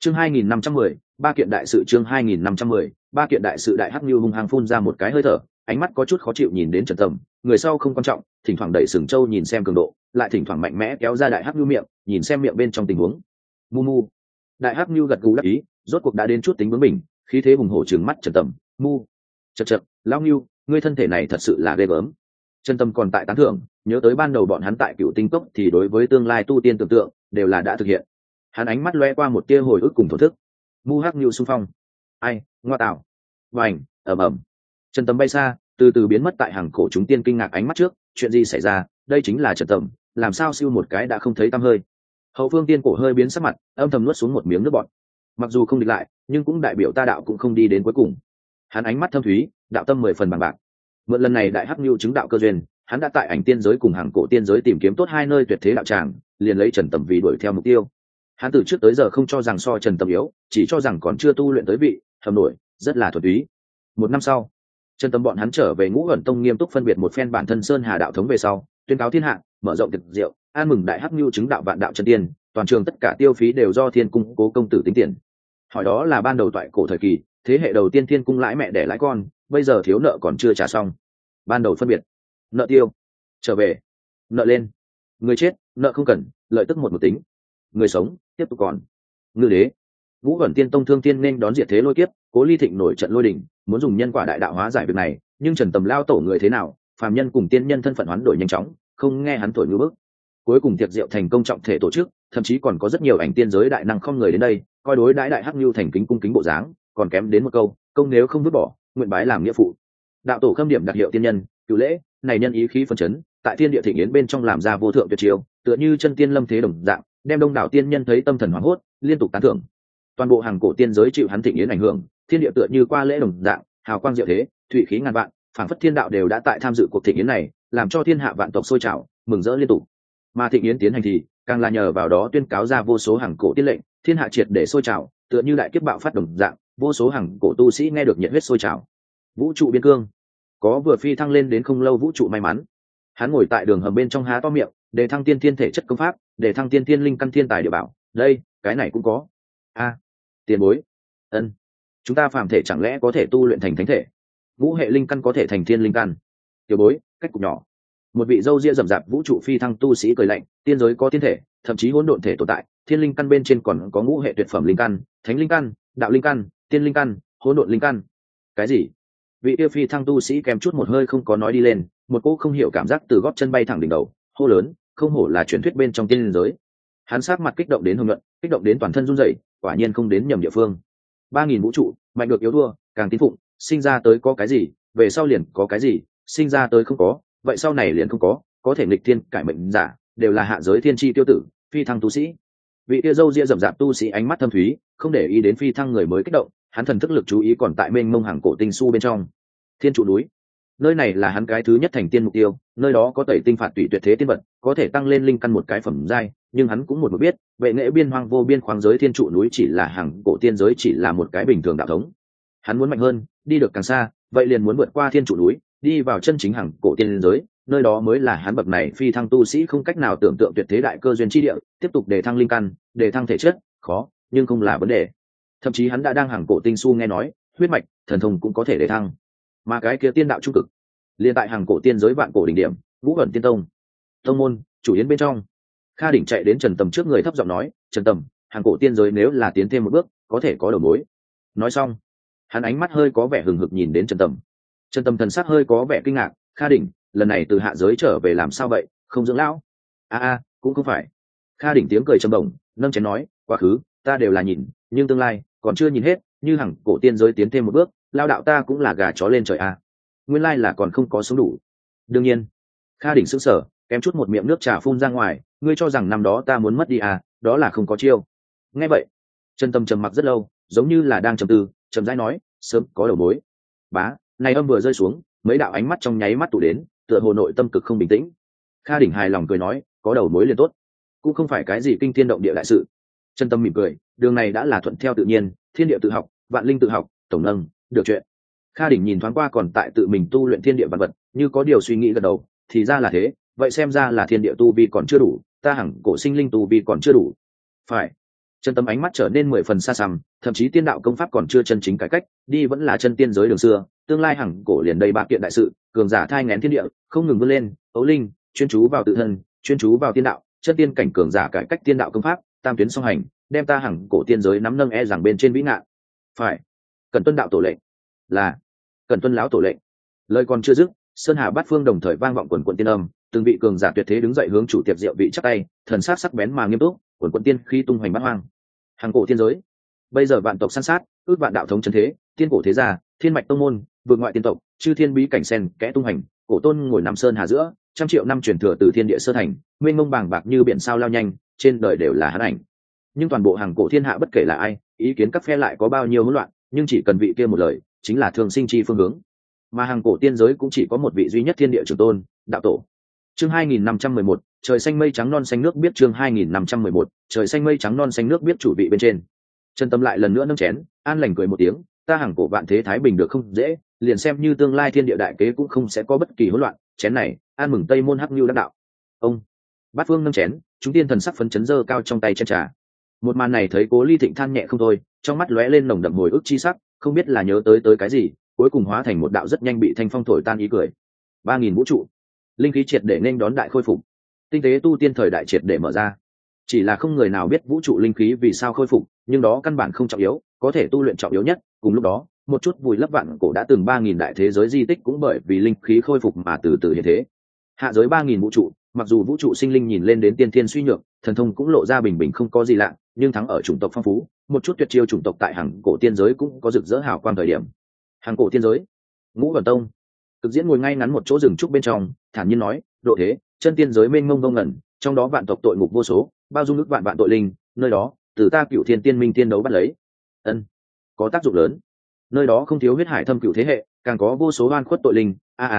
chương 2510, ba kiện đại sự. chương 2510, ba kiện đại sự. Đại hắc như hung hăng phun ra một cái hơi thở, ánh mắt có chút khó chịu nhìn đến Trần Tầm, người sau không quan trọng, thỉnh thoảng đẩy sừng trâu nhìn xem cường độ, lại thỉnh thoảng mạnh mẽ kéo ra đại hắc như miệng, nhìn xem miệng bên trong tình huống. Mu mu. Đại hắc như gật gù đáp ý, rốt cuộc đã đến chút tính bướng mình, khí thế hùng hổ trừng mắt Trần Tầm. Mu. Chậc chậc, lão Nưu, ngươi thân thể này thật sự là ghê gớm. Trần Tầm còn tại tán thưởng, nhớ tới ban đầu bọn hắn tại Cựu Tinh Cốc thì đối với tương lai tu tiên tưởng tượng đều là đã thực hiện. Hắn ánh mắt lóe qua một tia hồi ức cùng thổ thức. Mu hắc Nưu xung phong. Ai, ngoa tạo. Vành, ầm ầm. Trần Tầm bay xa, từ từ biến mất tại hàng cổ chúng tiên kinh ngạc ánh mắt trước, chuyện gì xảy ra, đây chính là Trần Tầm, làm sao siêu một cái đã không thấy tăm hơi. Hậu phương tiên cổ hơi biến sắc mặt, âm thầm nuốt xuống một miếng nước bọt. Mặc dù không địch lại, nhưng cũng đại biểu ta đạo cũng không đi đến cuối cùng. Hắn ánh mắt thâm thúy, đạo tâm 10 phần bằng bạc. Mượn lần này đại hắc nhu chứng đạo cơ duyên, hắn đã tại ảnh tiên giới cùng hàng cổ tiên giới tìm kiếm tốt hai nơi tuyệt thế đạo tràng, liền lấy Trần Tầm vì đuổi theo mục tiêu. Hắn từ trước tới giờ không cho rằng so Trần Tầm yếu, chỉ cho rằng còn chưa tu luyện tới vị hầm nổi, rất là thuần túy. Một năm sau, Trần Tầm bọn hắn trở về Ngũ Ẩn Tông nghiêm túc phân biệt một phen bản thân Sơn Hà đạo thống về sau, tuyên cáo thiên hạ, mở rộng tiệc rượu, an mừng đại hắc nhu chứng đạo vạn đạo chân tiên, toàn trường tất cả tiêu phí đều do Thiên Cung Cố công tử tính tiền. Hỏi đó là ban đầu toại cổ thời kỳ, thế hệ đầu tiên Thiên Cung lãi mẹ đẻ lãi con, bây giờ thiếu nợ còn chưa trả xong. Ban đầu phân biệt, nợ tiêu, trở về, nợ lên, người chết, nợ không cần, lợi tức một tính, người sống tiếp tục còn. Ngư đế, Ngũ Ẩn Tiên Tông thương tiên nên đón diệt thế lôi kiếp, Cố Ly Thịnh nổi trận lôi đỉnh, muốn dùng nhân quả đại đạo hóa giải việc này, nhưng Trần Tầm lao tổ người thế nào, phàm nhân cùng tiên nhân thân phận hoán đổi nhanh chóng, không nghe hắn thổi ngư bức. Cuối cùng tiệc rượu thành công trọng thể tổ chức, thậm chí còn có rất nhiều ảnh tiên giới đại năng không người đến đây, coi đối đãi đại hắc nhu thành kính cung kính bộ dáng, còn kém đến một câu, công nếu không vứt bỏ, nguyện bái làm nghĩa phụ. Đạo tổ khâm điểm đặc hiệu tiên nhân, cửu lễ, này nhân ý khí phấn chấn, tại thiên địa thịnh yến bên trong làm ra vô thượng tuyệt chiêu, tựa như chân tiên lâm thế đồng dạng, đem đông đảo tiên nhân thấy tâm thần hoảng hốt, liên tục tán thưởng. Toàn bộ hàng cổ tiên giới chịu hắn thịnh yến ảnh hưởng, thiên địa tựa như qua lễ đồng dạng, hào quang diệu thế, thủy khí ngàn vạn, phảng phất thiên đạo đều đã tại tham dự cuộc thịnh yến này, làm cho thiên hạ vạn tộc sôi trào, mừng rỡ liên tục. Mà thịnh yến tiến hành thì càng là nhờ vào đó tuyên cáo ra vô số hàng cổ tiên lệnh, thiên hạ triệt để sôi trào, tựa như đại kiếp bạo phát đồng dạng, vô số hàng cổ tu sĩ nghe được nhiệt huyết sôi trào. Vũ trụ biên cương, có vừa phi thăng lên đến không lâu vũ trụ may mắn, hắn ngồi tại đường hầm bên trong há to miệng, để thăng tiên thiên thể chất công pháp, để thăng tiên thiên linh căn thiên tài địa bảo. Đây, cái này cũng có. Tiền bối, ân, chúng ta phàm thể chẳng lẽ có thể tu luyện thành thánh thể? Vũ hệ linh căn có thể thành thiên linh căn? Tiểu bối, cách cục nhỏ. Một vị dâu ria rậm rạp vũ trụ phi thăng tu sĩ cười lạnh, tiên giới có tiên thể, thậm chí hỗn độn thể tồn tại, thiên linh căn bên trên còn có ngũ hệ tuyệt phẩm linh căn, thánh linh căn, đạo linh căn, tiên linh căn, hỗn độn linh căn. Cái gì? Vị tiêu phi thăng tu sĩ kèm chút một hơi không có nói đi lên, một cô không hiểu cảm giác từ gót chân bay thẳng đỉnh đầu, hô lớn, không hổ là truyền thuyết bên trong tiên giới. Hắn sát mặt kích động đến hưng luận, kích động đến toàn thân run rẩy, quả nhiên không đến nhầm địa phương. 3000 vũ trụ, mạnh được yếu thua, càng tín phụng, sinh ra tới có cái gì, về sau liền có cái gì, sinh ra tới không có, vậy sau này liền không có thể nghịch thiên cải mệnh giả, đều là hạ giới thiên chi tiêu tử, phi thăng tu sĩ. Vị kia dâu ria rậm rạp tu sĩ ánh mắt thâm thúy, không để ý đến phi thăng người mới kích động, hắn thần thức lực chú ý còn tại mênh mông hàng cổ tinh su bên trong. Thiên trụ núi, nơi này là hắn cái thứ nhất thành tiên mục tiêu, nơi đó có tẩy tinh phạt tùy tuyệt thế tiên vật, có thể tăng lên linh căn một cái phẩm giai, nhưng hắn cũng một biết, vệ nghệ biên hoang vô biên khoáng giới thiên trụ núi chỉ là hàng cổ tiên giới, chỉ là một cái bình thường đạo thống. Hắn muốn mạnh hơn, đi được càng xa, vậy liền muốn vượt qua thiên trụ núi, đi vào chân chính hàng cổ tiên giới, nơi đó mới là hắn bậc này phi thăng tu sĩ không cách nào tưởng tượng tuyệt thế đại cơ duyên chi địa. Tiếp tục để thăng linh căn, để thăng thể chất, khó, nhưng không là vấn đề. Thậm chí hắn đã đang hàng cổ tinh su nghe nói, huyết mạch, thần thông cũng có thể để thăng. Mà cái kia tiên đạo trung cực, liên tại hàng cổ tiên giới vạn cổ đỉnh điểm, Ngũ Ẩn Tiên Tông, tông môn chủ yến bên trong, Kha Đỉnh chạy đến Trần Tầm trước người thấp giọng nói, Trần Tầm, hàng cổ tiên giới nếu là tiến thêm một bước, có thể có đầu mối. Nói xong, hắn ánh mắt hơi có vẻ hừng hực nhìn đến Trần Tầm. Trần Tầm thần sắc hơi có vẻ kinh ngạc, Kha Đỉnh, lần này từ hạ giới trở về làm sao vậy, không dưỡng lão? Cũng không phải. Kha Đỉnh tiếng cười trầm bổng, nâng chén nói, quá khứ ta đều là nhìn, nhưng tương lai còn chưa nhìn hết, như hàng cổ tiên giới tiến thêm một bước, lao đạo ta cũng là gà chó lên trời a. Nguyên lai là còn không có sống đủ. Đương nhiên. Kha Đỉnh sững sờ, kém chút một miệng nước trà phun ra ngoài, ngươi cho rằng năm đó ta muốn mất đi đó là không có chiêu. Nghe vậy, Trần Tầm trầm mặc rất lâu, giống như là đang trầm tư, trầm rãi nói, sớm có đầu mối. Bá, này âm vừa rơi xuống, mấy đạo ánh mắt trong nháy mắt tụ đến, tựa hồ nội tâm cực không bình tĩnh. Kha Đỉnh hài lòng cười nói, có đầu mối liền tốt, cũng không phải cái gì kinh thiên động địa đại sự. Trần Tâm mỉm cười, đường này đã là thuận theo tự nhiên, thiên địa tự học, vạn linh tự học, tổng nâng, được chuyện. Kha Đỉnh nhìn thoáng qua còn tại tự mình tu luyện thiên địa vạn vật, như có điều suy nghĩ gật đầu, thì ra là thế, vậy xem ra là thiên địa tu vi còn chưa đủ, ta hẳn cổ sinh linh tu vi còn chưa đủ. Phải. Trần Tâm ánh mắt trở nên 10 phần xa xăm, thậm chí tiên đạo công pháp còn chưa chân chính cải cách, đi vẫn là chân tiên giới đường xưa, tương lai hằng cổ liền đây ba kiện đại sự, cường giả thai nghén thiên địa, không ngừng vươn lên, ấu linh, chuyên chú vào tự thân, chuyên chú vào tiên đạo, chân tiên cảnh cường giả cải cách tiên đạo công pháp, tam tuyến song hành, đem ta hằng cổ tiên giới nắm nâng rằng bên trên vĩ ngạn. Phải, cần tuân đạo tổ lệnh. Là, cần tuân lão tổ lệnh. Lời còn chưa dứt, sơn hà bát phương đồng thời vang vọng quần quần tiên âm, từng vị cường giả tuyệt thế đứng dậy hướng chủ tiệc rượu vị chắp tay, thần sắc sắc bén mà nghiêm túc, quần quần tiên khi tung hoành bát hoang. Hằng cổ tiên giới, bây giờ vạn tộc san sát, ước vạn đạo thống chân thế, tiên cổ thế gia, thiên mạch tông môn, vượt ngoại tiên tộc, chư thiên bí cảnh sen kẽ tung hành, cổ tôn ngồi nằm sơn hà giữa, trăm triệu năm truyền thừa từ thiên địa sơ thành, mênh mông bàng bạc như biển sao lao nhanh, trên đời đều là hắn ảnh. Nhưng toàn bộ hàng cổ thiên hạ bất kể là ai, ý kiến các phe lại có bao nhiêu hỗn loạn, nhưng chỉ cần vị kia một lời, chính là thường sinh chi phương hướng. Mà hàng cổ tiên giới cũng chỉ có một vị duy nhất thiên địa trưởng tôn, đạo tổ. Chương 2511, trời xanh mây trắng non xanh nước biết. Chương 2511, trời xanh mây trắng non xanh nước biết. Chủ vị bên trên, Trần Tâm lại lần nữa nâng chén, an lành cười một tiếng, ta hàng cổ vạn thế thái bình được không dễ, liền xem như tương lai thiên địa đại kế cũng không sẽ có bất kỳ hỗn loạn. Chén này, an mừng Tây môn Hắc Nưu đắc đạo. Ông, Bát Phương nâng chén, chúng tiên thần sắc phấn chấn giơ cao trong tay chén trà. Một màn này thấy Cố Ly Thịnh than nhẹ không thôi, trong mắt lóe lên nồng đậm hồi ức chi sắc, không biết là nhớ tới cái gì, cuối cùng hóa thành một đạo rất nhanh bị thanh phong thổi tan ý cười. 3000 vũ trụ, linh khí triệt để nên đón đại khôi phục, tinh tế tu tiên thời đại triệt để mở ra. Chỉ là không người nào biết vũ trụ linh khí vì sao khôi phục, nhưng đó căn bản không trọng yếu, có thể tu luyện trọng yếu nhất. Cùng lúc đó, một chút vùi lấp vạn cổ đã từng 3000 đại thế giới di tích cũng bởi vì linh khí khôi phục mà từ từ hiện thế. Hạ giới 3000 vũ trụ, mặc dù vũ trụ sinh linh nhìn lên đến tiên thiên suy nhược, thần thông cũng lộ ra bình bình không có gì lạ, nhưng thắng ở chủng tộc phong phú, một chút tuyệt chiêu chủng tộc tại hàng cổ tiên giới cũng có rực rỡ hào quang thời điểm. Hàng cổ tiên giới, Ngũ Vân Tông, Cực Diễn ngồi ngay ngắn một chỗ rừng trúc bên trong, thản nhiên nói, độ thế, chân tiên giới mênh mông vô ngẩn, trong đó vạn tộc tội ngục vô số, bao dung nước vạn vạn tội linh, nơi đó, từ ta Cựu Thiên Tiên Minh tiên đấu bắt lấy. Ân, có tác dụng lớn. Nơi đó không thiếu huyết hải thâm cựu thế hệ, càng có vô số oan khuất tội linh,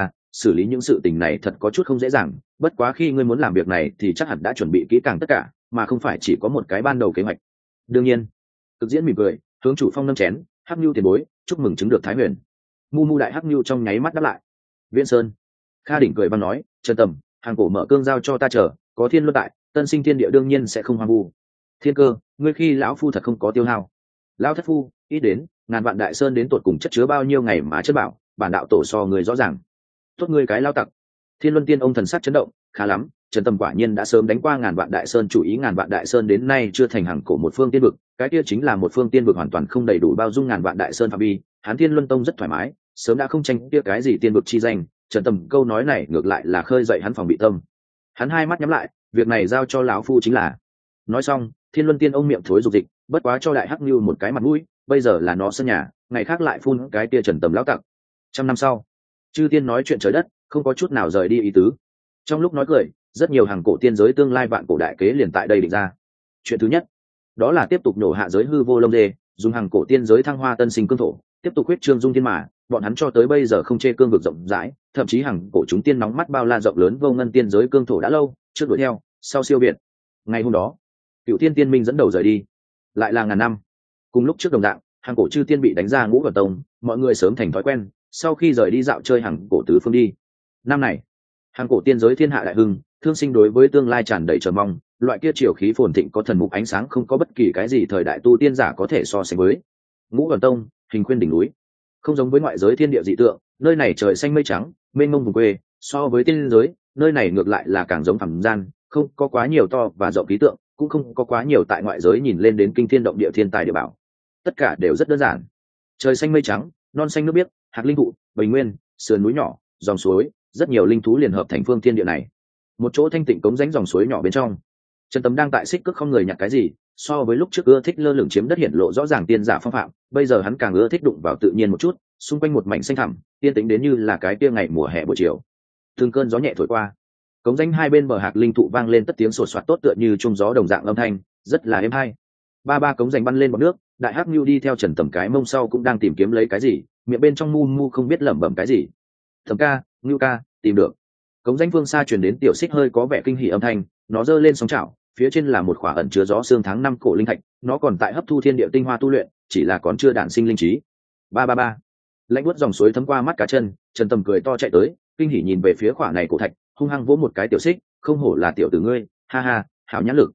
xử lý những sự tình này thật có chút không dễ dàng, bất quá khi ngươi muốn làm việc này thì chắc hẳn đã chuẩn bị kỹ càng tất cả, mà không phải chỉ có một cái ban đầu kế hoạch. Đương nhiên. Cực Diễn mỉm cười, hướng chủ phong nâng chén, Hắc Nưu tiền bối, chúc mừng chứng được Thái Huyền. Mu Mu đại Hắc Nưu trong nháy mắt đáp lại. Viễn Sơn. Kha Đỉnh cười văn nói, Trần Tầm, hàng cổ mở cương giao cho ta chờ, có thiên luân tại, tân sinh thiên địa đương nhiên sẽ không hoang vu. Thiên Cơ, ngươi khi lão phu thật không có tiêu hao. Lão thất phu, ít đến, ngàn vạn đại sơn đến tột cùng chất chứa bao nhiêu ngày mà chất bảo, bản đạo tổ so người rõ ràng. Tốt ngươi cái lao tặc. Thiên Luân Tiên ông thần sắc chấn động, khá lắm, Trần Tâm quả nhiên đã sớm đánh qua ngàn vạn đại sơn, chủ ý ngàn vạn đại sơn đến nay chưa thành hàng cổ một phương tiên vực, cái kia chính là một phương tiên vực hoàn toàn không đầy đủ bao dung ngàn vạn đại sơn phạm vi, hắn Thiên Luân Tông rất thoải mái, sớm đã không tranh kia cái gì tiên vực chi danh. Trần Tâm câu nói này ngược lại là khơi dậy hắn phòng bị tâm. Hắn hai mắt nhắm lại, việc này giao cho lão phu chính là. Nói xong, Thiên Luân Tiên ông miệng thối dục dịch, bất quá cho đại Hắc Nưu một cái mặt mũi, bây giờ là nó sân nhà, ngày khác lại phun cái tia Trần Tầm lão tặc. 100 năm sau, chư tiên nói chuyện trời đất, không có chút nào rời đi ý tứ. Trong lúc nói cười, rất nhiều hàng cổ tiên giới tương lai vạn cổ đại kế liền tại đây định ra. Chuyện thứ nhất, đó là tiếp tục nổ hạ giới hư vô lông dê, dùng hàng cổ tiên giới thăng hoa tân sinh cương thổ, tiếp tục huyết trương dung thiên mà, bọn hắn cho tới bây giờ không chê cương vực rộng rãi, thậm chí hàng cổ chúng tiên nóng mắt bao la rộng lớn vô ngân tiên giới cương thổ đã lâu, trước đuổi theo, sau siêu việt. Ngày hôm đó, Cựu Thiên Tiên Minh dẫn đầu rời đi, lại là ngàn năm. Cùng lúc trước đồng dạng, hàng cổ chư tiên bị đánh ra Ngũ Vân Tông, mọi người sớm thành thói quen, sau khi rời đi dạo chơi hàng cổ tứ phương đi. Năm này, hàng cổ tiên giới thiên hạ đại hưng, thương sinh đối với tương lai tràn đầy chờ mong, loại kia triều khí phồn thịnh có thần mục ánh sáng không có bất kỳ cái gì thời đại tu tiên giả có thể so sánh với. Ngũ Vân Tông, hình khuyên đỉnh núi, không giống với ngoại giới thiên địa dị tượng, nơi này trời xanh mây trắng, mênh mông vùng quê, so với tiên giới, nơi này ngược lại là càng giống phàm gian, không có quá nhiều to và rộng khí tượng, cũng không có quá nhiều tại ngoại giới nhìn lên đến kinh thiên động địa thiên tài địa bảo, tất cả đều rất đơn giản. Trời xanh mây trắng, non xanh nước biếc, hạt linh thụ, bình nguyên, sườn núi nhỏ, dòng suối, rất nhiều linh thú liền hợp thành phương thiên địa này. Một chỗ thanh tịnh cống rãnh dòng suối nhỏ bên trong, Trần Tấm đang tại xích cước không người nhặt cái gì, so với lúc trước ưa thích lơ lửng chiếm đất hiển lộ rõ ràng tiên giả phong phạm, bây giờ hắn càng ưa thích đụng vào tự nhiên một chút, xung quanh một mảnh xanh thẳm, yên tĩnh đến như là cái kia ngày mùa hè buổi chiều. Từng cơn gió nhẹ thổi qua, cống rãnh hai bên bờ hạt linh thụ vang lên tất tiếng sột soạt tốt tựa như trung gió đồng dạng âm thanh, rất là êm hay. Ba cống rãnh bắn lên bọt nước, đại hắc nhu đi theo Trần Tầm cái mông sau cũng đang tìm kiếm lấy cái gì, miệng bên trong mu mu không biết lẩm bẩm cái gì. Thầm ca, Ngưu ca, tìm được. Cống rãnh phương xa truyền đến tiểu xích hơi có vẻ kinh hỉ âm thanh, nó giơ lên sóng chảo, phía trên là một khỏa ẩn chứa gió xương tháng năm cổ linh thạch, nó còn tại hấp thu thiên địa tinh hoa tu luyện, chỉ là còn chưa đản sinh linh trí. Ba. Lạnh buốt dòng suối thấm qua mắt cá chân, Trần Tầm cười to chạy tới, kinh hỉ nhìn về phía khỏa này cổ thạch, hung hăng vỗ một cái tiểu xích, không hổ là tiểu tử ngươi, ha ha, hảo nhãn lực.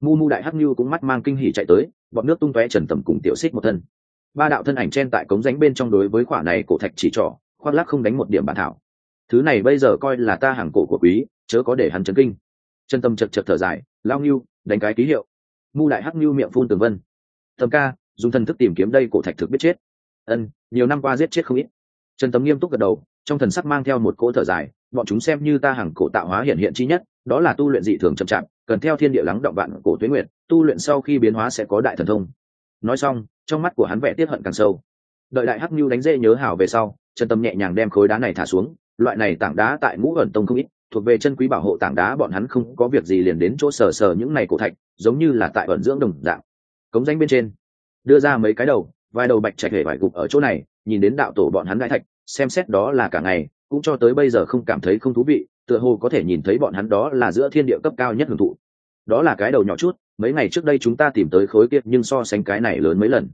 Mu Mu đại hắc nhu cũng mắt mang kinh hỉ chạy tới, bọn nước tung tóe, Trần Tầm cùng Tiểu Xích một thân. Ba đạo thân ảnh chen tại cống rãnh bên trong, đối với quả này cổ thạch chỉ trỏ, khoác lác không đánh một điểm bản thảo. Thứ này bây giờ coi là ta hàng cổ của quý, chớ có để hắn chấn kinh. Trần Tầm chật chật thở dài, lao nhu, đánh cái ký hiệu. Mu đại hắc nhu miệng phun tường vân. Tầm ca, dùng thần thức tìm kiếm đây cổ thạch thực biết chết. Nhiều năm qua giết chết không ít. Trần Tầm nghiêm túc gật đầu, trong thần sắc mang theo một cỗ thở dài, bọn chúng xem như ta hàng cổ tạo hóa hiện hiện chi nhất, đó là tu luyện dị thường chậm chạp, cần theo thiên địa lắng động vạn cổ tuế nguyệt, tu luyện sau khi biến hóa sẽ có đại thần thông. Nói xong, trong mắt của hắn vẻ tiếc hận càng sâu. Đợi đại hắc nhu đánh dễ nhớ hảo về sau, Trần Tâm nhẹ nhàng đem khối đá này thả xuống, loại này tảng đá tại Ngũ Ẩn Tông không ít, thuộc về chân quý bảo hộ tảng đá, bọn hắn không có việc gì liền đến chỗ sờ sờ những này cổ thạch, giống như là tại ẩn dưỡng đồng dạng. Cống rãnh bên trên, đưa ra mấy cái đầu, vài đầu bạch trạch hề vải gục ở chỗ này, nhìn đến đạo tổ bọn hắn gãi thạch, xem xét đó là cả ngày, cũng cho tới bây giờ không cảm thấy không thú vị, tựa hồ có thể nhìn thấy bọn hắn đó là giữa thiên địa cấp cao nhất hưởng thụ. Đó là cái đầu nhỏ chút, mấy ngày trước đây chúng ta tìm tới khối kiệt, nhưng so sánh cái này lớn mấy lần.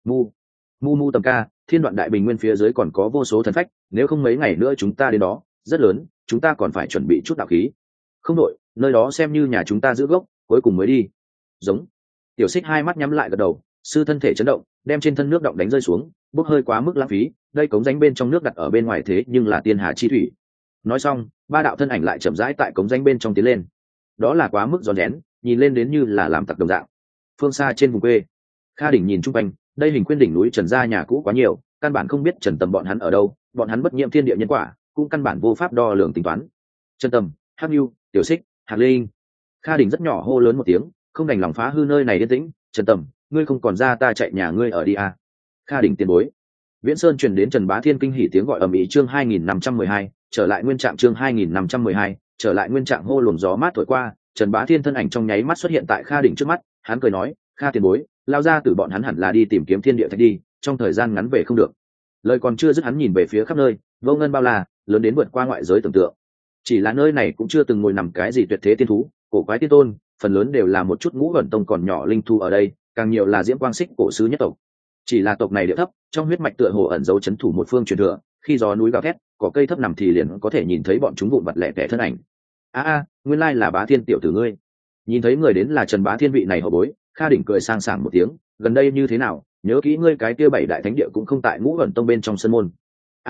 Mu Tầm ca, thiên đoạn đại bình nguyên phía dưới còn có vô số thần phách, nếu không mấy ngày nữa chúng ta đến đó, rất lớn, chúng ta còn phải chuẩn bị chút đạo khí. Không đội, nơi đó xem như nhà chúng ta giữ gốc, cuối cùng mới đi. Giống. Tiểu Xích hai mắt nhắm lại gật đầu, sư thân thể chấn động, đem trên thân nước động đánh rơi xuống, bốc hơi quá mức lãng phí, đây cống rãnh bên trong nước đặt ở bên ngoài thế nhưng là tiên hà chi thủy. Nói xong, ba đạo thân ảnh lại chậm rãi tại cống rãnh bên trong tiến lên. Đó là quá mức giòn rén, nhìn lên đến như là làm tặc đồng dạng. Phương xa trên vùng quê, Kha Đỉnh nhìn chung quanh, đây hình khuyên đỉnh núi Trần gia nhà cũ quá nhiều, căn bản không biết Trần Tầm bọn hắn ở đâu, bọn hắn bất nhiễm thiên địa nhân quả, cũng căn bản vô pháp đo lường tính toán. Trần Tầm, Hắc Nhu, Tiểu Xích, Hạc Linh. Kha Đỉnh rất nhỏ hô lớn một tiếng, không đành lòng phá hư nơi này yên tĩnh. Trần Tầm, ngươi không còn ra, ta chạy nhà ngươi ở đi à? Kha Đỉnh tiền bối. Viễn Sơn truyền đến Trần Bá Thiên kinh hỉ tiếng gọi ầm ĩ. Chương 2512, trở lại nguyên trạng. Chương 2512, trở lại nguyên trạng. Hô luồng gió mát thổi qua, Trần Bá Thiên thân ảnh trong nháy mắt xuất hiện tại Kha Đỉnh trước mắt, hắn cười nói, Kha tiền bối, lao ra từ bọn hắn hẳn là đi tìm kiếm thiên địa thạch đi, trong thời gian ngắn về không được. Lời còn chưa dứt, hắn nhìn về phía khắp nơi, vô ngân bao la, lớn đến vượt qua ngoại giới tưởng tượng. Chỉ là nơi này cũng chưa từng ngồi nằm cái gì tuyệt thế tiên thú, cổ quái tiên tôn, phần lớn đều là một chút Ngũ Ẩn Tông còn nhỏ linh thu ở đây, càng nhiều là diễm quang xích cổ sứ nhất tộc. Chỉ là tộc này địa thấp, trong huyết mạch tựa hồ ẩn giấu chấn thủ một phương truyền thừa, khi gió núi gào thét, có cây thấp nằm thì liền có thể nhìn thấy bọn chúng vụn vặt lẻ tẻ thân ảnh. Nguyên lai là Bá Thiên tiểu tử ngươi. Nhìn thấy người đến là Trần Bá Thiên vị này hậu bối, Kha Đỉnh cười sang sảng một tiếng, gần đây như thế nào, nhớ kỹ ngươi cái kia bảy đại thánh địa cũng không tại Ngũ Ẩn Tông bên trong sân môn.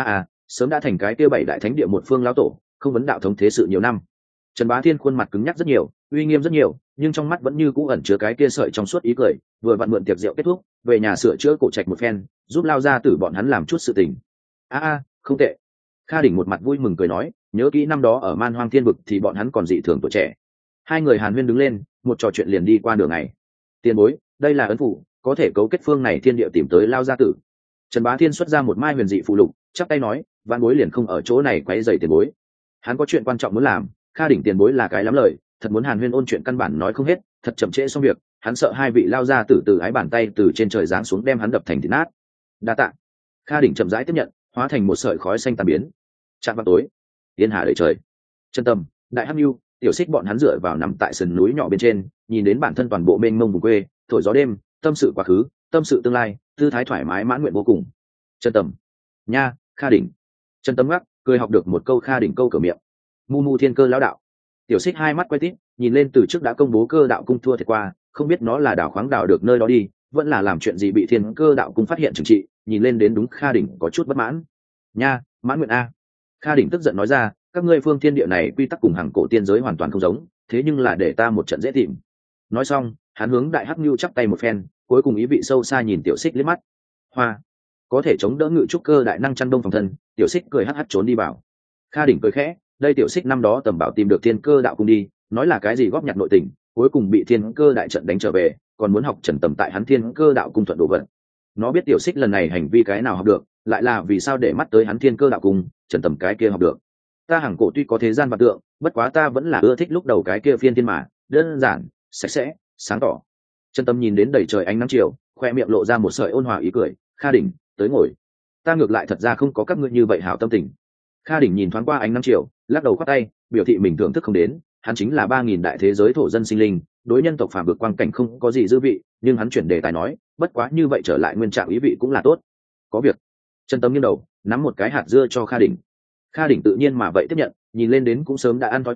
Sớm đã thành cái kia bảy đại thánh địa một phương lão tổ, không vấn đạo thống thế sự nhiều năm. Trần Bá Thiên khuôn mặt cứng nhắc rất nhiều, uy nghiêm rất nhiều, nhưng trong mắt vẫn như cũ ẩn chứa cái kia sợi trong suốt ý cười, vừa vặn mượn tiệc rượu kết thúc, về nhà sửa chữa cổ trạch một phen, giúp lao ra tử bọn hắn làm chút sự tình. Không tệ. Kha Đỉnh một mặt vui mừng cười nói, nhớ kỹ năm đó ở Man Hoang Thiên vực thì bọn hắn còn dị thường tuổi trẻ. Hai người hàn huyên đứng lên, một trò chuyện liền đi qua đường này. Tiền bối, đây là ấn phủ, có thể cấu kết phương này thiên địa tìm tới lao gia tử. Trần Bá Thiên xuất ra một mai huyền dị phụ lục, chắp tay nói, vạn bối liền không ở chỗ này quấy rầy tiền bối. Hắn có chuyện quan trọng muốn làm, Kha Đỉnh tiền bối là cái lắm lời, thật muốn hàn huyên ôn chuyện căn bản nói không hết, thật chậm trễ xong việc, hắn sợ hai vị lao gia tử từ ái bàn tay từ trên trời giáng xuống đem hắn đập thành thịt nát. Đa tạ. Kha Đỉnh chậm rãi tiếp nhận, hóa thành một sợi khói xanh tan biến. Chạm vào tối, thiên hà đầy trời. Trần Tâm, Đại Hắc Nhu, Tiểu Xích bọn hắn dựa vào nằm tại sườn núi nhỏ bên trên, nhìn đến bản thân toàn bộ mênh mông vùng quê, thổi gió đêm, tâm sự quá khứ, tâm sự tương lai, tư thái thoải mái mãn nguyện vô cùng. Trần Tâm, nha, Kha Đỉnh. Trần Tâm ngắc, cười học được một câu Kha Đỉnh câu cửa miệng. Mu thiên cơ lão đạo. Tiểu Xích hai mắt quay tít, nhìn lên từ trước đã công bố cơ đạo cung thua thiệt qua, không biết nó là đào khoáng đào được nơi đó đi, vẫn là làm chuyện gì bị thiên cơ đạo cung phát hiện trừng trị, nhìn lên đến đúng Kha Đỉnh có chút bất mãn. Nha, mãn nguyện a. Kha Đỉnh tức giận nói ra, các ngươi phương thiên địa này quy tắc cùng hàng cổ tiên giới hoàn toàn không giống, thế nhưng là để ta một trận dễ tìm. Nói xong, hắn hướng Đại Hắc Nhu chắp tay một phen, cuối cùng ý vị sâu xa nhìn Tiểu Xích liếc mắt. Hoa, có thể chống đỡ ngự trúc cơ đại năng chăn đông phòng thân. Tiểu Xích cười hắc hắc trốn đi vào. Kha Đỉnh cười khẽ, đây Tiểu Xích năm đó tầm bảo tìm được thiên cơ đạo cung đi, nói là cái gì góp nhặt nội tình, cuối cùng bị thiên cơ đại trận đánh trở về, còn muốn học Trần Tầm tại hắn thiên cơ đạo cung thuận đồ vật. Nó biết Tiểu Xích lần này hành vi cái nào học được, lại là vì sao để mắt tới hắn thiên cơ đạo cung, Trần Tầm cái kia học được. Ta hàng cổ tuy có thế gian vật tượng, bất quá ta vẫn là ưa thích lúc đầu cái kia phiên thiên mà, đơn giản, sạch sẽ, sáng tỏ. Trần Tâm nhìn đến đầy trời ánh nắng chiều, khoe miệng lộ ra một sợi ôn hòa ý cười. Kha Đỉnh, tới ngồi. Ta ngược lại thật ra không có các ngươi như vậy hảo tâm tình. Kha Đỉnh nhìn thoáng qua ánh nắng chiều, lắc đầu khoát tay, biểu thị mình thưởng thức không đến. Hắn chính là 3000 đại thế giới thổ dân sinh linh, đối nhân tộc phàm vực quang cảnh không có gì dư vị, nhưng hắn chuyển đề tài nói, bất quá như vậy trở lại nguyên trạng ý vị cũng là tốt. Có việc. Trần Tâm nghiêng đầu, nắm một cái hạt dưa cho Kha Đỉnh. Kha Đỉnh tự nhiên mà vậy tiếp nhận, nhìn lên đến cũng sớm đã ăn thói quen,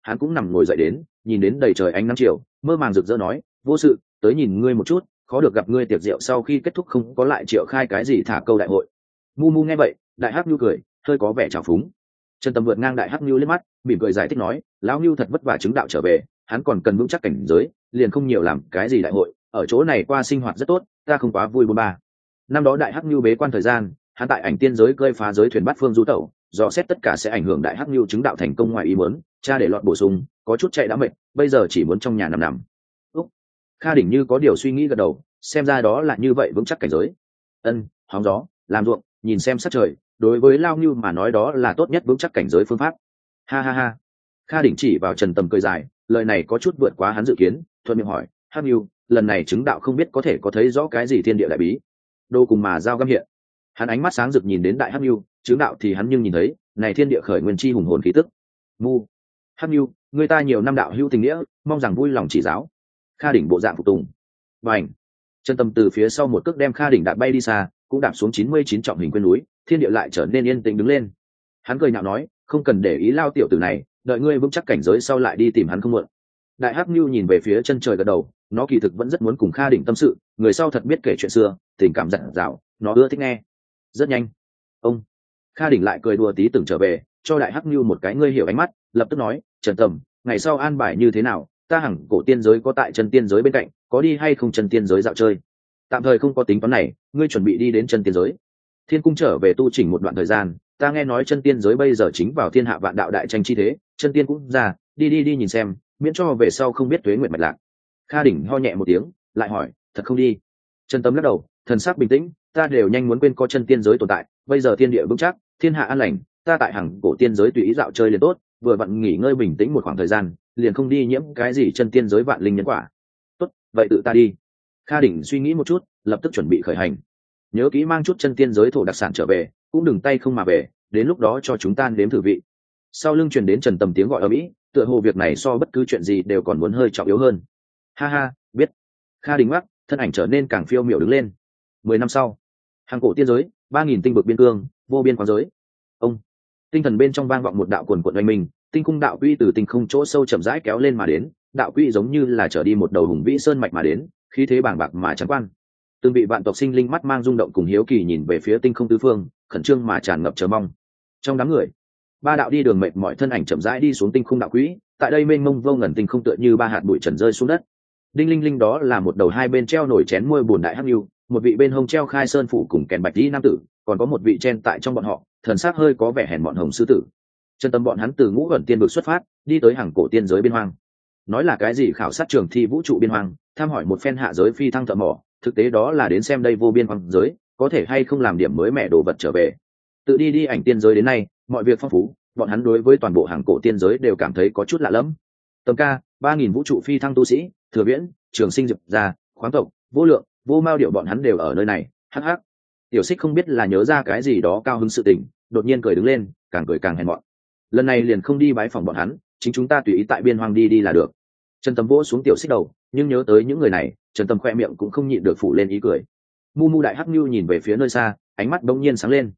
hắn cũng nằm ngồi dậy đến, nhìn đến đầy trời ánh nắng chiều, mơ màng rực rỡ nói, vô sự, tới nhìn ngươi một chút, khó được gặp ngươi tiệc rượu sau khi kết thúc không có lại triệu khai cái gì thả câu đại hội. Mu Mu nghe vậy, đại hắc nhu cười, hơi có vẻ trào phúng. Trần Tâm vượt ngang đại hắc nhu liếc mắt, mỉm cười giải thích nói, lão nhu thật vất vả chứng đạo trở về, hắn còn cần vững chắc cảnh giới, liền không nhiều làm cái gì đại hội, ở chỗ này qua sinh hoạt rất tốt, ta không quá vui bôn ba. Năm đó đại hắc nhu bế quan thời gian, hắn tại ảnh tiên giới cơi phá giới thuyền bát phương du tẩu, dò xét tất cả sẽ ảnh hưởng đại hắc nhu chứng đạo thành công ngoài ý muốn, cha để lọt bổ sung, có chút chạy đã mệt, bây giờ chỉ muốn trong nhà nằm. Úc. Kha Đỉnh như có điều suy nghĩ gật đầu, xem ra đó là như vậy vững chắc cảnh giới. Ân, hóng gió, làm ruộng, nhìn xem sát trời, đối với lao nhu mà nói đó là tốt nhất vững chắc cảnh giới phương pháp. Ha ha ha. Kha Đỉnh chỉ vào Trần Tầm cười dài, lời này có chút vượt quá hắn dự kiến, thuận miệng hỏi, hắc nhu, lần này chứng đạo không biết có thể có thấy rõ cái gì thiên địa đại bí. Đô cùng mà giao găm hiện. Hắn ánh mắt sáng rực nhìn đến đại hắc nhu, chứng đạo thì hắn nhưng nhìn thấy, này thiên địa khởi nguyên chi hùng hồn khí tức. Mu. Hắc nhu, người ta nhiều năm đạo hữu tình nghĩa, mong rằng vui lòng chỉ giáo. Kha Đỉnh bộ dạng phục tùng. Bành. Trần Tâm từ phía sau một cước đem Kha Đỉnh đạp bay đi xa, cũng đạp xuống 99 trọng hình quên núi, thiên địa lại trở nên yên tĩnh đứng lên. Hắn cười nhạo nói, không cần để ý lao tiểu tử này, đợi ngươi vững chắc cảnh giới sau lại đi tìm hắn không muộn. Đại hắc nhu nhìn về phía chân trời gật đầu, nó kỳ thực vẫn rất muốn cùng Kha Đỉnh tâm sự, người sau thật biết kể chuyện xưa, tình cảm dặn dào, nó ưa thích nghe. Rất nhanh, ông Kha Đỉnh lại cười đùa tí từng trở về, cho đại hắc nhu một cái ngươi hiểu ánh mắt, lập tức nói, Trần Tầm, ngày sau an bài như thế nào, ta hằng cổ tiên giới có tại chân tiên giới bên cạnh, có đi hay không chân tiên giới dạo chơi? Tạm thời không có tính toán này, ngươi chuẩn bị đi đến chân tiên giới. Thiên cung trở về tu chỉnh một đoạn thời gian, ta nghe nói chân tiên giới bây giờ chính vào thiên hạ vạn đạo đại tranh chi thế, chân tiên cũng ra, đi nhìn xem, miễn cho về sau không biết tuế nguyện mạch lạc. Kha Đỉnh ho nhẹ một tiếng, lại hỏi, thật không đi? Trần Tấm lắc đầu, thần sắc bình tĩnh, ta đều nhanh muốn quên có chân tiên giới tồn tại, bây giờ thiên địa vững chắc, thiên hạ an lành, ta tại hằng cổ tiên giới tùy ý dạo chơi liền tốt, vừa vặn nghỉ ngơi bình tĩnh một khoảng thời gian, liền không đi nhiễm cái gì chân tiên giới vạn linh nhân quả. Tốt, vậy tự ta đi. Kha Đỉnh suy nghĩ một chút, lập tức chuẩn bị khởi hành. Nhớ kỹ mang chút chân tiên giới thổ đặc sản trở về, cũng đừng tay không mà về, đến lúc đó cho chúng ta nếm thử vị. Sau lưng truyền đến Trần Tầm tiếng gọi ở mỹ, tựa hồ việc này so bất cứ chuyện gì đều còn muốn hơi trọng yếu hơn. Ha ha, biết. Kha Đỉnh mắt, thân ảnh trở nên càng phiêu miểu đứng lên. 10 năm sau, hàng cổ tiên giới, 3000 tinh vực biên cương, vô biên quang giới. Ông, tinh thần bên trong vang vọng một đạo quần quần oanh minh, tinh cung đạo quy từ tinh không chỗ sâu chậm rãi kéo lên mà đến, đạo quy giống như là trở đi một đầu hùng vĩ sơn mạch mà đến, khí thế bàng bạc mà trắng quan. Từng vị vạn tộc sinh linh mắt mang rung động cùng hiếu kỳ nhìn về phía tinh không tứ phương, khẩn trương mà tràn ngập chờ mong. Trong đám người, ba đạo đi đường mệt mỏi thân ảnh chậm rãi đi xuống tinh không đạo quỹ, tại đây mênh mông vô ngần tinh không tựa như ba hạt bụi trần rơi xuống đất. Đinh linh linh đó là một đầu hai bên treo nổi chén môi buồn đại hắc nhu, một vị bên hông treo khai sơn phủ cùng kèn bạch tí nam tử, còn có một vị chen tại trong bọn họ, thần sắc hơi có vẻ hèn mọn hồng sư tử. Chân tâm bọn hắn từ ngũ ẩn tiên vực xuất phát, đi tới hàng cổ tiên giới biên hoang. Nói là cái gì khảo sát trường thi vũ trụ biên hoang, tham hỏi một phen hạ giới phi thăng thợ mỏ, thực tế đó là đến xem đây vô biên hoang giới có thể hay không làm điểm mới mẻ đồ vật trở về. Tự đi ảnh tiên giới đến nay, mọi việc phong phú, bọn hắn đối với toàn bộ hàng cổ tiên giới đều cảm thấy có chút lạ lẫm. Tầm ca 3000 vũ trụ phi thăng tu sĩ, thừa viễn, trường sinh diệp gia, khoáng tộc, vô lượng, vô mao điệu bọn hắn đều ở nơi này. Hắc hắc. Tiểu Xích không biết là nhớ ra cái gì đó cao hứng sự tình, đột nhiên cười đứng lên, càng cười càng hèn mọn. Lần này liền không đi bái phòng bọn hắn, chính chúng ta tùy ý tại biên hoang đi là được. Trần Tâm vỗ xuống Tiểu Xích đầu, nhưng nhớ tới những người này, Trần Tâm khoe miệng cũng không nhịn được phủ lên ý cười. Mu Mu đại hắc nhu nhìn về phía nơi xa, ánh mắt bỗng nhiên sáng lên.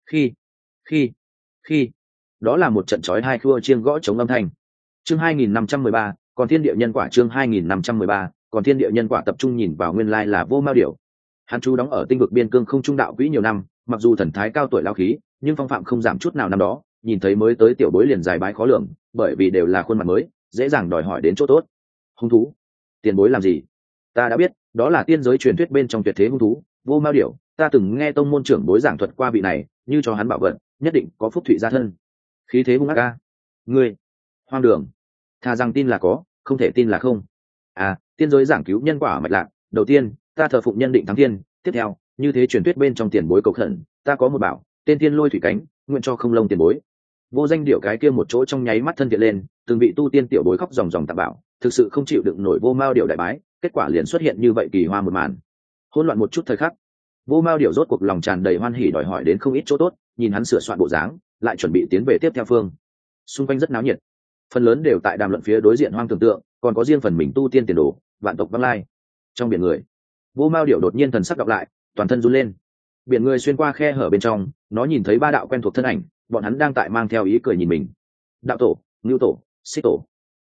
Khi, đó là một trận chói hai khua chiêng gõ chống âm thanh. Chương 2513, còn thiên địa nhân quả chương 2513, còn thiên địa nhân quả tập trung nhìn vào nguyên lai là vô mao điểu. Hắn chú đóng ở tinh vực biên cương không trung đạo quỹ nhiều năm, mặc dù thần thái cao tuổi lao khí, nhưng phong phạm không giảm chút nào năm đó, nhìn thấy mới tới tiểu bối liền dài bái khó lường, bởi vì đều là khuôn mặt mới, dễ dàng đòi hỏi đến chỗ tốt. Hung thú? Tiền bối làm gì? Ta đã biết, đó là tiên giới truyền thuyết bên trong tuyệt thế hung thú, vô mao điểu, ta từng nghe tông môn trưởng bối giảng thuật qua vị này, như cho hắn bảo vận, nhất định có phúc thụy gia thân. Khí thế hung ác a. Ngươi, hoang đường. Thà rằng tin là có, không thể tin là không. À, tiên giới giảng cứu nhân quả mạch lạc, đầu tiên, ta thờ phụng nhân định thắng thiên, tiếp theo, như thế truyền thuyết bên trong tiền bối cầu khẩn, ta có một bảo, tên tiên lôi thủy cánh, nguyện cho không lông tiền bối. Vô danh điệu cái kia một chỗ trong nháy mắt thân thiện lên, từng vị tu tiên tiểu bối khóc ròng ròng tạm bảo, thực sự không chịu đựng nổi vô mao điệu đại bái, kết quả liền xuất hiện như vậy kỳ hoa một màn. Hỗn loạn một chút thời khắc, vô mao điệu rốt cuộc lòng tràn đầy hoan hỉ đòi hỏi đến không ít chỗ tốt, nhìn hắn sửa soạn bộ dáng, lại chuẩn bị tiến về tiếp theo phương. Xung quanh rất náo nhiệt, phần lớn đều tại đàm luận phía đối diện hoang tưởng tượng, còn có riêng phần mình tu tiên tiền đồ, vạn tộc vãng lai. Trong biển người, vô mao điệu đột nhiên thần sắc đọc lại, toàn thân run lên. Biển người xuyên qua khe hở bên trong, nó nhìn thấy ba đạo quen thuộc thân ảnh, bọn hắn đang tại mang theo ý cười nhìn mình. Đạo tổ, ngưu tổ, xích tổ,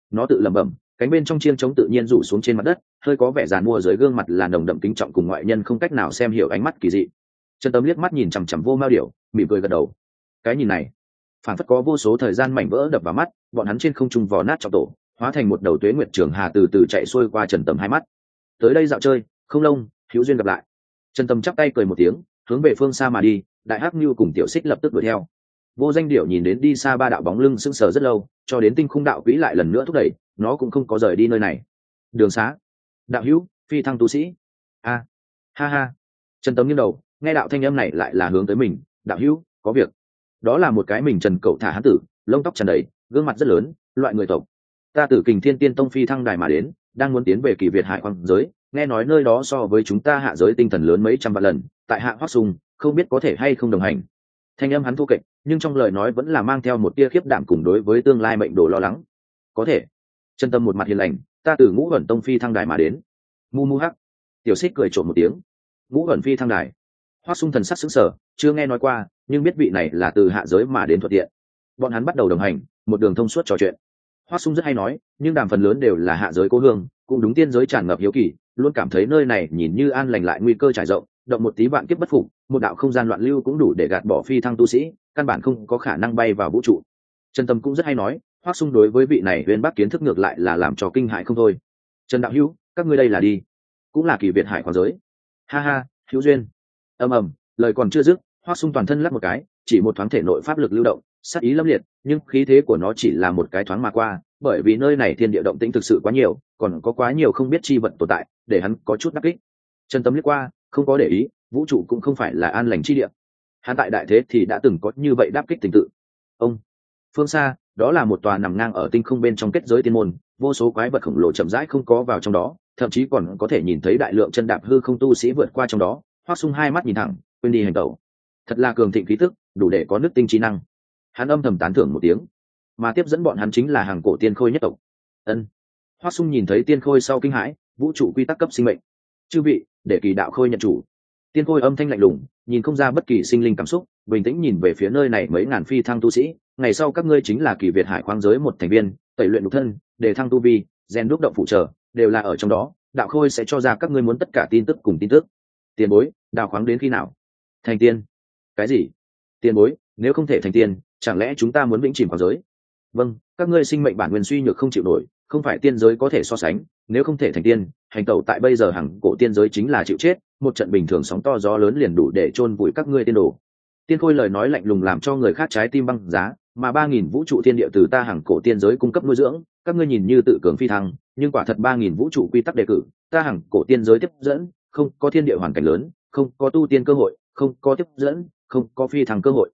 nó tự lẩm bẩm, cánh bên trong chiêng trống tự nhiên rủ xuống trên mặt đất, hơi có vẻ giàn mua dưới gương mặt là nồng đậm kính trọng cùng ngoại nhân không cách nào xem hiểu ánh mắt kỳ dị. Trần Tâm liếc mắt nhìn chằm chằm Vô Mao Điểu, mỉm cười gật đầu. Cái nhìn này, phản phất có vô số thời gian mảnh vỡ đập vào mắt, bọn hắn trên không trung vò nát trong tổ, hóa thành một đầu tuế nguyệt trường hà từ từ chạy xuôi qua Trần Tâm hai mắt. Tới đây dạo chơi, không lông, hữu duyên gặp lại. Trần Tâm chắp tay cười một tiếng, hướng về phương xa mà đi. Đại Hắc Nưu cùng Tiểu Xích lập tức đuổi theo. Vô Danh Điểu nhìn đến đi xa ba đạo bóng lưng sững sờ rất lâu, cho đến tinh khung đạo quỹ lại lần nữa thúc đẩy, nó cũng không có rời đi nơi này. Đường xá, đạo hữu, phi thăng tu sĩ. A, ha ha. Trần Tâm nghiêng đầu, nghe đạo thanh âm này lại là hướng tới mình. Đạo hữu, có việc. Đó là một cái mình Trần Cậu thả hán tử, lông tóc tràn đầy, gương mặt rất lớn, loại người tộc. Ta từ Kình Thiên Tiên Tông phi thăng đài mà đến, đang muốn tiến về Kỳ Việt Hải Hoang giới, nghe nói nơi đó so với chúng ta hạ giới tinh thần lớn mấy trăm vạn lần, tại hạ Hoắc Sùng, không biết có thể hay không đồng hành. Thanh âm hắn thô kệch, nhưng trong lời nói vẫn là mang theo một tia khiếp đảm cùng đối với tương lai mệnh đồ lo lắng. Có thể. Chân Tâm một mặt hiền lành, ta từ Ngũ Ẩn Tông phi thăng đài mà đến. Mu mu hắc. Tiểu Xích cười trộm một tiếng. Ngũ Ẩn phi thăng đài. Hoắc Sùng thần sắc sững sờ, chưa nghe nói qua, nhưng biết vị này là từ hạ giới mà đến thuận tiện. Bọn hắn bắt đầu đồng hành, một đường thông suốt trò chuyện. Hoắc Sùng rất hay nói, nhưng đàm phần lớn đều là hạ giới cố hương, cũng đúng tiên giới tràn ngập hiếu kỳ, luôn cảm thấy nơi này nhìn như an lành lại nguy cơ trải rộng, động một tí vạn kiếp bất phục, một đạo không gian loạn lưu cũng đủ để gạt bỏ phi thăng tu sĩ, căn bản không có khả năng bay vào vũ trụ. Trần Tâm cũng rất hay nói, Hoắc Sùng đối với vị này Huyền Bắc kiến thức ngược lại là làm cho kinh hãi không thôi. Trần đạo hữu, các ngươi đây là đi, cũng là Kỳ Việt Hải khoáng giới. Ha ha, hữu duyên. Ầm ầm, lời còn chưa dứt, Hoắc Sùng toàn thân lắc một cái, chỉ một thoáng thể nội pháp lực lưu động, sát ý lâm liệt, nhưng khí thế của nó chỉ là một cái thoáng mà qua, bởi vì nơi này thiên địa động tĩnh thực sự quá nhiều, còn có quá nhiều không biết chi vật tồn tại, để hắn có chút đắc kích. Trần Tâm liếc qua, không có để ý, vũ trụ cũng không phải là an lành chi địa. Hắn tại đại thế thì đã từng có như vậy đáp kích tình tự. Ông, phương xa, đó là một tòa nằm ngang ở tinh không bên trong kết giới tiên môn, vô số quái vật khổng lồ chậm rãi không có vào trong đó, thậm chí còn có thể nhìn thấy đại lượng chân đạp hư không tu sĩ vượt qua trong đó. Hoắc Sùng hai mắt nhìn thẳng, quên đi hành tẩu. Thật là cường thịnh khí tức, đủ để có nước tinh trí năng. Hắn âm thầm tán thưởng một tiếng, mà tiếp dẫn bọn hắn chính là hàng cổ tiên khôi nhất tộc. Ân. Hoắc Sùng nhìn thấy tiên khôi sau kinh hãi, vũ trụ quy tắc cấp sinh mệnh. Chư vị, để Kỳ đạo khôi nhận chủ. Tiên khôi âm thanh lạnh lùng, nhìn không ra bất kỳ sinh linh cảm xúc, bình tĩnh nhìn về phía nơi này mấy ngàn phi thăng tu sĩ. Ngày sau các ngươi chính là Kỳ Việt Hải khoáng giới một thành viên, tẩy luyện nhục thân, để thăng tu vi, rèn đúc động phụ trợ, đều là ở trong đó. Đạo khôi sẽ cho ra các ngươi muốn tất cả tin tức cùng tin tức. Tiền bối, đào khoáng đến khi nào? Thành tiên. Cái gì? Tiền bối, nếu không thể thành tiên, chẳng lẽ chúng ta muốn vĩnh chìm khoáng giới? Vâng, các ngươi sinh mệnh bản nguyên suy nhược không chịu nổi, không phải tiên giới có thể so sánh. Nếu không thể thành tiên, hành tẩu tại bây giờ hàng cổ tiên giới chính là chịu chết, một trận bình thường sóng to gió lớn liền đủ để chôn vùi các ngươi tiên đồ. Tiên khôi lời nói lạnh lùng làm cho người khác trái tim băng giá, mà 3000 vũ trụ thiên địa từ ta hàng cổ tiên giới cung cấp nuôi dưỡng, các ngươi nhìn như tự cường phi thăng, nhưng quả thật 3000 vũ trụ quy tắc đề cử, ta hàng cổ tiên giới tiếp dẫn, không có thiên địa hoàn cảnh lớn, không có tu tiên cơ hội, không có tiếp dẫn, không có phi thăng cơ hội.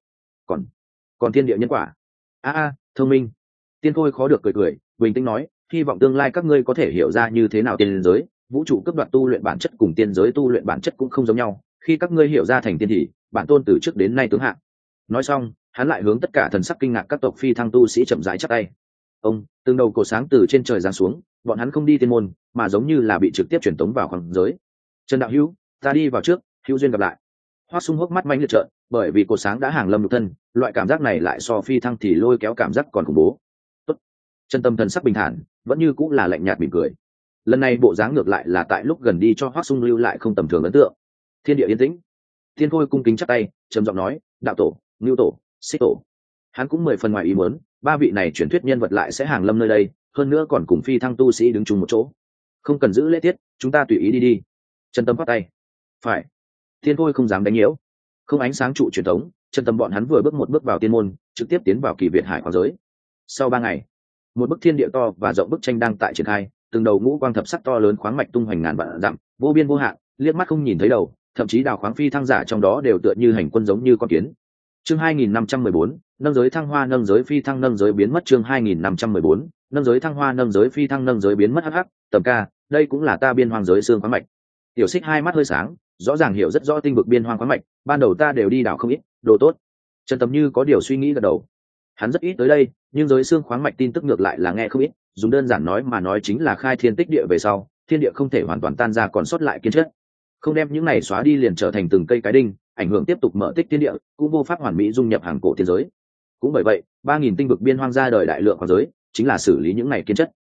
Còn thiên địa nhân quả. Thông minh. Tiên khôi khó được cười cười, bình tĩnh nói, hy vọng tương lai các ngươi có thể hiểu ra như thế nào tiên giới, vũ trụ cấp đoạt tu luyện bản chất cùng tiên giới tu luyện bản chất cũng không giống nhau, khi các ngươi hiểu ra thành tiên thì bản tôn từ trước đến nay tướng hạ. Nói xong, hắn lại hướng tất cả thần sắc kinh ngạc các tộc phi thăng tu sĩ chậm rãi chắp tay. Ông, từng đầu cổ sáng từ trên trời giáng xuống, bọn hắn không đi tiên môn, mà giống như là bị trực tiếp truyền tống vào khoáng giới. Trần đạo hữu, ta đi vào trước, hữu duyên gặp lại. Hoắc Sùng hốc mắt manh liệt trợn, bởi vì cổ sáng đã hàng lâm nhục thân, loại cảm giác này lại so phi thăng thì lôi kéo cảm giác còn khủng bố. Tốt. Trần Tâm thần sắc bình thản, vẫn như cũng là lạnh nhạt mỉm cười. Lần này bộ dáng ngược lại là tại lúc gần đi cho Hoắc Sùng lưu lại không tầm thường ấn tượng. Thiên địa yên tĩnh. Thiên Khôi cung kính chắp tay, trầm giọng nói, đạo tổ, Nưu tổ, Xích tổ. Hắn cũng 10 phần ngoài ý muốn, ba vị này truyền thuyết nhân vật lại sẽ hàng lâm nơi đây, hơn nữa còn cùng phi thăng tu sĩ đứng chung một chỗ. Không cần giữ lễ tiết, chúng ta tùy ý đi đi. Trần Tâm bắt tay. Phải. Thiên Khôi không dám đánh nhiễu. Không ánh sáng trụ truyền thống, Trần Tâm bọn hắn vừa bước một bước vào tiên môn, trực tiếp tiến vào Kỳ Việt Hải khoáng giới. Sau 3 ngày, một bức thiên địa to và rộng bức tranh đang tại triển khai, từng đầu ngũ quang thập sắc to lớn khoáng mạch tung hoành ngàn vạn dặm, vô biên vô hạn, liếc mắt không nhìn thấy đầu, thậm chí đào khoáng phi thăng giả trong đó đều tựa như hành quân giống như con kiến. Chương 2514, nâng giới thăng hoa nâng giới phi thăng nâng giới biến mất. Chương 2514, nâng giới thăng hoa nâng giới phi thăng nâng giới biến mất. Hắc, Tầm ca, đây cũng là ta biên hoang giới xương khoáng mạch. Tiểu Xích hai mắt hơi sáng, rõ ràng hiểu rất rõ tinh vực biên hoang khoáng mạch, ban đầu ta đều đi đào không ít, đồ tốt. Trần Tầm như có điều suy nghĩ gật đầu. Hắn rất ít tới đây, nhưng giới xương khoáng mạch tin tức ngược lại là nghe không ít, dùng đơn giản nói mà nói chính là khai thiên tích địa về sau, thiên địa không thể hoàn toàn tan ra còn sót lại kiến chất. Không đem những này xóa đi liền trở thành từng cây cái đinh, ảnh hưởng tiếp tục mở tích thiên địa, cũng vô pháp hoàn mỹ dung nhập hàng cổ tiên giới. Cũng bởi vậy, 3000 tinh vực biên hoang ra đời đại lượng khoáng giới, chính là xử lý những này kiến chất.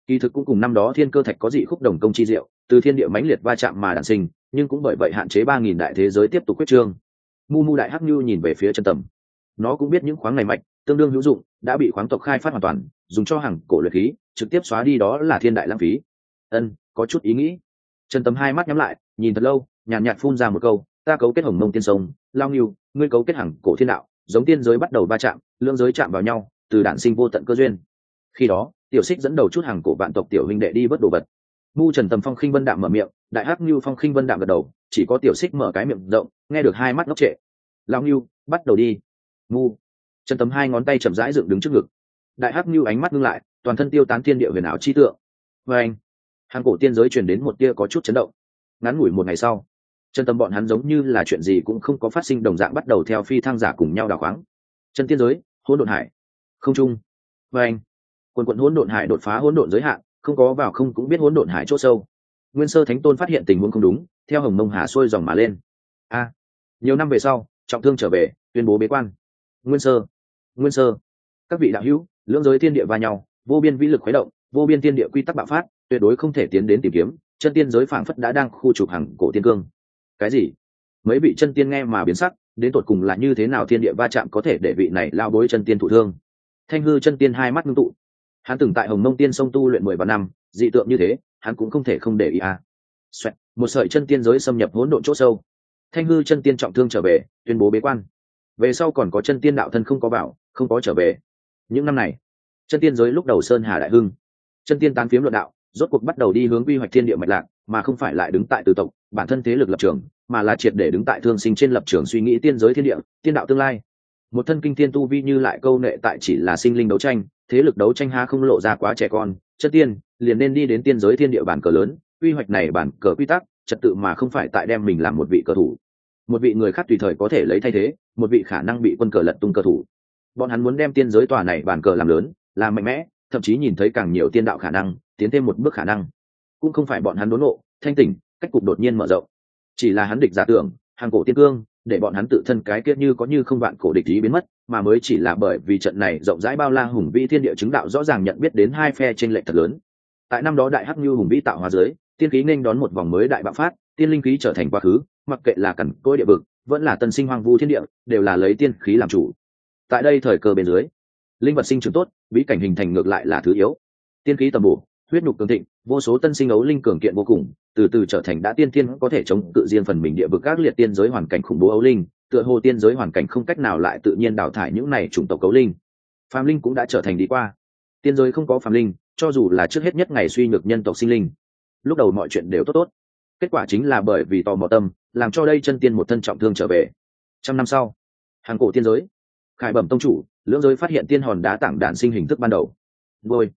Kỳ thực cũng cùng năm đó thiên cơ thạch có dị khúc đồng công chi diệu, từ thiên địa mãnh liệt va chạm mà đản sinh, nhưng cũng bởi vậy hạn chế 3.000 đại thế giới tiếp tục quyết trương. Mu Mu đại hắc nhu nhìn về phía chân tầm, nó cũng biết những khoáng này mạch tương đương hữu dụng, đã bị khoáng tộc khai phát hoàn toàn, dùng cho hàng cổ luyện khí, trực tiếp xóa đi đó là thiên đại lãng phí. Có chút ý nghĩ. Chân tầm hai mắt nhắm lại, nhìn thật lâu, nhàn nhạt phun ra một câu, ta cấu kết hồng mông tiên sông, lao nghiêu, ngươi cấu kết hàng cổ thiên đạo, giống tiên giới bắt đầu va chạm, lưỡng giới chạm vào nhau, từ đản sinh vô tận cơ duyên. Khi đó, tiểu xích dẫn đầu chút hàng cổ vạn tộc tiểu huynh đệ đi vớt đồ vật. Mu Trần Tầm Phong khinh vân đạm mở miệng, đại hắc nhu phong khinh vân đạm gật đầu, chỉ có tiểu xích mở cái miệng rộng, nghe được hai mắt ngốc trệ. Lao nhu, bắt đầu đi. Mu Trần Tầm hai ngón tay chậm rãi dựng đứng trước ngực. Đại hắc nhu ánh mắt ngưng lại, toàn thân tiêu tán thiên địa huyền ảo chi tượng. Và anh, hàng cổ tiên giới truyền đến một tia có chút chấn động. Ngắn ngủi một ngày sau, Chân Tâm bọn hắn giống như là chuyện gì cũng không có phát sinh đồng dạng bắt đầu theo phi thăng giả cùng nhau đào khoáng. Chân tiên giới, hỗn độn hải, không trung. Và anh, quần hỗn độn hải đột phá hỗn độn giới hạn, không có vào không cũng biết hỗn độn hải chỗ sâu. Nguyên Sơ Thánh Tôn phát hiện tình huống không đúng, theo hồng mông hà xuôi dòng mà lên. Nhiều năm về sau, trọng thương trở về, tuyên bố bế quan. Nguyên Sơ, các vị đạo hữu, lưỡng giới thiên địa va nhau, vô biên vĩ lực khuấy động, vô biên thiên địa quy tắc bạo phát, tuyệt đối không thể tiến đến tìm kiếm. Chân tiên giới phảng phất đã đang khu trục hàng cổ tiên cương. Cái gì? Mấy vị chân tiên nghe mà biến sắc, đến tột cùng là như thế nào thiên địa va chạm có thể để vị này lao bối chân tiên thụ thương? Thanh hư chân tiên hai mắt ngưng tụ. Hắn từng tại hồng mông tiên sông tu luyện 10 vạn năm, dị tượng như thế, hắn cũng không thể không để ý à. Xoẹt, một sợi chân tiên giới xâm nhập hỗn độn chỗ sâu. Thanh hư chân tiên trọng thương trở về, tuyên bố bế quan. Về sau còn có chân tiên đạo thân không có bảo, không có trở về. Những năm này, chân tiên giới lúc đầu sơn hà đại hưng, chân tiên tán phiếm luận đạo, rốt cuộc bắt đầu đi hướng quy hoạch thiên địa mạch lạc, mà không phải lại đứng tại từ tộc bản thân thế lực lập trường, mà là triệt để đứng tại thương sinh trên lập trường suy nghĩ tiên giới thiên địa, tiên đạo tương lai. Một thân kinh thiên tu vi như lại câu nệ tại chỉ là sinh linh đấu tranh, thế lực đấu tranh ha không lộ ra quá trẻ con, chân tiên liền nên đi đến tiên giới thiên địa bản cờ lớn, quy hoạch này bản cờ quy tắc, trật tự mà không phải tại đem mình làm một vị cờ thủ. Một vị người khác tùy thời có thể lấy thay thế, một vị khả năng bị quân cờ lật tung cờ thủ. Bọn hắn muốn đem tiên giới tòa này bản cờ làm lớn, làm mạnh mẽ, thậm chí nhìn thấy càng nhiều tiên đạo khả năng, tiến thêm một bước khả năng. Cũng không phải bọn hắn đốn ngộ, thanh tỉnh, cách cục đột nhiên mở rộng, chỉ là hắn địch giả tưởng, hàng cổ tiên cương, để bọn hắn tự thân cái kia như có như không vạn cổ địch ý biến mất, mà mới chỉ là bởi vì trận này rộng rãi bao la hùng vĩ thiên địa chứng đạo rõ ràng nhận biết đến hai phe chênh lệch thật lớn. Tại năm đó đại hắc như hùng vĩ tạo hóa giới, tiên khí nên đón một vòng mới đại bạo phát, tiên linh khí trở thành quá khứ, mặc kệ là cằn cỗi địa vực, vẫn là tân sinh hoang vu thiên địa, đều là lấy tiên khí làm chủ. Tại đây thời cơ bên dưới, linh vật sinh trưởng tốt, bí cảnh hình thành ngược lại là thứ yếu. Tiên khí tầm bổ, huyết nhục cường thịnh, vô số tân sinh ấu linh cường kiện vô cùng, từ từ trở thành đã tiên thiên có thể chống cự riêng phần mình địa vực các liệt tiên giới hoàn cảnh khủng bố ấu linh, tựa hồ tiên giới hoàn cảnh không cách nào lại tự nhiên đào thải những này chủng tộc ấu linh. Phàm linh cũng đã trở thành đi qua. Tiên giới không có phàm linh, cho dù là trước hết nhất ngày suy nhược nhân tộc sinh linh, lúc đầu mọi chuyện đều tốt tốt. Kết quả chính là bởi vì tò mò tâm, làm cho đây chân tiên một thân trọng thương trở về. 100 năm sau, hàng cổ tiên giới, Khải Bẩm tông chủ, lưỡng giới phát hiện tiên hòn đá tảng đản sinh hình thức ban đầu. Ngôi,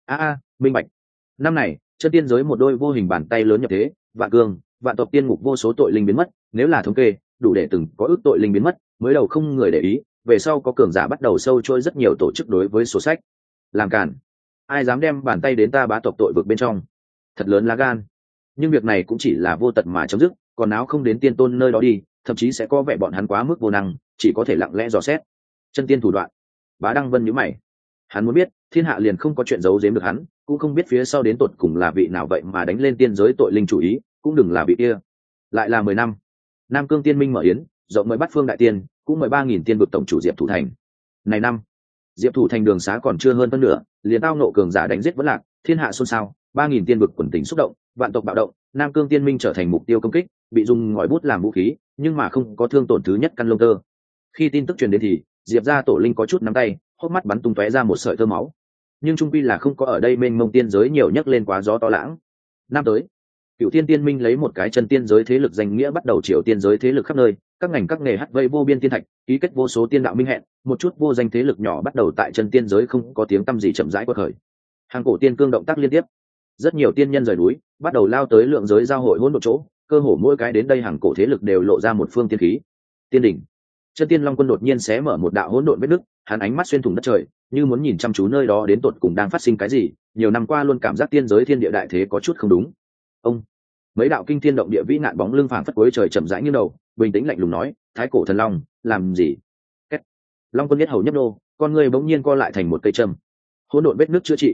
minh bạch. Năm này, chân tiên giới một đôi vô hình bàn tay lớn nhập thế, vạn cương, vạn tộc tiên ngục vô số tội linh biến mất, nếu là thống kê, đủ để từng có ước tội linh biến mất, mới đầu không người để ý, về sau có cường giả bắt đầu sâu trôi rất nhiều tổ chức đối với sổ sách. Làm cản, ai dám đem bàn tay đến ta bá tộc tội vực bên trong? Thật lớn lá gan. Nhưng việc này cũng chỉ là vô tật mà chấm dứt, còn áo không đến tiên tôn nơi đó đi, thậm chí sẽ có vẻ bọn hắn quá mức vô năng, chỉ có thể lặng lẽ dò xét. Chân tiên thủ đoạn. Bá Đăng Vân nhíu mày. Hắn muốn biết, thiên hạ liền không có chuyện giấu giếm được hắn, cũng không biết phía sau đến tột cùng là vị nào vậy mà đánh lên tiên giới tội linh chủ ý, cũng đừng là vị kia. Lại là 10 năm. Nam Cương Tiên Minh mở yến, rộng mời Bát Phương đại tiên, cũng mời 3.000 tiên vực tổng chủ Diệp Thủ Thành. Này năm, Diệp Thủ Thành đường xá còn chưa hơn phân nửa, liền tao nộ cường giả đánh giết vẫn lạc, thiên hạ xôn xao, 3.000 tiên vực quần tình xúc động, vạn tộc bạo động, Nam Cương Tiên Minh trở thành mục tiêu công kích, bị dùng ngòi bút làm vũ khí, nhưng mà không có thương tổn thứ nhất căn lông tơ. Khi tin tức truyền đến thì, Diệp gia tổ linh có chút nắm tay, hốc mắt bắn tung tóe ra một sợi tơ máu. Nhưng trung quy là không có ở đây mênh mông tiên giới nhiều nhắc lên quá gió to lãng. Năm tới, Cửu Tiên Tiên Minh lấy một cái chân tiên giới thế lực danh nghĩa bắt đầu triệu tiên giới thế lực khắp nơi, các ngành các nghề hắt vây vô biên tiên thạch, ký kết vô số tiên đạo minh hẹn, một chút vô danh thế lực nhỏ bắt đầu tại chân tiên giới không có tiếng tăm gì chậm rãi quật khởi. Hàng cổ tiên cương động tác liên tiếp, rất nhiều tiên nhân rời núi, bắt đầu lao tới lượng giới giao hội hỗn độn chỗ, cơ hồ mỗi cái đến đây hàng cổ thế lực đều lộ ra một phương tiên khí. Tiên đỉnh, chân tiên long quân đột nhiên xé mở một đạo hỗn độn vết nứt, hắn ánh mắt xuyên thủng đất trời, như muốn nhìn chăm chú nơi đó đến tột cùng đang phát sinh cái gì. Nhiều năm qua luôn cảm giác tiên giới thiên địa đại thế có chút không đúng. Ông, mấy đạo kinh thiên động địa vĩ nạn bóng lưng phảng phất cuối trời chậm rãi nghiêng đầu, bình tĩnh lạnh lùng nói, thái cổ thần long làm gì? Kết. Long quân biết hầu nhấp nô, con người bỗng nhiên co lại thành một cây châm. Hỗn độn vết nứt chữa trị,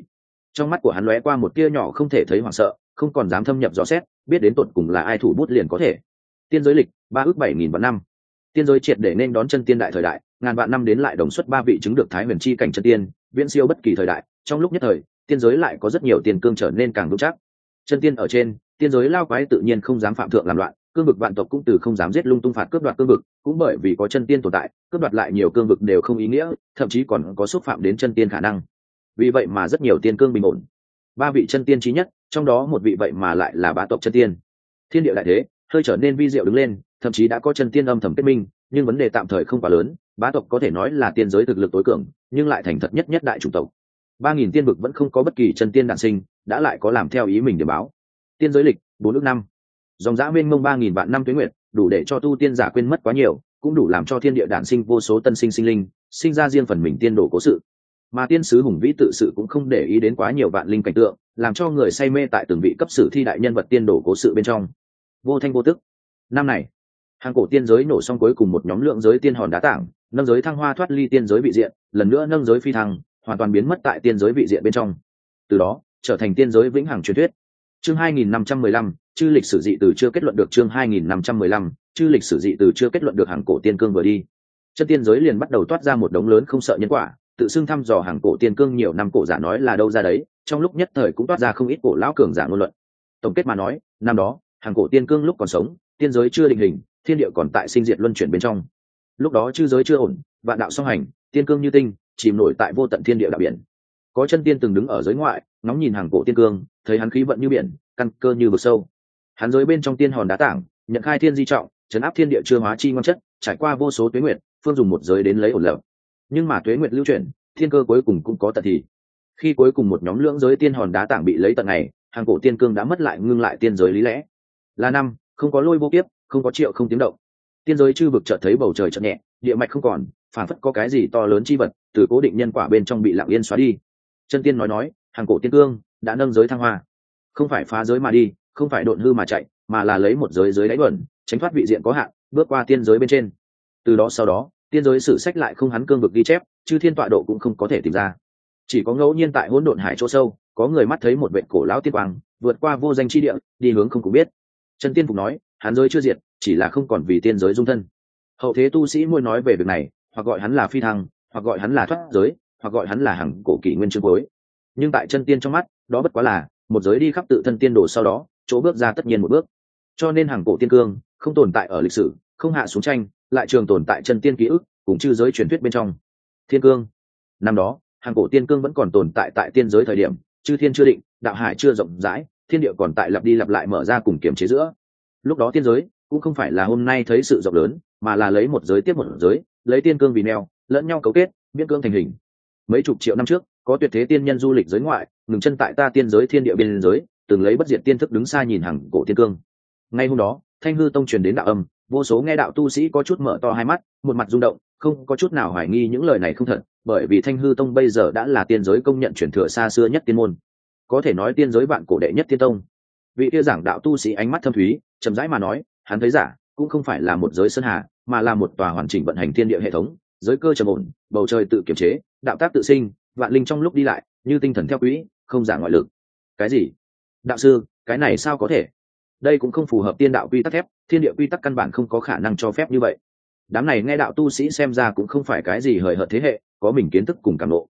Trong mắt của hắn lóe qua một tia nhỏ không thể thấy hoảng sợ, không còn dám thâm nhập dò xét, biết đến tột cùng là ai thủ bút liền có thể. Tiên giới lịch 3 ước 7.000 vạn năm. Tiên giới triệt để nên đón chân tiên đại thời đại, ngàn vạn năm đến lại đồng xuất 3 vị chứng được thái huyền chi cảnh chân tiên, viễn siêu bất kỳ thời đại. Trong lúc nhất thời, tiên giới lại có rất nhiều tiền cương trở nên càng vững chắc. Chân tiên ở trên, tiên giới lao quái tự nhiên không dám phạm thượng làm loạn, cương vực vạn tộc cũng từ không dám giết lung tung phạt cướp đoạt cương vực, cũng bởi vì có chân tiên tồn tại, cướp đoạt lại nhiều cương vực đều không ý nghĩa, thậm chí còn có xúc phạm đến chân tiên khả năng. Vì vậy mà rất nhiều tiên cương bình ổn. 3 vị chân tiên chí nhất, trong đó một vị vậy mà lại là bá tộc chân tiên. Thiên địa đại thế hơi trở nên vi diệu đứng lên, thậm chí đã có chân tiên âm thầm kết minh, nhưng vấn đề tạm thời không quá lớn. Bá tộc có thể nói là tiên giới thực lực tối cường, nhưng lại thành thật nhất đại chủng tộc. 3.000 tiên vực vẫn không có bất kỳ chân tiên đản sinh, đã lại có làm theo ý mình để báo. Tiên giới lịch 4 ước năm, dòng dã mênh mông 3.000 vạn năm tuế nguyệt, đủ để cho tu tiên giả quên mất quá nhiều, cũng đủ làm cho thiên địa đản sinh vô số tân sinh sinh linh, sinh ra riêng phần mình tiên đồ cố sự. Mà tiên sứ hùng vĩ tự sự cũng không để ý đến quá nhiều vạn linh cảnh tượng, làm cho người say mê tại từng vị cấp sử thi đại nhân vật tiên đồ cố sự bên trong. Vô thanh vô tức. Năm này, hàng cổ tiên giới nổ xong cuối cùng một nhóm lượng giới tiên hòn đá tảng, nâng giới thăng hoa thoát ly tiên giới vị diện, lần nữa nâng giới phi thăng, hoàn toàn biến mất tại tiên giới vị diện bên trong. Từ đó, trở thành tiên giới vĩnh hằng truyền thuyết. Chương 2515, chư lịch sử dị từ chưa kết luận được. Chương 2515, chư lịch sử dị từ chưa kết luận được. Hàng cổ tiên cương vừa đi, chân tiên giới liền bắt đầu toát ra một đống lớn không sợ nhân quả, tự xưng thăm dò hàng cổ tiên cương nhiều năm cổ giả nói là đâu ra đấy, trong lúc nhất thời cũng toát ra không ít cổ lão cường giả ngôn luận. Tổng kết mà nói, năm đó hàng cổ tiên cương lúc còn sống, tiên giới chưa định hình, thiên địa còn tại sinh diệt luân chuyển bên trong. Lúc đó chư giới chưa ổn, vạn đạo song hành, tiên cương như tinh, chìm nổi tại vô tận thiên địa đạo biển. Có chân tiên từng đứng ở giới ngoại, ngóng nhìn hàng cổ tiên cương, thấy hắn khí vận như biển, căn cơ như vực sâu. Hắn giới bên trong tiên hòn đá tảng, nhận khai thiên di trọng, trấn áp thiên địa chưa hóa chi ngon chất, trải qua vô số tuế nguyệt, phương dùng một giới đến lấy ổn lập. Nhưng mà tuế nguyệt lưu chuyển, thiên cơ cuối cùng cũng có tận thì. Khi cuối cùng một nhóm lưỡng giới tiên hòn đá tảng bị lấy tận ngày, hàng cổ tiên cương đã mất lại ngưng lại tiên giới lý lẽ. Là năm, không có lôi vô kiếp, không có triệu không tiếng động. Tiên giới chư vực chợt thấy bầu trời chợt nhẹ, địa mạch không còn, phản phất có cái gì to lớn chi vật từ cố định nhân quả bên trong bị lặng yên xóa đi. Chân tiên nói, hàng cổ tiên cương đã nâng giới thăng hoa, không phải phá giới mà đi, không phải độn hư mà chạy, mà là lấy một giới dưới đáy bẩn, tránh thoát vị diện có hạn, bước qua tiên giới bên trên. Từ đó sau đó, tiên giới sử sách lại không hắn cương vực ghi chép, chư thiên tọa độ cũng không có thể tìm ra. Chỉ có ngẫu nhiên tại hỗn độn hải chỗ sâu, có người mắt thấy một vệt cổ lão tiên quang vượt qua vô danh chi địa, đi hướng không cũng biết. Chân tiên phục nói, hắn giới chưa diệt, chỉ là không còn vì tiên giới dung thân. Hậu thế tu sĩ môi nói về việc này, hoặc gọi hắn là phi thăng, hoặc gọi hắn là thoát giới, hoặc gọi hắn là hàng cổ kỷ nguyên chương cuối. Nhưng tại chân tiên trong mắt, đó bất quá là một giới đi khắp tự thân tiên đồ, sau đó chỗ bước ra tất nhiên một bước. Cho nên hàng cổ tiên cương không tồn tại ở lịch sử, không hạ xuống tranh, lại trường tồn tại chân tiên ký ức cũng chư giới truyền thuyết bên trong. Thiên cương, năm đó hàng cổ tiên cương vẫn còn tồn tại tại tiên giới thời điểm, chư thiên chưa định, đạo hải chưa rộng rãi, thiên địa còn tại lặp đi lặp lại mở ra cùng kiềm chế giữa. Lúc đó tiên giới cũng không phải là hôm nay thấy sự rộng lớn, mà là lấy một giới tiếp một giới, lấy tiên cương vì neo, lẫn nhau cấu kết, miễn cương thành hình. Mấy chục triệu năm trước, có tuyệt thế tiên nhân du lịch giới ngoại, ngừng chân tại ta tiên giới thiên địa biên giới, từng lấy bất diệt tiên thức đứng xa nhìn hàng cổ tiên cương. Ngay hôm đó, Thanh Hư Tông truyền đến đạo âm, vô số nghe đạo tu sĩ có chút mở to hai mắt, một mặt rung động, không có chút nào hoài nghi những lời này không thật, bởi vì Thanh Hư Tông bây giờ đã là tiên giới công nhận truyền thừa xa xưa nhất tiên môn, có thể nói tiên giới vạn cổ đệ nhất tiên tông. Vị kia giảng đạo tu sĩ ánh mắt thâm thúy, chậm rãi mà nói, hắn thấy giả cũng không phải là một giới sơn hà, mà là một tòa hoàn chỉnh vận hành thiên địa hệ thống, giới cơ trầm ổn, bầu trời tự kiểm chế, đạo tác tự sinh, vạn linh trong lúc đi lại như tinh thần theo quỹ, không giả ngoại lực. Cái gì? Đạo sư, cái này sao có thể? Đây cũng không phù hợp tiên đạo quy tắc thép, thiên địa quy tắc căn bản không có khả năng cho phép như vậy. Đám này nghe đạo tu sĩ xem ra cũng không phải cái gì hời hợt thế hệ, có mình kiến thức cùng cảm ngộ.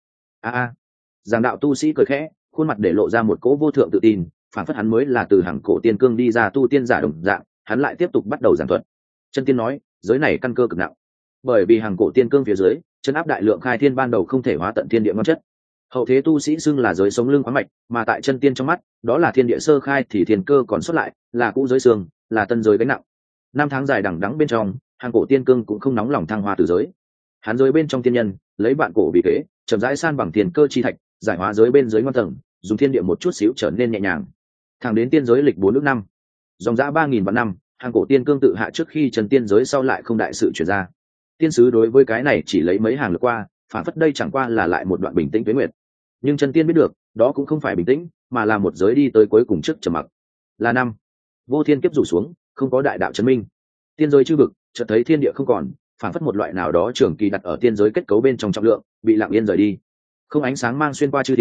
Giảng đạo tu sĩ cười khẽ, khuôn mặt để lộ ra một cỗ vô thượng tự tin, phản phất hắn mới là từ hàng cổ tiên cương đi ra tu tiên giả đồng dạng. Hắn lại tiếp tục bắt đầu giảng thuật. Chân tiên nói, giới này căn cơ cực nặng, bởi vì hàng cổ tiên cương phía dưới chân áp đại lượng khai thiên ban đầu không thể hóa tận thiên địa ngon chất. Hậu thế tu sĩ xưng là giới sống lưng khoáng mạch, mà tại chân tiên trong mắt, đó là thiên địa sơ khai thì thiên cơ còn xuất lại, là cũ giới xương, là tân giới gánh nặng. Năm tháng dài đằng đẵng bên trong, hàng cổ tiên cương cũng không nóng lòng thăng hoa từ giới. Hắn giới bên trong tiên nhân lấy bạn cổ vì kế, chậm rãi san bằng tiền cơ chi thạch, giải hóa giới bên dưới ngoan tầng, dùng thiên địa một chút xíu trở nên nhẹ nhàng. Thẳng đến tiên giới lịch 4 ước năm, dòng dã 3.000 vạn năm, hàng cổ tiên cương tự hạ trước khi chân tiên giới sau lại không đại sự chuyển ra. Tiên sứ đối với cái này chỉ lấy mấy hàng lướt qua, phản phất đây chẳng qua là lại một đoạn bình tĩnh tuế nguyệt. Nhưng chân tiên biết được, đó cũng không phải bình tĩnh, mà là một giới đi tới cuối cùng trước trầm mặc. Là năm, vô thiên kiếp rủ xuống, không có đại đạo chân minh. Tiên giới chư vực chợt thấy thiên địa không còn, phản phất một loại nào đó trường kỳ đặt ở tiên giới kết cấu bên trong trọng lượng bị lặng yên rời đi. Không ánh sáng mang xuyên qua chư thiên,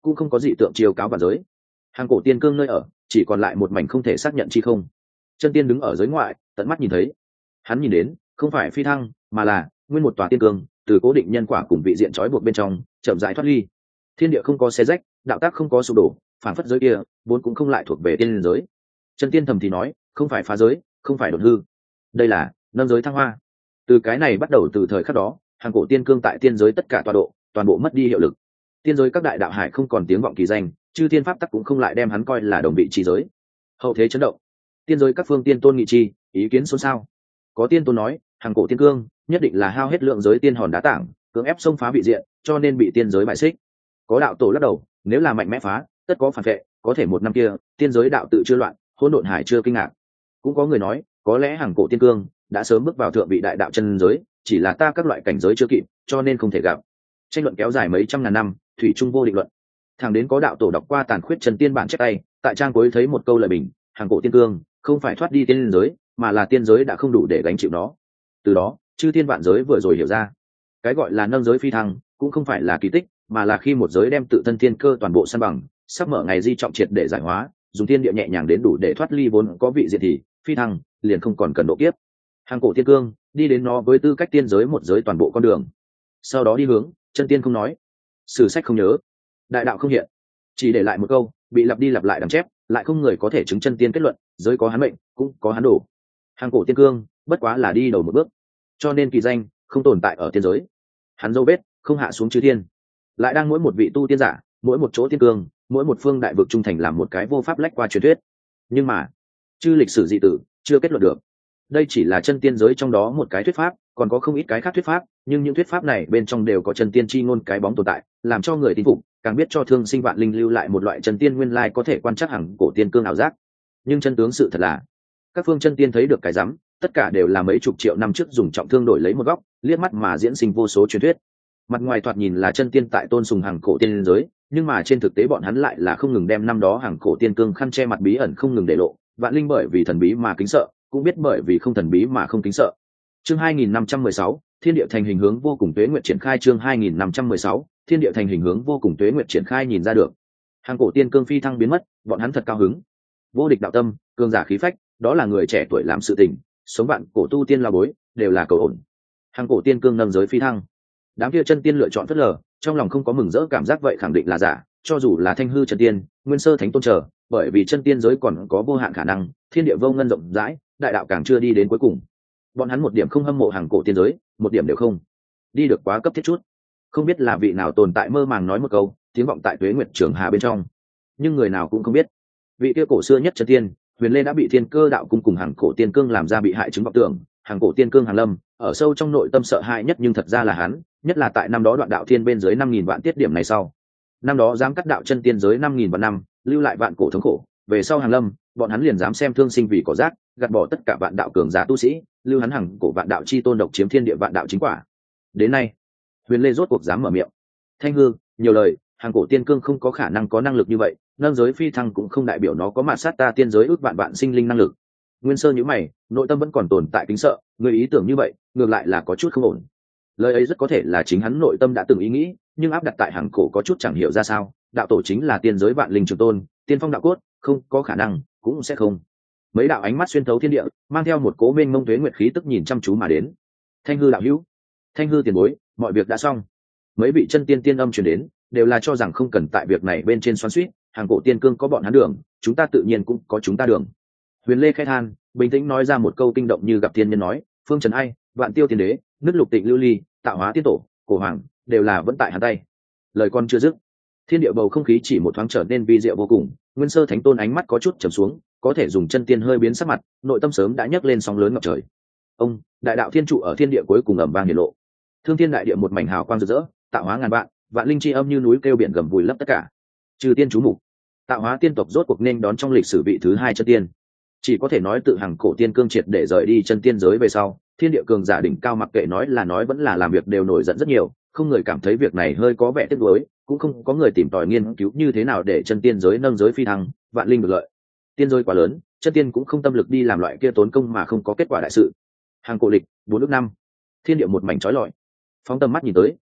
cũng không có dị tượng chiều cáo vạn giới. Hàng cổ tiên cương nơi ở chỉ còn lại một mảnh không thể xác nhận chi không. Chân tiên đứng ở giới ngoại tận mắt nhìn thấy, hắn nhìn đến không phải phi thăng mà là nguyên một tòa tiên cương từ cố định nhân quả cùng vị diện trói buộc bên trong chậm rãi thoát ly. Thiên địa không có xé rách, đạo tác không có sụp đổ, phản phất giới kia vốn cũng không lại thuộc về tiên giới. Chân tiên thầm thì nói, không phải phá giới, không phải đột hư, đây là nâng giới thăng hoa. Từ cái này bắt đầu, từ thời khắc đó, hàng cổ tiên cương tại tiên giới tất cả tọa độ toàn bộ mất đi hiệu lực. Tiên giới các đại đạo hải không còn tiếng vọng kỳ danh, chư thiên pháp tắc cũng không lại đem hắn coi là đồng vị trí giới. Hậu thế chấn động, tiên giới các phương tiên tôn nghị chi, ý kiến xôn xao. Có tiên tôn nói, hàng cổ tiên cương nhất định là hao hết lượng giới tiên hòn đá tảng, cưỡng ép xông phá vị diện, cho nên bị tiên giới bại xích. Có đạo tổ lắc đầu, nếu là mạnh mẽ phá, tất có phản vệ, có thể một năm kia tiên giới đạo tự chưa loạn, hỗn độn hải chưa kinh ngạc. Cũng có người nói, có lẽ hàng cổ tiên cương đã sớm bước vào thượng vị đại đạo chân giới, chỉ là ta các loại cảnh giới chưa kịp, cho nên không thể gặp. Tranh luận kéo dài mấy trăm ngàn năm, thủy chung vô định luận. Thẳng đến có đạo tổ đọc qua tàn khuyết chân tiên bản chép tay, tại trang cuối thấy một câu lời bình, hàng cổ tiên cương không phải thoát đi tiên giới, mà là tiên giới đã không đủ để gánh chịu nó. Từ đó chư thiên vạn giới vừa rồi hiểu ra, cái gọi là nâng giới phi thăng cũng không phải là kỳ tích, mà là khi một giới đem tự thân thiên cơ toàn bộ san bằng, sắp mở ngày di trọng triệt để giải hóa, dùng thiên địa nhẹ nhàng đến đủ để thoát ly vốn có vị diện thì phi thăng liền không còn cần độ kiếp. Hàng cổ tiên cương đi đến nó với tư cách tiên giới một giới toàn bộ con đường, sau đó đi hướng chân tiên không nói, sử sách không nhớ, đại đạo không hiện, chỉ để lại một câu bị lặp đi lặp lại đằng chép, lại không người có thể chứng chân tiên kết luận giới có hắn mệnh cũng có hắn đổ. Hàng cổ tiên cương bất quá là đi đầu một bước, cho nên kỳ danh không tồn tại ở tiên giới, hắn dấu vết không hạ xuống chư thiên, lại đang mỗi một vị tu tiên giả, mỗi một chỗ tiên cương, mỗi một phương đại vực trung thành làm một cái vô pháp lách qua truyền thuyết. Nhưng mà chư lịch sử dị tử chưa kết luận được, đây chỉ là chân tiên giới trong đó một cái thuyết pháp, còn có không ít cái khác thuyết pháp, nhưng những thuyết pháp này bên trong đều có chân tiên chi ngôn cái bóng tồn tại, làm cho người tin phục, càng biết cho thương sinh vạn linh lưu lại một loại chân tiên nguyên lai có thể quan trắc hàng cổ tiên cương ảo giác. Nhưng chân tướng sự thật là, các phương chân tiên thấy được cái rắm, tất cả đều là mấy chục triệu năm trước dùng trọng thương đổi lấy một góc, liếc mắt mà diễn sinh vô số truyền thuyết. Mặt ngoài thoạt nhìn là chân tiên tại tôn sùng hàng cổ tiên giới, nhưng mà trên thực tế bọn hắn lại là không ngừng đem năm đó hàng cổ tiên cương khăn che mặt bí ẩn không ngừng để lộ. Vạn linh bởi vì thần bí mà kính sợ, cũng biết bởi vì không thần bí mà không kính sợ. Chương 2516, thiên địa thành hình hướng vô cùng tuế nguyệt triển khai. Chương 2516, thiên địa thành hình hướng vô cùng tuế nguyệt triển khai. Nhìn ra được hàng cổ tiên cương phi thăng biến mất, bọn hắn thật cao hứng. Vô địch đạo tâm, cường giả khí phách, đó là người trẻ tuổi làm sự tình, sống bạn cổ tu tiên lao bối đều là cầu ổn. Hàng cổ tiên cương nâng giới phi thăng, đám kia chân tiên lựa chọn phớt lờ, trong lòng không có mừng rỡ cảm giác, vậy khẳng định là giả. Cho dù là thanh hư chân tiên, nguyên sơ thánh tôn trở, bởi vì chân tiên giới còn có vô hạn khả năng, thiên địa vô ngân rộng rãi, đại đạo càng chưa đi đến cuối cùng. Bọn hắn một điểm không hâm mộ hàng cổ tiên giới, một điểm đều không đi được quá cấp thiết chút. Không biết là vị nào tồn tại mơ màng nói một câu, tiếng vọng tại tuế nguyệt trường hà bên trong, nhưng người nào cũng không biết, vị kia cổ xưa nhất chân tiên Huyền Lê đã bị thiên cơ đạo cung cùng hàng cổ tiên cương làm ra bị hại chứng vọng tưởng. Hàng cổ tiên cương Hàn Lâm ở sâu trong nội tâm sợ hãi nhất, nhưng thật ra là hắn, nhất là tại năm đó đoạn đạo thiên bên dưới 5.000 vạn tiết điểm này sau, năm đó dám cắt đạo chân tiên giới 5.000 vạn năm, lưu lại vạn cổ thống khổ. Về sau Hàn Lâm, bọn hắn liền dám xem thương sinh vì cỏ rác, gạt bỏ tất cả vạn đạo cường giả tu sĩ, lưu hắn hàng cổ vạn đạo chi tôn độc chiếm thiên địa vạn đạo chính quả. Đến nay Huyền Lê rốt cuộc dám mở miệng. Thanh hư nhiều lời, hàng cổ tiên cương không có khả năng có năng lực như vậy, nâng giới phi thăng cũng không đại biểu nó có mạt sát ta tiên giới ước vạn vạn sinh linh năng lực. Nguyên sơ nhíu mày, nội tâm vẫn còn tồn tại kính sợ, người ý tưởng như vậy ngược lại là có chút không ổn. Lời ấy rất có thể là chính hắn nội tâm đã từng ý nghĩ, nhưng áp đặt tại hàng cổ có chút chẳng hiểu ra sao. Đạo tổ chính là tiên giới vạn linh trường tôn, tiên phong đạo cốt, không có khả năng, cũng sẽ không. Mấy đạo ánh mắt xuyên thấu thiên địa, mang theo một cố mênh mông tuế nguyệt khí tức nhìn chăm chú mà đến. Thanh hư đạo hữu, thanh hư tiền bối, mọi việc đã xong. Mấy vị chân tiên tiên âm truyền đến, đều là cho rằng không cần tại việc này bên trên xoắn xuýt, hàng cổ tiên cương có bọn hắn đường, chúng ta tự nhiên cũng có chúng ta đường. Huyền Lê khẽ than, bình tĩnh nói ra một câu kinh động như gặp thiên nhân nói, phương trần ai, vạn tiêu tiên đế, nứt lục tịnh lưu ly, tạo hóa tiên tổ, cổ hoàng, đều là vẫn tại hắn tay. Lời con chưa dứt, thiên địa bầu không khí chỉ một thoáng trở nên vi diệu vô cùng. Nguyên sơ thánh tôn ánh mắt có chút trầm xuống, có thể dùng chân tiên hơi biến sắc mặt, nội tâm sớm đã nhấc lên sóng lớn ngập trời. Ông đại đạo thiên trụ ở thiên địa cuối cùng ầm vang hiển lộ, thương thiên đại địa một mảnh hào quang rực rỡ, tạo hóa ngàn vạn, vạn linh chi âm như núi kêu biển gầm vùi lấp tất cả. Trừ tiên chú mục, tạo hóa tiên tộc rốt cuộc nên đón trong lịch sử vị thứ 2 chân tiên. Chỉ có thể nói tự hàng cổ tiên cương triệt để rời đi chân tiên giới về sau, thiên địa cường giả đỉnh cao mặc kệ nói là nói vẫn là làm việc đều nổi giận rất nhiều, không người cảm thấy việc này hơi có vẻ tiếc nuối, cũng không có người tìm tòi nghiên cứu như thế nào để chân tiên giới nâng giới phi thăng, vạn linh được lợi. Tiên giới quá lớn, chân tiên cũng không tâm lực đi làm loại kia tốn công mà không có kết quả đại sự. Hàng cổ lịch 4 ước năm, thiên địa một mảnh chói lọi. Phóng tầm mắt nhìn tới,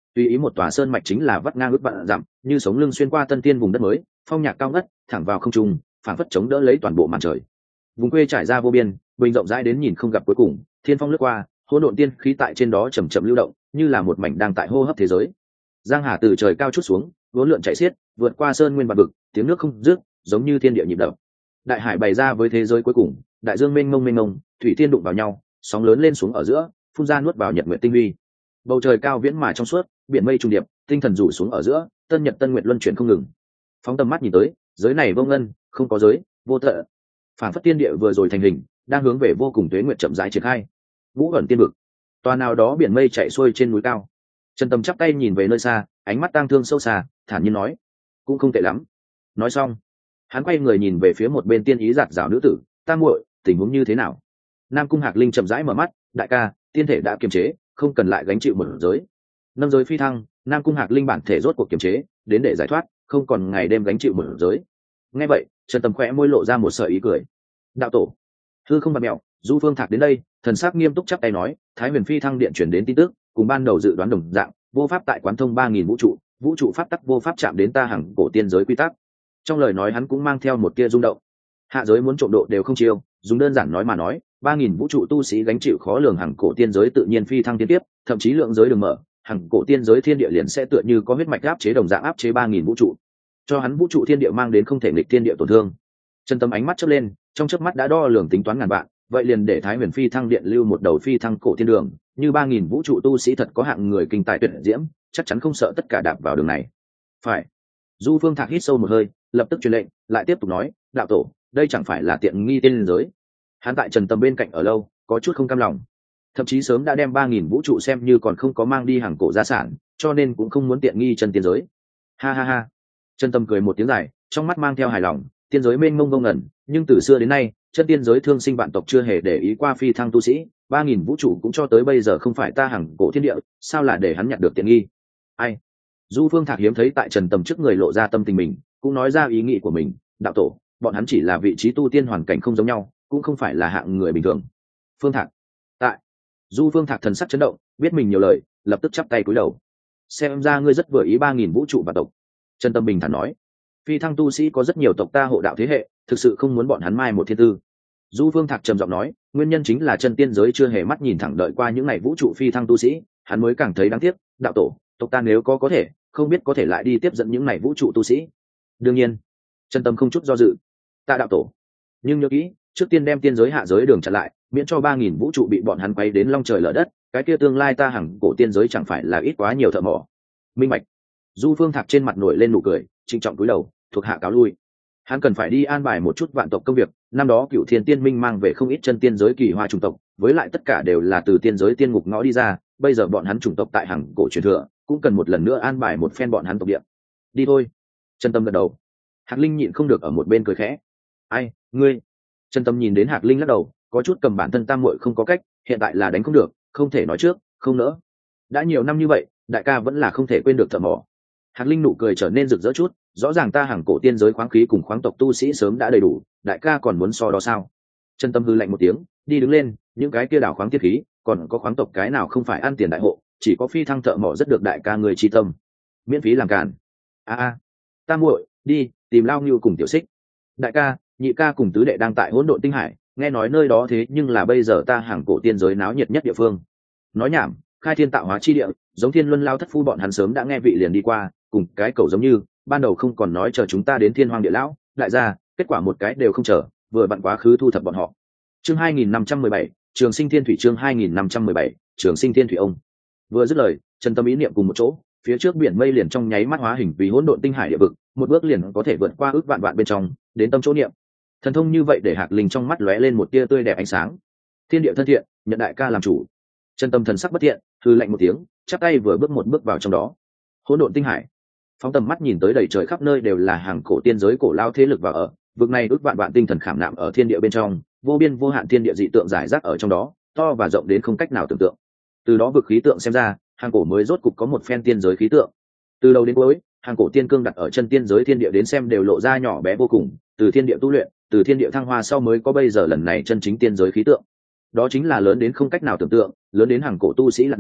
tùy ý một tòa sơn mạch chính là vắt ngang ước vạn dặm, như sống lưng xuyên qua tân tiên vùng đất mới, phong nhạc cao ngất thẳng vào không trung, phảng phất chống đỡ lấy toàn bộ màn trời. Vùng quê trải ra vô biên, bình rộng rãi đến nhìn không gặp cuối cùng, thiên phong lướt qua, hỗn độn tiên khí tại trên đó chậm chậm lưu động, như là một mảnh đang tại hô hấp thế giới. Giang hà từ trời cao chút xuống, vốn lượn chạy xiết, vượt qua sơn nguyên và vực, tiếng nước không dứt, giống như thiên địa nhịp đập. Đại hải bày ra với thế giới cuối cùng, đại dương mênh mông, thủy thiên đụng vào nhau, sóng lớn lên xuống ở giữa, phun ra nuốt vào nhật nguyệt tinh huy. Bầu trời cao viễn mà trong suốt, biển mây trùng điệp, tinh thần rủ xuống ở giữa, tân nhật tân nguyệt luân chuyển không ngừng. Phóng tầm mắt nhìn tới, giới này vô ngân, không có giới, vô tận. Phản phất tiên địa vừa rồi thành hình, đang hướng về vô cùng tuế nguyệt chậm rãi triển khai. Vũ ẩn tiên vực, tòa nào đó biển mây chạy xuôi trên núi cao. Trần Tâm chắp tay nhìn về nơi xa, ánh mắt tang thương sâu xa, thản nhiên nói: cũng không tệ lắm. Nói xong, hắn quay người nhìn về phía một bên tiên ý giạt rào nữ tử: ta muội, tình huống như thế nào? Nam Cung Hạc Linh chậm rãi mở mắt: đại ca, tiên thể đã kiềm chế, không cần lại gánh chịu một giới. Nâng giới phi thăng, Nam Cung Hạc Linh bản thể rốt cuộc kiềm chế, đến để giải thoát, không còn ngày đêm gánh chịu một giới. Nghe vậy, Trần Tâm khẽ môi lộ ra một sợi ý cười. đạo tổ, hư không bạt mẹo, Du Phương Thạc đến đây, thần sắc nghiêm túc chắp tay nói: Thái Huyền Phi thăng điện chuyển đến tin tức, cùng ban đầu dự đoán đồng dạng, vô pháp tại quán thông 3000 vũ trụ pháp tắc vô pháp chạm đến ta hằng cổ tiên giới quy tắc. Trong lời nói hắn cũng mang theo một tia rung động. Hạ giới muốn trộm độ đều không chiêu, dùng đơn giản nói mà nói, 3000 vũ trụ tu sĩ gánh chịu khó lường hằng cổ tiên giới tự nhiên phi thăng tiên tiếp, thậm chí lượng giới đường mở, hằng cổ tiên giới thiên địa liền sẽ tựa như có huyết mạch áp chế đồng dạng áp chế 3000 vũ trụ, cho hắn vũ trụ thiên địa mang đến không thể nghịch thiên địa tổn thương. Chân tâm ánh mắt chớp lên, trong chớp mắt đã đo lường tính toán ngàn vạn, vậy liền để Thái Huyền Phi thăng điện lưu một đầu phi thăng cổ thiên đường, như 3000 vũ trụ tu sĩ thật có hạng người kinh tài tuyệt diễm, chắc chắn không sợ tất cả đạp vào đường này. Phải. Du Phương Thạc hít sâu một hơi, lập tức truyền lệnh, lại tiếp tục nói: đạo tổ, đây chẳng phải là tiện nghi tiên giới. Hắn tại Trần Tâm bên cạnh ở lâu, có chút không cam lòng, thậm chí sớm đã đem 3000 vũ trụ xem như còn không có mang đi hàng cổ gia sản, cho nên cũng không muốn tiện nghi chân tiên giới. Ha ha ha. Trần Tâm cười một tiếng dài, trong mắt mang theo hài lòng. Tiên giới mênh mông vô ngẩn, nhưng từ xưa đến nay, chân tiên giới thương sinh vạn tộc chưa hề để ý qua phi thăng tu sĩ, 3000 vũ trụ cũng cho tới bây giờ không phải ta hàng cổ thiên địa, sao là để hắn nhận được tiện nghi? Ai? Du Phương Thạc hiếm thấy tại Trần Tâm trước người lộ ra tâm tình mình, cũng nói ra ý nghĩ của mình: đạo tổ, bọn hắn chỉ là vị trí tu tiên hoàn cảnh không giống nhau, cũng không phải là hạng người bình thường. Phương Thạc, tại. Du Phương Thạc thần sắc chấn động, biết mình nhiều lời, lập tức chắp tay cúi đầu. Xem ra ngươi rất vừa ý 3000 vũ trụ và tộc. Trần Tâm bình thản nói: phi thăng tu sĩ có rất nhiều tộc ta hộ đạo thế hệ, thực sự không muốn bọn hắn mai một thiên tư. Du Phương Thạc trầm giọng nói: nguyên nhân chính là chân tiên giới chưa hề mắt nhìn thẳng đợi qua những ngày vũ trụ phi thăng tu sĩ, hắn mới càng thấy đáng tiếc. Đạo tổ, tộc ta nếu có thể, không biết có thể lại đi tiếp dẫn những ngày vũ trụ tu sĩ. Đương nhiên. Chân Tâm không chút do dự: ta đạo tổ, nhưng nhớ kỹ, trước tiên đem tiên giới hạ giới đường chặn lại, miễn cho 3000 vũ trụ bị bọn hắn quay đến long trời lở đất, cái kia tương lai ta hằng cổ tiên giới chẳng phải là ít quá nhiều thợ mỏ. Minh bạch. Du Phương Thạc trên mặt nổi lên nụ cười, trịnh trọng cúi đầu, thuộc hạ cáo lui. Hắn cần phải đi an bài một chút vạn tộc công việc, năm đó Cửu Thiên Tiên Minh mang về không ít chân tiên giới kỳ hoa chủng tộc, với lại tất cả đều là từ tiên giới tiên ngục ngõ đi ra, bây giờ bọn hắn chủng tộc tại hằng cổ truyền thừa, cũng cần một lần nữa an bài một phen bọn hắn tộc địa. Đi thôi. Chân Tâm gật đầu. Hạc Linh nhịn không được ở một bên cười khẽ: ai, ngươi? Chân Tâm nhìn đến Hạc Linh lắc đầu, có chút cầm bản thân tam muội không có cách, hiện tại là đánh không được, không thể nói trước, không nỡ. Đã nhiều năm như vậy, đại ca vẫn là không thể quên được thợ mỏ. Hạc Linh nụ cười trở nên rực rỡ chút, rõ ràng ta hàng cổ tiên giới khoáng khí cùng khoáng tộc tu sĩ sớm đã đầy đủ, đại ca còn muốn so đó sao? Chân Tâm hư lạnh một tiếng, đi đứng lên, những cái kia đảo khoáng tiết khí, còn có khoáng tộc cái nào không phải ăn tiền đại hộ, chỉ có phi thăng thợ mỏ rất được đại ca người chi tâm, miễn phí làm cản. A, ta muội, đi tìm Lao Ngưu cùng Tiểu Xích. Đại ca, nhị ca cùng tứ đệ đang tại hỗn độn tinh hải, nghe nói nơi đó thế nhưng là bây giờ ta hàng cổ tiên giới náo nhiệt nhất địa phương. Nói nhảm, khai thiên tạo hóa chi địa, giống Thiên Luân Lao thất phu bọn hắn sớm đã nghe vị liền đi qua, cùng cái cầu giống như ban đầu không còn nói chờ chúng ta đến Thiên Hoang Địa Lão, đại gia, kết quả một cái đều không chờ, vừa bận quá khứ thu thập bọn họ. Chương 2517, Trường Sinh Thiên Thủy. Chương 2517, Trường Sinh Thiên Thủy. Ông vừa dứt lời, Trần Tâm ý niệm cùng một chỗ, phía trước biển mây liền trong nháy mắt hóa hình vì hỗn độn tinh hải địa vực, một bước liền có thể vượt qua ước vạn vạn bên trong, đến tâm chỗ niệm. Thần thông như vậy để Hạc Linh trong mắt lóe lên một tia tươi đẹp ánh sáng. Thiên địa thân thiện, nhận đại ca làm chủ. Trần Tâm thần sắc bất thiện, hừ lạnh một tiếng, chắp tay vừa bước một bước vào trong đó. Hỗn độn tinh hải. Phóng tầm mắt nhìn tới đầy trời khắp nơi đều là hàng cổ tiên giới cổ lao thế lực và ở, vực này ước vạn vạn tinh thần khảm nạm ở thiên địa bên trong, vô biên vô hạn thiên địa dị tượng giải rác ở trong đó, to và rộng đến không cách nào tưởng tượng. Từ đó vực khí tượng xem ra, hàng cổ mới rốt cục có một phen tiên giới khí tượng. Từ đầu đến cuối, hàng cổ tiên cương đặt ở chân tiên giới thiên địa đến xem đều lộ ra nhỏ bé vô cùng, từ thiên địa tu luyện, từ thiên địa thăng hoa sau mới có bây giờ lần này chân chính tiên giới khí tượng. Đó chính là lớn đến không cách nào tưởng tượng, lớn đến hàng cổ tu sĩ lạc đường,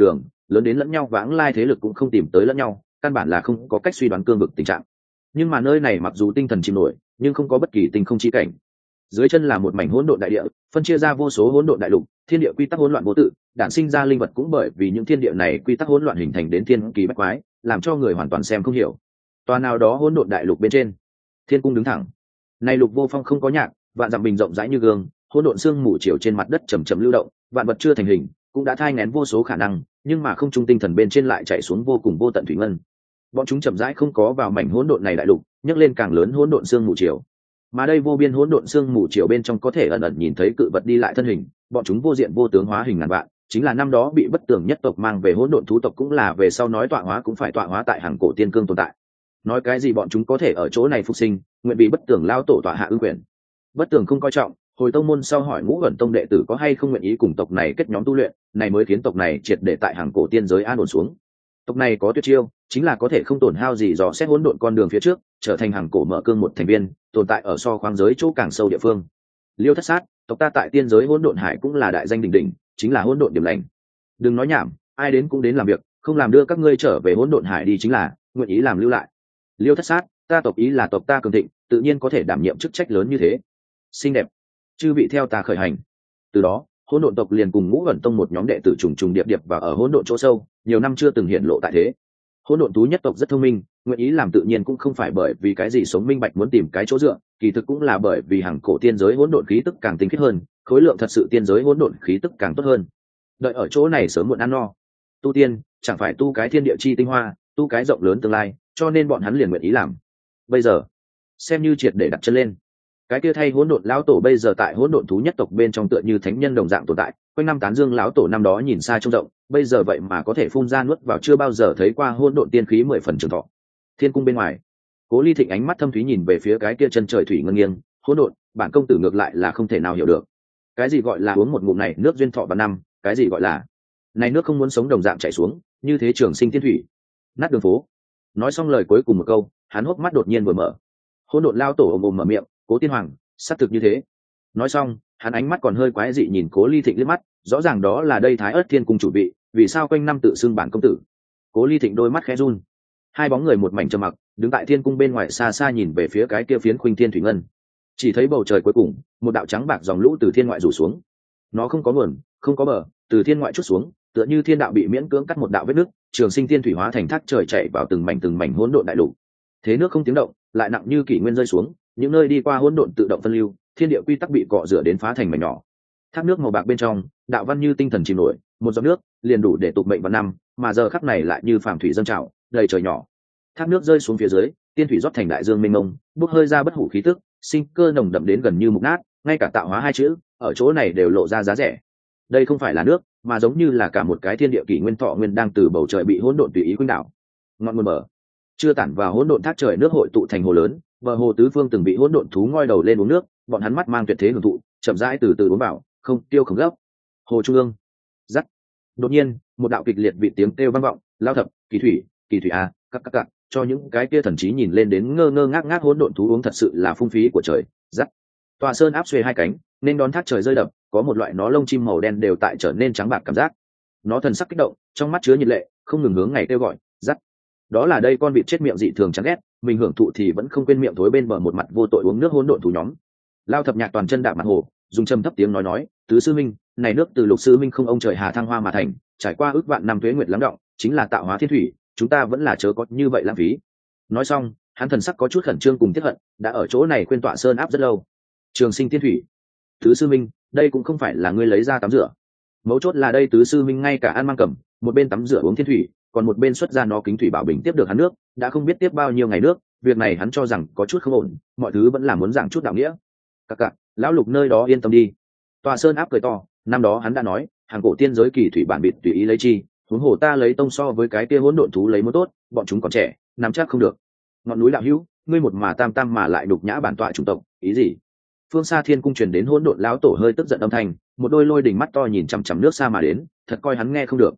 lớn đến lẫn nhau vãng lai thế lực cũng không tìm tới lẫn nhau, căn bản là không có cách suy đoán cương vực tình trạng. Nhưng mà nơi này mặc dù tinh thần chìm nổi nhưng không có bất kỳ tinh không chi cảnh, dưới chân là một mảnh hỗn độn đại địa, phân chia ra vô số hỗn độn đại lục, thiên địa quy tắc hỗn loạn vô tự, đản sinh ra linh vật cũng bởi vì những thiên địa này quy tắc hỗn loạn hình thành đến thiên kỳ bách quái, làm cho người hoàn toàn xem không hiểu. Tòa nào đó hỗn độn đại lục bên trên, thiên cung đứng thẳng. Này lục vô phong không có nhạc, vạn dặm bình rộng rãi như gương, hỗn độn xương mù chiều trên mặt đất chầm chậm lưu động, vạn vật chưa thành hình, cũng đã thai nghén vô số khả năng, nhưng mà không trung tinh thần bên trên lại chạy xuống vô cùng vô tận thủy ngân. Bọn chúng chậm rãi không có vào mảnh hỗn độn này đại lục, nhấc lên càng lớn hỗn độn xương mù chiều. Mà đây vô biên hỗn độn xương mù chiều bên trong có thể ẩn ẩn nhìn thấy cự vật đi lại thân hình, bọn chúng vô diện vô tướng hóa hình ngàn vạn, chính là năm đó bị bất tường nhất tộc mang về hỗn độn thú tộc, cũng là về sau nói tọa hóa cũng phải tọa hóa tại hàng cổ tiên cương tồn tại. Nói cái gì bọn chúng có thể ở chỗ này phục sinh, nguyện bị bất tường lao tổ tọa hạ ư quyền. Bất tường không coi trọng, hồi tông môn sau hỏi Ngũ Ẩn tông đệ tử có hay không nguyện ý cùng tộc này kết nhóm tu luyện, này mới khiến tộc này triệt để tại hàng cổ tiên giới an ổn xuống. Tộc này có tuyệt chiêu, chính là có thể không tổn hao gì dò xét hỗn độn con đường phía trước, trở thành hàng cổ mở cương một thành viên, tồn tại ở so khoáng giới chỗ càng sâu địa phương. Liêu Thất Sát, tộc ta tại tiên giới hỗn độn hải cũng là đại danh đỉnh đỉnh, chính là hỗn độn điểm lành. Đừng nói nhảm, ai đến cũng đến làm việc, không làm đưa các ngươi trở về hỗn độn hải đi chính là, nguyện ý làm lưu lại. Liêu Thất Sát, ta tộc ý là tộc ta cường thịnh, tự nhiên có thể đảm nhiệm chức trách lớn như thế. Xinh đẹp, chư vị theo ta khởi hành. Từ đó, hỗn độn tộc liền cùng Ngũ Ẩn tông một nhóm đệ tử trùng trùng điệp điệp và ở hỗn độn chỗ sâu, nhiều năm chưa từng hiện lộ tại thế. Hỗn độn thú nhất tộc rất thông minh, nguyện ý làm tự nhiên cũng không phải bởi vì cái gì sống minh bạch muốn tìm cái chỗ dựa, kỳ thực cũng là bởi vì hàng cổ tiên giới hỗn độn khí tức càng tinh khiết hơn, khối lượng thật sự tiên giới hỗn độn khí tức càng tốt hơn. Đợi ở chỗ này sớm muộn ăn no. Tu tiên, chẳng phải tu cái thiên địa chi tinh hoa, tu cái rộng lớn tương lai, cho nên bọn hắn liền nguyện ý làm. Bây giờ, xem như triệt để đặt chân lên. Cái kia thay hỗn độn lão tổ bây giờ tại hỗn độn thú nhất tộc bên trong tựa như thánh nhân đồng dạng tồn tại, quanh năm tán dương lão tổ năm đó nhìn xa trông rộng, bây giờ vậy mà có thể phun ra nuốt vào chưa bao giờ thấy qua hỗn độn tiên khí 10 phần trường thọ. Thiên cung bên ngoài, Cố Ly Thịnh ánh mắt thâm thúy nhìn về phía cái kia chân trời thủy ngân nghiêng, hỗn độn, bản công tử ngược lại là không thể nào hiểu được. Cái gì gọi là uống một ngụm này nước duyên thọ và năm, cái gì gọi là này nước không muốn sống đồng dạng chảy xuống, như thế trường sinh tiên thủy. Nát đường phố. Nói xong lời cuối cùng một câu, hắn hốc mắt đột nhiên vừa mở. Hỗn độn lao tổ ồm ồm mở miệng, Cố Tiên Hoàng, xác thực như thế. Nói xong, hắn ánh mắt còn hơi quái dị nhìn Cố Ly Thịnh liếc mắt, rõ ràng đó là đây Thái Ức Thiên cung chủ vị, vì sao quanh năm tự xưng bản công tử. Cố Ly Thịnh đôi mắt khẽ run. Hai bóng người một mảnh trầm mặc, đứng tại thiên cung bên ngoài xa xa nhìn về phía cái kia phiến khuynh thiên thủy ngân. Chỉ thấy bầu trời cuối cùng, một đạo trắng bạc dòng lũ từ thiên ngoại rủ xuống. Nó không có nguồn, không có bờ, từ thiên ngoại chút xuống, tựa như thiên đạo bị miễn cưỡng cắt một đạo vết nước, trường sinh tiên thủy hóa thành thác trời chảy vào từng mảnh hỗn độn đại lục. Thế nước không tiếng động, lại nặng như kỷ nguyên rơi xuống, những nơi đi qua hỗn độn tự động phân lưu, thiên địa quy tắc bị cọ rửa đến phá thành mảnh nhỏ. Thác nước màu bạc bên trong, đạo văn như tinh thần chìm nổi, một giọt nước liền đủ để tục mệnh vạn năm, mà giờ khắc này lại như phàm thủy dâng trào, đầy trời nhỏ. Thác nước rơi xuống phía dưới, tiên thủy rót thành đại dương mênh mông, bốc hơi ra bất hủ khí tức, sinh cơ nồng đậm đến gần như mục nát, ngay cả tạo hóa hai chữ ở chỗ này đều lộ ra giá rẻ. Đây không phải là nước, mà giống như là cả một cái thiên địa kỷ nguyên thọ nguyên đang từ bầu trời bị hỗn độn tùy ý khuynh đảo. Ngọn nguồn mở, chưa tản vào hỗn độn thác trời nước hội tụ thành hồ lớn, bờ hồ tứ phương từng bị hỗn độn thú ngoi đầu lên uống nước, bọn hắn mắt mang tuyệt thế hưởng thụ, chậm rãi từ từ uống vào, không tiêu không gấp. Hồ trung ương, rắc. Đột nhiên, một đạo kịch liệt vị tiếng kêu vang vọng, lao thập, kỳ thủy a, các, cho những cái kia thần trí nhìn lên đến ngơ ngơ ngác ngác hỗn độn thú uống thật sự là phung phí của trời, rắc. Tòa sơn áp xuê hai cánh, nên đón thác trời rơi đập, có một loại nó lông chim màu đen đều tại trở nên trắng bạc cảm giác. Nó thần sắc kích động, trong mắt chứa nhiệt lệ, không ngừng hướng ngày kêu gọi, rắc. Đó là đây con vịt chết miệng dị thường chán ghét, mình hưởng thụ thì vẫn không quên miệng thối bên bờ một mặt vô tội uống nước hỗn độn thú nhóm. Lao thập nhạc toàn chân đạp mặt hồ, dùng trầm thấp tiếng nói, tứ sư minh, này nước từ lục sư minh không ông trời hà thăng hoa mà thành, trải qua ước vạn năm tuế nguyệt lắng động, chính là tạo hóa thiên thủy, chúng ta vẫn là chớ có như vậy lãng phí. Nói xong, hắn thần sắc có chút khẩn trương cùng tiếc hận, đã ở chỗ này quên tọa sơn áp rất lâu. Trường sinh tiên thủy, tứ sư minh, đây cũng không phải là ngươi lấy ra tắm rửa, mấu chốt là đây tứ sư minh ngay cả ăn mang cầm, một bên tắm rửa uống thiên thủy, còn một bên xuất ra nó kính thủy bảo bình tiếp được hắn nước, đã không biết tiếp bao nhiêu ngày nước, việc này hắn cho rằng có chút không ổn, mọi thứ vẫn là muốn giảng chút đạo nghĩa. Cặc, lão lục nơi đó yên tâm đi. Tòa sơn áp cười to, năm đó hắn đã nói, hàng cổ tiên giới kỳ thủy bản bịt tùy ý lấy chi, huống hồ ta lấy tông so với cái kia hỗn độn thú lấy muốn tốt, bọn chúng còn trẻ, nắm chắc không được. Ngọn núi đạo hữu, ngươi một mà tam mà lại đục nhã bản tọa chủng tộc, ý gì? Phương xa thiên cung truyền đến hỗn độn lão tổ hơi tức giận âm thanh, một đôi lôi đỉnh mắt to nhìn chằm chằm nước xa mà đến, thật coi hắn nghe không được.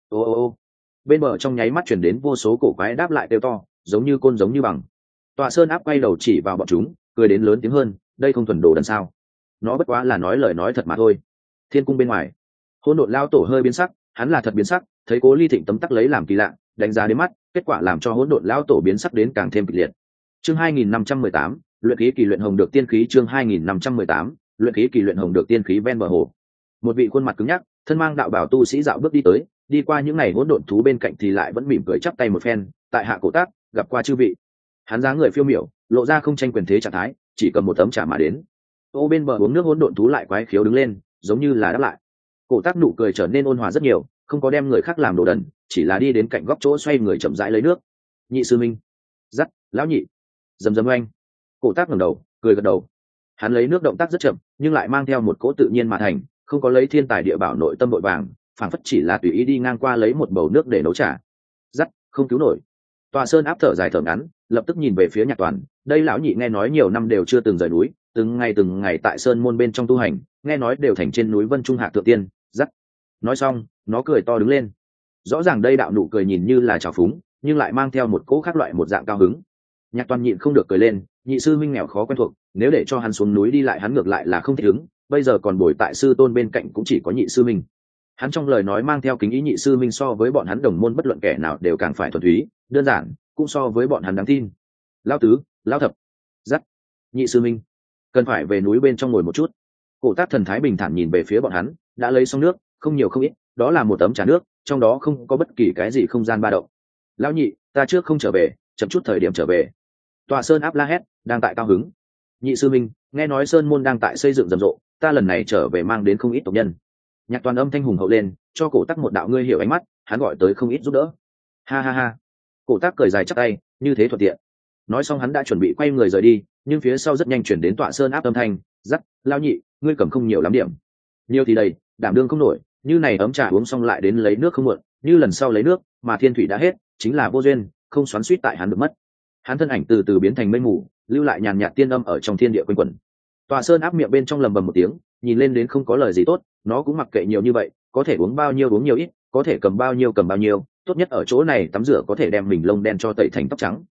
Ô. Bên bờ trong nháy mắt truyền đến vô số cổ quái đáp lại kêu to, giống như côn giống như bằng. Tọa sơn áp quay đầu chỉ vào bọn chúng, cười đến lớn tiếng hơn, đây không thuần đồ đần sao? Nó bất quá là nói lời nói thật mà thôi. Thiên cung bên ngoài, hỗn độn lão tổ hơi biến sắc, hắn là thật biến sắc, thấy Cố Ly Thịnh tấm tắc lấy làm kỳ lạ, đánh giá đến mắt, kết quả làm cho hỗn độn lão tổ biến sắc đến càng thêm kịch liệt. Chương 2518, luyện khí kỳ luyện hồng được tiên khí. Chương 2518, luyện khí kỳ luyện hồng được tiên khí. Ven bờ hồ, một vị khuôn mặt cứng nhắc, thân mang đạo bào tu sĩ dạo bước đi tới, đi qua những ngày hỗn độn thú bên cạnh thì lại vẫn mỉm cười chắp tay một phen, tại hạ Cổ Tác, gặp qua chư vị. Hắn dáng người phiêu miểu, lộ ra không tranh quyền thế trạng thái, chỉ cầm một tấm trà mà đến. Ô bên bờ uống nước hỗn độn thú lại quái khiếu đứng lên, giống như là đáp lại. Cổ Tác nụ cười trở nên ôn hòa rất nhiều, không có đem người khác làm đồ đần, chỉ là đi đến cạnh góc chỗ xoay người chậm rãi lấy nước. Nhị sư minh, dắt lão nhị, dầm dầm oanh. Cổ Tác ngẩng đầu, cười gật đầu. Hắn lấy nước động tác rất chậm, nhưng lại mang theo một cỗ tự nhiên mà thành, không có lấy thiên tài địa bảo nội tâm vội vàng, phảng phất chỉ là tùy ý đi ngang qua lấy một bầu nước để nấu trà. Dắt, không cứu nổi. Tòa Sơn áp thở dài thở ngắn, lập tức nhìn về phía Nhạc Toàn. Đây lão nhị nghe nói nhiều năm đều chưa từng rời núi, từng ngày tại sơn môn bên trong tu hành, nghe nói đều thành trên núi Vân Trung Hạ thượng tiên. Dắt. Nói xong, nó cười to đứng lên. Rõ ràng đây đạo nụ cười nhìn như là trào phúng, nhưng lại mang theo một cỗ khác loại một dạng cao hứng. Nhạc Toàn nhịn không được cười lên, nhị sư minh nghèo khó quen thuộc, nếu để cho hắn xuống núi đi lại hắn ngược lại là không thích ứng, bây giờ còn bồi tại sư tôn bên cạnh cũng chỉ có nhị sư minh. Hắn trong lời nói mang theo kính ý, nhị sư minh so với bọn hắn đồng môn bất luận kẻ nào đều càng phải thuần túy, đơn giản, cũng so với bọn hắn đáng tin. Lão tứ, lão thập, dắt, nhị sư minh, cần phải về núi bên trong ngồi một chút. Cổ Tác thần thái bình thản nhìn về phía bọn hắn, đã lấy xong nước, không nhiều không ít, đó là một tấm trà nước, trong đó không có bất kỳ cái gì không gian ba động. Lão nhị, ta trước không trở về, chậm chút thời điểm trở về. Tòa Sơn áp la hét, đang tại cao hứng. Nhị sư minh, nghe nói sơn môn đang tại xây dựng rầm rộ, ta lần này trở về mang đến không ít tộc nhân. Nhạc Toàn âm thanh hùng hậu lên, cho Cổ Tác một đạo ngươi hiểu ánh mắt, hắn gọi tới không ít giúp đỡ. Ha ha ha. Cổ Tác cười dài chắp tay, như thế thuận tiện. Nói xong hắn đã chuẩn bị quay người rời đi, nhưng phía sau rất nhanh chuyển đến Tọa Sơn áp âm thanh, dắt, lao nhị, ngươi cầm không nhiều lắm điểm. Nhiều thì đầy, đảm đương không nổi, như này ấm trà uống xong lại đến lấy nước không muộn, như lần sau lấy nước, mà thiên thủy đã hết, chính là vô duyên, không xoắn xuýt tại hắn được mất. Hắn thân ảnh từ từ biến thành mây mù, lưu lại nhàn nhạt tiên âm ở trong thiên địa quanh quẩn. Tọa Sơn áp miệng bên trong lầm bầm một tiếng, nhìn lên đến không có lời gì tốt, nó cũng mặc kệ nhiều như vậy, có thể uống bao nhiêu uống nhiều ít, có thể cầm bao nhiêu cầm bao nhiêu, tốt nhất ở chỗ này tắm rửa có thể đem mình lông đen cho tẩy thành tóc trắng.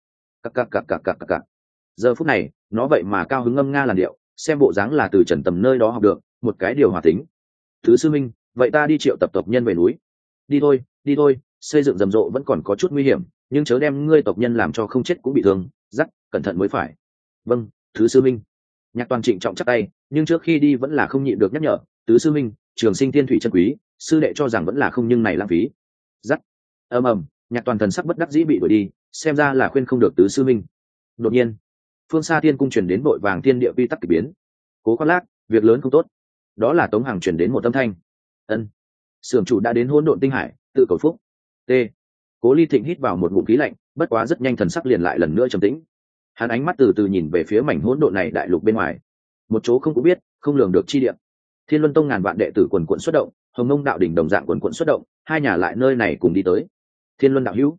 Cặc. Giờ phút này, nó vậy mà cao hứng ngâm nga làn điệu, xem bộ dáng là từ Trần Tầm nơi đó học được, một cái điều hòa tính. Thứ sư minh, vậy ta đi triệu tập tộc nhân về núi. Đi thôi, xây dựng rầm rộ vẫn còn có chút nguy hiểm, nhưng chớ đem ngươi tộc nhân làm cho không chết cũng bị thương, dắt, cẩn thận mới phải. Vâng, thứ sư minh. Nhạc Toàn trịnh trọng chắp tay, nhưng trước khi đi vẫn là không nhịn được nhắc nhở, tứ sư minh, trường sinh thiên thủy chân quý, sư đệ cho rằng vẫn là không nhưng này lãng phí. Dắt. Ầm, Nhạc Toàn thần sắc bất đắc dĩ bị đuổi đi, xem ra là khuyên không được tứ sư minh. Đột nhiên, phương xa thiên cung truyền đến vội vàng thiên địa quy tắc kỳ biến. Cố khoác lác, việc lớn không tốt. Đó là Tống Hằng truyền đến một âm thanh. Ân. Sưởng chủ đã đến hỗn độn tinh hải, tự cầu phúc. T. Cố Ly Thịnh hít vào một ngụm khí lạnh, bất quá rất nhanh thần sắc liền lại lần nữa trầm tĩnh. Hắn ánh mắt từ từ nhìn về phía mảnh hỗn độn này đại lục bên ngoài, một chỗ không có biết, không lường được chi địa. Thiên Luân Tông ngàn vạn đệ tử quần quần xuất động, Hồng Mông đạo đỉnh đồng dạng quần quần xuất động, hai nhà lại nơi này cùng đi tới. Thiên Luân đạo hữu,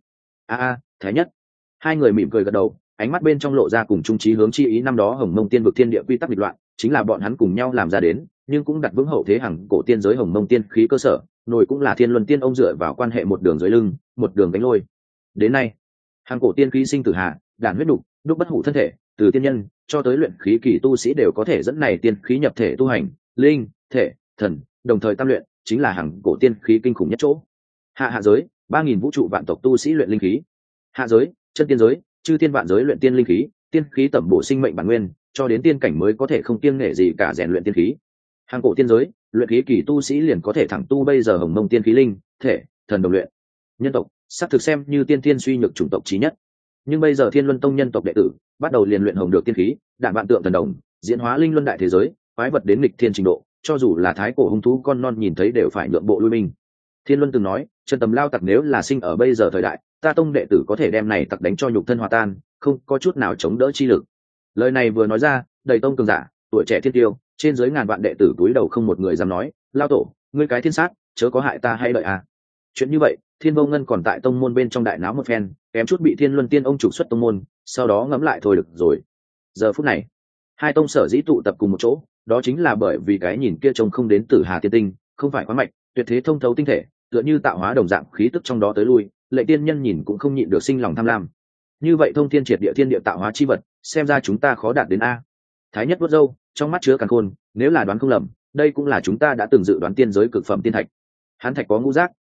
Thái Nhất. Hai người mỉm cười gật đầu, ánh mắt bên trong lộ ra cùng chung chí hướng chi ý, năm đó Hồng Mông tiên vực thiên địa quy tắc nghịch loạn, chính là bọn hắn cùng nhau làm ra đến, nhưng cũng đặt vững hậu thế hằng cổ tiên giới Hồng Mông tiên khí cơ sở, nổi cũng là Thiên Luân tiên ông dựa vào quan hệ một đường dưới lưng, một đường đánh lôi. Đến nay, hằng cổ tiên khí sinh tử hạ, đản huyết đục, đúc bất hủ thân thể, từ tiên nhân cho tới luyện khí kỳ tu sĩ đều có thể dẫn này tiên khí nhập thể tu hành, linh, thể, thần, đồng thời tam luyện, chính là hằng cổ tiên khí kinh khủng nhất chỗ. Hạ giới, 3000 vũ trụ vạn tộc tu sĩ luyện linh khí. Hạ giới, chân tiên giới, chư thiên vạn giới luyện tiên linh khí, tiên khí tẩm bổ sinh mệnh bản nguyên, cho đến tiên cảnh mới có thể không kiêng nể gì cả rèn luyện tiên khí. Hằng cổ tiên giới, luyện khí kỳ tu sĩ liền có thể thẳng tu bây giờ Hồng Mông tiên khí linh, thể, thần đồng luyện. Nhân tộc, sắp thực xem như tiên tiên suy nhược chủng tộc chí nhất. Nhưng bây giờ Thiên Luân Tông nhân tộc đệ tử bắt đầu liền luyện hồng được tiên khí, đạn vạn tượng thần đồng, diễn hóa linh luân đại thế giới, quái vật đến nghịch thiên trình độ, cho dù là thái cổ hung thú con non nhìn thấy đều phải nhượng bộ lui binh. Thiên Luân từng nói, Trần Tầm lao tặc nếu là sinh ở bây giờ thời đại, ta tông đệ tử có thể đem này tặc đánh cho nhục thân hòa tan, không có chút nào chống đỡ chi lực. Lời này vừa nói ra, đầy tông cường giả, tuổi trẻ thiên tiêu, trên dưới ngàn vạn đệ tử túi đầu không một người dám nói, lao tổ, ngươi cái thiên sát, chớ có hại ta hay đợi à. Chuyện như vậy, Thiên Vô Ngân còn tại tông môn bên trong đại náo một phen, kém chút bị Thiên Luân Tiên ông trục xuất tông môn, sau đó ngẫm lại thôi được rồi. Giờ phút này, hai tông sở dĩ tụ tập cùng một chỗ, đó chính là bởi vì cái nhìn kia trông không đến Tử Hà Tiên Tinh, không phải khoáng mạch, tuyệt thế thông thấu tinh thể, tựa như tạo hóa đồng dạng khí tức trong đó tới lui, lệ tiên nhân nhìn cũng không nhịn được sinh lòng tham lam. Như vậy thông thiên triệt địa thiên địa tạo hóa chi vật, xem ra chúng ta khó đạt đến a. Thái Nhất vuốt râu, trong mắt chứa càn khôn, nếu là đoán không lầm, đây cũng là chúng ta đã từng dự đoán tiên giới cực phẩm tiên thạch. Hắn thạch có ngũ giác,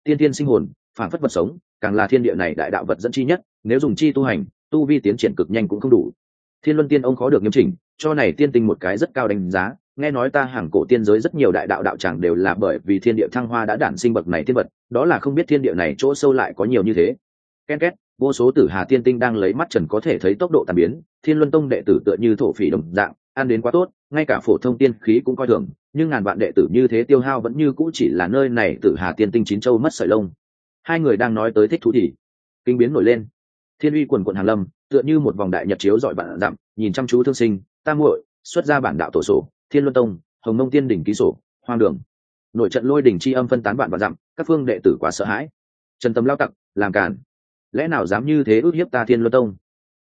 tiên tiên sinh hồn, phản phất vật sống, càng là thiên địa này đại đạo vật dẫn chi nhất, nếu dùng chi tu hành, tu vi tiến triển cực nhanh cũng không đủ. Thiên Luân Tiên ông khó được nghiêm chỉnh, cho này tiên tinh một cái rất cao đánh giá, nghe nói ta hàng cổ tiên giới rất nhiều đại đạo đạo tràng đều là bởi vì thiên địa thăng hoa đã đản sinh bậc này tiên vật, đó là không biết thiên địa này chỗ sâu lại có nhiều như thế. Ken két, vô số tử hà tiên tinh đang lấy mắt trần có thể thấy tốc độ tàn biến, Thiên Luân Tông đệ tử tựa như thổ phỉ đồng dạng, ăn đến quá tốt, ngay cả phổ thông tiên khí cũng coi thường, nhưng ngàn vạn đệ tử như thế tiêu hao vẫn như cũ chỉ là nơi này tử hà tiên tinh chín châu mất sợi lông. Hai người đang nói tới thích thú thì kinh biến nổi lên, thiên uy quần quần hàng lâm, tựa như một vòng đại nhật chiếu dọi vạn dặm, nhìn chăm chú thương sinh, tam muội xuất ra bản đạo tổ sổ, Thiên Luân Tông, Hồng Mông Tiên đỉnh ký sổ, hoang đường. Nội trận lôi đỉnh chi âm phân tán vạn vạn dặm, các phương đệ tử quá sợ hãi. Trần Tâm lao tặc, làm cản, lẽ nào dám như thế ước hiếp ta Thiên Luân Tông?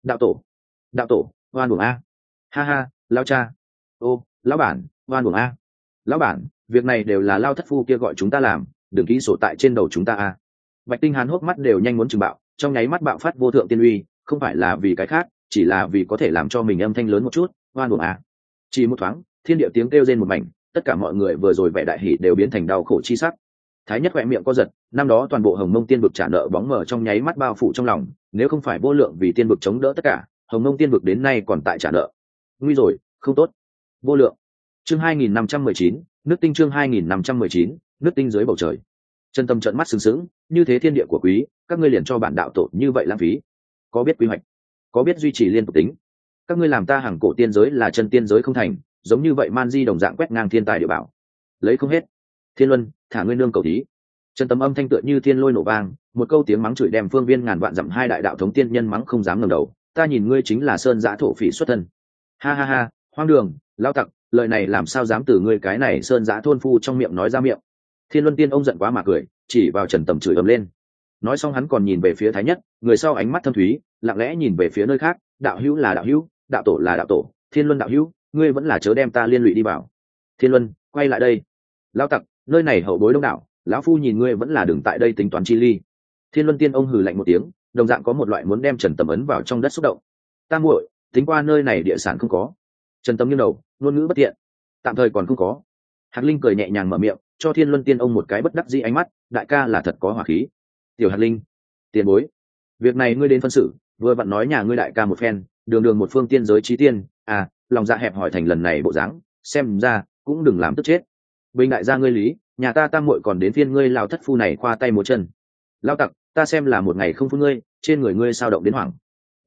Đạo tổ, oan uổng a. Ha ha, lao cha. Ô, lão bản, oan uổng a. Lão bản, việc này đều là lao thất phu kia gọi chúng ta làm, đừng ký sổ tại trên đầu chúng ta a. Bạch Tinh Hán hốc mắt đều nhanh muốn trừng bạo, trong nháy mắt bạo phát vô thượng tiên uy, không phải là vì cái khác, chỉ là vì có thể làm cho mình âm thanh lớn một chút, oan uổng a. Chỉ một thoáng, thiên địa tiếng kêu rên một mảnh, tất cả mọi người vừa rồi vẻ đại hỉ đều biến thành đau khổ chi sắc. Thái Nhất khẽ miệng co giật, năm đó toàn bộ Hồng Mông Tiên vực trả nợ bóng mờ trong nháy mắt bao phủ trong lòng, nếu không phải vô lượng vì tiên vực chống đỡ tất cả, Hồng Mông Tiên vực đến nay còn tại trả nợ. Nguy rồi, không tốt. Vô lượng. Chương 2519, nước tinh chương 2519, nước tinh dưới bầu trời. Chân tâm trợn mắt sừng sững, như thế thiên địa của quý, các ngươi liền cho bản đạo tổ như vậy lãng phí. Có biết quy hoạch, có biết duy trì liên tục tính. Các ngươi làm ta hàng cổ tiên giới là chân tiên giới không thành, giống như vậy man di đồng dạng quét ngang thiên tài địa bảo. Lấy không hết. Thiên Luân, thả ngươi nương cầu thí. Chân tâm âm thanh tựa như thiên lôi nổ vang, một câu tiếng mắng chửi đem phương viên ngàn vạn dặm hai đại đạo thống tiên nhân mắng không dám ngẩng đầu. Ta nhìn ngươi chính là sơn giã thổ phỉ xuất thân. Ha ha ha, hoang đường, lao tặc, lời này làm sao dám từ ngươi cái này sơn giã thôn phu trong miệng nói ra miệng. Thiên Luân Tiên ông giận quá mà cười, chỉ vào Trần Tầm chửi ầm lên. Nói xong hắn còn nhìn về phía Thái Nhất, người sau ánh mắt thâm thúy, lặng lẽ nhìn về phía nơi khác. Đạo hữu là đạo hữu, đạo tổ là đạo tổ, Thiên Luân đạo hữu, ngươi vẫn là chớ đem ta liên lụy đi vào. Thiên Luân, quay lại đây. Lao tặc, nơi này hậu bối đông đảo, lão phu nhìn ngươi vẫn là đừng tại đây tính toán chi ly. Thiên Luân Tiên ông hừ lạnh một tiếng, đồng dạng có một loại muốn đem Trần Tầm ấn vào trong đất xúc động. Ta muội, tính qua nơi này địa sản không có. Trần Tầm nghiêng đầu, ngôn ngữ bất tiện. Tạm thời còn không có. Hạc Linh cười nhẹ nhàng mở miệng, cho Thiên Luân Tiên ông một cái bất đắc dĩ ánh mắt, đại ca là thật có hỏa khí. Tiểu Hạc Linh, tiền bối, việc này ngươi đến phân xử, vừa vặn nói nhà ngươi đại ca một phen, đường đường một phương tiên giới chí tiên, à, lòng dạ hẹp hỏi thành lần này bộ dáng, xem ra cũng đừng làm tức chết. Bình đại gia ngươi lý, nhà ta tam muội còn đến phiên ngươi lao thất phu này khoa tay múa chân. Lao tặc, ta xem là một ngày không phun ngươi, trên người ngươi sao động đến hoảng.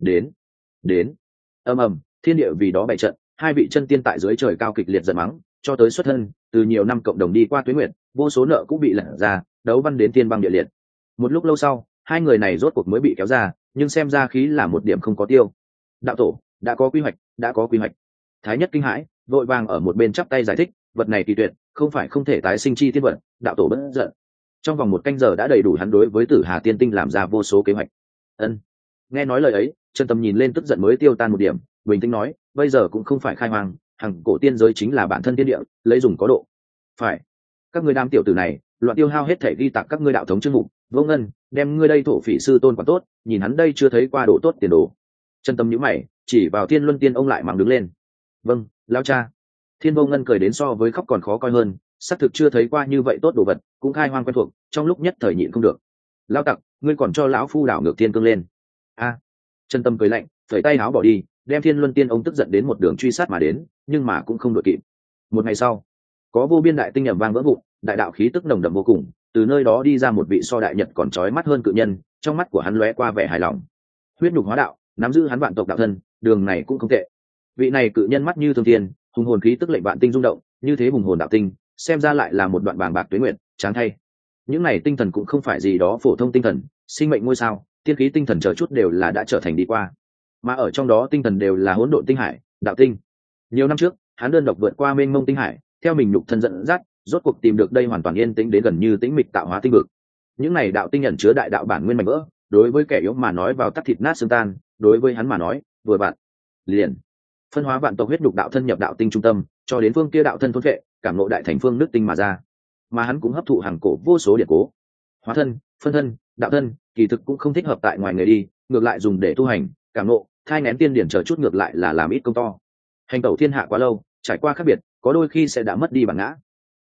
Đến. Ầm ầm, thiên địa vì đó bày trận, hai vị chân tiên tại dưới trời cao kịch liệt giận mắng, cho tới xuất thân, từ nhiều năm cộng đồng đi qua tuế nguyệt, vô số nợ cũng bị lật ra, đấu văn đến tiên băng địa liệt. Một lúc lâu sau, hai người này rốt cuộc mới bị kéo ra, nhưng xem ra khí là một điểm không có tiêu. Đạo tổ, đã có quy hoạch. Thái Nhất kinh hãi, vội vàng ở một bên chắp tay giải thích, vật này kỳ tuyệt, không phải không thể tái sinh chi tiên vật, đạo tổ bất giận. Trong vòng một canh giờ đã đầy đủ hắn đối với Tử Hà Tiên Tinh làm ra vô số kế hoạch. Ân. Nghe nói lời ấy, Trần Tâm nhìn lên tức giận mới tiêu tan một điểm, bình tĩnh nói, bây giờ cũng không phải khai hoang, hằng cổ tiên giới chính là bản thân tiên địa, lấy dùng có độ. Phải. Các ngươi đám tiểu tử này, loạn tiêu hao hết thể ghi tạc các ngươi đạo thống chương mục, Vô Ngân, đem ngươi đây thổ phỉ sư tôn quản tốt, nhìn hắn đây chưa thấy qua độ tốt tiền đồ. Trần Tâm nhíu mày, chỉ vào Thiên Luân Tiên ông lại mắng đứng lên. Vâng, lão cha. Thiên Vô Ngân cười đến so với khóc còn khó coi hơn, xác thực chưa thấy qua như vậy tốt đồ vật, cũng khai hoang quen thuộc, trong lúc nhất thời nhịn không được. Lão tặc, ngươi còn cho lão phu đảo ngược thiên cương lên. A. Trần Tâm cười lạnh, phẩy tay áo bỏ đi, đem Thiên Luân Tiên ông tức giận đến một đường truy sát mà đến, nhưng mà cũng không đuổi kịp. Một ngày sau, có vô biên đại tinh ầm vang vỡ vụn, đại đạo khí tức nồng đậm vô cùng, từ nơi đó đi ra một vị so đại nhật còn chói mắt hơn cự nhân, trong mắt của hắn lóe qua vẻ hài lòng. Huyết nhục hóa đạo, nắm giữ hắn vạn tộc đạo thân, đường này cũng không tệ. Vị này cự nhân mắt như thương thiên, hùng hồn khí tức lệnh vạn tinh rung động, như thế hùng hồn đạo tinh, xem ra lại là một đoạn bàng bạc tuế nguyện, tráng thay. Những này tinh thần cũng không phải gì đó phổ thông tinh thần, sinh mệnh ngôi sao, tiên khí tinh thần chờ chút đều là đã trở thành đi qua, mà ở trong đó tinh thần đều là hỗn độn tinh hải, đạo tinh. Nhiều năm trước, hắn đơn độc vượt qua mênh mông tinh hải, theo mình nhục thân dẫn dắt, rốt cuộc tìm được đây hoàn toàn yên tĩnh đến gần như tĩnh mịch tạo hóa tinh vực. Những này đạo tinh ẩn chứa đại đạo bản nguyên mảnh vỡ, đối với kẻ yếu mà nói vào tắc thịt nát xương tan, đối với hắn mà nói, vừa vặn liền phân hóa vạn tộc huyết nhục đạo thân nhập đạo tinh trung tâm, cho đến phương kia đạo thân thôn vệ, cảm ngộ đại thành phương nước tinh mà ra. Mà hắn cũng hấp thụ hàng cổ vô số điện cố. Hóa thân, phân thân, đạo thân, kỳ thực cũng không thích hợp tại ngoài người đi, ngược lại dùng để tu hành, cảm ngộ, thai nghén tiên điển chờ chút ngược lại là làm ít công to. Hành tẩu thiên hạ quá lâu, trải qua khác biệt, có đôi khi sẽ đã mất đi bản ngã.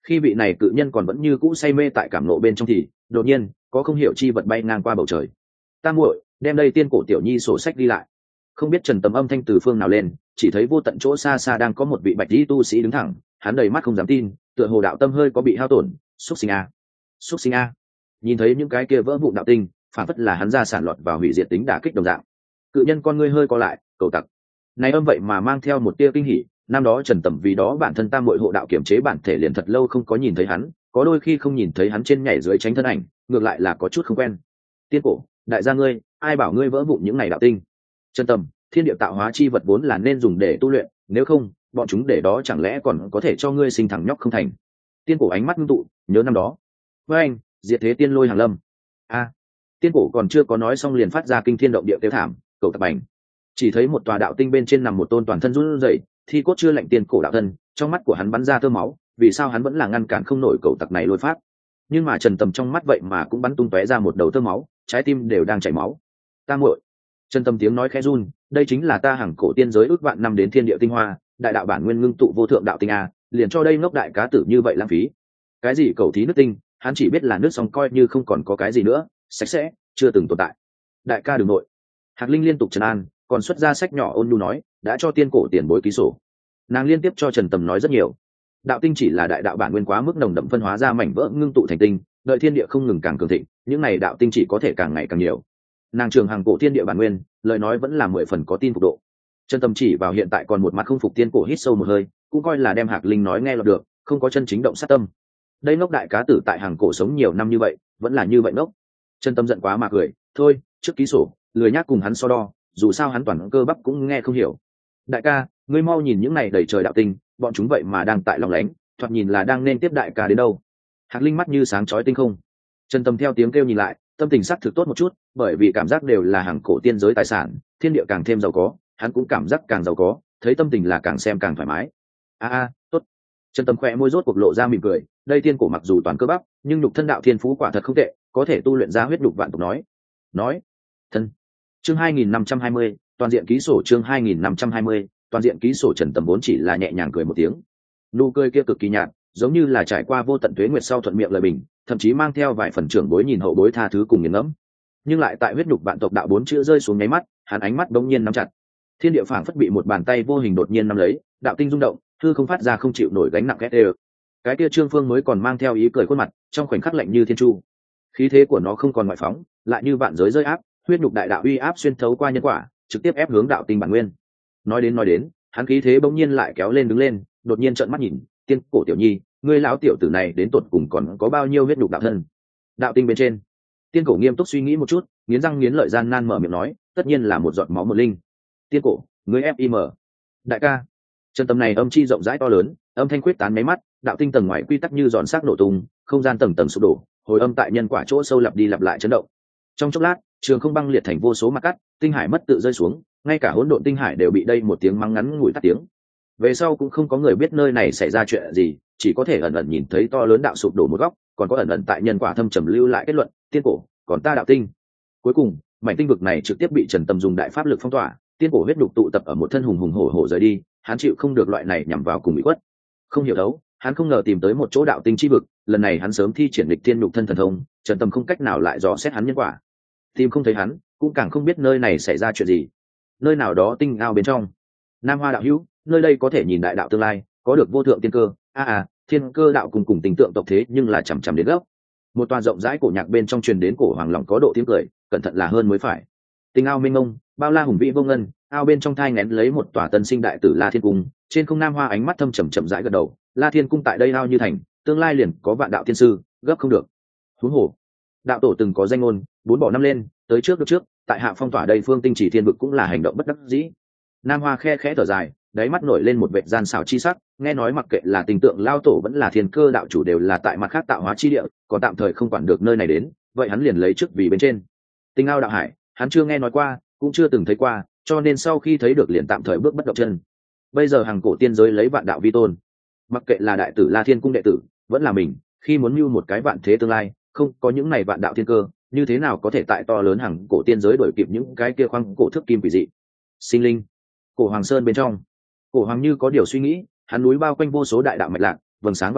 Khi vị này cự nhân còn vẫn như cũ say mê tại cảm nộ bên trong thì đột nhiên có không hiểu chi vật bay ngang qua bầu trời. Ta muội, đem đây tiên cổ tiểu nhi sổ sách đi lại. Không biết Trần Tầm âm thanh từ phương nào lên, chỉ thấy vô tận chỗ xa xa đang có một vị bạch y tu sĩ đứng thẳng, hắn đầy mắt không dám tin, tựa hồ đạo tâm hơi có bị hao tổn. Xúc sinh a, xúc sinh a. Nhìn thấy những cái kia vỡ vụn đạo tinh, phản phất là hắn ra sản lọt vào hủy diệt tính đả kích đồng dạng. Cự nhân con ngươi hơi co lại, cầu tặc. Này âm vậy mà mang theo một tia kinh hỉ, năm đó Trần Tầm vì đó bản thân tam muội hộ đạo kiểm chế bản thể liền thật lâu không có nhìn thấy hắn, có đôi khi không nhìn thấy hắn trên nhảy dưới tránh thân ảnh, ngược lại là có chút không quen. Tiên cổ, đại gia ngươi, ai bảo ngươi vỡ vụn những này đạo tinh? Trần Tầm, thiên địa tạo hóa chi vật vốn là nên dùng để tu luyện, nếu không, bọn chúng để đó chẳng lẽ còn có thể cho ngươi sinh thằng nhóc không thành? Tiên cổ ánh mắt ngưng tụ, nhớ năm đó. Với anh, diệt thế tiên lôi hàng lâm. A, tiên cổ còn chưa có nói xong liền phát ra kinh thiên động địa tiêu thảm, cầu tập ảnh. Chỉ thấy một tòa đạo tinh bên trên nằm một tôn toàn thân run rẩy, thi cốt chưa lạnh tiên cổ đạo thân, trong mắt của hắn bắn ra tơ máu, vì sao hắn vẫn là ngăn cản không nổi cầu tặc này lôi pháp? Nhưng mà Trần Tầm trong mắt vậy mà cũng bắn tung tóe ra một đầu tơ máu, trái tim đều đang chảy máu. Ta muội. Trần Tầm tiếng nói khẽ run, đây chính là ta hàng cổ tiên giới ước vạn năm đến thiên địa tinh hoa, đại đạo bản nguyên ngưng tụ vô thượng đạo tinh a, liền cho đây ngốc đại cá tử như vậy lãng phí. Cái gì cầu thí nước tinh, hắn chỉ biết là nước sóng coi như không còn có cái gì nữa, sạch sẽ, chưa từng tồn tại. Đại ca đừng nội. Hạc Linh liên tục trấn an, còn xuất ra sách nhỏ ôn nhu nói, đã cho tiên cổ tiền bối ký sổ. Nàng liên tiếp cho Trần Tầm nói rất nhiều. Đạo tinh chỉ là đại đạo bản nguyên quá mức nồng đậm phân hóa ra mảnh vỡ ngưng tụ thành tinh, đợi thiên địa không ngừng càng cường thịnh, những này đạo tinh chỉ có thể càng ngày càng nhiều. Nàng trường hàng cổ thiên địa bản nguyên, lời nói vẫn là 10 phần có tin phục độ. Trần Tầm chỉ vào hiện tại còn một mặt không phục tiên cổ hít sâu một hơi, cũng coi là đem Hạc Linh nói nghe lọt được, không có chân chính động sát tâm. Đây ngốc đại cá tử tại hàng cổ sống nhiều năm như vậy, vẫn là như vậy ngốc. Trần Tâm giận quá mà cười, thôi, trước ký sổ, lười nhác cùng hắn so đo, dù sao hắn toàn cơ bắp cũng nghe không hiểu. Đại ca, ngươi mau nhìn những này đầy trời đạo tinh, bọn chúng vậy mà đang tại lòng lánh, thoạt nhìn là đang nên tiếp đại ca đến đâu. Hạc Linh mắt như sáng chói tinh không. Trần Tâm theo tiếng kêu nhìn lại, tâm tình sắc thực tốt một chút, bởi vì cảm giác đều là hàng cổ tiên giới tài sản, thiên địa càng thêm giàu có, hắn cũng cảm giác càng giàu có, thấy tâm tình là càng xem càng thoải mái. Tốt. Trần Tâm khẽ môi rốt cuộc lộ ra mỉm cười, đây tiên cổ mặc dù toàn cơ bắp, nhưng nhục thân đạo thiên phú quả thật không tệ, có thể tu luyện ra huyết nhục vạn tục nói. Thân. Chương 2520, toàn diện ký sổ chương 2520, toàn diện ký sổ. Trần Tầm vốn chỉ là nhẹ nhàng cười một tiếng. Nụ cười kia cực kỳ nhạt, giống như là trải qua vô tận tuế nguyệt sau thuận miệng lời bình, thậm chí mang theo vài phần trưởng bối nhìn hậu bối tha thứ cùng nghiền ngẫm. Nhưng lại tại huyết nhục vạn tộc đạo 4 chữ rơi xuống nháy mắt, hắn ánh mắt bỗng nhiên nắm chặt. Thiên địa phảng phất bị một bàn tay vô hình đột nhiên nắm lấy, đạo tinh rung động, hư không phát ra không chịu nổi gánh nặng két đều. Cái kia Trương Phương mới còn mang theo ý cười khuôn mặt, trong khoảnh khắc lạnh như thiên chu. Khí thế của nó không còn ngoại phóng, lại như vạn giới rơi áp, huyết nhục đại đạo uy áp xuyên thấu qua nhân quả, trực tiếp ép hướng đạo tinh bản nguyên. Nói đến, hắn khí thế bỗng nhiên lại kéo lên đứng lên, đột nhiên trợn mắt nhìn, tiên cổ tiểu nhi, ngươi lão tiểu tử này đến tột cùng còn có bao nhiêu huyết nhục đạo thân? Đạo tinh bên trên, tiên cổ nghiêm túc suy nghĩ một chút, nghiến răng nghiến lợi gian nan mở miệng nói, tất nhiên là một giọt máu một linh. Tiên cổ, ngươi fim. Đại ca. Chân tâm này âm chi rộng rãi to lớn, âm thanh quyết tán mấy mắt, đạo tinh tầng ngoài quy tắc như giòn xác nổ tung, không gian tầng tầng sụp đổ, hồi âm tại nhân quả chỗ sâu lặp đi lặp lại chấn động. Trong chốc lát, trường không băng liệt thành vô số mặt cắt, tinh hải mất tự rơi xuống, ngay cả hỗn độn tinh hải đều bị đây một tiếng mắng ngắn ngủi tắt tiếng. Về sau cũng không có người biết nơi này xảy ra chuyện gì, chỉ có thể ẩn ẩn nhìn thấy to lớn đạo sụp đổ một góc, còn có ẩn ẩn tại nhân quả thâm trầm lưu lại kết luận, tiên cổ, còn ta đạo tinh. Cuối cùng, mảnh tinh vực này trực tiếp bị Trần Tâm dùng đại pháp lực phong tỏa, tiên cổ huyết đục tụ tập ở một thân hùng hùng hổ hổ rời đi, hắn chịu không được loại này nhằm vào cùng bị quất. Không hiểu đấu, hắn không ngờ tìm tới một chỗ đạo tinh chi vực, lần này hắn sớm thi triển lịch thiên nhục thân thần thông, Trần Tâm không cách nào lại dò xét hắn nhân quả. Tìm không thấy hắn, cũng càng không biết nơi này xảy ra chuyện gì. Nơi nào đó tinh ao bên trong. Nam Hoa đạo hữu, nơi đây có thể nhìn đại đạo tương lai, có được vô thượng tiên cơ. Thiên cơ đạo cùng tình tượng tộc thế nhưng là chằm chằm đến gốc. Một toa rộng rãi cổ nhạc bên trong truyền đến cổ hoàng lòng có độ tiếng cười, cẩn thận là hơn mới phải. Tinh ao mênh mông, bao la hùng vĩ vô ngân, ao bên trong thai nghén lấy một tòa tân sinh đại tử La Thiên cung, trên không Nam Hoa ánh mắt thâm trầm chậm rãi gật đầu, La Thiên cung tại đây ao như thành, tương lai liền có vạn đạo thiên sư, gấp không được. Huống hồ, đạo tổ từng có danh ngôn, 4 bỏ 5 lên, tới trước được trước, tại hạ phong tỏa đây phương tinh chỉ thiên vực cũng là hành động bất đắc dĩ. Nam Hoa khe khẽ thở dài, đáy mắt nổi lên một vệt gian xảo chi sắc, nghe nói mặc kệ là tình tượng lao tổ vẫn là thiên cơ đạo chủ đều là tại mặt khác tạo hóa chi địa, còn tạm thời không quản được nơi này đến, vậy hắn liền lấy trước vì bên trên. Tinh ao đạo hải, hắn chưa nghe nói qua, cũng chưa từng thấy qua, cho nên sau khi thấy được liền tạm thời bước bất động chân. Bây giờ hàng cổ tiên giới lấy vạn đạo vi tôn, mặc kệ là đại tử La Thiên cung đệ tử, vẫn là mình, khi muốn mưu một cái vạn thế tương lai, không có những này vạn đạo thiên cơ, như thế nào có thể tại to lớn hàng cổ tiên giới đổi kịp những cái kia khoang cổ thước kim quỷ dị. Sinh linh, cổ hoàng sơn bên trong, cổ hoàng như có điều suy nghĩ, hắn núi bao quanh vô số đại đạo mạch lạc, vầng sáng vạn trượng,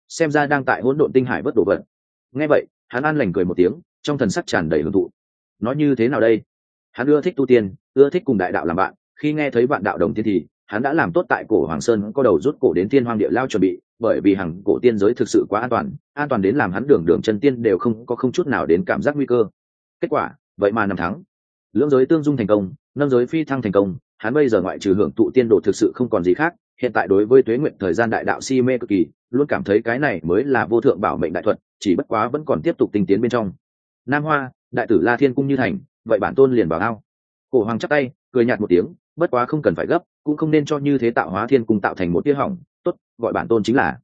xem ra đang tại hỗn độn tinh hải vớt đồ vật. Nghe vậy hắn an lành cười một tiếng, trong thần sắc tràn đầy hưởng thụ. Nói như thế nào đây? Hắn ưa thích tu tiên, ưa thích cùng đại đạo làm bạn, khi nghe thấy vạn đạo đồng tiên thì hắn đã làm tốt tại cổ Hoàng Sơn có đầu rút cổ đến thiên hoang địa lao chuẩn bị, bởi vì hằng cổ tiên giới thực sự quá an toàn đến làm hắn đường đường chân tiên đều không chút nào đến cảm giác nguy cơ. Kết quả vậy mà năm tháng lưỡng giới tương dung thành công, nâng giới phi thăng thành công, hắn bây giờ ngoại trừ hưởng thụ tiên độ thực sự không còn gì khác. Hiện tại đối với tuế nguyện thời gian đại đạo si mê cực kỳ, luôn cảm thấy cái này mới là vô thượng bảo mệnh đại thuật, chỉ bất quá vẫn còn tiếp tục tinh tiến bên trong. Nam Hoa, đại tử La Thiên cung như thành, vậy bản tôn liền vào ao. Cổ Hoàng chắp tay cười nhạt một tiếng, bất quá không cần phải gấp, cũng không nên cho như thế tạo hóa thiên cung tạo thành một tia hỏng. Tốt, gọi bản tôn chính là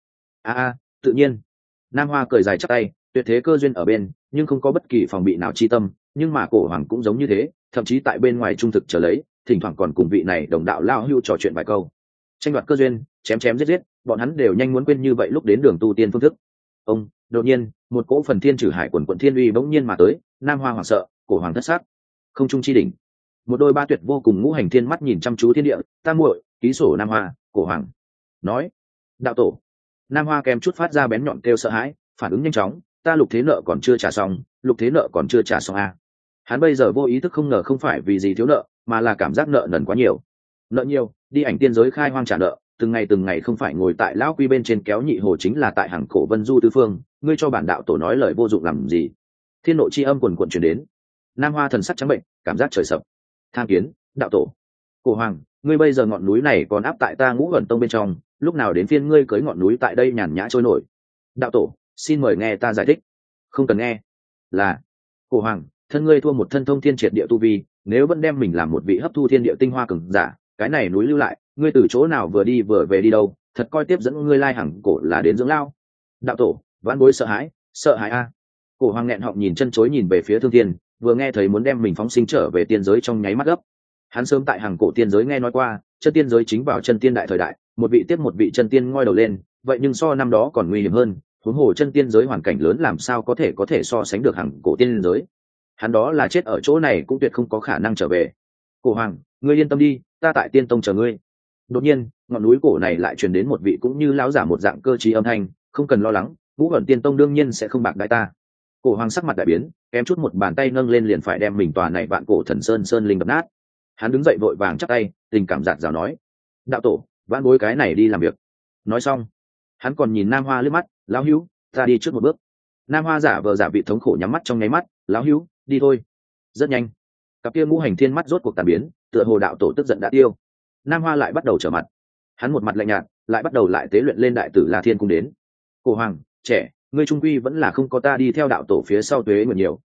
tự nhiên. Nam Hoa cười dài chắp tay, tuyệt thế cơ duyên ở bên, nhưng không có bất kỳ phòng bị nào chi tâm. Nhưng mà Cổ Hoàng cũng giống như thế, thậm chí tại bên ngoài trung thực trở lấy, thỉnh thoảng còn cùng vị này đồng đạo lao hưu trò chuyện vài câu, tranh đoạt cơ duyên, chém chém giết giết, bọn hắn đều nhanh muốn quên như vậy lúc đến đường tu tiên phương thức. Đột nhiên một cỗ phần thiên trừ hải quần quận thiên uy bỗng nhiên mà tới. Nam Hoa hoảng sợ, Cổ Hoàng thất sát. Không trung chi đỉnh, một đôi ba tuyệt vô cùng ngũ hành thiên mắt nhìn chăm chú thiên địa. Ta muội, ký sổ Nam Hoa. Cổ Hoàng nói. Đạo tổ. Nam Hoa kèm chút phát ra bén nhọn kêu sợ hãi, phản ứng nhanh chóng. Ta lục thế nợ còn chưa trả xong, lục thế nợ còn chưa trả xong a. Hắn bây giờ vô ý thức không ngờ không phải vì gì thiếu nợ, mà là cảm giác nợ nần quá nhiều. Nợ nhiều, đi ảnh tiên giới khai hoang trả nợ, từng ngày không phải ngồi tại lão quy bên trên kéo nhị hồ chính là tại hàng cổ vân du tứ phương. Ngươi cho bản đạo tổ nói lời vô dụng làm gì? Thiên nộ chi âm quần quần truyền đến. Nam Hoa thần sắc trắng bệnh, cảm giác trời sập. Tham kiến đạo tổ. Cổ Hoàng, ngươi bây giờ ngọn núi này còn áp tại ta Ngũ Ẩn Tông bên trong, lúc nào đến phiên ngươi cưới ngọn núi tại đây nhàn nhã trôi nổi? Đạo tổ, xin mời nghe ta giải thích. Không cần nghe. Là. Cổ Hoàng, thân ngươi thua một thân thông thiên triệt địa tu vi, nếu vẫn đem mình làm một vị hấp thu thiên địa tinh hoa cường giả, cái này núi lưu lại, ngươi từ chỗ nào vừa đi vừa về đi đâu, thật coi tiếp dẫn ngươi lai hằng cổ là đến dưỡng lao. Đạo tổ, vãn bối sợ hãi a. Cổ Hoàng nghẹn họng nhìn chân chối nhìn về phía Thương Thiên, vừa nghe thấy muốn đem mình phóng sinh trở về tiên giới trong nháy mắt gấp. Hắn sớm tại hằng cổ tiên giới nghe nói qua, chân tiên giới chính vào chân tiên đại thời đại, một vị tiếp một vị chân tiên ngoi đầu lên, vậy nhưng so năm đó còn nguy hiểm hơn. Huống hồ chân tiên giới hoàn cảnh lớn làm sao có thể so sánh được hằng cổ tiên giới. Hắn đó là chết ở chỗ này cũng tuyệt không có khả năng trở về. Cổ Hoàng, ngươi yên tâm đi, ta tại tiên tông chờ ngươi. Đột nhiên ngọn núi cổ này lại truyền đến một vị cũng như lão giả một dạng cơ trí âm thanh. Không cần lo lắng, Ngũ Ẩn Tiên Tông đương nhiên sẽ không bạc đãi ta. Cổ Hoàng sắc mặt đại biến, kém chút một bàn tay nâng lên liền phải đem mình tòa này vạn cổ thần sơn linh đập nát. Hắn đứng dậy vội vàng chắp tay, tình cảm dạt dào nói. Đạo tổ, vãn bối cái này đi làm việc. Nói xong hắn còn nhìn Nam Hoa liếc mắt. Lão hữu, ta đi trước một bước. Nam Hoa giả vờ giả vị thống khổ nhắm mắt trong nháy mắt. Lão hữu, đi thôi. Rất nhanh cặp kia ngũ hành thiên mắt rốt cuộc tàn biến, tựa hồ đạo tổ tức giận đã tiêu. Nam Hoa lại bắt đầu trở mặt, hắn một mặt lạnh nhạt, lại bắt đầu lại tế luyện lên đại tử La Thiên cung đến. Cổ Hoàng trẻ, ngươi trung quy vẫn là không có ta đi theo đạo tổ phía sau tuế nguyện nhiều.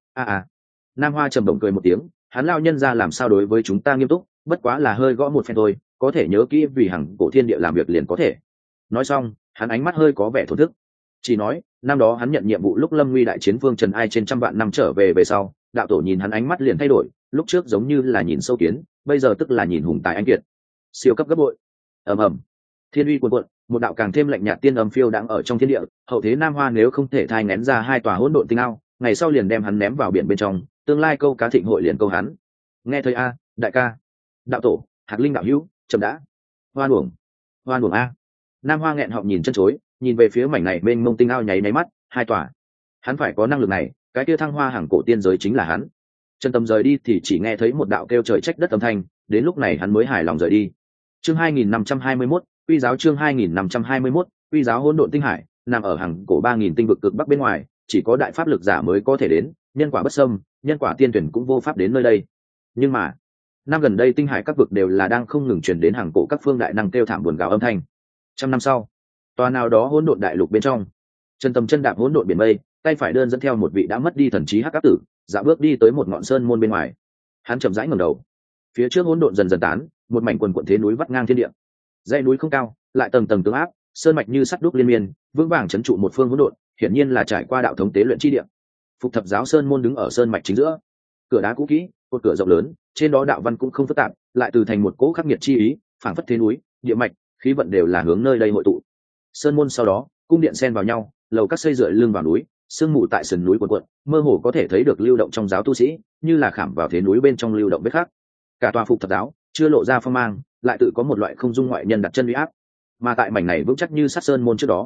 Nam Hoa trầm động cười một tiếng, hắn lao nhân ra làm sao đối với chúng ta nghiêm túc, bất quá là hơi gõ một phen thôi, có thể nhớ kỹ vì hằng cổ thiên địa làm việc liền có thể. Nói xong hắn ánh mắt hơi có vẻ thổn thức, chỉ nói năm đó hắn nhận nhiệm vụ lúc lâm nguy đại chiến vương Trần Ai trên trăm vạn năm trở về sau, đạo tổ nhìn hắn ánh mắt liền thay đổi, lúc trước giống như là nhìn sâu kiến, bây giờ tức là nhìn hùng tài anh kiệt, siêu cấp gấp bội. ầm ầm, thiên uy cuồn cuộn, một đạo càng thêm lạnh nhạt tiên âm phiêu đang ở trong thiên địa. Hậu thế Nam Hoa nếu không thể thai nén ra hai tòa hỗn độn tinh ao, ngày sau liền đem hắn ném vào biển bên trong, tương lai câu cá thịnh hội liền câu hắn. Nghe thấy a, đại ca. Đạo tổ, Hạc Linh đạo hữu, chậm đã. Hoan uổng a. Nam Hoa nghẹn họng nhìn chân chối, nhìn về phía mảnh này mênh mông tinh ao nháy mắt. Hai tòa, hắn phải có năng lực này, cái kia thăng hoa hàng cổ tiên giới chính là hắn. Chân tâm rời đi thì chỉ nghe thấy một đạo kêu trời trách đất âm thanh, đến lúc này hắn mới hài lòng rời đi. Chương 2521, Quy giáo chương 2521, Quy giáo hỗn độn tinh hải, nằm ở hàng cổ 3000 tinh vực cực bắc bên ngoài, chỉ có đại pháp lực giả mới có thể đến, nhân quả bất xâm, nhân quả tiên tuyển cũng vô pháp đến nơi đây. Nhưng mà, năm gần đây tinh hải các vực đều là đang không ngừng truyền đến hàng cổ các phương đại năng kêu thảm buồn gào âm thanh. Trăm năm sau, tòa nào đó hỗn độn đại lục bên trong, chân tâm chân đạp hỗn độn biển mây, tay phải đơn dẫn theo một vị đã mất đi thần trí hắc áp tử, dạo bước đi tới một ngọn sơn môn bên ngoài. Hắn chậm rãi ngẩng đầu, phía trước hỗn độn dần dần tán, một mảnh quần quần thế núi vắt ngang thiên địa. Dãy núi không cao, lại tầng tầng tương áp, sơn mạch như sắt đúc liên miên, vững vàng trấn trụ một phương hỗn độn, hiển nhiên là trải qua đạo thống tế luyện chi địa. Phục Thập giáo sơn môn đứng ở sơn mạch chính giữa, cửa đá cũ kỹ, cột cửa rộng lớn, trên đó đạo văn cũng không phức tạp, lại từ thành một cỗ khắc nghiệt chi ý, phảng phất thế núi, địa mạch, khí vận đều là hướng nơi đây hội tụ. Sơn môn sau đó, cung điện xen vào nhau, lầu các xây dựa lưng vào núi, sương mù tại sườn núi cuộn cuộn, mơ hồ có thể thấy được lưu động trong giáo tu sĩ, như là khảm vào thế núi bên trong lưu động vết khắc. Cả tòa Phục Thập giáo chưa lộ ra phong mang, lại tự có một loại không dung ngoại nhân đặt chân uy áp. Mà tại mảnh này vững chắc như sát sơn môn trước đó,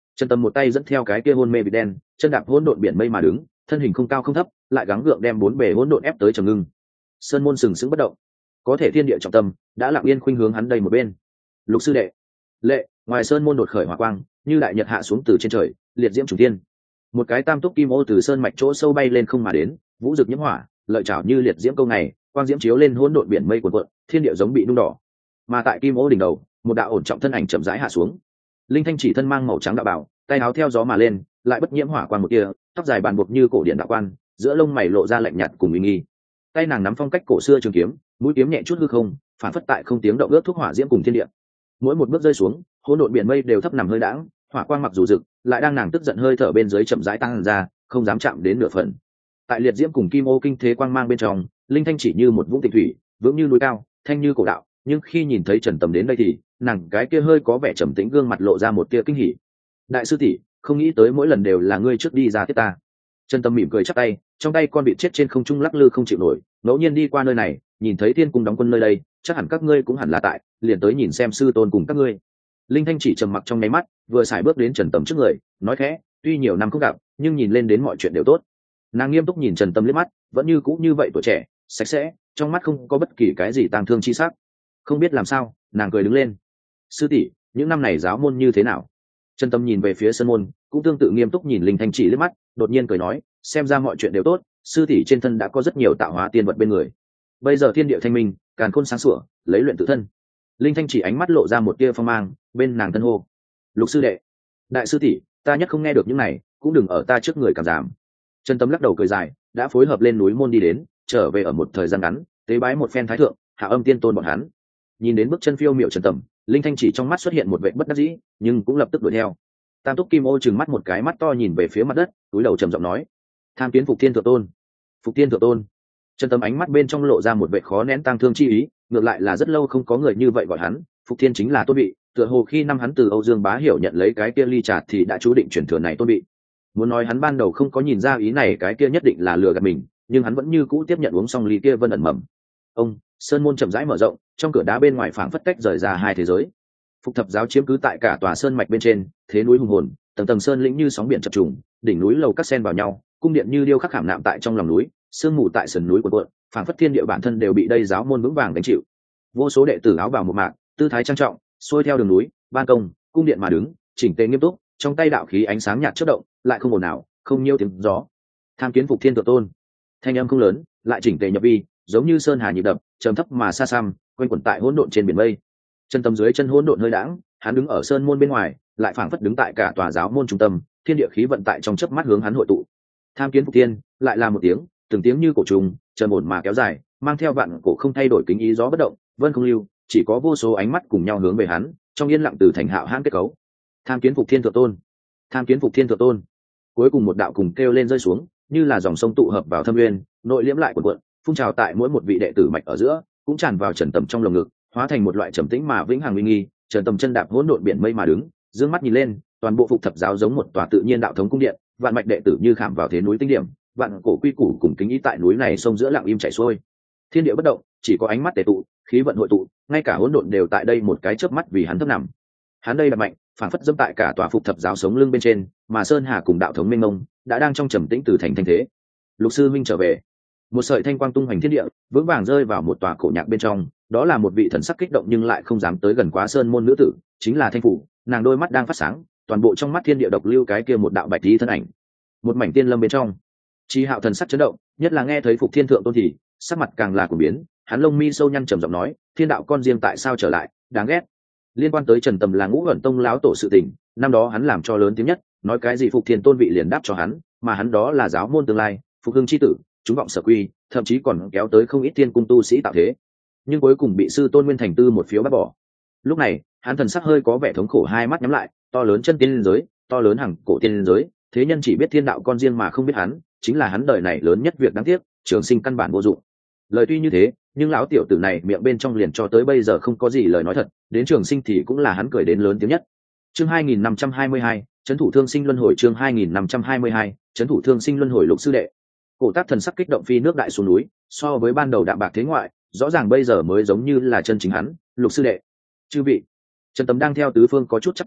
Trần Tâm một tay dẫn theo cái kia hôn mê bị đen, chân đạp hỗn độn biển mây mà đứng, thân hình không cao không thấp, lại gắng gượng đem bốn bề hỗn độn ép tới trầm ngưng. Sơn môn sừng sững bất động, có thể thiên địa trọng tâm đã lặng yên khuynh hướng hắn đây một bên. Lục sư đệ, lệ, ngoài sơn môn đột khởi hỏa quang, như đại nhật hạ xuống từ trên trời, liệt diễm trùng thiên. Một cái tam túc kim ô từ sơn mạch chỗ sâu bay lên không mà đến, vũ rực nhiễm hỏa, lợi chảo như liệt diễm câu ngày, quang diễm chiếu lên hỗn độn biển mây cuộn cuộn, thiên địa giống bị nung đỏ. Mà tại kim ô đỉnh đầu, một đạo ổn trọng thân ảnh chậm rãi hạ xuống. Linh Thanh chỉ thân mang màu trắng đạo bảo, tay áo theo gió mà lên, lại bất nhiễm hỏa quang một kia, tóc dài bàn buộc như cổ điển đạo quan, giữa lông mày lộ ra lạnh nhạt cùng uy nghi. Tay nàng nắm phong cách cổ xưa trường kiếm, mũi kiếm nhẹ chút hư không, phản phất tại không tiếng động ướt thuốc hỏa diễm cùng thiên địa. Mỗi một bước rơi xuống, hỗn độn biển mây đều thấp nằm hơi đãng, hỏa quang mặc dù rực, lại đang nàng tức giận hơi thở bên dưới chậm rãi tăng ra, không dám chạm đến nửa phần. Tại liệt diễm cùng kim ô kinh thế quang mang bên trong, Linh Thanh chỉ như một vũng tịch thủy, vững như núi cao, thanh như cổ đạo, nhưng khi nhìn thấy Trần Tầm đến đây thì, nàng cái kia hơi có vẻ trầm tĩnh gương mặt lộ ra một tia kinh hỉ. Đại sư tỷ, không nghĩ tới mỗi lần đều là ngươi trước đi ra tiếp ta. Trần Tâm mỉm cười chắp tay, trong tay con vịt chết trên không trung lắc lư không chịu nổi, ngẫu nhiên đi qua nơi này, nhìn thấy thiên cung đóng quân nơi đây, chắc hẳn các ngươi cũng hẳn là tại, liền tới nhìn xem sư tôn cùng các ngươi. Linh Thanh chỉ trầm mặc trong nháy mắt, vừa xài bước đến Trần Tầm trước người, nói khẽ, tuy nhiều năm không gặp, nhưng nhìn lên đến mọi chuyện đều tốt. Nàng nghiêm túc nhìn Trần Tâm liếc mắt, vẫn như cũ như vậy tuổi trẻ, sạch sẽ, trong mắt không có bất kỳ cái gì tang thương chi sắc. Không biết làm sao, nàng cười đứng lên. Sư tỷ, những năm này giáo môn như thế nào? Trần Tâm nhìn về phía sân môn, cũng tương tự nghiêm túc nhìn Linh Thanh chỉ liếc mắt, đột nhiên cười nói, xem ra mọi chuyện đều tốt, sư tỷ trên thân đã có rất nhiều tạo hóa tiên vật bên người. Bây giờ thiên địa thanh minh, càn khôn sáng sủa, lấy luyện tự thân. Linh Thanh chỉ ánh mắt lộ ra một tia phong mang, bên nàng thân hô, Lục sư đệ, đại sư tỷ, ta nhất không nghe được những này, cũng đừng ở ta trước người cảm giảm. Trần Tâm lắc đầu cười dài, đã phối hợp lên núi môn đi đến, trở về ở một thời gian ngắn, tế bái một phen thái thượng, hạ âm tiên tôn bọn hắn. Nhìn đến bước chân phiêu miệu Trần Tầm, Linh Thanh chỉ trong mắt xuất hiện một vẻ bất đắc dĩ, nhưng cũng lập tức đuổi theo. Tam túc kim ô trừng mắt một cái mắt to nhìn về phía mặt đất, túi đầu trầm giọng nói, tham kiến phục thiên thượng tôn. Phục thiên thượng tôn. Trần Tầm ánh mắt bên trong lộ ra một vẻ khó nén tang thương chi ý, ngược lại là rất lâu không có người như vậy gọi hắn, Phục thiên chính là tôn vị, tựa hồ khi năm hắn từ Âu Dương Bá Hiểu nhận lấy cái kia ly trà thì đã chú định chuyển thừa này tôn vị. Muốn nói hắn ban đầu không có nhìn ra ý này, cái kia nhất định là lừa gạt mình, nhưng hắn vẫn như cũ tiếp nhận uống xong ly kia vân ẩn mầm. Ông, sơn môn chậm rãi mở rộng, trong cửa đá bên ngoài phảng phất tách rời ra hai thế giới. Phục thập giáo chiếm cứ tại cả tòa sơn mạch bên trên, thế núi hùng hồn, tầng tầng sơn lĩnh như sóng biển chập trùng, đỉnh núi lầu các xen vào nhau, cung điện như điêu khắc khảm nạm tại trong lòng núi, sương mù tại sườn núi cuộn cuộn, phảng phất thiên địa bản thân đều bị đây giáo môn vững vàng đánh chịu. Vô số đệ tử áo bào một mạc, tư thái trang trọng, xuôi theo đường núi, ban công, cung điện mà đứng, chỉnh tề nghiêm túc, trong tay đạo khí ánh sáng nhạt chớp động, lại không ồn ào, không nhiêu tiếng gió. Tham kiến Phục thiên thượng tôn. Thanh âm không lớn, lại chỉnh tề nhập vi, giống như sơn hà nhịp đập, trầm thấp mà xa xăm, quanh quẩn tại hỗn độn trên biển mây. Chân tâm dưới chân hỗn độn hơi đãng, hắn đứng ở sơn môn bên ngoài, lại phảng phất đứng tại cả tòa giáo môn trung tâm, thiên địa khí vận tại trong chớp mắt hướng hắn hội tụ. Tham kiến Phục thiên, lại là một tiếng, từng tiếng như cổ trùng, trầm ổn mà kéo dài, mang theo vạn cổ không thay đổi kính ý gió bất động, vân không lưu, chỉ có vô số ánh mắt cùng nhau hướng về hắn, trong yên lặng từ thành hạo hãn kết cấu. Tham kiến Phục thiên thượng tôn. Tham kiến Phục thiên thượng tôn. Cuối cùng một đạo cùng kêu lên rơi xuống, như là dòng sông tụ hợp vào thâm nguyên, nội liễm lại cuộn cuộn, phun trào tại mỗi một vị đệ tử mạch ở giữa, cũng tràn vào Trần Tầm trong lồng ngực, hóa thành một loại trầm tĩnh mà vĩnh hằng uy nghi. Trần Tầm chân đạp hỗn độn biển mây mà đứng, dương mắt nhìn lên, toàn bộ Phục thập giáo giống một tòa tự nhiên đạo thống cung điện, vạn mạch đệ tử như khảm vào thế núi tinh điểm, vạn cổ quy củ cùng kính ý tại núi này sông giữa lặng im chảy xuôi. Thiên địa bất động, chỉ có ánh mắt tề tụ, khí vận hội tụ, ngay cả hỗn độn đều tại đây một cái chớp mắt vì hắn thấp nằm. Hắn đây là mạnh, phản phất dẫm tại cả tòa Phục thập giáo sống lưng bên trên, mà sơn hà cùng đạo thống mênh mông đã đang trong trầm tĩnh từ thành thanh thế. Lục sư minh trở về. Một sợi thanh quang tung hoành thiên địa, vững vàng rơi vào một tòa cổ nhạc bên trong, đó là một vị thần sắc kích động nhưng lại không dám tới gần quá sơn môn nữ tử, chính là Thanh Phủ. Nàng đôi mắt đang phát sáng, toàn bộ trong mắt thiên địa độc lưu cái kia một đạo bạch tí thân ảnh. Một mảnh tiên lâm bên trong, Chi Hạo thần sắc chấn động, nhất là nghe thấy Phục thiên thượng tôn thì sắc mặt càng là cuồng biến, hắn lông mi sâu nhăn trầm giọng nói, thiên đạo con riêng tại sao trở lại, đáng ghét. Liên quan tới Trần Tầm là Ngũ Ẩn tông láo tổ sự tình, năm đó hắn làm cho lớn tiếng nhất, nói cái gì Phục thiên tôn vị liền đáp cho hắn, mà hắn đó là giáo môn tương lai, Phục hưng chi tử, chúng vọng sở quy, thậm chí còn kéo tới không ít thiên cung tu sĩ tạo thế, nhưng cuối cùng bị sư tôn Nguyên Thành Tư một phiếu bác bỏ. Lúc này hắn thần sắc hơi có vẻ thống khổ, hai mắt nhắm lại, to lớn chân tiên giới, to lớn hằng cổ tiên giới, thế nhân chỉ biết thiên đạo con riêng mà không biết hắn, chính là hắn đời này lớn nhất việc đáng tiếc, trường sinh căn bản vô dụng. Lời tuy như thế, nhưng lão tiểu tử này miệng bên trong liền cho tới bây giờ không có gì lời nói thật, đến trường sinh thì cũng là hắn cười đến lớn tiếng nhất. Chương 2522, trấn thủ thương sinh luân hồi. Chương 2522, trấn thủ thương sinh luân hồi. Lục sư đệ. Cổ Tác thần sắc kích động phi nước đại xuống núi, so với ban đầu đạm bạc thế ngoại, rõ ràng bây giờ mới giống như là chân chính hắn. Lục sư đệ. Chư vị. Trần Tầm đang theo tứ phương có chút chắp tay,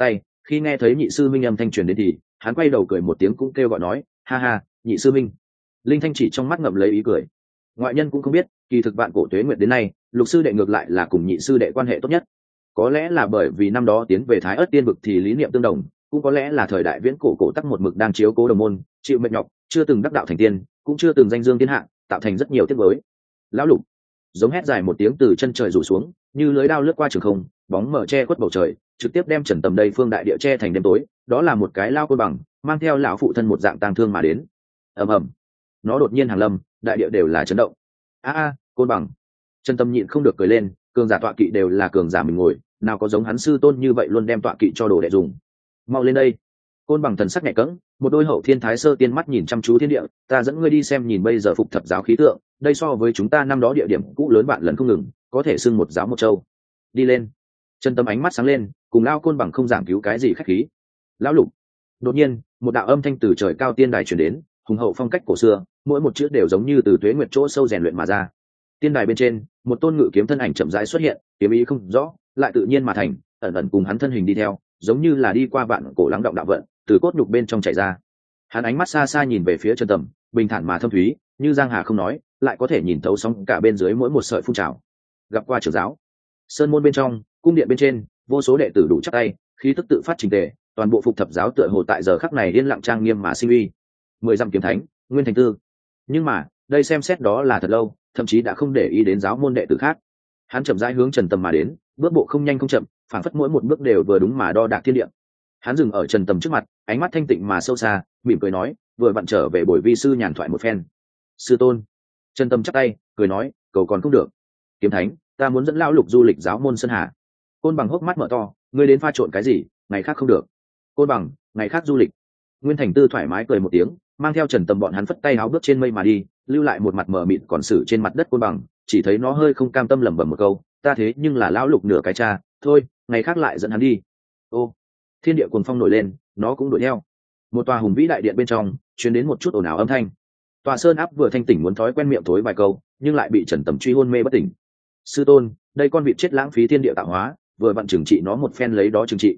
Khi nghe thấy nhị sư minh âm thanh truyền đến thì hắn quay đầu cười một tiếng cũng kêu gọi nói, ha ha, nhị sư minh. Linh Thanh chỉ trong mắt ngậm lấy ý cười. Ngoại nhân cũng không biết, kỳ thực vạn cổ tuế nguyệt đến nay, lục sư đệ ngược lại là cùng nhị sư đệ quan hệ tốt nhất. Có lẽ là bởi vì năm đó tiến về Thái Ức Tiên vực thì lý niệm tương đồng, cũng có lẽ là thời đại viễn cổ cổ tắc một mực đang chiếu cố đồng môn, chịu mệt nhọc, chưa từng đắc đạo thành tiên, cũng chưa từng danh dương thiên hạ, tạo thành rất nhiều tiếc nuối. Lão Lục giống hét dài một tiếng từ chân trời rủ xuống, như lưới đao lướt qua trường không, bóng mở che khuất bầu trời, trực tiếp đem Trần Tầm đây phương đại địa che thành đêm tối. Đó là một cái lao côn bằng, mang theo lão phụ thân một dạng tang thương mà đến. Ầm ầm, nó đột nhiên hàng lâm, đại địa đều là chấn động. A, côn bằng. Trần Tâm nhịn không được cười lên, cường giả tọa kỵ đều là cường giả mình ngồi, nào có giống hắn sư tôn như vậy luôn đem tọa kỵ cho đồ đệ dùng. Mau lên đây. Côn bằng thần sắc nhẹ cẫng, một đôi hậu thiên thái sơ tiên mắt nhìn chăm chú thiên địa, ta dẫn ngươi đi xem nhìn bây giờ phục thập giáo khí tượng, đây so với chúng ta năm đó địa điểm cũ lớn bạn lần không ngừng, có thể xưng một giáo một châu. Đi lên. Chân Tâm ánh mắt sáng lên, cùng lao côn bằng không giảng cứu cái gì khách khí. Lão Lục. Đột nhiên, một đạo âm thanh từ trời cao tiên đài truyền đến, hùng hậu phong cách cổ xưa, mỗi một chữ đều giống như từ tuế nguyệt chỗ sâu rèn luyện mà ra. Tiên đài bên trên, một tôn ngự kiếm thân ảnh chậm rãi xuất hiện, kiếm ý không rõ, lại tự nhiên mà thành, ẩn ẩn cùng hắn thân hình đi theo, giống như là đi qua vạn cổ lắng động đạo vận, từ cốt nhục bên trong chảy ra. Hắn ánh mắt xa xa nhìn về phía Trần Tầm, bình thản mà thâm thúy, như giang hà không nói, lại có thể nhìn thấu sóng cả bên dưới mỗi một sợi phun trào. Gặp qua trưởng giáo. Sơn môn bên trong, cung điện bên trên, vô số đệ tử đủ chắc tay, khí tức tự phát trình tề, toàn bộ phục thập giáo tựa hồ tại giờ khắc này yên lặng trang nghiêm mà sinh uy. 10 dặm kiếm thánh, Nguyên Thành Tư. Nhưng mà, đây xem xét đó là thật lâu, thậm chí đã không để ý đến giáo môn đệ tử khác. Hắn chậm rãi hướng Trần Tầm mà đến, bước bộ không nhanh không chậm, phản phất mỗi một bước đều vừa đúng mà đo đạc thiên địa. Hắn dừng ở Trần Tầm trước mặt, ánh mắt thanh tịnh mà sâu xa, mỉm cười nói, vừa vặn trở về buổi vi sư nhàn thoại một phen. Sư tôn. Trần Tầm chắp tay, cười nói, cầu còn không được. Kiếm thánh, ta muốn dẫn lão Lục du lịch giáo môn Sơn Hà. Côn bằng hốc mắt mở to, ngươi đến pha trộn cái gì, ngày khác không được. Côn bằng, ngày khác du lịch. Nguyên Thành Tư thoải mái cười một tiếng, mang theo Trần Tầm bọn hắn phất tay áo bước trên mây mà đi, lưu lại một mặt mờ mịt còn xử trên mặt đất côn bằng, chỉ thấy nó hơi không cam tâm lẩm bẩm một câu, ta thế nhưng là lão Lục nửa cái cha, thôi, ngày khác lại dẫn hắn đi. Ô, thiên địa cuồng phong nổi lên, nó cũng đuổi theo. Một tòa hùng vĩ đại điện bên trong truyền đến một chút ồn ào âm thanh. Tòa sơn áp vừa thanh tỉnh muốn thói quen miệng thối vài câu, nhưng lại bị Trần Tầm truy hôn mê bất tỉnh. Sư tôn, đây con vịt chết lãng phí thiên địa tạo hóa, vừa vặn trừng trị nó một phen lấy đó trừng trị.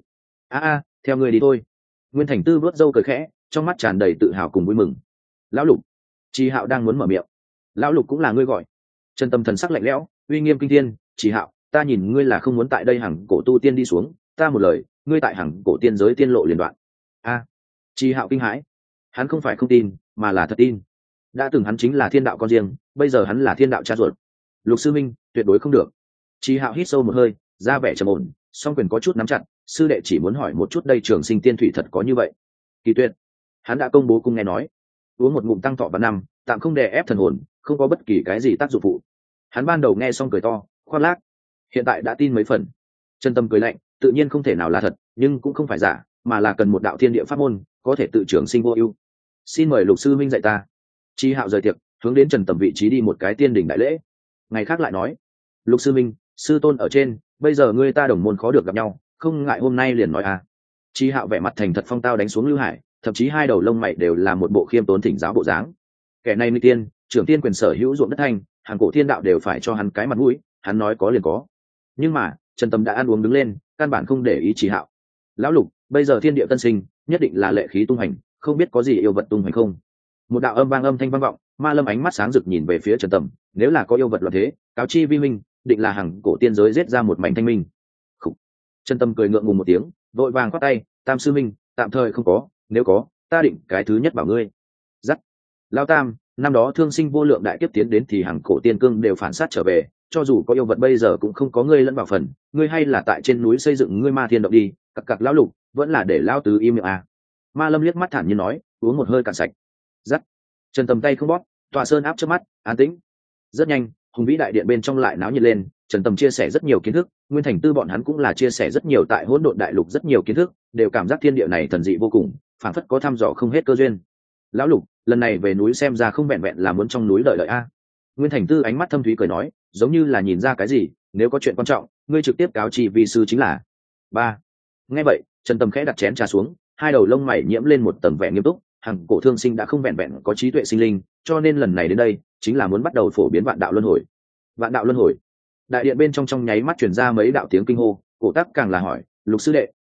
Theo người đi thôi. Nguyên Thành Tư vuốt râu cười khẽ, trong mắt tràn đầy tự hào cùng vui mừng. Lão Lục. Tri Hạo đang muốn mở miệng. Lão Lục cũng là ngươi gọi. Trần Tâm thần sắc lạnh lẽo, uy nghiêm kinh thiên, Tri Hạo, ta nhìn ngươi là không muốn tại đây hằng cổ tu tiên đi xuống, ta một lời, ngươi tại hằng cổ tiên giới tiên lộ liền đoạn. Tri Hạo kinh hãi, hắn không phải không tin, mà là thật tin. Đã từng hắn chính là thiên đạo con riêng, bây giờ hắn là thiên đạo cha ruột. Lục sư minh, tuyệt đối không được. Tri Hạo hít sâu một hơi, ra vẻ trầm ổn, song quyền có chút nắm chặt, sư đệ chỉ muốn hỏi một chút đây trường sinh tiên thủy thật có như vậy. Kỳ tuyệt, hắn đã công bố cung nghe nói, uống một ngụm tăng thọ và năm, tạm không đè ép thần hồn, không có bất kỳ cái gì tác dụng phụ. Hắn ban đầu nghe xong cười to, khoác lác, hiện tại đã tin mấy phần. Chân Tâm cười lạnh, tự nhiên không thể nào là thật, nhưng cũng không phải giả, mà là cần một đạo thiên địa pháp môn, có thể tự trường sinh vô ưu. Xin mời Lục sư minh dạy ta. Tri Hạo rời tiệc, hướng đến Trần Tầm vị trí đi một cái tiên đỉnh đại lễ. Ngày khác lại nói, Lục sư minh, sư tôn ở trên, bây giờ ngươi ta đồng môn khó được gặp nhau, không ngại hôm nay liền nói à. Tri Hạo vẻ mặt thành thật phong tao đánh xuống Lưu Hải, thậm chí hai đầu lông mày đều là một bộ khiêm tốn thỉnh giáo bộ dáng. Kẻ này nguy tiên, trưởng tiên quyền sở hữu ruộng đất thanh, hàng cổ thiên đạo đều phải cho hắn cái mặt mũi, hắn nói có liền có. Nhưng mà Trần Tâm đã ăn uống đứng lên, căn bản không để ý Tri Hạo. Lão Lục, bây giờ thiên địa tân sinh, nhất định là lệ khí tung hành, không biết có gì yêu vật tung hành không? Một đạo âm thanh vang vọng, Ma Lâm ánh mắt sáng rực nhìn về phía Trần Tâm, nếu là có yêu vật loạn thế, cáo chi vi minh, định là hàng cổ tiên giới giết ra một mảnh thanh minh. Trần Tâm cười ngượng ngùng một tiếng, vội vàng quát tay, Tam sư minh, tạm thời không có, nếu có, ta định cái thứ nhất bảo ngươi. Dắt. Lão Tam, năm đó thương sinh vô lượng đại kiếp tiến đến thì hàng cổ tiên cương đều phản sát trở về, cho dù có yêu vật bây giờ cũng không có ngươi lẫn vào phần, ngươi hay là tại trên núi xây dựng ngươi ma thiên động đi, cặc lão Lục, vẫn là để lão tứ im miệng à. Ma Lâm liếc mắt thản nhiên nói, uống một hơi cạn sạch. Dắt. Trần Tâm tay không bóp, tòa sơn áp trước mắt, an tĩnh. Rất nhanh, hùng vĩ đại điện bên trong lại náo nhiệt lên, Trần Tâm chia sẻ rất nhiều kiến thức, Nguyên Thành Tư bọn hắn cũng là chia sẻ rất nhiều tại Hỗn Độn Đại Lục rất nhiều kiến thức, đều cảm giác thiên địa này thần dị vô cùng, phảng phất có thăm dò không hết cơ duyên. Lão Lục, lần này về núi xem ra không vẹn vẹn là muốn trong núi đợi đợi a. Nguyên Thành Tư ánh mắt thâm thúy cười nói, giống như là nhìn ra cái gì, nếu có chuyện quan trọng, ngươi trực tiếp cáo chi vi sư chính là. Ba. Nghe vậy, Trần Tâm khẽ đặt chén trà xuống, hai đầu lông mày nhiễm lên một tầng vẻ nghiêm túc, hằng cổ thương sinh đã không vẹn vẹn có trí tuệ sinh linh, cho nên lần này đến đây chính là muốn bắt đầu phổ biến vạn đạo luân hồi. Vạn đạo luân hồi. Đại điện bên trong nháy mắt truyền ra mấy đạo tiếng kinh hô, cổ tắc càng là hỏi, Lục sư đệ,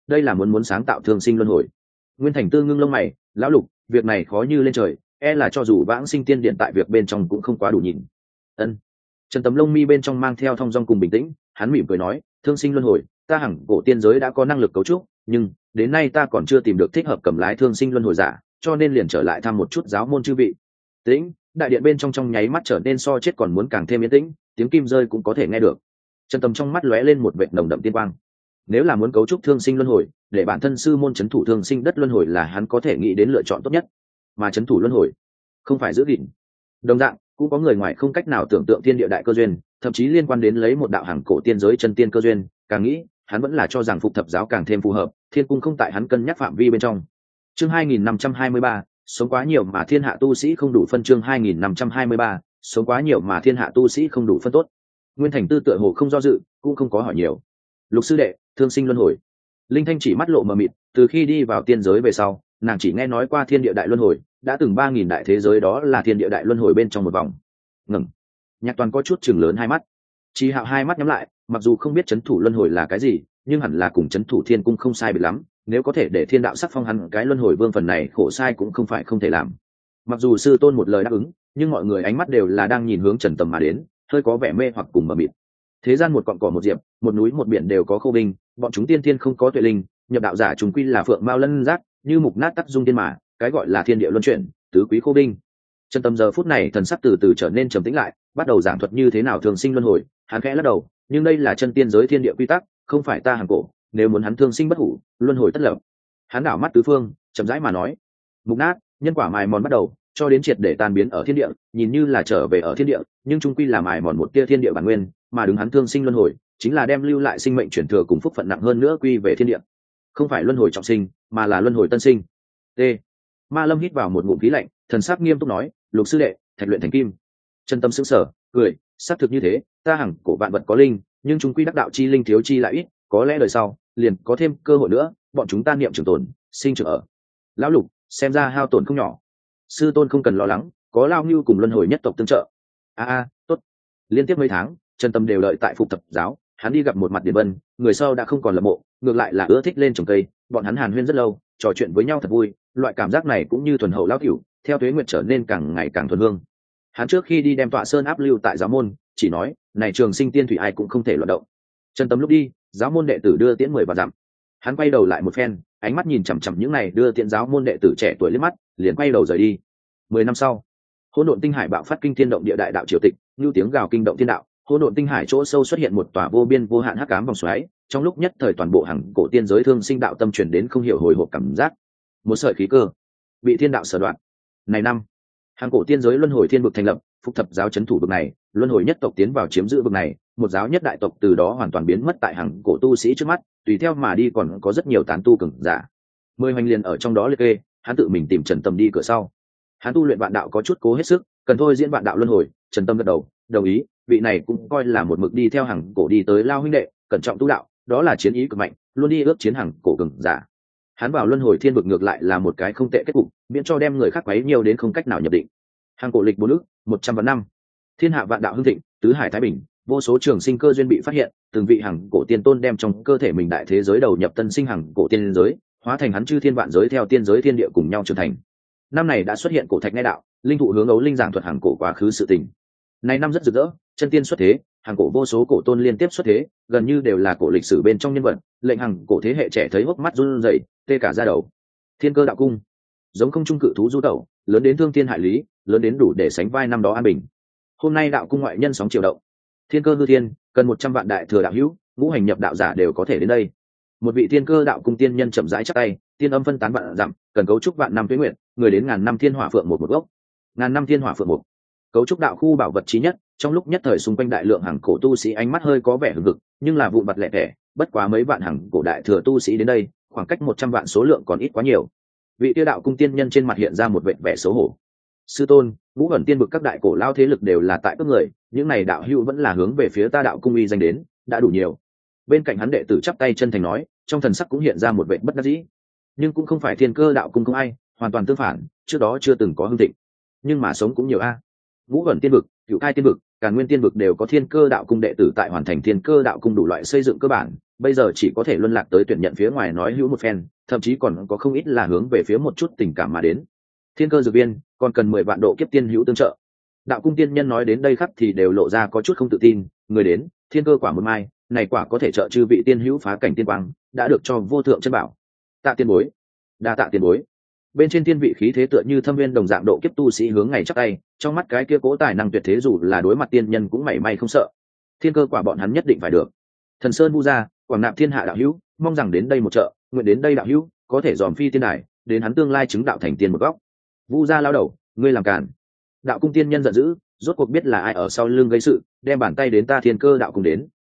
đây là muốn sáng tạo thương sinh luân hồi. Nguyên Thành Tư ngưng lông mày, lão Lục, việc này khó như lên trời, e là cho dù vãng sinh tiên điện tại việc bên trong cũng không quá đủ nhìn. Ân. Trần Tấm lông mi bên trong mang theo thong dong cùng bình tĩnh, hắn mỉm cười nói, thương sinh luân hồi, ta hẳn cổ tiên giới đã có năng lực cấu trúc, nhưng đến nay ta còn chưa tìm được thích hợp cầm lái thương sinh luân hồi giả, cho nên liền trở lại thăm một chút giáo môn chư vị. Tĩnh, đại điện bên trong nháy mắt trở nên so chết còn muốn càng thêm yên tĩnh, tiếng kim rơi cũng có thể nghe được. Trần Tầm trong mắt lóe lên một vệt nồng đậm tiên quang. Nếu là muốn cấu trúc thương sinh luân hồi, để bản thân sư môn chấn thủ thương sinh đất luân hồi là hắn có thể nghĩ đến lựa chọn tốt nhất, mà chấn thủ luân hồi không phải giữ gìn. Đồng dạng, cũng có người ngoài không cách nào tưởng tượng thiên địa đại cơ duyên, thậm chí liên quan đến lấy một đạo hàng cổ tiên giới chân tiên cơ duyên, càng nghĩ, hắn vẫn là cho rằng phục thập giáo càng thêm phù hợp, thiên cung không tại hắn cân nhắc phạm vi bên trong. Chương 2523, sống quá nhiều mà thiên hạ tu sĩ không đủ phân. Chương 2523, sống quá nhiều mà thiên hạ tu sĩ không đủ phân tốt. Nguyên Thành Tư tựa hồ không do dự, cũng không có hỏi nhiều. Lục sư đệ, thương sinh luân hồi. Linh Thanh chỉ mắt lộ mờ mịt, từ khi đi vào tiên giới về sau, nàng chỉ nghe nói qua thiên địa đại luân hồi, đã từng 3000 đại thế giới đó là thiên địa đại luân hồi bên trong một vòng. Ngừng. Nhạc Toàn có chút chừng lớn hai mắt. Chi Hạo hai mắt nhắm lại, mặc dù không biết chấn thủ luân hồi là cái gì, nhưng hẳn là cùng chấn thủ thiên cung không sai biệt lắm, nếu có thể để thiên đạo sắc phong hắn cái luân hồi vương phần này khổ sai cũng không phải không thể làm. Mặc dù sư tôn một lời đáp ứng, nhưng mọi người ánh mắt đều là đang nhìn hướng Trần Tầm mà đến, hơi có vẻ mê hoặc cùng mờ mịt. Thế gian một cọn cỏ một diệp, một núi một biển đều có khâu binh, bọn chúng tiên thiên không có tuệ linh, nhập đạo giả chúng quy là phượng mao lân giác, như mục nát tắc dung tiên mà, cái gọi là thiên địa luân chuyển, tứ quý khâu binh. Trần Tầm giờ phút này thần sắc từ từ trở nên trầm tĩnh lại, bắt đầu giảng thuật như thế nào thường sinh luân hồi. Hắn khẽ lắc đầu, nhưng đây là chân tiên giới thiên địa quy tắc, không phải ta hàng cổ, nếu muốn hắn thương sinh bất hủ, luân hồi tất lập. Hắn đảo mắt tứ phương, chậm rãi mà nói, mục nát, nhân quả mài mòn bắt đầu, cho đến triệt để tan biến ở thiên địa, nhìn như là trở về ở thiên địa, nhưng chung quy là mài mòn một tia thiên địa bản nguyên, mà đứng hắn thương sinh luân hồi, chính là đem lưu lại sinh mệnh chuyển thừa cùng phúc phận nặng hơn nữa quy về thiên địa. Không phải luân hồi trọng sinh, mà là luân hồi tân sinh. T. Ma Lâm hít vào một ngụm khí lạnh, thần sắc nghiêm túc nói, Lục sư đệ, thạch luyện thành kim. Chân tâm sững sờ, cười, xác thực như thế, ta hằng cổ vạn vật có linh, nhưng chúng quy đắc đạo chi linh thiếu chi lại ít, có lẽ đời sau liền có thêm cơ hội nữa, bọn chúng ta niệm trường tồn, sinh trưởng ở. Lão Lục, xem ra hao tổn không nhỏ. Sư tôn không cần lo lắng, có Lao Ngưu cùng luân hồi nhất tộc tương trợ. Tốt. Liên tiếp mấy tháng, Trần Tâm đều đợi tại phục thập giáo, hắn đi gặp một mặt Điền Vân, người sau đã không còn lập mộ, ngược lại là ưa thích lên trồng cây, bọn hắn hàn huyên rất lâu, trò chuyện với nhau thật vui, loại cảm giác này cũng như thuần hậu lão cửu, theo tuế nguyệt trở nên càng ngày càng thuần hương. Hắn trước khi đi đem tọa sơn áp lưu tại giáo môn, chỉ nói, này trường sinh tiên thủy ai cũng không thể loạn động. Trần Tâm lúc đi, giáo môn đệ tử đưa tiễn 10 và dặm. Hắn quay đầu lại một phen, ánh mắt nhìn chằm chằm những này đưa tiễn giáo môn đệ tử trẻ tuổi liếc mắt, liền quay đầu rời đi. 10 năm sau, hỗn độn tinh hải bạo phát kinh thiên động địa đại đạo triều tịch, như tiếng gào kinh động thiên đạo, hỗn độn tinh hải chỗ sâu xuất hiện một tòa vô biên vô hạn hắc ám vòng xoáy, trong lúc nhất thời toàn bộ hàng cổ tiên giới thương sinh đạo tâm truyền đến không hiểu hồi hộp cảm giác. Một sợi khí cơ bị thiên đạo sở đoạn. Này năm, hàng cổ tiên giới luân hồi thiên vực thành lập, phục thập giáo chấn thủ vực này, luân hồi nhất tộc tiến vào chiếm giữ vực này, một giáo nhất đại tộc từ đó hoàn toàn biến mất tại hàng cổ tu sĩ trước mắt, tùy theo mà đi còn có rất nhiều tán tu cường giả. 10 hoành liền ở trong đó liệt kê, hắn tự mình tìm Trần Tâm đi cửa sau. Hắn tu luyện vạn đạo có chút cố hết sức, cần thôi diễn vạn đạo luân hồi. Trần Tâm gật đầu, đồng ý, vị này cũng coi là một mực đi theo hàng cổ đi tới Lao huynh đệ, cẩn trọng tu đạo, đó là chiến ý cực mạnh, luôn đi ước chiến hàng cổ cường giả. Hắn vào luân hồi thiên vực ngược lại là một cái không tệ kết cục, miễn cho đem người khác quấy nhiều đến không cách nào nhập định. Hàng cổ lịch 4 ức, 100 vạn năm. Thiên hạ vạn đạo hưng thịnh, tứ hải thái bình, vô số trường sinh cơ duyên bị phát hiện, từng vị hàng cổ tiên tôn đem trong cơ thể mình đại thế giới đầu nhập tân sinh hàng cổ tiên giới, hóa thành hắn chư thiên vạn giới theo tiên giới thiên địa cùng nhau trưởng thành. Năm này đã xuất hiện cổ thạch nghe đạo, linh thụ hướng ấu linh giảng thuật hàng cổ quá khứ sự tình. Này năm rất rực rỡ, chân tiên xuất thế, hàng cổ vô số cổ tôn liên tiếp xuất thế, gần như đều là cổ lịch sử bên trong nhân vật, lệnh hàng cổ thế hệ trẻ thấy hốc mắt run rẩy, tê cả da đầu. Thiên Cơ đạo cung, giống không trung cự thú du tẩu, lớn đến thương thiên hại lý, lớn đến đủ để sánh vai năm đó an bình. Hôm nay đạo cung ngoại nhân sóng triều động, thiên cơ hư thiên, cần 100 vạn đại thừa đạo hữu, ngũ hành nhập đạo giả đều có thể đến đây. Một vị thiên cơ đạo cung tiên nhân chậm rãi chắp tay, tiên âm phân tán vạn dặm, cần cấu trúc vạn năm tuế nguyện, người đến ngàn năm thiên hỏa phượng một gốc, ngàn năm thiên hỏa phượng một, cấu trúc đạo khu bảo vật chí nhất. Trong lúc nhất thời xung quanh đại lượng hàng cổ tu sĩ ánh mắt hơi có vẻ hừng hực, nhưng là vụn vặt lẻ tẻ, bất quá mấy vạn hàng cổ đại thừa tu sĩ đến đây, khoảng cách 100 vạn số lượng còn ít quá nhiều. Vị tiêu đạo cung tiên nhân trên mặt hiện ra một vẻ vẻ xấu hổ. Sư tôn, ngũ ẩn tiên vực các đại cổ lao thế lực đều là tại các người, những này đạo hữu vẫn là hướng về phía ta đạo cung uy danh đến, đã đủ nhiều. Bên cạnh hắn đệ tử chắp tay chân thành nói, trong thần sắc cũng hiện ra một vẻ bất đắc dĩ. Nhưng cũng không phải thiên cơ đạo cung không ai, hoàn toàn tương phản, trước đó chưa từng có hưng thịnh, nhưng mà sống cũng nhiều a. Ngũ ẩn tiên vực, cửu cai tiên vực, càn nguyên tiên vực đều có thiên cơ đạo cung đệ tử tại hoàn thành thiên cơ đạo cung đủ loại xây dựng cơ bản, bây giờ chỉ có thể luân lạc tới tuyển nhận phía ngoài nói hữu một phen, thậm chí còn có không ít là hướng về phía một chút tình cảm mà đến. Thiên cơ dược viên còn cần 10 vạn độ kiếp tiên hữu tương trợ. Đạo cung tiên nhân nói đến đây khắc thì đều lộ ra có chút không tự tin, người đến, thiên cơ quả một mai, này quả có thể trợ chư vị tiên hữu phá cảnh tiên quang, đã được cho vô thượng chân bảo. Tạ tiên bối, đa tạ tiên bối. Bên trên tiên vị khí thế tựa như thâm viên đồng dạng độ kiếp tu sĩ hướng ngày chắp tay, trong mắt cái kia cố tài năng tuyệt thế dù là đối mặt tiên nhân cũng mảy may không sợ. Thiên cơ quả bọn hắn nhất định phải được. Thần Sơn Vu gia, quảng nạp thiên hạ đạo hữu, mong rằng đến đây một chợ, nguyện đến đây đạo hữu, có thể dòm phi tiên đài, đến hắn tương lai chứng đạo thành tiên một góc. Vu gia lao đầu, ngươi làm cản. Đạo cung tiên nhân giận dữ, rốt cuộc biết là ai ở sau lưng gây sự, đem bàn tay đến ta thiên cơ đạo cung đến.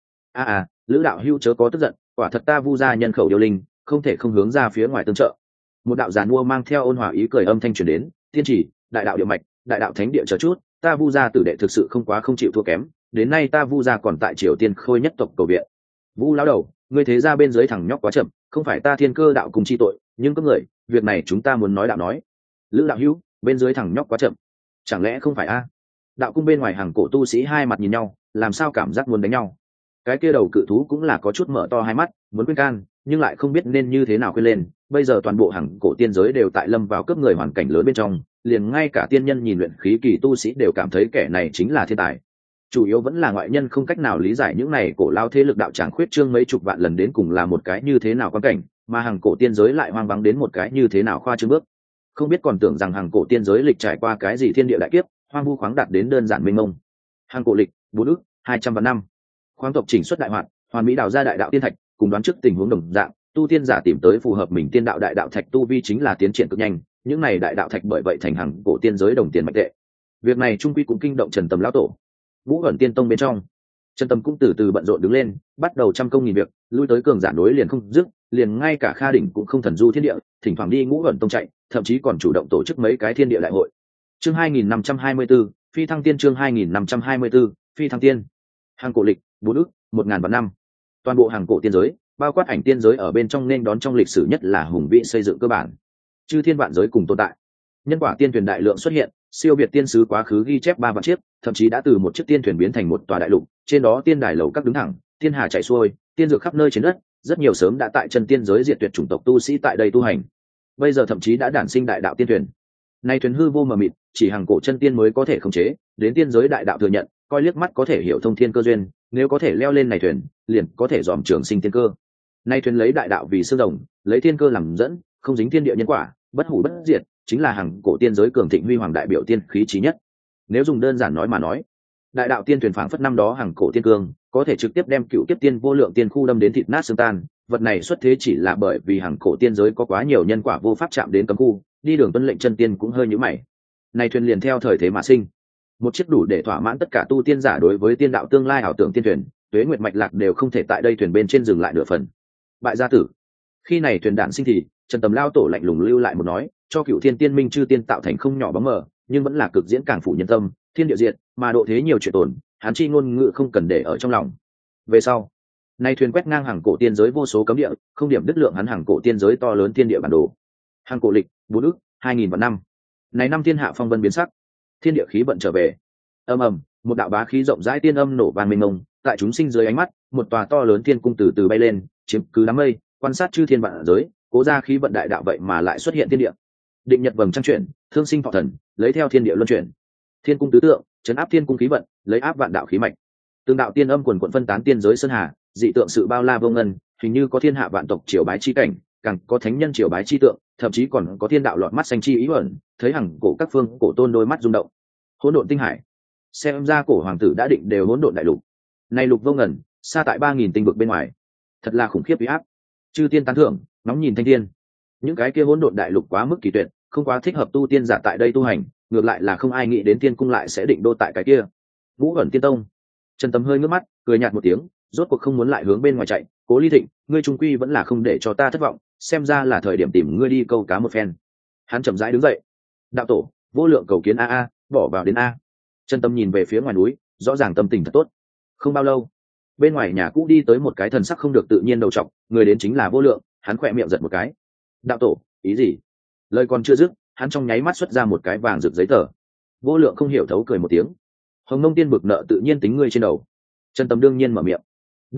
Lữ đạo hữu chớ có tức giận, quả thật ta Vu gia nhân khẩu yêu linh, không thể không hướng ra phía ngoài tương trợ. Một đạo giàn mua mang theo ôn hòa ý cười âm thanh truyền đến, tiên chỉ, đại đạo địa mạch, đại đạo thánh địa chờ chút, ta Vu gia tử đệ thực sự không quá không chịu thua kém, đến nay ta Vu gia còn tại Triều Tiên Khôi nhất tộc cầu viện. Vu lão đầu, ngươi thế ra bên dưới thằng nhóc quá chậm, không phải ta thiên cơ đạo cùng chi tội, nhưng có người, việc này chúng ta muốn nói đạo nói. Lữ đạo hữu, bên dưới thằng nhóc quá chậm, chẳng lẽ không phải a? Đạo cung bên ngoài hàng cổ tu sĩ hai mặt nhìn nhau, làm sao cảm giác muốn đánh nhau. Cái kia đầu cự thú cũng là có chút mở to hai mắt, muốn khuyên can, nhưng lại không biết nên như thế nào khuyên lên. Bây giờ toàn bộ hàng cổ tiên giới đều tại lâm vào cướp người hoàn cảnh lớn bên trong, liền ngay cả tiên nhân nhìn luyện khí kỳ tu sĩ đều cảm thấy kẻ này chính là thiên tài. Chủ yếu vẫn là ngoại nhân không cách nào lý giải những này cổ lao thế lực đạo tràng khuyết trương mấy chục vạn lần đến cùng là một cái như thế nào quan cảnh, mà hàng cổ tiên giới lại hoang vắng đến một cái như thế nào khoa trương bước. Không biết còn tưởng rằng hàng cổ tiên giới lịch trải qua cái gì thiên địa đại kiếp, hoang vu khoáng đạt đến đơn giản mênh mông. Hàng cổ lịch 4 ức 200 vạn năm, khoáng tộc chỉnh xuất đại hoạt, hoàn mỹ đào ra đại đạo tiên thạch, cùng đoán trước tình huống đồng dạng, tu tiên giả tìm tới phù hợp mình tiên đạo đại đạo thạch tu vi chính là tiến triển cực nhanh, những này đại đạo thạch bởi vậy thành hàng cổ tiên giới đồng tiền mạnh tệ. Việc này trung quy cũng kinh động Trần Tầm lão tổ. Vũ ẩn tiên tông bên trong, Trần Tầm cũng từ từ bận rộn đứng lên, bắt đầu trăm công nghìn việc, lui tới cường giả đối liền không dứt, liền ngay cả Kha đỉnh cũng không thần du thiên địa, thỉnh thoảng đi Ngũ ẩn tông chạy, thậm chí còn chủ động tổ chức mấy cái thiên địa đại hội. Chương 2524, Phi thăng tiên, chương 2524, Phi thăng tiên. Hàng cổ lịch 4 ức 1000 vạn năm. Toàn bộ hàng cổ tiên giới, bao quát ảnh tiên giới ở bên trong nên đón trong lịch sử nhất là hùng vĩ xây dựng cơ bản. Chư thiên vạn giới cùng tồn tại. Nhân quả tiên thuyền đại lượng xuất hiện, siêu việt tiên sứ quá khứ ghi chép 3 vạn chiếc, thậm chí đã từ một chiếc tiên thuyền biến thành một tòa đại lục, trên đó tiên đài lầu các đứng thẳng, tiên hà chảy xuôi, tiên dược khắp nơi trên đất, rất nhiều sớm đã tại chân tiên giới diệt tuyệt chủng tộc tu sĩ tại đây tu hành. Bây giờ thậm chí đã đản sinh đại đạo tiên thuyền. Nay thuyền hư vô mờ mịt, chỉ hàng cổ chân tiên mới có thể khống chế, đến tiên giới đại đạo thừa nhận, coi liếc mắt có thể hiểu thông thiên cơ duyên, nếu có thể leo lên này thuyền, liền có thể dòm trường sinh tiên cơ. Nay thuyền lấy đại đạo vì xương rồng, lấy thiên cơ làm dẫn, không dính thiên địa nhân quả, bất hủ bất diệt, chính là hàng cổ tiên giới cường thịnh huy hoàng đại biểu tiên khí chí nhất. Nếu dùng đơn giản nói mà nói, đại đạo tiên thuyền phảng phất năm đó hàng cổ tiên cương, có thể trực tiếp đem cựu kiếp tiên vô lượng tiên khu đâm đến thịt nát xương tan. Vật này xuất thế chỉ là bởi vì hàng cổ tiên giới có quá nhiều nhân quả vô pháp chạm đến cấm khu, đi đường tuân lệnh chân tiên cũng hơi nhíu mày. Này thuyền liền theo thời thế mà sinh, một chiếc đủ để thỏa mãn tất cả tu tiên giả đối với tiên đạo tương lai ảo tưởng tiên thuyền, tuế nguyệt mạch lạc đều không thể tại đây thuyền bên trên dừng lại nửa phần. Bại gia tử. Khi này thuyền đản sinh thì Trần Tầm lao tổ lạnh lùng lưu lại một nói, cho cựu thiên tiên minh chư tiên tạo thành không nhỏ bóng mờ, nhưng vẫn là cực diễn càng phủ nhân tâm, thiên địa diệt, mà độ thế nhiều chuyện tổn, hắn chi ngôn ngữ không cần để ở trong lòng. Về sau, nay thuyền quét ngang hàng cổ tiên giới vô số cấm địa, không điểm đứt lượng hắn hàng cổ tiên giới to lớn thiên địa bản đồ. Hàng cổ lịch 4 ức 2000 vạn năm. Này năm thiên hạ phong vân biến sắc, thiên địa khí vận trở về. Ầm ầm, một đạo bá khí rộng rãi tiên âm nổ vang mênh mông, tại chúng sinh dưới ánh mắt, một tòa to lớn thiên cung từ từ bay lên, chiếm cứ đám mây, quan sát chư thiên vạn giới, cố ra khí vận đại đạo vậy mà lại xuất hiện thiên địa. Định nhật vầng trăng chuyển, thương sinh thọ thần, lấy theo thiên địa luân chuyển. Thiên cung tứ tượng, trấn áp thiên cung khí vận, lấy áp vạn đạo khí mạch. Tương đạo tiên âm quần quận phân tán tiên giới sơn hà, dị tượng sự bao la vô ngân, hình như có thiên hạ vạn tộc triều bái chi cảnh, càng có thánh nhân triều bái chi tượng, thậm chí còn có thiên đạo lọt mắt xanh chi ý ẩn, thấy hằng cổ các phương cổ tôn đôi mắt rung động. Hỗn độn tinh hải, xem ra cổ hoàng tử đã định đều hỗn độn đại lục. Này lục vô ngần, xa tại 3000 tinh vực bên ngoài, thật là khủng khiếp uy áp. Chư tiên tán thưởng, nóng nhìn thanh thiên. Những cái kia hỗn độn đại lục quá mức kỳ tuyệt, không quá thích hợp tu tiên giả tại đây tu hành, ngược lại là không ai nghĩ đến tiên cung lại sẽ định đô tại cái kia. Vũ ẩn tiên tông. Trần Tầm hơi ngước mắt, cười nhạt một tiếng, rốt cuộc không muốn lại hướng bên ngoài chạy. Cố Ly Thịnh, ngươi trung quy vẫn là không để cho ta thất vọng, xem ra là thời điểm tìm ngươi đi câu cá một phen. Hắn chậm rãi đứng dậy. Đạo tổ, vô lượng cầu kiến a, bỏ vào đến a. Trần Tầm nhìn về phía ngoài núi, rõ ràng tâm tình thật tốt. Không bao lâu, bên ngoài nhà cũ đi tới một cái thần sắc không được tự nhiên đầu trọc, người đến chính là Vô Lượng. Hắn khỏe miệng giật một cái. Đạo tổ, ý gì? Lời còn chưa dứt, hắn trong nháy mắt xuất ra một cái vàng rực giấy tờ. Vô Lượng không hiểu thấu cười một tiếng. Hồng Nông tiên bực nợ tự nhiên tính ngươi trên đầu. Trần Tầm đương nhiên mở miệng. Đạo tổ,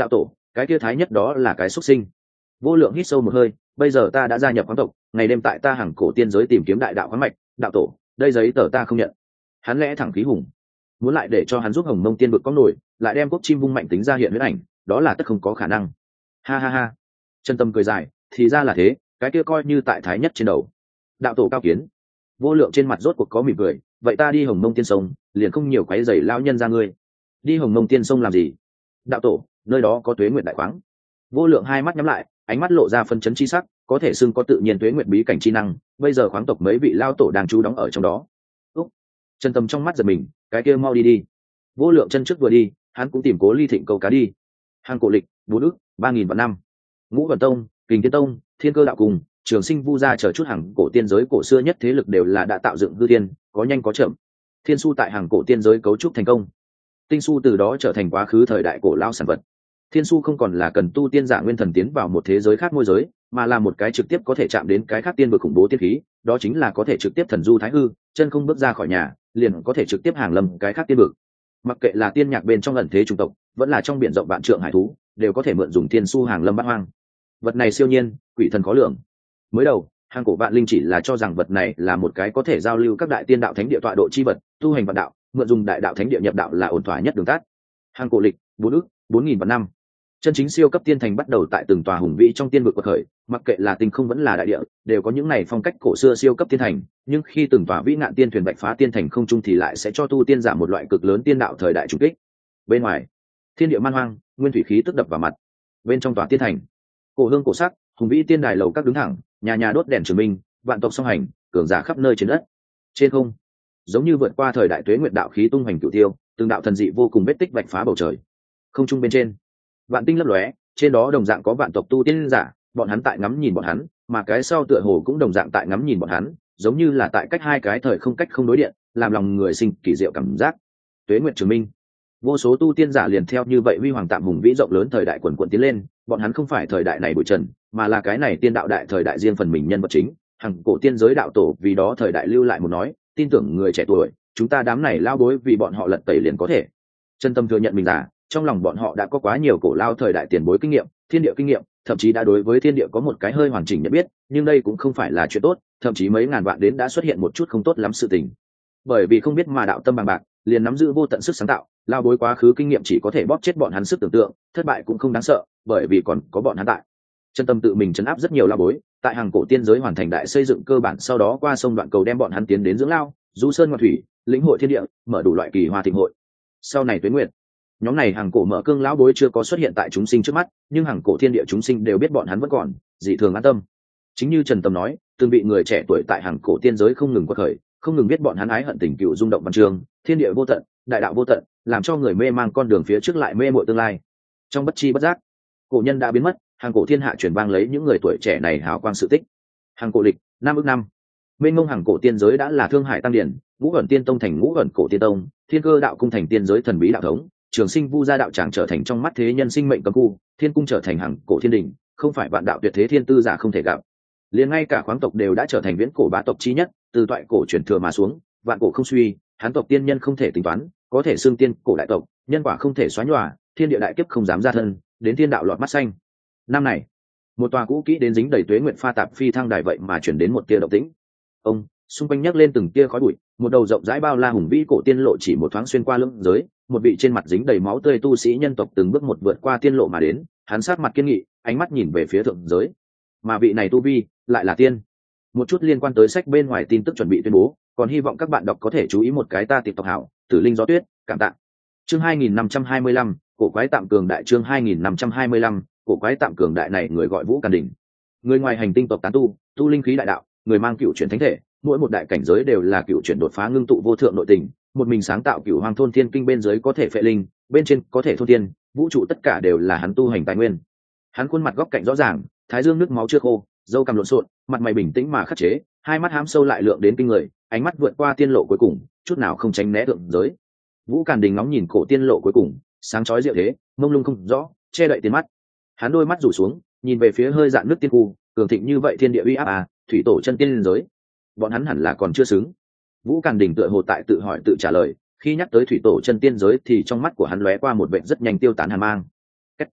cái kia thái nhất đó là cái xuất sinh. Vô Lượng hít sâu một hơi, bây giờ ta đã gia nhập khoáng tộc, ngày đêm tại ta hàng cổ tiên giới tìm kiếm đại đạo khoáng mạch, đạo tổ, đây giấy tờ ta không nhận. Hắn lẽ thẳng khí hùng, muốn lại để cho hắn giúp Hồng Mông Tiên vực có nổi, lại đem quốc chim vung mạnh tính ra hiện huyết ảnh, đó là tất không có khả năng. Ha ha ha. Chân Tâm cười dài, thì ra là thế, cái kia coi như tại thái nhất trên đầu. Đạo tổ cao kiến. Vô Lượng trên mặt rốt cuộc có mỉm cười, vậy ta đi Hồng Mông Tiên sông, liền không nhiều quấy rầy lão nhân ra ngươi. Đi Hồng Mông Tiên sông làm gì? Đạo tổ, nơi đó có Tuế Nguyệt đại khoáng. Vô Lượng hai mắt nhắm lại, ánh mắt lộ ra phân chấn chi sắc, có thể xưng có tự nhiên Tuế Nguyệt bí cảnh chi năng, bây giờ khoáng tộc mấy vị lao tổ đang trú đóng ở trong đó. Úc. Chân Tâm trong mắt giật mình, cái kia mau đi đi. Vô Lượng chân trước vừa đi, hắn cũng tìm Cố Ly Thịnh câu cá đi. Hàng cổ lịch, 4 ức, 3000 vạn năm. Ngũ Vận Tông, Kình Thiên Tông, Thiên Cơ đạo cùng Trường Sinh Vu gia chờ chút hàng cổ tiên giới cổ xưa nhất thế lực đều là đã tạo dựng hư thiên, có nhanh có chậm. Thiên su tại hàng cổ tiên giới cấu trúc thành công, tinh su từ đó trở thành quá khứ thời đại cổ lao sản vật. Thiên su không còn là cần tu tiên giả nguyên thần tiến vào một thế giới khác môi giới, mà là một cái trực tiếp có thể chạm đến cái khác tiên vực khủng bố tiên khí, đó chính là có thể trực tiếp thần du thái hư, chân không bước ra khỏi nhà, liền có thể trực tiếp hàng lâm cái khác tiên vực. Mặc kệ là tiên nhạc bên trong ẩn thế chủng tộc, vẫn là trong biển rộng vạn trượng hải thú, đều có thể mượn dùng thiên su hàng lâm bát hoang. Vật này siêu nhiên, quỷ thần khó lường. Mới đầu, hàng cổ vạn linh chỉ là cho rằng vật này là một cái có thể giao lưu các đại tiên đạo thánh địa tọa độ chi vật, tu hành vạn đạo, mượn dùng đại đạo thánh địa nhập đạo là ổn thỏa nhất đường tắt. Hàng cổ lịch, 4 ức, 4000 vạn năm. Chân chính siêu cấp tiên thành bắt đầu tại từng tòa hùng vĩ trong tiên vực quật khởi, mặc kệ là tinh không vẫn là đại địa, đều có những này phong cách cổ xưa siêu cấp tiên thành, nhưng khi từng tòa vĩ nạn tiên thuyền bạch phá tiên thành không trung thì lại sẽ cho tu tiên giả một loại cực lớn tiên đạo thời đại trùng kích. Bên ngoài, thiên địa man hoang, nguyên thủy khí tức đập vào mặt. Bên trong tòa tiên thành, cổ hương cổ sắc, hùng vĩ tiên đài lầu các đứng thẳng, nhà nhà đốt đèn trường minh, vạn tộc song hành, cường giả khắp nơi trên đất. Trên không, giống như vượt qua thời đại tuế nguyệt đạo khí tung hoành cửu tiêu, từng đạo thần dị vô cùng vết tích vạch phá bầu trời. Không trung bên trên, vạn tinh lấp lóe, trên đó đồng dạng có vạn tộc tu tiên giả, bọn hắn tại ngắm nhìn bọn hắn, mà cái sau tựa hồ cũng đồng dạng tại ngắm nhìn bọn hắn, giống như là tại cách hai cái thời không cách không đối điện, làm lòng người sinh kỳ diệu cảm giác. Tuế nguyệt trường minh, vô số tu tiên giả liền theo như vậy huy hoàng tạm hùng vĩ rộng lớn thời đại quần quần tiến lên, bọn hắn không phải thời đại này bụi trần, mà là cái này tiên đạo đại thời đại riêng phần mình nhân vật chính, hằng cổ tiên giới đạo tổ vì đó thời đại lưu lại một nói, tin tưởng người trẻ tuổi, chúng ta đám này lao bối vì bọn họ lật tẩy liền có thể. Chân tâm thừa nhận mình giả, trong lòng bọn họ đã có quá nhiều cổ lao thời đại tiền bối kinh nghiệm, thiên địa kinh nghiệm, thậm chí đã đối với thiên địa có một cái hơi hoàn chỉnh nhận biết, nhưng đây cũng không phải là chuyện tốt, thậm chí mấy ngàn vạn đến đã xuất hiện một chút không tốt lắm sự tình. Bởi vì không biết mà đạo tâm bằng bạc, liền nắm giữ vô tận sức sáng tạo, lao bối quá khứ kinh nghiệm chỉ có thể bóp chết bọn hắn sức tưởng tượng, thất bại cũng không đáng sợ, bởi vì còn có bọn hắn tại. Chân tâm tự mình trấn áp rất nhiều lao bối, tại hàng cổ tiên giới hoàn thành đại xây dựng cơ bản, sau đó qua sông đoạn cầu đem bọn hắn tiến đến dưỡng lao, du sơn ngoại thủy, lĩnh hội thiên địa, mở đủ loại kỳ hoa thịnh hội. Sau này tuế nguyệt, nhóm này hàng cổ mở cương lão bối chưa có xuất hiện tại chúng sinh trước mắt, nhưng hàng cổ thiên địa chúng sinh đều biết bọn hắn vẫn còn, dị thường an tâm. Chính như Trần Tâm nói, từng bị người trẻ tuổi tại hàng cổ tiên giới không ngừng quật khởi, không ngừng biết bọn hắn ái hận tình cựu rung động văn trường, thiên địa vô tận, đại đạo vô tận, làm cho người mê mang con đường phía trước lại mê mội tương lai. Trong bất chi bất giác, cổ nhân đã biến mất, hàng cổ thiên hạ chuyển vang lấy những người tuổi trẻ này hào quang sự tích. Hàng cổ lịch, 5 ức năm. Mênh mông hàng cổ tiên giới đã là Thương Hải tăng điển, Ngũ Ẩn Tiên Tông thành Ngũ Ẩn Cổ Tiên Tông, Thiên Cơ đạo cung thành tiên giới thần bí đạo thống, Trường Sinh Vu gia đạo tràng trở thành trong mắt thế nhân sinh mệnh cấm khu, Thiên cung trở thành hàng cổ thiên đình, không phải vạn đạo tuyệt thế thiên tư giả không thể gặp. Liền ngay cả khoáng tộc đều đã trở thành viễn cổ bá tộc chi nhất, từ toại cổ truyền thừa mà xuống, vạn cổ không suy, hán tộc tiên nhân không thể tính toán, có thể xưng tiên cổ đại tộc, nhân quả không thể xóa nhòa, thiên địa đại kiếp không dám ra thân, đến thiên đạo lọt mắt xanh. Năm này, một tòa cũ kỹ đến dính đầy tuế nguyện pha tạp phi thăng đài vậy mà chuyển đến một tia động tĩnh. Ông xung quanh nhấc lên từng tia khói bụi, một đầu rộng rãi bao la hùng vĩ cổ tiên lộ chỉ một thoáng xuyên qua lưỡng giới, một vị trên mặt dính đầy máu tươi tu sĩ nhân tộc từng bước một vượt qua tiên lộ mà đến, hắn sát mặt kiên nghị, ánh mắt nhìn về phía thượng giới. Mà vị này tu vi lại là tiên. Một chút liên quan tới sách bên ngoài tin tức chuẩn bị tuyên bố, còn hy vọng các bạn đọc có thể chú ý một cái ta tịp tộc hảo, Tử Linh Gió Tuyết, cảm tạ. Chương 2525, cổ quái tạm cường đại, chương 2525, cổ quái tạm cường đại này người gọi Vũ Càn Đình. Người ngoài hành tinh tộc tán tu, tu linh khí đại đạo, người mang cựu chuyển thánh thể, mỗi một đại cảnh giới đều là cựu chuyển đột phá ngưng tụ vô thượng nội tình, một mình sáng tạo cựu hoàng thôn thiên kinh, bên dưới có thể phệ linh, bên trên có thể thôn thiên, vũ trụ tất cả đều là hắn tu hành tài nguyên. Hắn khuôn mặt góc cạnh rõ ràng, thái dương nước máu chưa khô, râu cằm lộn xộn, mặt mày bình tĩnh mà khắc chế, hai mắt hám sâu lại lượng đến kinh người, ánh mắt vượt qua tiên lộ cuối cùng, chút nào không tránh né thượng giới. Vũ Càn Đình ngóng nhìn cổ tiên lộ cuối cùng, sáng chói diệu thế, mông lung không rõ, che đậy tiền mắt. Hắn đôi mắt rủ xuống, nhìn về phía hơi dạn nước tiên khu, cường thịnh như vậy thiên địa uy áp à, thủy tổ chân tiên giới, bọn hắn hẳn là còn chưa xứng. Vũ Càn Đình tựa hồ tại tự hỏi tự trả lời, khi nhắc tới thủy tổ chân tiên giới thì trong mắt của hắn lóe qua một vệt rất nhanh tiêu tán hàn mang.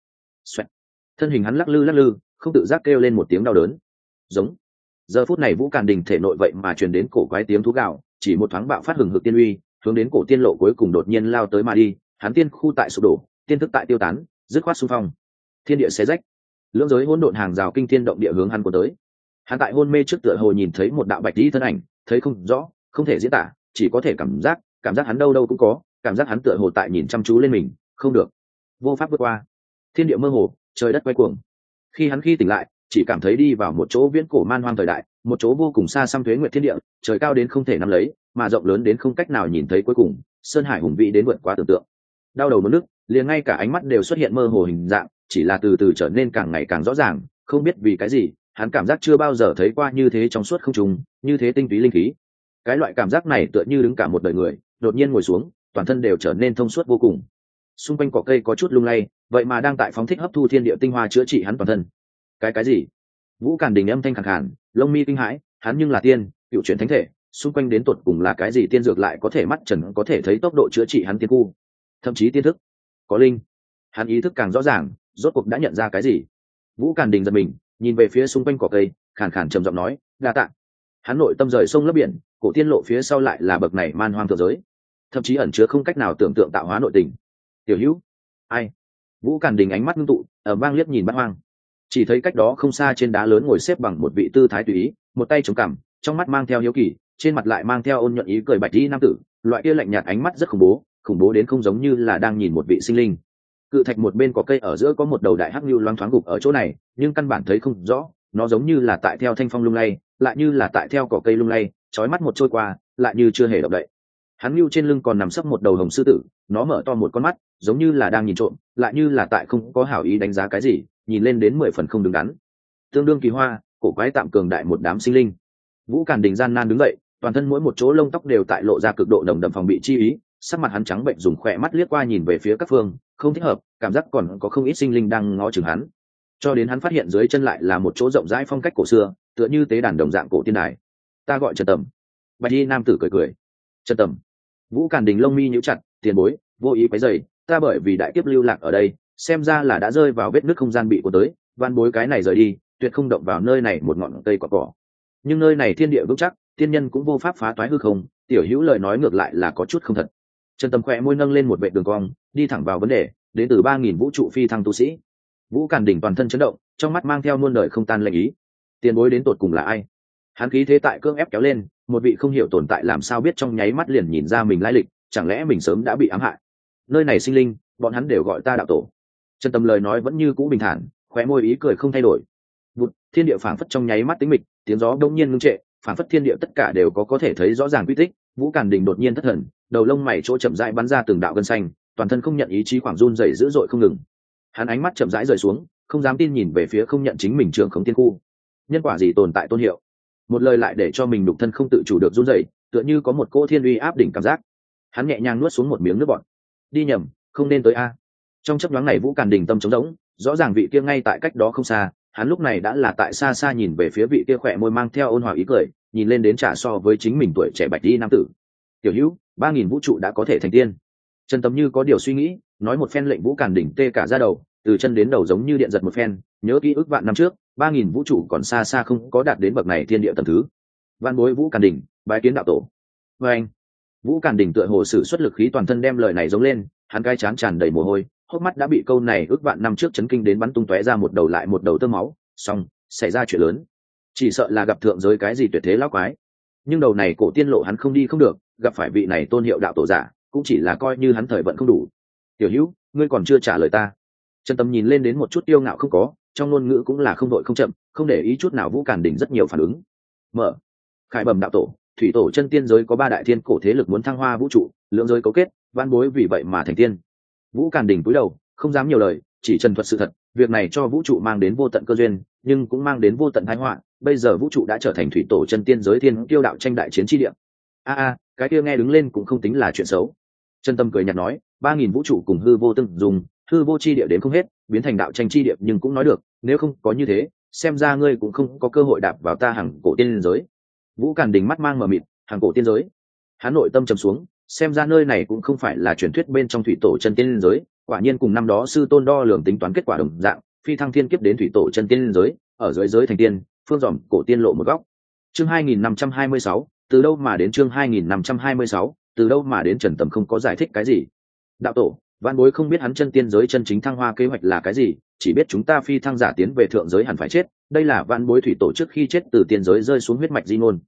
Xoẹt. Thân hình hắn lắc lư không tự giác kêu lên một tiếng đau đớn. Giống. Giờ phút này Vũ Càn Đình thể nội vậy mà truyền đến cổ quái tiếng thú gạo, chỉ một thoáng bạo phát hừng hực tiên uy, hướng đến cổ tiên lộ cuối cùng đột nhiên lao tới mà đi. Hắn tiên khu tại sụp đổ, tiên thức tại tiêu tán, dứt khoát xung phong. Thiên địa xé rách, lưỡng giới hỗn độn hàng rào kinh thiên động địa hướng hắn của tới. Hắn tại hôn mê trước tựa hồ nhìn thấy một đạo bạch tí thân ảnh, thấy không rõ, không thể diễn tả, chỉ có thể cảm giác hắn đâu đâu cũng có, cảm giác hắn tựa hồ tại nhìn chăm chú lên mình, không được, vô pháp vượt qua. Thiên địa mơ hồ, trời đất quay cuồng. Khi tỉnh lại, chỉ cảm thấy đi vào một chỗ viễn cổ man hoang thời đại, một chỗ vô cùng xa xăm thuế nguyệt thiên địa, trời cao đến không thể nắm lấy, mà rộng lớn đến không cách nào nhìn thấy cuối cùng, sơn hải hùng vĩ đến vượt quá tưởng tượng. Đau đầu muốn nức, liền ngay cả ánh mắt đều xuất hiện mơ hồ hình dạng, chỉ là từ từ trở nên càng ngày càng rõ ràng, không biết vì cái gì, hắn cảm giác chưa bao giờ thấy qua như thế trong suốt không trùng, như thế tinh túy linh khí. Cái loại cảm giác này tựa như đứng cả một đời người, đột nhiên ngồi xuống, toàn thân đều trở nên thông suốt vô cùng. Xung quanh cỏ cây có chút lung lay, vậy mà đang tại phóng thích hấp thu thiên địa tinh hoa chữa trị hắn toàn thân. Cái gì? Vũ Càn Đình âm thanh khàn khàn, lông mi kinh hãi, hắn nhưng là tiên, cựu chuyển thánh thể, xung quanh đến tột cùng là cái gì tiên dược lại có thể mắt trần có thể thấy tốc độ chữa trị hắn tiên khu, thậm chí tiên thức có linh. Hắn ý thức càng rõ ràng, rốt cuộc đã nhận ra cái gì. Vũ Càn Đình giật mình, nhìn về phía xung quanh cỏ cây, khàn khàn trầm giọng nói, đa tạ. Hắn nội tâm rời sông lấp biển, cổ tiên lộ phía sau lại là bậc này man hoang thượng giới, thậm chí ẩn chứa không cách nào tưởng tượng tạo hóa nội tình. Tiểu hữu, ai? Vũ Càn Đình ánh mắt ngưng tụ, ở vang liếc nhìn Bát Hoang, chỉ thấy cách đó không xa trên đá lớn ngồi xếp bằng một vị tư thái tùy ý, một tay chống cằm, trong mắt mang theo hiếu kỳ, trên mặt lại mang theo ôn nhuận ý cười bạch y nam tử, loại kia lạnh nhạt ánh mắt rất khủng bố đến không giống như là đang nhìn một vị sinh linh. Cự thạch một bên có cây ở giữa có một đầu đại hắc lưu loáng thoáng gục ở chỗ này, nhưng căn bản thấy không rõ, nó giống như là tại theo thanh phong lung lay, lại như là tại theo cỏ cây lung lay, chói mắt một trôi qua, lại như chưa hề động đậy. Hắn lưu trên lưng còn nằm sấp một đầu hồng sư tử, nó mở to một con mắt, giống như là đang nhìn trộm, lại như là tại không có hảo ý đánh giá cái gì, nhìn lên đến 10 phần không đứng đắn. Tương đương kỳ hoa, cổ quái tạm cường đại một đám sinh linh. Vũ Càn Đình gian nan đứng dậy, toàn thân mỗi một chỗ lông tóc đều tại lộ ra cực độ nồng đậm phòng bị chi ý, sắc mặt hắn trắng bệnh dùng khỏe mắt liếc qua nhìn về phía các phương, không thích hợp, cảm giác còn có không ít sinh linh đang ngó chừng hắn. Cho đến hắn phát hiện dưới chân lại là một chỗ rộng rãi phong cách cổ xưa, tựa như tế đàn đồng dạng cổ tiên đài. Ta gọi Trần Tầm. Bạch y nam tử cười. Trần Tầm. Vũ Càn Đình lông mi nhíu chặt, tiền bối, vô ý quấy rầy, ta bởi vì đại kiếp lưu lạc ở đây, xem ra là đã rơi vào vết nứt không gian bị của tới, van bối cái này rời đi, tuyệt không động vào nơi này một ngọn cây cỏ. Nhưng nơi này thiên địa vững chắc, tiên nhân cũng vô pháp phá toái hư không, tiểu hữu lời nói ngược lại là có chút không thật. Trần Tầm khẽ môi nâng lên một vệt đường cong, đi thẳng vào vấn đề, đến từ 3000 vũ trụ phi thăng tu sĩ. Vũ Càn Đình toàn thân chấn động, trong mắt mang theo muôn đời không tan lệnh ý. Tiền bối đến tột cùng là ai? Hắn khí thế tại cưỡng ép kéo lên, một vị không hiểu tồn tại làm sao biết trong nháy mắt liền nhìn ra mình lai lịch, chẳng lẽ mình sớm đã bị ám hại? Nơi này sinh linh, bọn hắn đều gọi ta đạo tổ. Trần Tầm lời nói vẫn như cũ bình thản, khóe môi ý cười không thay đổi. Vụt, thiên địa phảng phất trong nháy mắt tĩnh mịch, tiếng gió đông nhiên ngưng trệ, phảng phất thiên địa tất cả đều có thể thấy rõ ràng quy tích. Vũ Càn Đình đột nhiên thất thần, đầu lông mày chỗ chậm rãi bắn ra từng đạo gân xanh, toàn thân không nhận ý chí khoảng run rẩy dữ dội không ngừng. Hắn ánh mắt chậm rãi rời xuống, không dám tin nhìn về phía không nhận chính mình trường khống tiên khu. Nhân quả gì tồn tại tôn hiệu? Một lời lại để cho mình đục thân không tự chủ được run rẩy, tựa như có một cỗ thiên uy áp đỉnh cảm giác. Hắn nhẹ nhàng nuốt xuống một miếng nước bọt. Đi nhầm, không nên tới a. Trong chớp nhoáng này Vũ Càn Đình tâm trống rỗng, rõ ràng vị kia ngay tại cách đó không xa, hắn lúc này đã là tại xa xa nhìn về phía vị kia khỏe môi mang theo ôn hòa ý cười, nhìn lên đến trả so với chính mình tuổi trẻ bạch y nam tử. Tiểu hữu, 3000 vũ trụ đã có thể thành tiên. Trần Tầm như có điều suy nghĩ, nói một phen lệnh Vũ Càn Đình tê cả da đầu, từ chân đến đầu giống như điện giật một phen, nhớ ký ức vạn năm trước, 3000 vũ trụ còn xa xa không có đạt đến bậc này thiên địa tầng thứ. Văn bối Vũ Càn Đình, bái kiến đạo tổ. Và anh, Vũ Càn Đình tựa hồ sử xuất lực khí toàn thân đem lời này giống lên, hắn cái chán tràn đầy mồ hôi, hốc mắt đã bị câu này ước vạn năm trước chấn kinh đến bắn tung tóe ra một đầu lại một đầu tơ máu, xong, xảy ra chuyện lớn. Chỉ sợ là gặp thượng giới cái gì tuyệt thế lão quái. Nhưng đầu này cổ tiên lộ hắn không đi không được, gặp phải vị này tôn hiệu đạo tổ giả, cũng chỉ là coi như hắn thời vận không đủ. Tiểu hữu, ngươi còn chưa trả lời ta. Trần Tâm nhìn lên đến một chút tiêu ngạo không có, trong ngôn ngữ cũng là không đội không chậm, không để ý chút nào. Vũ Càn Đình rất nhiều phản ứng. Mở. Khải bẩm đạo tổ, thủy tổ chân tiên giới có 3 đại thiên cổ thế lực muốn thăng hoa vũ trụ, lượng giới cấu kết, van bối vì vậy mà thành tiên. Vũ Càn Đình cúi đầu, không dám nhiều lời, chỉ trần thuật sự thật. Việc này cho vũ trụ mang đến vô tận cơ duyên, nhưng cũng mang đến vô tận tai họa. Bây giờ vũ trụ đã trở thành thủy tổ chân tiên giới thiên tiêu đạo tranh đại chiến chi địa. Cái kia nghe đứng lên cũng không tính là chuyện xấu. Chân Tâm cười nhạt nói, 3000 vũ trụ cùng hư vô tương dùng, hư vô chi địa đến không hết, biến thành đạo tranh chi địa, nhưng cũng nói được, nếu không có như thế, xem ra ngươi cũng không có cơ hội đạp vào ta hàng cổ tiên giới. Vũ Càn Đình mắt mang mờ mịt, hàng cổ tiên giới. Hắn nội tâm trầm xuống, xem ra nơi này cũng không phải là truyền thuyết bên trong thủy tổ chân tiên giới, quả nhiên cùng năm đó sư tôn đo lường tính toán kết quả đồng dạng, phi thăng thiên kiếp đến thủy tổ chân tiên giới, ở dưới giới thành tiên, phương dòm cổ tiên lộ một góc. Chương 2526, từ đâu mà đến chương 2526, từ đâu mà đến Trần Tầm không có giải thích cái gì. Đạo tổ, vạn bối không biết hắn chân tiên giới chân chính thăng hoa kế hoạch là cái gì, chỉ biết chúng ta phi thăng giả tiến về thượng giới hẳn phải chết, đây là vạn bối thủy tổ trước khi chết từ tiên giới rơi xuống huyết mạch di ngôn.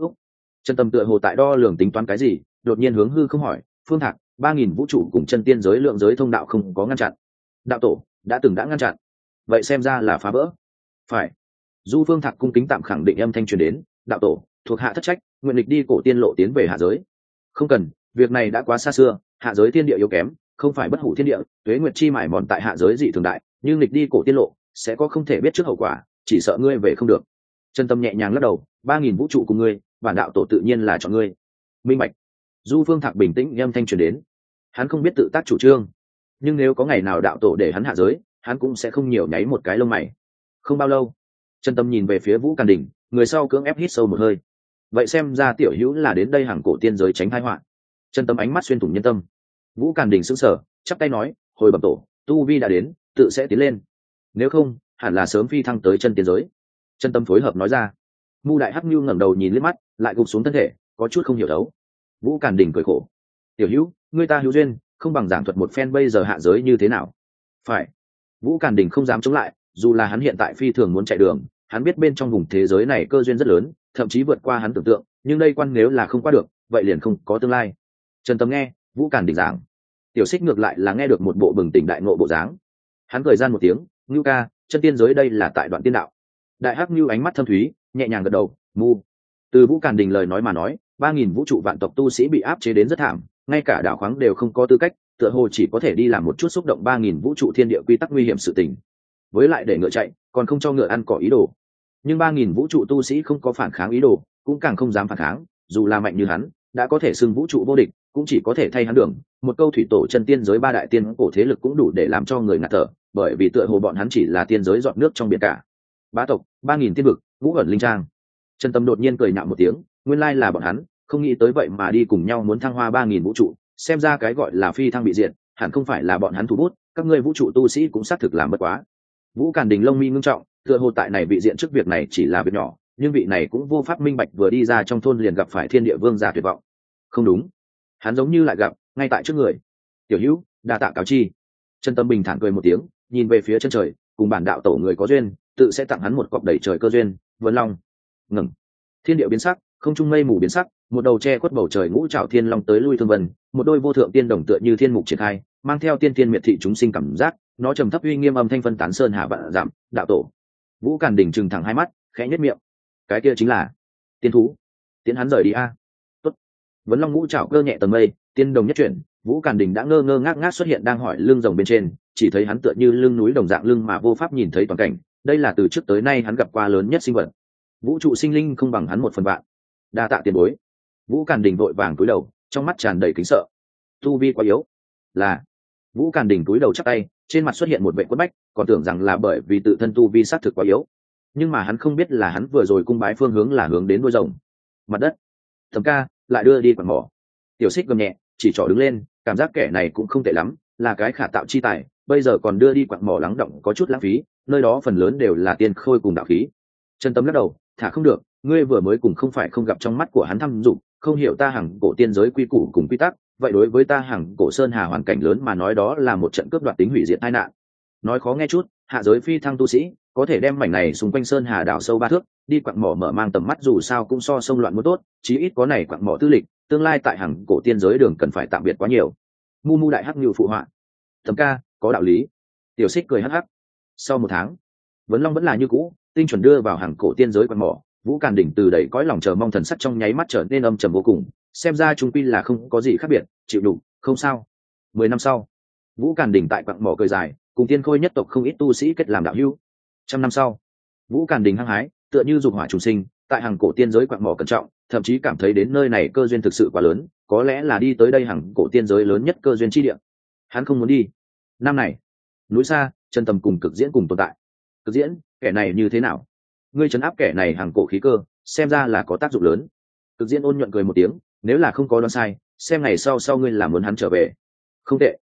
Trần Tầm tựa hồ tại đo lường tính toán cái gì, đột nhiên hướng hư không hỏi, Phương Thạc, 3000 vũ trụ cùng chân tiên giới lượng giới thông đạo không có ngăn chặn. Đạo tổ, đã ngăn chặn. Vậy xem ra là phá vỡ. Phải. Du Phương Thạc cung kính tạm khẳng định âm thanh truyền đến, đạo tổ, thuộc hạ thất trách, nguyện lịch đi cổ tiên lộ tiến về hạ giới. Không cần, việc này đã quá xa xưa, hạ giới thiên địa yếu kém, không phải bất hủ thiên địa, tuế nguyệt chi mải mòn tại hạ giới dị thường đại, nhưng lịch đi cổ tiên lộ sẽ có không thể biết trước hậu quả, chỉ sợ ngươi về không được. Trần Tâm nhẹ nhàng lắc đầu, 3000 vũ trụ cùng ngươi, bản đạo tổ tự nhiên là chọn ngươi. Minh bạch. Du Phương Thạc bình tĩnh âm thanh truyền đến. Hắn không biết tự tác chủ trương, nhưng nếu có ngày nào đạo tổ để hắn hạ giới, hắn cũng sẽ không nhiều nháy một cái lông mày. Không bao lâu, Trần Tâm nhìn về phía Vũ Càn Đình, người sau cưỡng ép hít sâu một hơi. Vậy xem ra tiểu hữu là đến đây hàng cổ tiên giới tránh tai họa. Trần Tâm ánh mắt xuyên thủng nhân tâm. Vũ Càn Đình sững sờ, chắp tay nói, hồi bẩm tổ, tu vi đã đến, tự sẽ tiến lên. Nếu không, hẳn là sớm phi thăng tới chân tiên giới. Trần Tâm phối hợp nói ra. Mu Đại Hắc Nhu ngẩng đầu nhìn liếc mắt, lại gục xuống thân thể, có chút không hiểu đấu. Vũ Càn Đình cười khổ, tiểu hữu, người ta hữu duyên, không bằng giảng thuật một phen bây giờ hạ giới như thế nào. Phải. Vũ Càn Đình không dám chống lại, dù là hắn hiện tại phi thường muốn chạy đường, hắn biết bên trong vùng thế giới này cơ duyên rất lớn, thậm chí vượt qua hắn tưởng tượng, nhưng đây quan nếu là không qua được, vậy liền không có tương lai. Trần Tâm nghe Vũ Càn Đình giảng, tiểu Xích ngược lại là nghe được một bộ bừng tỉnh đại ngộ bộ dáng. Hắn cười gian một tiếng, Ngưu ca, chân tiên giới đây là tại đoạn tiên đạo. Đại Hắc Ngưu ánh mắt thâm thúy, nhẹ nhàng gật đầu, mu. Từ Vũ Càn Đình lời nói mà nói, 3000 vũ trụ vạn tộc tu sĩ bị áp chế đến rất thảm, ngay cả đảo khoáng đều không có tư cách, tựa hồ chỉ có thể đi làm một chút xúc động 3000 vũ trụ thiên địa quy tắc nguy hiểm sự tình. Với lại để ngựa chạy, còn không cho ngựa ăn cỏ ý đồ. Nhưng 3000 vũ trụ tu sĩ không có phản kháng ý đồ, cũng càng không dám phản kháng, dù là mạnh như hắn, đã có thể xưng vũ trụ vô địch, cũng chỉ có thể thay hắn đường. Một câu thủy tổ chân tiên giới ba đại tiên cổ thế lực cũng đủ để làm cho người ngạt thở, bởi vì tựa hồ bọn hắn chỉ là tiên giới giọt nước trong biển cả. Bá tộc, 3000 tiên vực, Vũ ẩn linh trang. Trần Tâm đột nhiên cười nhạo một tiếng, nguyên lai là bọn hắn, không nghĩ tới vậy mà đi cùng nhau muốn thăng hoa 3000 vũ trụ, xem ra cái gọi là phi thăng bị diệt, hẳn không phải là bọn hắn thủ bút, các ngươi vũ trụ tu sĩ cũng xác thực làm bất quá. Vũ Càn Đình lông mi ngưng trọng, tựa hồ tại này bị diện trước việc này chỉ là việc nhỏ, nhưng vị này cũng vô pháp minh bạch vừa đi ra trong thôn liền gặp phải thiên địa vương giả tuyệt vọng. Không đúng, hắn giống như lại gặp ngay tại trước người. Tiểu hữu, đa tạ cáo chi. Trần Tâm bình thản cười một tiếng, nhìn về phía chân trời, cùng bản đạo tổ người có duyên, tự sẽ tặng hắn một cọc đầy trời cơ duyên. Vân Long ngẩng, thiên địa biến sắc, không trung mây mù biến sắc, một đầu che khuất bầu trời ngũ trảo thiên long tới lui thương vân, một đôi vô thượng tiên đồng tựa như thiên mục triển khai, mang theo tiên tiên miệt thị chúng sinh cảm giác, nó trầm thấp uy nghiêm âm thanh phân tán sơn hà vạn giảm. Đạo tổ. Vũ Càn Đình trừng thẳng hai mắt, khẽ nhếch miệng. Cái kia chính là tiên thú. Tiến hắn rời đi a. Tốt. Vấn Long ngũ trảo cơ nhẹ tầng mây, tiên đồng nhất chuyển, Vũ Càn Đình đã ngơ ngơ ngác ngác xuất hiện đang hỏi lưng rồng bên trên, chỉ thấy hắn tựa như lưng núi đồng dạng lưng mà vô pháp nhìn thấy toàn cảnh, đây là từ trước tới nay hắn gặp qua lớn nhất sinh vật. Vũ trụ sinh linh không bằng hắn một phần vạn. Đa tạ tiền bối. Vũ Càn Đình vội vàng cúi đầu, trong mắt tràn đầy kính sợ. Tu vi quá yếu. Là. Vũ Càn Đình cúi đầu chắp tay, trên mặt xuất hiện một vẻ quất bách, còn tưởng rằng là bởi vì tự thân tu vi sát thực quá yếu, nhưng mà hắn không biết là hắn vừa rồi cung bái phương hướng là hướng đến đuôi rồng. Mặt đất. Thẩm ca lại đưa đi quạt mỏ. Tiểu Xích gầm nhẹ, chỉ trỏ đứng lên, cảm giác kẻ này cũng không tệ lắm, là cái khả tạo chi tài, bây giờ còn đưa đi quạt mỏ lắng động có chút lãng phí, nơi đó phần lớn đều là tiên khôi cùng đạo khí. Trần Tâm lắc đầu, thả không được, ngươi vừa mới cùng không phải không gặp trong mắt của hắn thăm dụng, không hiểu ta hàng cổ tiên giới quy củ cùng quy tắc, vậy đối với ta hàng cổ sơn hà hoàn cảnh lớn mà nói đó là một trận cướp đoạt tính hủy diệt tai nạn. Nói khó nghe chút, hạ giới phi thăng tu sĩ có thể đem mảnh này xung quanh sơn hà đảo sâu 3 thước, đi quặng mỏ mở mang tầm mắt dù sao cũng so sông loạn muốn tốt, chí ít có này quặng mỏ tư lịch, tương lai tại hàng cổ tiên giới đường cần phải tạm biệt quá nhiều. Mu Mu Đại Hắc Như phụ họa. Thẩm ca có đạo lý. Tiểu Xích cười hắc hắc. Sau 1 tháng, Vấn Long vẫn là như cũ, tinh chuẩn đưa vào hàng cổ tiên giới quặng mỏ. Vũ Càn Đình từ đầy cõi lòng chờ mong thần sắc trong nháy mắt trở nên âm trầm vô cùng, xem ra chúng quy là không có gì khác biệt, chịu đủ, không sao. 10 năm sau, Vũ Càn Đình tại quặng mỏ cười dài, cùng tiên khôi nhất tộc không ít tu sĩ kết làm đạo hữu. 100 năm sau, Vũ Càn Đình hăng hái, tựa như dục hỏa trùng sinh, tại hàng cổ tiên giới quặng mỏ cẩn trọng, thậm chí cảm thấy đến nơi này cơ duyên thực sự quá lớn, có lẽ là đi tới đây hàng cổ tiên giới lớn nhất cơ duyên chi địa. Hắn không muốn đi. Năm này, núi xa, Chân Tầm cùng Cực Diễn cùng tồn tại. Cực Diễn, kẻ này như thế nào? Ngươi trấn áp kẻ này hàng cổ khí cơ, xem ra là có tác dụng lớn. Cực Diễn ôn nhuận cười một tiếng, nếu là không có đoán sai, xem ngày sau ngươi là muốn hắn trở về. Không tệ.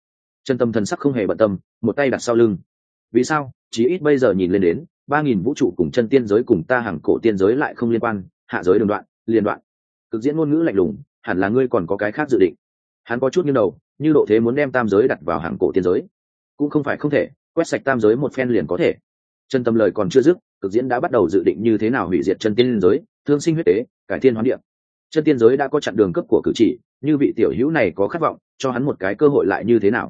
Chân tâm thần sắc không hề bận tâm, một tay đặt sau lưng. Vì sao? Chí ít bây giờ nhìn lên đến 3.000 vũ trụ cùng chân tiên giới cùng ta hàng cổ tiên giới lại không liên quan, hạ giới đường đoạn liên đoạn. Cực diễn ngôn ngữ lạnh lùng, hẳn là ngươi còn có cái khác dự định. Hắn có chút nghiêng đầu, như độ thế muốn đem tam giới đặt vào hàng cổ tiên giới, cũng không phải không thể, quét sạch tam giới một phen liền có thể. Chân tâm lời còn chưa dứt, cực diễn đã bắt đầu dự định như thế nào hủy diệt chân tiên giới, thương sinh huyết tế, cải thiên hoán địa. Chân tiên giới đã có chặn đường cấp của cử chỉ, như vị tiểu hữu này có khát vọng, cho hắn một cái cơ hội lại như thế nào?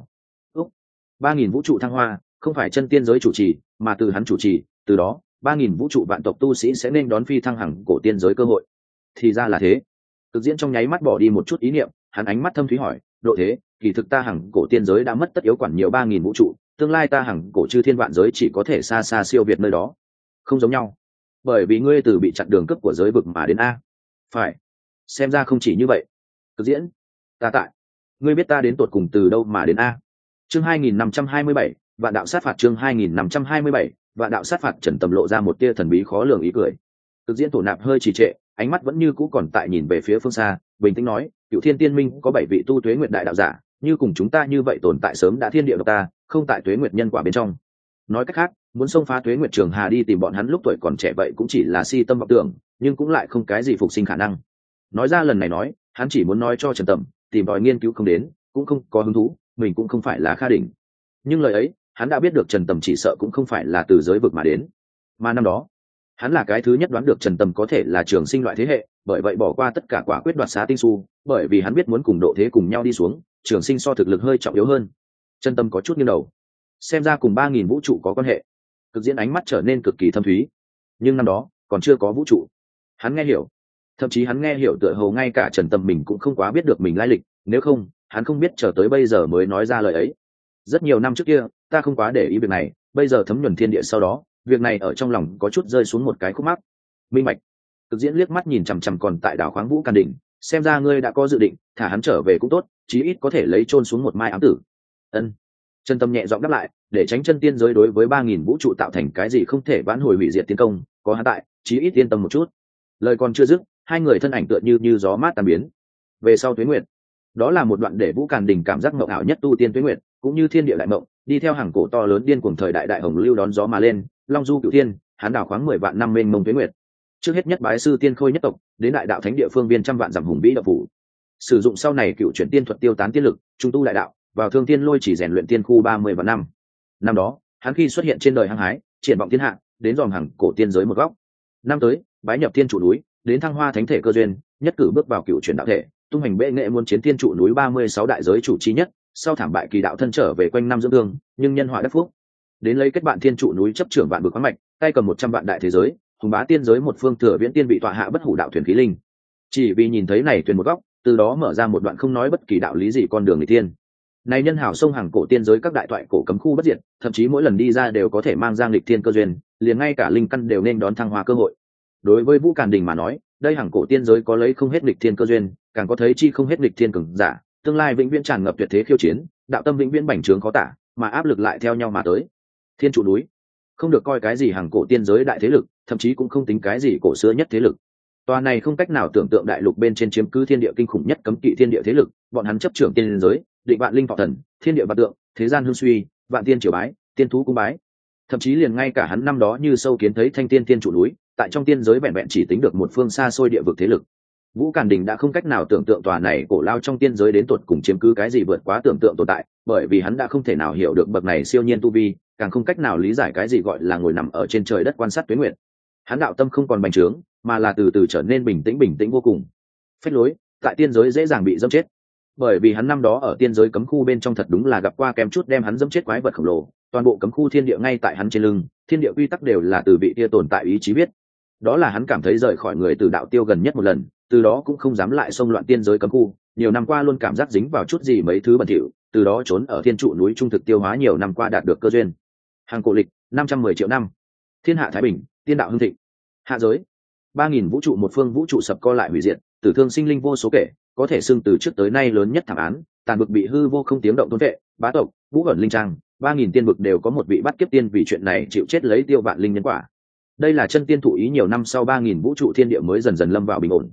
3.000 vũ trụ thăng hoa, không phải chân tiên giới chủ trì, mà từ hắn chủ trì, từ đó 3.000 vũ trụ vạn tộc tu sĩ sẽ nên đón phi thăng hằng cổ tiên giới cơ hội. Thì ra là thế. Cực diễn trong nháy mắt bỏ đi một chút ý niệm, hắn ánh mắt thâm thúy hỏi, độ thế, kỳ thực ta hằng cổ tiên giới đã mất tất yếu quản nhiều 3.000 vũ trụ, tương lai ta hằng cổ chư thiên vạn giới chỉ có thể xa xa siêu việt nơi đó. Không giống nhau, bởi vì ngươi từ bị chặn đường cấp của giới vực mà đến a. Phải, xem ra không chỉ như vậy. Cực diễn, ta tại, ngươi biết ta đến tột cùng từ đâu mà đến a? Chương 2527, vạn đạo sát phạt. Chương 2527, vạn đạo sát phạt. Trần Tầm lộ ra một tia thần bí khó lường ý cười. Cực diễn Thổ Nạp hơi trì trệ, ánh mắt vẫn như cũ còn tại nhìn về phía phương xa, bình tĩnh nói, Cựu Thiên Tiên Minh có 7 vị tu tuế nguyệt đại đạo giả, như cùng chúng ta như vậy tồn tại sớm đã thiên địa độc ta, không tại tuế nguyệt nhân quả bên trong. Nói cách khác, muốn xông phá tuế nguyệt trường hà đi tìm bọn hắn lúc tuổi còn trẻ vậy cũng chỉ là si tâm vọng tưởng, nhưng cũng lại không cái gì phục sinh khả năng. Nói ra lần này nói, hắn chỉ muốn nói cho Trần Tầm, tìm tòi nghiên cứu không đến, cũng không có hứng thú, mình cũng không phải là Kha Đỉnh. Nhưng lời ấy, hắn đã biết được Trần Tầm chỉ sợ cũng không phải là từ giới vực mà đến, mà năm đó hắn là cái thứ nhất đoán được Trần Tầm có thể là trường sinh loại thế hệ, bởi vậy bỏ qua tất cả quả quyết đoạt xá tinh su, bởi vì hắn biết muốn cùng độ thế cùng nhau đi xuống, trường sinh so thực lực hơi trọng yếu hơn. Trần Tầm có chút nghiêng đầu, xem ra cùng 3.000 vũ trụ có quan hệ. Cực diễn ánh mắt trở nên cực kỳ thâm thúy, nhưng năm đó còn chưa có vũ trụ. Hắn nghe hiểu, thậm chí hắn nghe hiểu tựa hồ ngay cả Trần Tầm mình cũng không quá biết được mình lai lịch, nếu không hắn không biết chờ tới bây giờ mới nói ra lời ấy. Rất nhiều năm trước kia ta không quá để ý việc này, bây giờ thấm nhuần thiên địa sau đó, việc này ở trong lòng có chút rơi xuống một cái khúc mắc. Minh bạch. Cực diễn liếc mắt nhìn chằm chằm còn tại đảo khoáng Vũ Càn Đỉnh, xem ra ngươi đã có dự định, thả hắn trở về cũng tốt, chí ít có thể lấy chôn xuống một mai ám tử. Ân. Chân Tâm nhẹ giọng đáp lại, để tránh chân tiên giới đối với 3.000 vũ trụ tạo thành cái gì không thể vãn hồi hủy diệt tiến công, có hắn tại, chí ít yên tâm một chút. Lời còn chưa dứt, hai người thân ảnh tựa như gió mát tan biến. Về sau tuế nguyệt, đó là một đoạn để Vũ Càn Đỉnh cảm giác mộng ảo nhất tu tiên tuế nguyệt, cũng như thiên địa đại mộng, đi theo hàng cổ to lớn điên cuồng thời đại đại hồng lưu đón gió mà lên, long du cửu thiên, hắn đảo khoáng 10 vạn năm mênh mông tuế nguyệt. Trước hết nhất bái sư tiên khôi nhất tộc, đến đại đạo thánh địa phương viên trăm vạn dặm hùng vĩ đạo phủ. Sử dụng sau này cựu chuyển tiên thuật tiêu tán tiên lực, trung tu đại đạo, vào thương tiên lôi chỉ rèn luyện tiên khu 30 vạn năm. Năm đó, hắn khi xuất hiện trên đời hăng hái, triển vọng thiên hạ, đến dòm hàng cổ tiên giới một góc. Năm tới, bái nhập tiên trụ núi, đến thăng hoa thánh thể cơ duyên, nhất cử bước vào cựu chuyển đạo thể, tung hành bệ nghệ muôn chiến tiên trụ núi 36 đại giới chủ chi nhất, sau thảm bại kỳ đạo thân trở về quanh năm dưỡng thương, nhưng nhân họa đắc phúc, đến lấy kết bạn thiên trụ núi chấp trưởng vạn vực khoáng mạch, tay cầm 100 vạn đại thế giới, hùng bá tiên giới một phương thừa viễn tiên bị tọa hạ bất hủ đạo thuyền khí linh. Chỉ vì nhìn thấy này thuyền một góc, từ đó mở ra một đoạn không nói bất kỳ đạo lý gì con đường người tiên. Này nhân hảo sông hàng cổ tiên giới các đại thoại cổ cấm khu bất diệt, thậm chí mỗi lần đi ra đều có thể mang ra nghịch thiên cơ duyên, liền ngay cả linh căn đều nên đón thăng hoa cơ hội. Đối với Vũ Càn Đình mà nói, đây hàng cổ tiên giới có lấy không hết nghịch thiên cơ duyên, càng có thấy chi không hết nghịch thiên cường giả, tương lai vĩnh viễn tràn ngập tuyệt thế khiêu chiến, đạo tâm vĩnh viễn bành trướng khó tả, mà áp lực lại theo nhau mà tới. Thiên trụ núi không được coi cái gì hàng cổ tiên giới đại thế lực, thậm chí cũng không tính cái gì cổ xưa nhất thế lực. Tòa này không cách nào tưởng tượng đại lục bên trên chiếm cứ thiên địa kinh khủng nhất cấm kỵ thiên địa thế lực, bọn hắn chấp trưởng tiên giới, định vạn linh thọ thần, thiên địa vạn tượng, thế gian hương suy, vạn tiên triều bái, tiên thú cung bái. Thậm chí liền ngay cả hắn năm đó như sâu kiến thấy thanh tiên tiên trụ núi, tại trong tiên giới vẹn vẹn chỉ tính được một phương xa xôi địa vực thế lực. Vũ Càn Đình đã không cách nào tưởng tượng tòa này cổ lao trong tiên giới đến tột cùng chiếm cứ cái gì vượt quá tưởng tượng tồn tại, bởi vì hắn đã không thể nào hiểu được bậc này siêu nhiên tu vi, càng không cách nào lý giải cái gì gọi là ngồi nằm ở trên trời đất quan sát tuế nguyệt. Hắn đạo tâm không còn bành trướng, mà là từ từ trở nên bình tĩnh vô cùng. Phách lối, tại tiên giới dễ dàng bị dẫm chết, bởi vì hắn năm đó ở tiên giới cấm khu bên trong thật đúng là gặp qua kém chút đem hắn dẫm chết quái vật khổng lồ, toàn bộ cấm khu thiên địa ngay tại hắn trên lưng, thiên địa quy tắc đều là từ vị kia tồn tại ý chí biết. Đó là hắn cảm thấy rời khỏi người từ đạo tiêu gần nhất một lần, từ đó cũng không dám lại xông loạn tiên giới cấm khu, nhiều năm qua luôn cảm giác dính vào chút gì mấy thứ bẩn thỉu, từ đó trốn ở thiên trụ núi trung thực tiêu hóa nhiều năm qua đạt được cơ duyên. Hàng cổ lịch 510 triệu năm, thiên hạ thái bình, tiên đạo hưng thịnh. Hạ giới 3.000 vũ trụ một phương vũ trụ sập co lại hủy diệt, tử thương sinh linh vô số kể, có thể xưng từ trước tới nay lớn nhất thảm án, tàn bực bị hư vô không tiếng động thôn vệ, bá tộc, vũ ẩn linh trang, 3.000 tiên bực đều có một vị bắt kiếp tiên vì chuyện này chịu chết lấy tiêu vạn linh nhân quả. Đây là chân tiên thụ ý nhiều năm sau 3.000 vũ trụ thiên địa mới dần dần lâm vào bình ổn.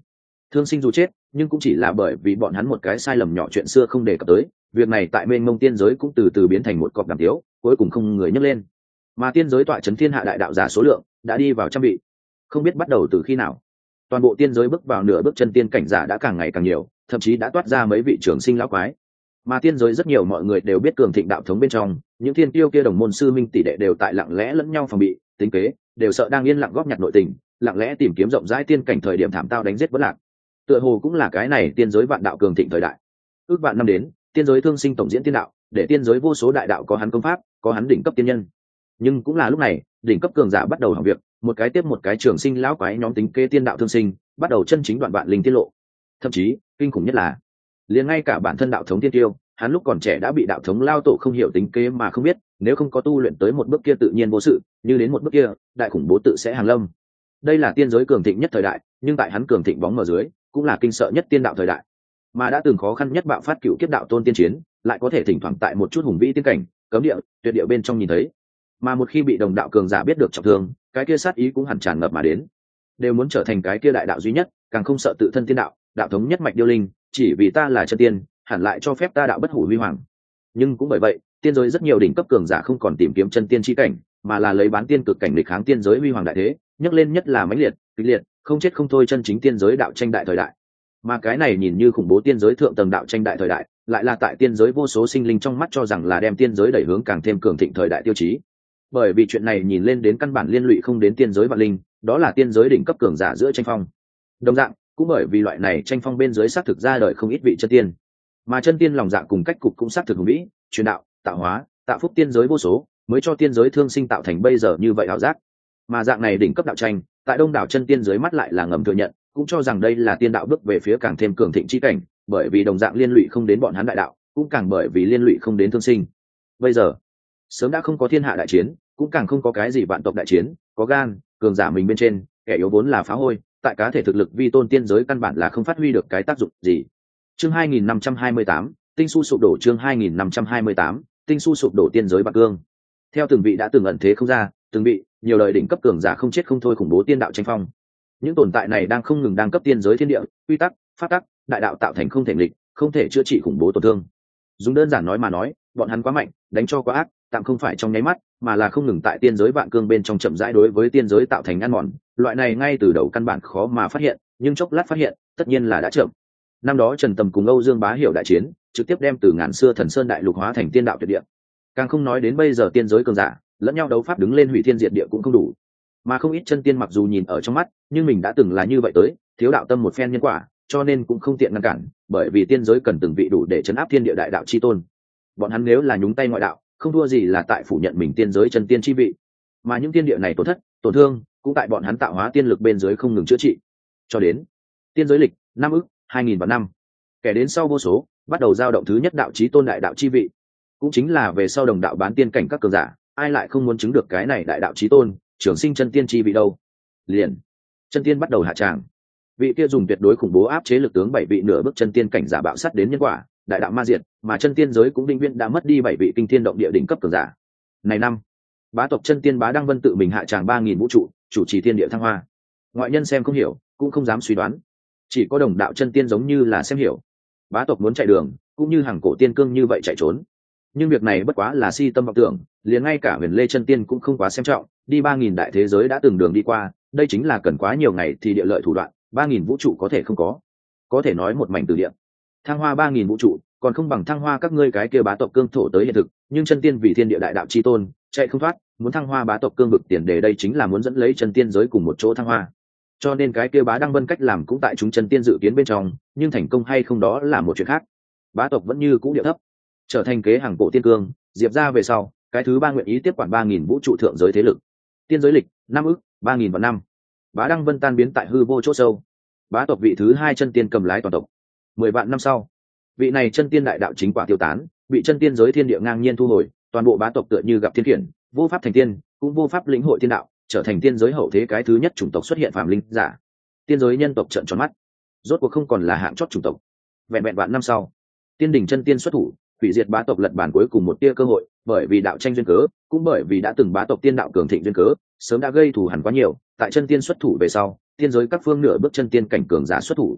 Thương Sinh dù chết nhưng cũng chỉ là bởi vì bọn hắn một cái sai lầm nhỏ chuyện xưa không đề cập tới, việc này tại mênh mông tiên giới cũng từ từ biến thành một cọp đàm tiếu, cuối cùng không người nhấc lên. Mà tiên giới tọa chấn thiên hạ đại đạo giả số lượng đã đi vào trăm vị, không biết bắt đầu từ khi nào. Toàn bộ tiên giới bước vào nửa bước chân tiên cảnh giả đã càng ngày càng nhiều, thậm chí đã toát ra mấy vị trường sinh lão quái. Mà tiên giới rất nhiều mọi người đều biết cường thịnh đạo thống bên trong, những thiên tiêu kia đồng môn sư minh tỷ đệ đều tại lặng lẽ lẫn nhau phòng bị, tính kế, đều sợ đang yên lặng góp nhặt nội tình, lặng lẽ tìm kiếm rộng rãi tiên cảnh thời điểm thảm tao đánh giết bất lạc. Tựa hồ cũng là cái này tiên giới vạn đạo cường thịnh thời đại. Ước vạn năm đến, tiên giới thương sinh tổng diễn tiên đạo, để tiên giới vô số đại đạo có hắn công pháp, có hắn đỉnh cấp tiên nhân. Nhưng cũng là lúc này, đỉnh cấp cường giả bắt đầu hỏng việc, một cái tiếp một cái trường sinh lão quái nhóm tính kế tiên đạo thương sinh, bắt đầu chân chính đoạn vạn linh tiết lộ. Thậm chí, kinh khủng nhất là, liền ngay cả bản thân đạo thống tiên tiêu, hắn lúc còn trẻ đã bị đạo thống lao tổ không hiểu tính kế mà không biết, nếu không có tu luyện tới một bước kia tự nhiên vô sự, như đến một bước kia, đại khủng bố tự sẽ hàng lâm. Đây là tiên giới cường thịnh nhất thời đại, nhưng tại hắn cường thịnh bóng mờ dưới, cũng là kinh sợ nhất tiên đạo thời đại. Mà đã từng khó khăn nhất bạo phát cựu kiếp đạo tôn tiên chiến, lại có thể thỉnh thoảng tại một chút hùng vĩ tiên cảnh, cấm địa, tuyệt địa bên trong nhìn thấy. Mà một khi bị đồng đạo cường giả biết được trọng thương, cái kia sát ý cũng hẳn tràn ngập mà đến, đều muốn trở thành cái kia đại đạo duy nhất, càng không sợ tự thân tiên đạo, đạo thống nhất mạch điêu linh, chỉ vì ta là chân tiên, hẳn lại cho phép ta đạo bất hủ huy hoàng. Nhưng cũng bởi vậy, tiên giới rất nhiều đỉnh cấp cường giả không còn tìm kiếm chân tiên chi cảnh, mà là lấy bán tiên cực cảnh địch kháng tiên giới huy hoàng đại thế, nhấc lên nhất là mãnh liệt, kịch liệt, không chết không thôi chân chính tiên giới đạo tranh đại thời đại. Mà cái này nhìn như khủng bố tiên giới thượng tầng đạo tranh đại thời đại, lại là tại tiên giới vô số sinh linh trong mắt cho rằng là đem tiên giới đẩy hướng càng thêm cường thịnh thời đại tiêu chí. Bởi vì chuyện này nhìn lên đến căn bản liên lụy không đến tiên giới vạn linh, đó là tiên giới đỉnh cấp cường giả giữa tranh phong. Đồng dạng, cũng bởi vì loại này tranh phong bên dưới xác thực ra đời không ít vị chân tiên, mà chân tiên lòng dạ cùng cách cục cũng xác thực hùng vĩ, truyền đạo, tạo hóa, tạo phúc tiên giới vô số, mới cho tiên giới thương sinh tạo thành bây giờ như vậy ảo giác. Mà dạng này đỉnh cấp đạo tranh, tại đông đảo chân tiên dưới mắt lại là ngầm thừa nhận, cũng cho rằng đây là tiên đạo bước về phía càng thêm cường thịnh chi cảnh, bởi vì đồng dạng liên lụy không đến bọn hắn đại đạo, cũng càng bởi vì liên lụy không đến thương sinh. Bây giờ, sớm đã không có thiên hạ đại chiến, cũng càng không có cái gì vạn tộc đại chiến, có gan, cường giả mình bên trên, kẻ yếu vốn là phá hôi, tại cá thể thực lực vi tôn tiên giới căn bản là không phát huy được cái tác dụng gì. Chương 2528, tinh su sụp đổ. Chương 2528, tinh su sụp đổ. Tiên giới bạc cương. Theo từng vị đã từng ẩn thế không ra, từng vị nhiều đời đỉnh cấp cường giả không chết không thôi khủng bố tiên đạo tranh phong. Những tồn tại này đang không ngừng đang cấp tiên giới thiên địa, quy tắc, pháp tắc, đại đạo tạo thành không thể nghịch, không thể chữa trị khủng bố tổn thương. Dùng đơn giản nói mà nói, bọn hắn quá mạnh, đánh cho quá ác, tạm không phải trong nháy mắt, mà là không ngừng tại tiên giới vạn cương bên trong chậm rãi đối với tiên giới tạo thành ăn mòn. Loại này ngay từ đầu căn bản khó mà phát hiện, nhưng chốc lát phát hiện, tất nhiên là đã chậm. Năm đó Trần Tầm cùng Âu Dương Bá Hiểu đại chiến, trực tiếp đem từ ngàn xưa Thần Sơn đại lục hóa thành tiên đạo tuyệt địa. Càng không nói đến bây giờ tiên giới cường giả, lẫn nhau đấu pháp đứng lên hủy thiên diệt địa cũng không đủ. Mà không ít chân tiên mặc dù nhìn ở trong mắt, nhưng mình đã từng là như vậy tới, thiếu đạo tâm một phen nhân quả, cho nên cũng không tiện ngăn cản, bởi vì tiên giới cần từng vị đủ để chấn áp thiên địa đại đạo chi tôn. Bọn hắn nếu là nhúng tay ngoại đạo, không thua gì là tại phủ nhận mình tiên giới chân tiên chi vị. Mà những tiên địa này tổn thất, tổn thương, cũng tại bọn hắn tạo hóa tiên lực bên dưới không ngừng chữa trị. Cho đến tiên giới lịch, năm ức, 2000 vạn năm. Kẻ đến sau vô số, bắt đầu giao động thứ nhất đạo chí tôn đại đạo chi vị. Cũng chính là về sau đồng đạo bán tiên cảnh các cường giả, ai lại không muốn chứng được cái này đại đạo chí tôn, trường sinh chân tiên chi vị đâu. Liền, chân tiên bắt đầu hạ tràng. Vị kia dùng tuyệt đối khủng bố áp chế lực tướng 7 vị nửa bước chân tiên cảnh giả bạo sát đến nhân quả, đại đạo ma diệt, mà chân tiên giới cũng định viên đã mất đi 7 vị kinh thiên động địa đỉnh cấp cường giả. Này năm, bá tộc chân tiên Bá Đăng Vân tự mình hạ tràng 3000 vũ trụ, chủ trì thiên địa thăng hoa. Ngoại nhân xem không hiểu, cũng không dám suy đoán, chỉ có đồng đạo chân tiên giống như là xem hiểu. Bá tộc muốn chạy đường, cũng như hàng cổ tiên cương như vậy chạy trốn. Nhưng việc này bất quá là si tâm vọng tưởng, liền ngay cả Huyền Lê chân tiên cũng không quá xem trọng, đi 3000 đại thế giới đã từng đường đi qua, đây chính là cần quá nhiều ngày thì địa lợi thủ đoạn, 3000 vũ trụ có thể không có thể nói một mảnh từ địa. Thăng hoa 3000 vũ trụ, còn không bằng thăng hoa các ngươi cái kia bá tộc cương thổ tới hiện thực, nhưng chân tiên vì thiên địa đại đạo chi tôn, chạy không thoát, muốn thăng hoa bá tộc cương vực tiền đề đây chính là muốn dẫn lấy chân tiên giới cùng một chỗ thăng hoa. Cho nên cái kia Bá Đăng Vân cách làm cũng tại chúng chân tiên dự kiến bên trong, nhưng thành công hay không đó là một chuyện khác. Bá tộc vẫn như cũ điệu thấp, trở thành kế hàng cổ tiên cương, diệp ra về sau, cái thứ ba nguyện ý tiếp quản 3000 vũ trụ thượng giới thế lực. Tiên giới lịch, 5 ức, 3000 vạn năm. Bá Đăng Vân tan biến tại hư vô chỗ sâu. Bá tộc vị thứ 2 chân tiên cầm lái toàn tộc. 10 vạn năm sau, vị này chân tiên đại đạo chính quả tiêu tán, bị chân tiên giới thiên địa ngang nhiên thu hồi, toàn bộ bá tộc tựa như gặp thiên khiển, vô pháp thành tiên, cũng vô pháp lĩnh hội thiên đạo, trở thành tiên giới hậu thế cái thứ nhất chủng tộc xuất hiện phàm linh giả. Tiên giới nhân tộc trợn tròn mắt, rốt cuộc không còn là hạng chót chủng tộc. Vẹn vẹn vạn năm sau, tiên đỉnh chân tiên xuất thủ, hủy diệt bá tộc lật bản cuối cùng một tia cơ hội, bởi vì đạo tranh duyên cớ, cũng bởi vì đã từng bá tộc tiên đạo cường thịnh duyên cớ, sớm đã gây thù hằn quá nhiều, tại chân tiên xuất thủ về sau, tiên giới các phương nửa bước chân tiên cảnh cường giả xuất thủ,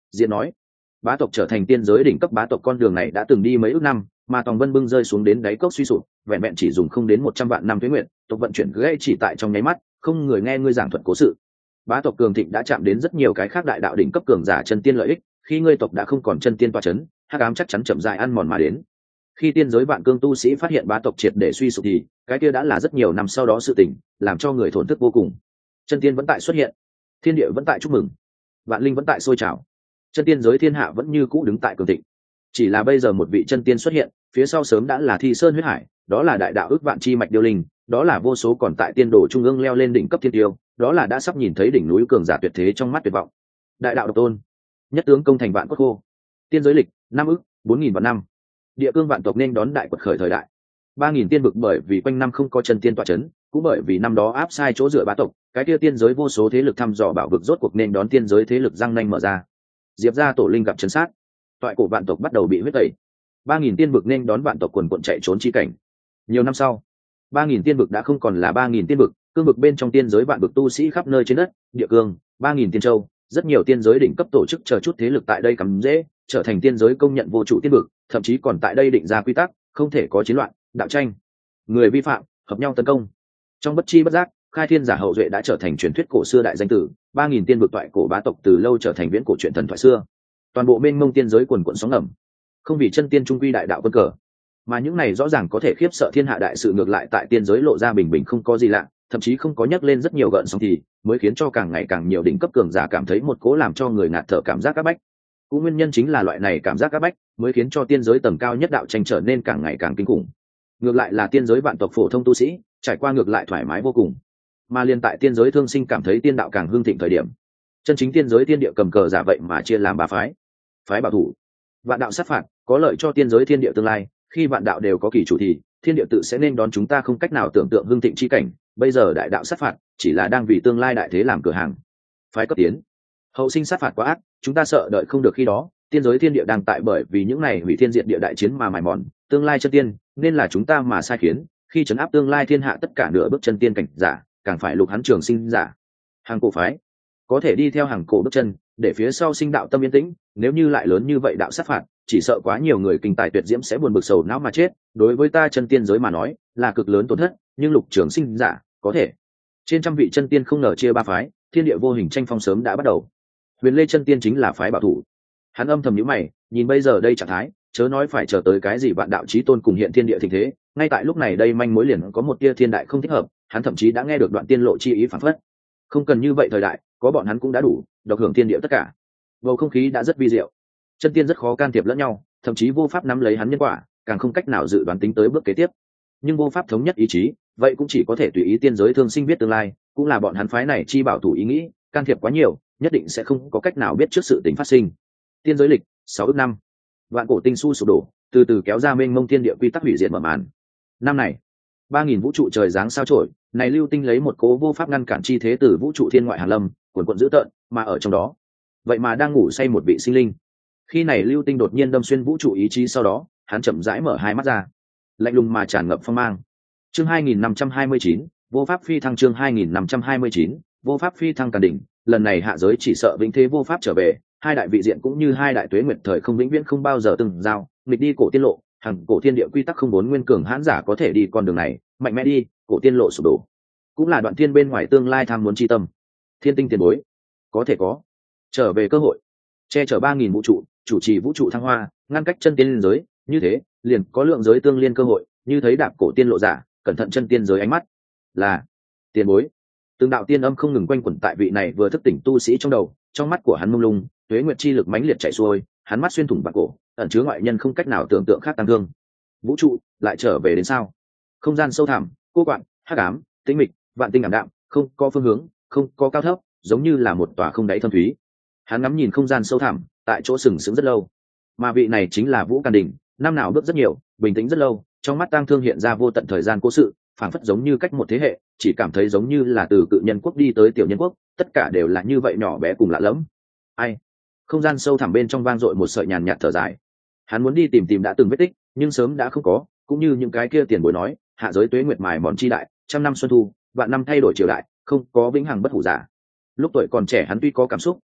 Diện nói, bá tộc trở thành tiên giới đỉnh cấp bá tộc con đường này đã từng đi mấy ước năm, mà Tòng Vân bưng rơi xuống đến đáy cốc suy sụp, vẹn vẹn chỉ dùng không đến 100 vạn năm tuế nguyện, tộc vận chuyển gãy chỉ tại trong nháy mắt, không người nghe ngươi giảng thuật cố sự. Bá tộc cường thịnh đã chạm đến rất nhiều cái khác đại đạo đỉnh cấp cường giả chân tiên lợi ích, khi ngươi tộc đã không còn chân tiên tọa chấn, hắc ám chắc chắn chậm rãi ăn mòn mà đến. Khi tiên giới vạn cương tu sĩ phát hiện bá tộc triệt để suy sụp thì cái kia đã là rất nhiều năm sau đó sự tình, làm cho người thổn thức vô cùng. Chân tiên vẫn tại xuất hiện, thiên địa vẫn tại chúc mừng, vạn linh vẫn tại sôi trào, chân tiên giới thiên hạ vẫn như cũ đứng tại cường thịnh. Chỉ là bây giờ một vị chân tiên xuất hiện, phía sau sớm đã là Thi Sơn huyết hải, đó là đại đạo ước vạn chi mạch điêu linh, đó là vô số còn tại tiên đồ trung ương leo lên đỉnh cấp thiên tiêu, đó là đã sắp nhìn thấy đỉnh núi cường giả tuyệt thế trong mắt tuyệt vọng. Đại đạo độc tôn, nhất tướng công thành vạn cốt khô. Tiên giới lịch, 5.4.000 vạn năm. Địa cương vạn tộc nên đón đại quật khởi thời đại. 3.000 tiên vực bởi vì quanh năm không có chân tiên tọa chấn, cũng bởi vì năm đó áp sai chỗ dựa bá tộc, cái kia tiên giới vô số thế lực thăm dò bảo vực rốt cuộc nên đón tiên giới thế lực răng nanh mở ra. Diệp gia tổ linh gặp chấn sát, toại cổ vạn tộc bắt đầu bị huyết tẩy. 3.000 tiên vực nên đón vạn tộc quần quận chạy trốn chi cảnh. Nhiều năm sau, 3.000 tiên vực đã không còn là 3.000 tiên vực, cương vực bên trong tiên giới vạn vực tu sĩ khắp nơi trên đất, địa cương, 3.000 tiên châu, rất nhiều tiên giới đỉnh cấp tổ chức chờ chút thế lực tại đây cắm rễ, trở thành tiên giới công nhận vô trụ tiên vực, thậm chí còn tại đây định ra quy tắc, không thể có chiến loạn, đạo tranh, người vi phạm hợp nhau tấn công. Trong bất chi bất giác, khai thiên giả hậu duệ đã trở thành truyền thuyết cổ xưa đại danh tử, 3.000 tiên vực toại cổ bá tộc từ lâu trở thành viễn cổ truyện thần thoại xưa. Toàn bộ mênh mông tiên giới quần quận sóng ngầm, không vì chân tiên trung quy đại đạo quân cờ, mà những này rõ ràng có thể khiếp sợ thiên hạ đại sự ngược lại tại tiên giới lộ ra bình bình không có gì lạ, thậm chí không có nhắc lên rất nhiều gợn sóng thì mới khiến cho càng ngày càng nhiều đỉnh cấp cường giả cảm thấy một cố làm cho người ngạt thở cảm giác áp bách. Cũng nguyên nhân chính là loại này cảm giác áp bách mới khiến cho tiên giới tầng cao nhất đạo tranh trở nên càng ngày càng kinh khủng. Ngược lại là tiên giới vạn tộc phổ thông tu sĩ trải qua ngược lại thoải mái vô cùng, mà liên tại tiên giới thương sinh cảm thấy tiên đạo càng hưng thịnh thời điểm, chân chính tiên giới tiên địa cầm cờ giả vậy mà chia làm ba phái. Phái bảo thủ, vạn đạo sát phạt, có lợi cho tiên giới thiên địa tương lai, khi vạn đạo đều có kỳ chủ thì thiên địa tự sẽ nên đón chúng ta không cách nào tưởng tượng hưng thịnh chi cảnh. Bây giờ đại đạo sát phạt chỉ là đang vì tương lai đại thế làm cửa hàng. Phái cấp tiến, hậu sinh sát phạt quá ác, chúng ta sợ đợi không được khi đó, tiên giới thiên địa đang tại bởi vì những này hủy thiên diệt địa đại chiến mà mài mòn, tương lai chân tiên nên là chúng ta mà sai khiến, khi trấn áp tương lai thiên hạ tất cả nửa bước chân tiên cảnh giả, càng phải lục hắn trường sinh giả. Hàng cổ phái, có thể đi theo hàng cổ bước chân, để phía sau sinh đạo tâm yên tĩnh, nếu như lại lớn như vậy đạo sát phạt, chỉ sợ quá nhiều người kinh tài tuyệt diễm sẽ buồn bực sầu não mà chết. Đối với ta chân tiên giới mà nói là cực lớn tổn thất, nhưng lục trường sinh giả có thể. Trên trăm vị chân tiên không ngờ chia ba phái, thiên địa vô hình tranh phong sớm đã bắt đầu. Huyền Lê chân tiên chính là phái bảo thủ. Hắn âm thầm nhíu mày, nhìn bây giờ đây trạng thái, chớ nói phải chờ tới cái gì vạn đạo chí tôn cùng hiện thiên địa thịnh thế, ngay tại lúc này đây manh mối liền có một tia thiên đại không thích hợp, hắn thậm chí đã nghe được đoạn tiên lộ chi ý phản phất. Không cần như vậy thời đại, có bọn hắn cũng đã đủ, độc hưởng thiên địa tất cả. Bầu không khí đã rất vi diệu, chân tiên rất khó can thiệp lẫn nhau, thậm chí vô pháp nắm lấy hắn nhân quả, càng không cách nào dự đoán tính tới bước kế tiếp. Nhưng vô pháp thống nhất ý chí, vậy cũng chỉ có thể tùy ý tiên giới thương sinh biết tương lai, cũng là bọn hắn phái này chi bảo thủ ý nghĩ, can thiệp quá nhiều, nhất định sẽ không có cách nào biết trước sự tình phát sinh. Tiên giới lịch 6 ức năm, vạn cổ tinh su sụp đổ, từ từ kéo ra mênh mông thiên địa quy tắc hủy diệt mở màn. Năm này, 3.000 vũ trụ trời giáng sao chổi, này lưu tinh lấy một cố vô pháp ngăn cản chi thế từ vũ trụ thiên ngoại hàn lâm, cuồn cuộn dữ tợn, mà ở trong đó, vậy mà đang ngủ say một vị sinh linh. Khi này lưu tinh đột nhiên đâm xuyên vũ trụ ý chí sau đó, hắn chậm rãi mở hai mắt ra, lạnh lùng mà tràn ngập phong mang. Chương 2529, vô pháp phi thăng. Chương 2529, vô pháp phi thăng càn đỉnh. Lần này hạ giới chỉ sợ vĩnh thế vô pháp trở về, hai đại vị diện cũng như hai đại tuế nguyệt thời không vĩnh viễn không bao giờ từng giao, nghịch đi cổ tiên lộ, hằng cổ thiên địa quy tắc không bốn nguyên cường hãn giả có thể đi con đường này, mạnh mẽ đi, cổ tiên lộ sụp đổ, cũng là đoạn thiên bên ngoài tương lai tham muốn chi tâm. Thiên tinh tiền bối, có thể có trở về cơ hội, che chở 3.000 vũ trụ, chủ trì vũ trụ thăng hoa, ngăn cách chân tiên giới, như thế liền có lượng giới tương liên cơ hội. Như thấy đạp cổ tiên lộ giả, cẩn thận chân tiên giới ánh mắt là tiền bối. Từng đạo tiên âm không ngừng quanh quẩn tại vị này vừa thức tỉnh tu sĩ trong đầu, trong mắt của hắn mông lung, tuế nguyệt chi lực mãnh liệt chảy xuôi, hắn mắt xuyên thủng bạc cổ, ẩn chứa ngoại nhân không cách nào tưởng tượng khác tăng thương. Vũ trụ lại trở về đến sao? Không gian sâu thẳm, cô quạng, hắc ám, tĩnh mịch, vạn tinh ảm đạm, không có phương hướng, không có cao thấp, giống như là một tòa không đáy thâm thúy. Hắn ngắm nhìn không gian sâu thẳm, tại chỗ sừng sững rất lâu. Mà vị này chính là Vũ Càn Đình, năm nào bước rất nhiều, bình tĩnh rất lâu, trong mắt tang thương hiện ra vô tận thời gian cố sự, phảng phất giống như cách một thế hệ, chỉ cảm thấy giống như là từ cự nhân quốc đi tới tiểu nhân quốc, tất cả đều là như vậy nhỏ bé cùng lạ lẫm. Ai? Không gian sâu thẳm bên trong vang dội một sợi nhàn nhạt thở dài. Hắn muốn đi tìm đã từng vết tích, nhưng sớm đã không có, cũng như những cái kia tiền bối nói, hạ giới tuế nguyệt mài mòn chi đại, trăm năm xuân thu, vạn năm thay đổi triều đại, không có vĩnh hằng bất hủ giả. Lúc tuổi còn trẻ hắn tuy có cảm xúc,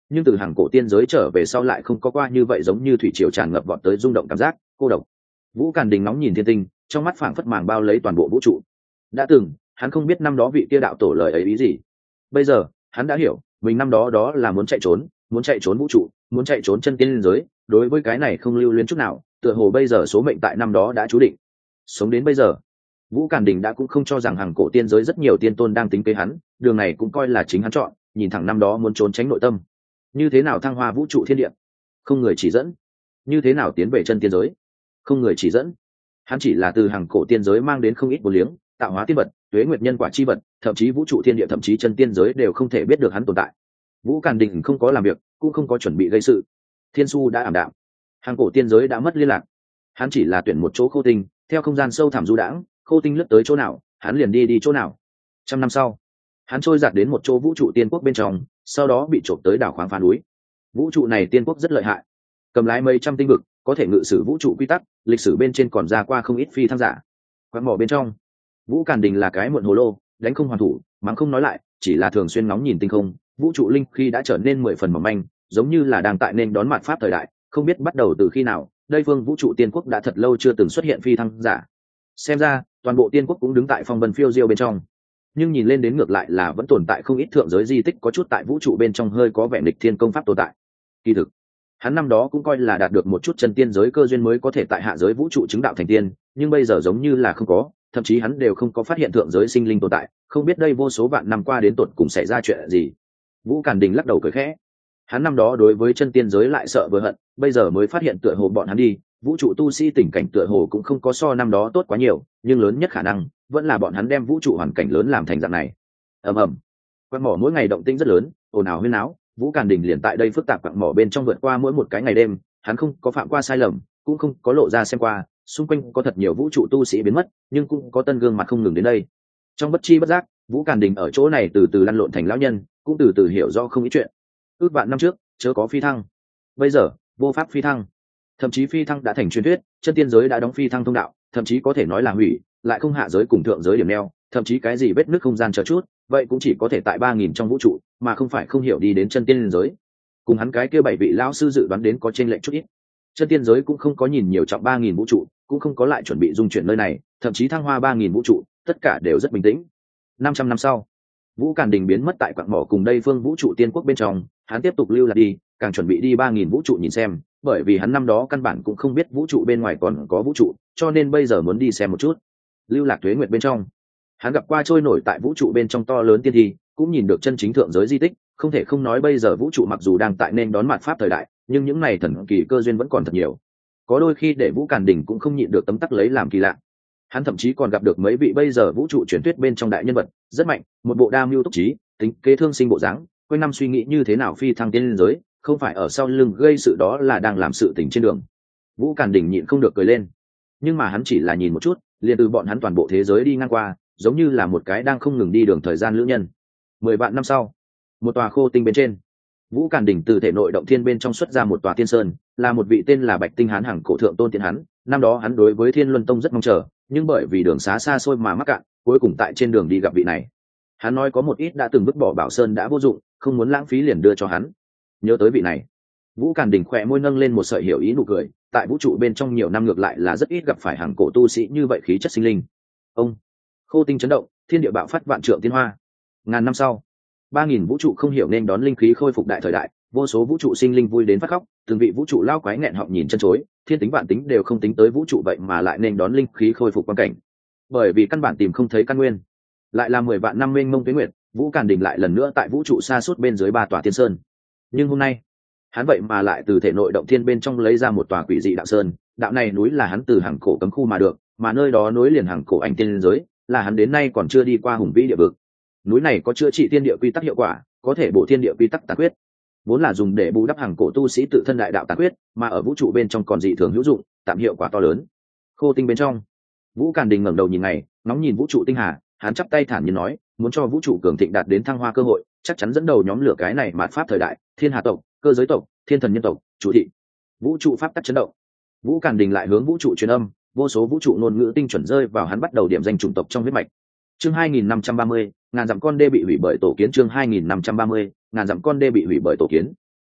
nhưng từ hàng cổ tiên giới trở về sau lại không có qua như vậy, giống như thủy triều tràn ngập vọt tới rung động cảm giác cô độc. Vũ Càn Đình nóng nhìn thiên tinh, trong mắt phảng phất màng bao lấy toàn bộ vũ trụ. Đã từng hắn không biết năm đó vị kia đạo tổ lời ấy ý gì, bây giờ hắn đã hiểu, mình năm đó đó là muốn chạy trốn vũ trụ, muốn chạy trốn chân tiên giới. Đối với cái này không lưu luyến chút nào, tựa hồ bây giờ số mệnh tại năm đó đã chú định. Sống đến bây giờ, Vũ Càn Đình đã cũng không cho rằng hàng cổ tiên giới rất nhiều tiên tôn đang tính kế hắn, đường này cũng coi là chính hắn chọn. Nhìn thẳng năm đó muốn trốn tránh nội tâm, như thế nào thăng hoa vũ trụ thiên địa, không người chỉ dẫn. Như thế nào tiến về chân tiên giới, không người chỉ dẫn. Hắn chỉ là từ hàng cổ tiên giới mang đến không ít vô liếng, tạo hóa tiên vật, tuế nguyệt nhân quả chi vật, thậm chí vũ trụ thiên địa, thậm chí chân tiên giới đều không thể biết được hắn tồn tại. Vũ Càn Đình không có làm việc, cũng không có chuẩn bị gây sự. Thiên su đã ảm đạm, hàng cổ tiên giới đã mất liên lạc. Hắn chỉ là tuyển một chỗ khô tinh, theo không gian sâu thẳm du đãng, khô tinh lướt tới chỗ nào hắn liền đi chỗ nào. 100 năm sau, hắn trôi giạt đến một chỗ vũ trụ tiên quốc bên trong, sau đó bị trộm tới đảo khoáng phá núi. Vũ trụ này tiên quốc rất lợi hại, cầm lái mấy trăm tinh vực, có thể ngự sử vũ trụ quy tắc, lịch sử bên trên còn ra qua không ít phi thăng giả. Quán mỏ bên trong, Vũ Càn Đình là cái muộn hồ lô, đánh không hoàn thủ, mắng không nói lại, chỉ là thường xuyên ngóng nhìn tinh không. Vũ trụ linh khi đã trở nên 10 phần mỏng manh, giống như là đang tại nên đón mạt pháp thời đại. Không biết bắt đầu từ khi nào, đây phương vũ trụ tiên quốc đã thật lâu chưa từng xuất hiện phi thăng giả. Xem ra toàn bộ tiên quốc cũng đứng tại phong vân phiêu diêu bên trong, nhưng nhìn lên đến ngược lại là vẫn tồn tại không ít thượng giới di tích, có chút tại vũ trụ bên trong hơi có vẻ nghịch thiên công pháp tồn tại. Kỳ thực hắn năm đó cũng coi là đạt được một chút chân tiên giới cơ duyên mới có thể tại hạ giới vũ trụ chứng đạo thành tiên, nhưng bây giờ giống như là không có, thậm chí hắn đều không có phát hiện thượng giới sinh linh tồn tại. Không biết đây vô số vạn năm qua đến tột cùng xảy ra chuyện gì. Vũ Càn Đình lắc đầu cười khẽ. Hắn năm đó đối với chân tiên giới lại sợ vừa hận, bây giờ mới phát hiện tựa hồ bọn hắn đi vũ trụ tu sĩ tình cảnh tựa hồ cũng không có so năm đó tốt quá nhiều, nhưng lớn nhất khả năng vẫn là bọn hắn đem vũ trụ hoàn cảnh lớn làm thành dạng này. ầm ầm, quặng mỏ mỗi ngày động tĩnh rất lớn, ồn ào huyên náo. Vũ Càn Đình liền tại đây phức tạp quặng mỏ bên trong vượt qua mỗi một cái ngày đêm. Hắn không có phạm qua sai lầm, cũng không có lộ ra xem qua. Xung quanh có thật nhiều vũ trụ tu sĩ biến mất, nhưng cũng có tân gương mặt không ngừng đến đây. Trong bất chi bất giác, Vũ Càn Đình ở chỗ này từ từ lăn lộn thành lão nhân, cũng từ từ hiểu rõ không ít chuyện. Ước vạn năm trước chớ có phi thăng, bây giờ vô pháp phi thăng, thậm chí phi thăng đã thành truyền thuyết. Chân tiên giới đã đóng phi thăng thông đạo, thậm chí có thể nói là hủy, lại không hạ giới cùng thượng giới điểm neo, thậm chí cái gì vết nứt không gian chờ chút, vậy cũng chỉ có thể tại 3000 trong vũ trụ, mà không phải không hiểu đi đến chân tiên giới. Cùng hắn cái kia 7 vị lão sư dự đoán đến có chênh lệch chút ít. Chân tiên giới cũng không có nhìn nhiều trọng 3000 vũ trụ, cũng không có lại chuẩn bị dung chuyển nơi này, thậm chí thăng hoa 3000 vũ trụ, tất cả đều rất bình tĩnh. 500 năm sau, Vũ Càn Đình biến mất tại quặng mỏ cùng đây phương vũ trụ tiên quốc bên trong. Hắn tiếp tục lưu lạc đi, càng chuẩn bị đi 3000 vũ trụ nhìn xem, bởi vì hắn năm đó căn bản cũng không biết vũ trụ bên ngoài còn có vũ trụ, cho nên bây giờ muốn đi xem một chút. Lưu lạc tuế nguyệt bên trong, hắn gặp qua trôi nổi tại vũ trụ bên trong to lớn tiên thi, cũng nhìn được chân chính thượng giới di tích. Không thể không nói bây giờ vũ trụ mặc dù đang tại nên đón mạt pháp thời đại, nhưng những này thần kỳ cơ duyên vẫn còn thật nhiều. Có đôi khi để Vũ Càn Đình cũng không nhịn được tấm tắc lấy làm kỳ lạ. Hắn thậm chí còn gặp được mấy vị bây giờ vũ trụ truyền thuyết bên trong đại nhân vật rất mạnh, một bộ đa mưu túc trí, tính kế thương sinh bộ dáng, quanh năm suy nghĩ như thế nào phi thăng tiên giới, không phải ở sau lưng gây sự đó là đang làm sự tình trên đường. Vũ Càn Đình nhịn không được cười lên, nhưng mà hắn chỉ là nhìn một chút, liền từ bọn hắn toàn bộ thế giới đi ngang qua, giống như là một cái đang không ngừng đi đường thời gian lữ nhân. 10 vạn năm sau, một tòa khô tinh bên trên, Vũ Càn Đình từ thể nội động thiên bên trong xuất ra một tòa tiên sơn, là một vị tên là Bạch Tinh Hán hàng cổ thượng tôn tiên hắn. Năm đó hắn đối với Thiên Luân Tông rất mong chờ, nhưng bởi vì đường xá xa xôi mà mắc cạn, cuối cùng tại trên đường đi gặp vị này. Hắn nói có một ít đã từng vứt bỏ Bảo Sơn đã vô dụng, không muốn lãng phí liền đưa cho hắn. Nhớ tới vị này, Vũ Càn Đình khỏe môi nâng lên một sợi hiểu ý nụ cười. Tại vũ trụ bên trong nhiều năm ngược lại là rất ít gặp phải hàng cổ tu sĩ như vậy khí chất sinh linh. Ông, khô tinh chấn động, thiên địa bạo phát vạn trượng tiên hoa. Ngàn năm sau, 3000 vũ trụ không hiểu nên đón linh khí khôi phục đại thời đại, vô số vũ trụ sinh linh vui đến phát khóc, từng vị vũ trụ lao quái nghẹn họng nhìn chân chối, thiên tính vạn tính đều không tính tới vũ trụ vậy mà lại nên đón linh khí khôi phục quan cảnh. Bởi vì căn bản tìm không thấy căn nguyên. Lại là 10 vạn năm mênh mông tuế nguyệt, Vũ Càn Đình lại lần nữa tại vũ trụ xa suốt bên dưới 3 tòa tiên sơn. Nhưng hôm nay, hắn vậy mà lại từ thể nội động thiên bên trong lấy ra một tòa quỷ dị đạo sơn. Đạo này núi là hắn từ hàng cổ cấm khu mà được, mà nơi đó nối liền hàng cổ ảnh tiên giới, là hắn đến nay còn chưa đi qua hùng vĩ địa vực. Núi này có chữa trị thiên địa quy tắc hiệu quả, có thể bổ thiên địa quy tắc tàn quyết, vốn là dùng để bù đắp hàng cổ tu sĩ tự thân đại đạo tàn quyết, mà ở vũ trụ bên trong còn dị thường hữu dụng, tạm hiệu quả to lớn. Khô tinh bên trong, Vũ Càn Đình ngẩng đầu nhìn ngày, ngóng nhìn vũ trụ tinh hà, hắn chắp tay thản nhiên nói, muốn cho vũ trụ cường thịnh đạt đến thăng hoa cơ hội, chắc chắn dẫn đầu nhóm lửa cái này mạt pháp thời đại, thiên hà tộc, cơ giới tộc, thiên thần nhân tộc, chủ thị. Vũ trụ pháp tắc chấn động. Vũ Càn Đình lại hướng vũ trụ truyền âm, vô số vũ trụ ngôn ngữ tinh chuẩn rơi vào hắn bắt đầu điểm danh chủng tộc trong huyết mạch. Chương 2530, ngàn dặm con đê bị hủy bởi tổ kiến. Chương 2530, ngàn dặm con đê bị hủy bởi tổ kiến.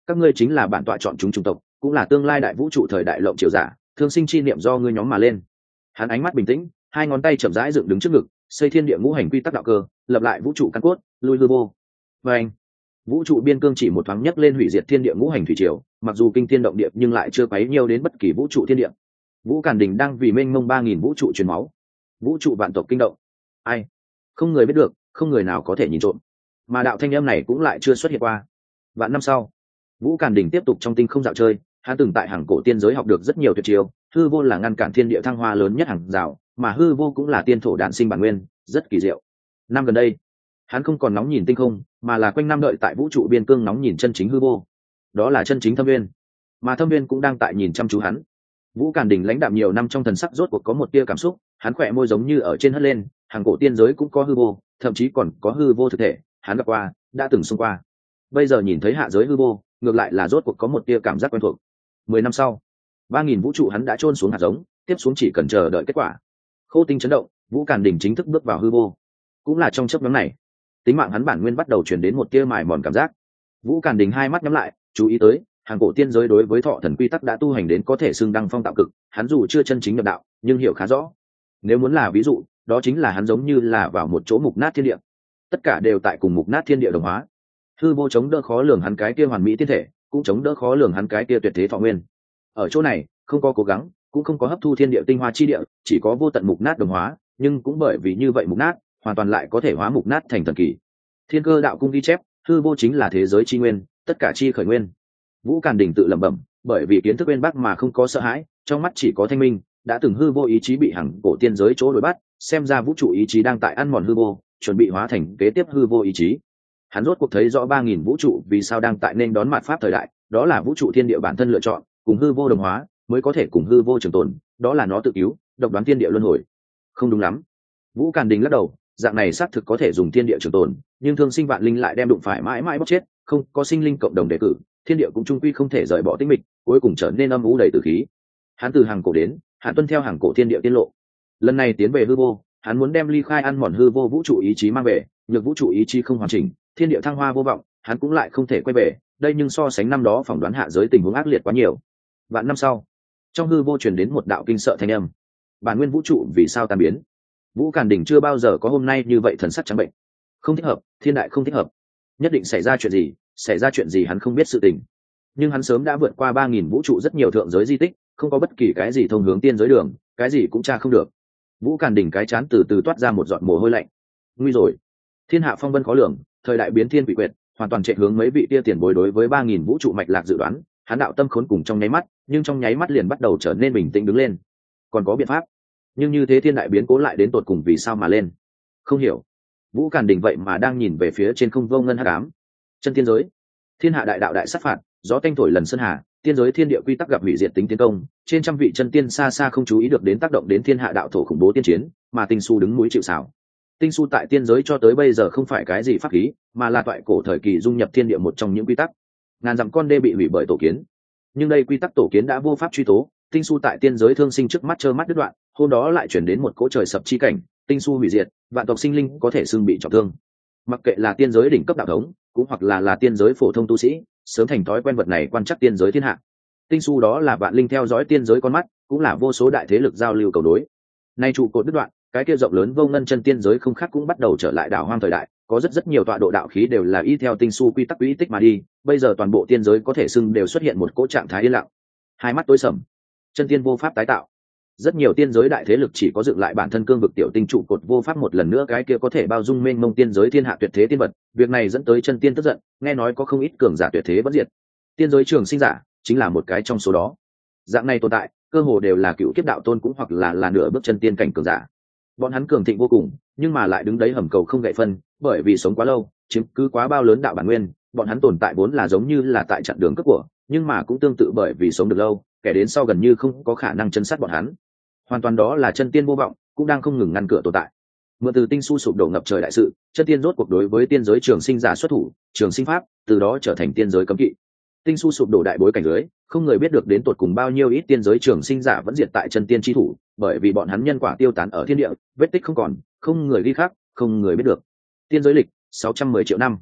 các ngươi chính là bản tọa chọn chúng chủng tộc, cũng là tương lai đại vũ trụ thời đại lộng triều giả, thương sinh chi niệm do ngươi nhóm mà lên. Hắn ánh mắt bình tĩnh, hai ngón tay chậm rãi dựng đứng trước ngực, xây thiên địa ngũ hành quy tắc đạo cơ, lập lại vũ trụ căn cốt, lui hư vô. Và anh, vũ trụ biên cương chỉ một thoáng nhấc lên hủy diệt thiên địa ngũ hành thủy triều, mặc dù kinh thiên động địa nhưng lại chưa quấy nhiều đến bất kỳ vũ trụ thiên địa. Vũ Càn Đình đang vì mênh mông 3000 vũ trụ truyền máu, vũ trụ vạn tộc kinh động. Ai? Không người biết được, không người nào có thể nhìn trộm. Mà đạo thanh âm này cũng lại chưa xuất hiện qua. Vạn năm sau, Vũ Càn Đình tiếp tục trong tinh không dạo chơi, hắn từng tại hàng cổ tiên giới học được rất nhiều tuyệt chiêu, hư vô là ngăn cản thiên địa thăng hoa lớn nhất hàng rào, mà hư vô cũng là tiên thổ đạn sinh bản nguyên, rất kỳ diệu. Năm gần đây, hắn không còn nóng nhìn tinh không, mà là quanh năm đợi tại vũ trụ biên cương nóng nhìn chân chính hư vô. Đó là chân chính Thâm Nguyên, mà Thâm Nguyên cũng đang tại nhìn chăm chú hắn. Vũ Càn Đình lãnh đạm nhiều năm trong thần sắc rốt cuộc có một tia cảm xúc, hắn khỏe môi giống như ở trên hất lên, hàng cổ tiên giới cũng có hư vô, thậm chí còn có hư vô thực thể, hắn gặp qua, đã từng xung qua. Bây giờ nhìn thấy hạ giới hư vô, ngược lại là rốt cuộc có một tia cảm giác quen thuộc. 10 năm sau, 3000 vũ trụ hắn đã chôn xuống hạt giống, tiếp xuống chỉ cần chờ đợi kết quả. Khô tinh chấn động, Vũ Càn Đình chính thức bước vào hư vô. Cũng là trong chớp nhoáng này, tính mạng hắn bản nguyên bắt đầu truyền đến một tia mài mòn cảm giác. Vũ Càn Đình hai mắt nhắm lại, chú ý tới, hàng cổ tiên giới đối với thọ thần quy tắc đã tu hành đến có thể xưng đăng phong tạo cực, hắn dù chưa chân chính nhập đạo, nhưng hiểu khá rõ. Nếu muốn là ví dụ, đó chính là hắn giống như là vào một chỗ mục nát thiên địa, tất cả đều tại cùng mục nát thiên địa đồng hóa. Hư vô chống đỡ khó lường hắn cái kia hoàn mỹ tiên thể, cũng chống đỡ khó lường hắn cái kia tuyệt thế thọ nguyên. Ở chỗ này, không có cố gắng, cũng không có hấp thu thiên địa tinh hoa chi địa, chỉ có vô tận mục nát đồng hóa, nhưng cũng bởi vì như vậy mục nát, hoàn toàn lại có thể hóa mục nát thành thần kỳ. Thiên Cơ đạo cung ghi chép, hư vô chính là thế giới chi nguyên, tất cả chi khởi nguyên. Vũ Càn Đình tự lẩm bẩm, bởi vì kiến thức bên bắc mà không có sợ hãi, trong mắt chỉ có thanh minh, đã từng hư vô ý chí bị hằng cổ tiên giới chỗ đối bắt, xem ra vũ trụ ý chí đang tại ăn mòn hư vô, chuẩn bị hóa thành kế tiếp hư vô ý chí. Hắn rốt cuộc thấy rõ 3000 vũ trụ vì sao đang tại nên đón mạt pháp thời đại, đó là vũ trụ thiên địa bản thân lựa chọn, cùng hư vô đồng hóa, mới có thể cùng hư vô trường tồn, đó là nó tự cứu, độc đoán thiên địa luân hồi. Không đúng lắm. Vũ Càn Đình lắc đầu, dạng này xác thực có thể dùng thiên địa trường tồn, nhưng thương sinh vạn linh lại đem đụng phải mãi mãi bóc chết, không có sinh linh cộng đồng đề cử, thiên địa cũng trung quy không thể rời bỏ tĩnh mịch, cuối cùng trở nên âm u đầy tử khí. Hắn từ hàng cổ đến, hắn tuân theo hàng cổ thiên địa tiên lộ. Lần này tiến về hư vô, hắn muốn đem ly khai ăn mòn hư vô vũ trụ ý chí mang về, nhược vũ trụ ý chí không hoàn chỉnh, thiên địa thăng hoa vô vọng, hắn cũng lại không thể quay về. Đây nhưng so sánh năm đó phỏng đoán hạ giới tình huống ác liệt quá nhiều. Vạn năm sau, trong hư vô truyền đến một đạo kinh sợ thanh âm. Bản nguyên vũ trụ vì sao tan biến? Vũ Càn Đình chưa bao giờ có hôm nay như vậy thần sắc trắng bệnh. Không thích hợp, thiên đại không thích hợp. Nhất định xảy ra chuyện gì hắn không biết sự tình. Nhưng hắn sớm đã vượt qua 3000 vũ trụ rất nhiều thượng giới di tích, không có bất kỳ cái gì thông hướng tiên giới đường, cái gì cũng tra không được. Vũ Càn Đình cái chán từ từ toát ra một giọt mồ hôi lạnh. Nguy rồi, thiên hạ phong vân khó lường, thời đại biến thiên quỷ quyệt, hoàn toàn chạy hướng mấy vị tia tiền bối đối với 3000 vũ trụ mạch lạc dự đoán, hắn đạo tâm khốn cùng trong nháy mắt, nhưng trong nháy mắt liền bắt đầu trở nên bình tĩnh đứng lên. Còn có biện pháp, nhưng như thế thiên đại biến cố lại đến tột cùng vì sao mà lên? Không hiểu. Vũ Càn Đình vậy mà đang nhìn về phía trên không vô ngân hắc ám. Chân tiên giới, thiên hạ đại đạo đại sát phạt, gió tanh thổi lần sơn hà, tiên giới thiên địa quy tắc gặp hủy diệt tính tiến công, trên trăm vị chân tiên xa xa không chú ý được đến tác động đến thiên hạ đạo thổ khủng bố tiên chiến, mà Tinh Su đứng núi chịu sào. Tinh Su tại tiên giới cho tới bây giờ không phải cái gì pháp khí, mà là toại cổ thời kỳ dung nhập thiên địa một trong những quy tắc. Ngàn dặm con đê bị hủy bởi tổ kiến, nhưng đây quy tắc tổ kiến đã vô pháp truy tố. Tinh Su tại tiên giới thương sinh trước mắt trơ mắt đứt đoạn, hôm đó lại chuyển đến một cỗ trời sập chi cảnh, Tinh Su hủy diệt, vạn tộc sinh linh có thể xưng bị trọng thương. Mặc kệ là tiên giới đỉnh cấp đạo thống, cũng hoặc là tiên giới phổ thông tu sĩ, sớm thành thói quen vật này quan trắc tiên giới thiên hạ. Tinh Su đó là vạn linh theo dõi tiên giới con mắt, cũng là vô số đại thế lực giao lưu cầu đối. Nay trụ cột đứt đoạn, cái kia rộng lớn vô ngân chân tiên giới không khác cũng bắt đầu trở lại đảo hoang thời đại, có rất nhiều tọa độ đạo khí đều là y theo Tinh Su quy tắc quỹ tích mà đi. Bây giờ toàn bộ tiên giới có thể xưng đều xuất hiện một cỗ trạng thái yên lặng, hai mắt tối sầm, chân tiên vô pháp tái tạo. Rất nhiều tiên giới đại thế lực chỉ có dựng lại bản thân cương vực tiểu tinh trụ cột vô pháp một lần nữa cái kia có thể bao dung mênh mông tiên giới thiên hạ tuyệt thế tiên vật. Việc này dẫn tới chân tiên tức giận, nghe nói có không ít cường giả tuyệt thế bất diệt. Tiên giới trường sinh giả chính là một cái trong số đó. Dạng này tồn tại, cơ hồ đều là cựu kiếp đạo tôn cũng hoặc là nửa bước chân tiên cảnh cường giả. Bọn hắn cường thịnh vô cùng, nhưng mà lại đứng đấy hầm cầu không gậy phân, bởi vì sống quá lâu, chiếm cứ quá bao lớn đạo bản nguyên, bọn hắn tồn tại vốn là giống như là tại chặn đường cướp của, nhưng mà cũng tương tự bởi vì sống được lâu, kẻ đến sau gần như không có khả năng chân sát bọn hắn. Hoàn toàn đó là chân tiên vô vọng, cũng đang không ngừng ngăn cửa tồn tại. Mượn từ Tinh Su sụp đổ ngập trời đại sự, chân tiên rốt cuộc đối với tiên giới trường sinh giả xuất thủ, trường sinh pháp, từ đó trở thành tiên giới cấm kỵ. Tinh Su sụp đổ đại bối cảnh dưới, không người biết được đến tột cùng bao nhiêu ít tiên giới trường sinh giả vẫn diệt tại chân tiên chi thủ, bởi vì bọn hắn nhân quả tiêu tán ở thiên địa, vết tích không còn, không người ghi khắc, không người biết được. Tiên giới lịch 610 triệu năm.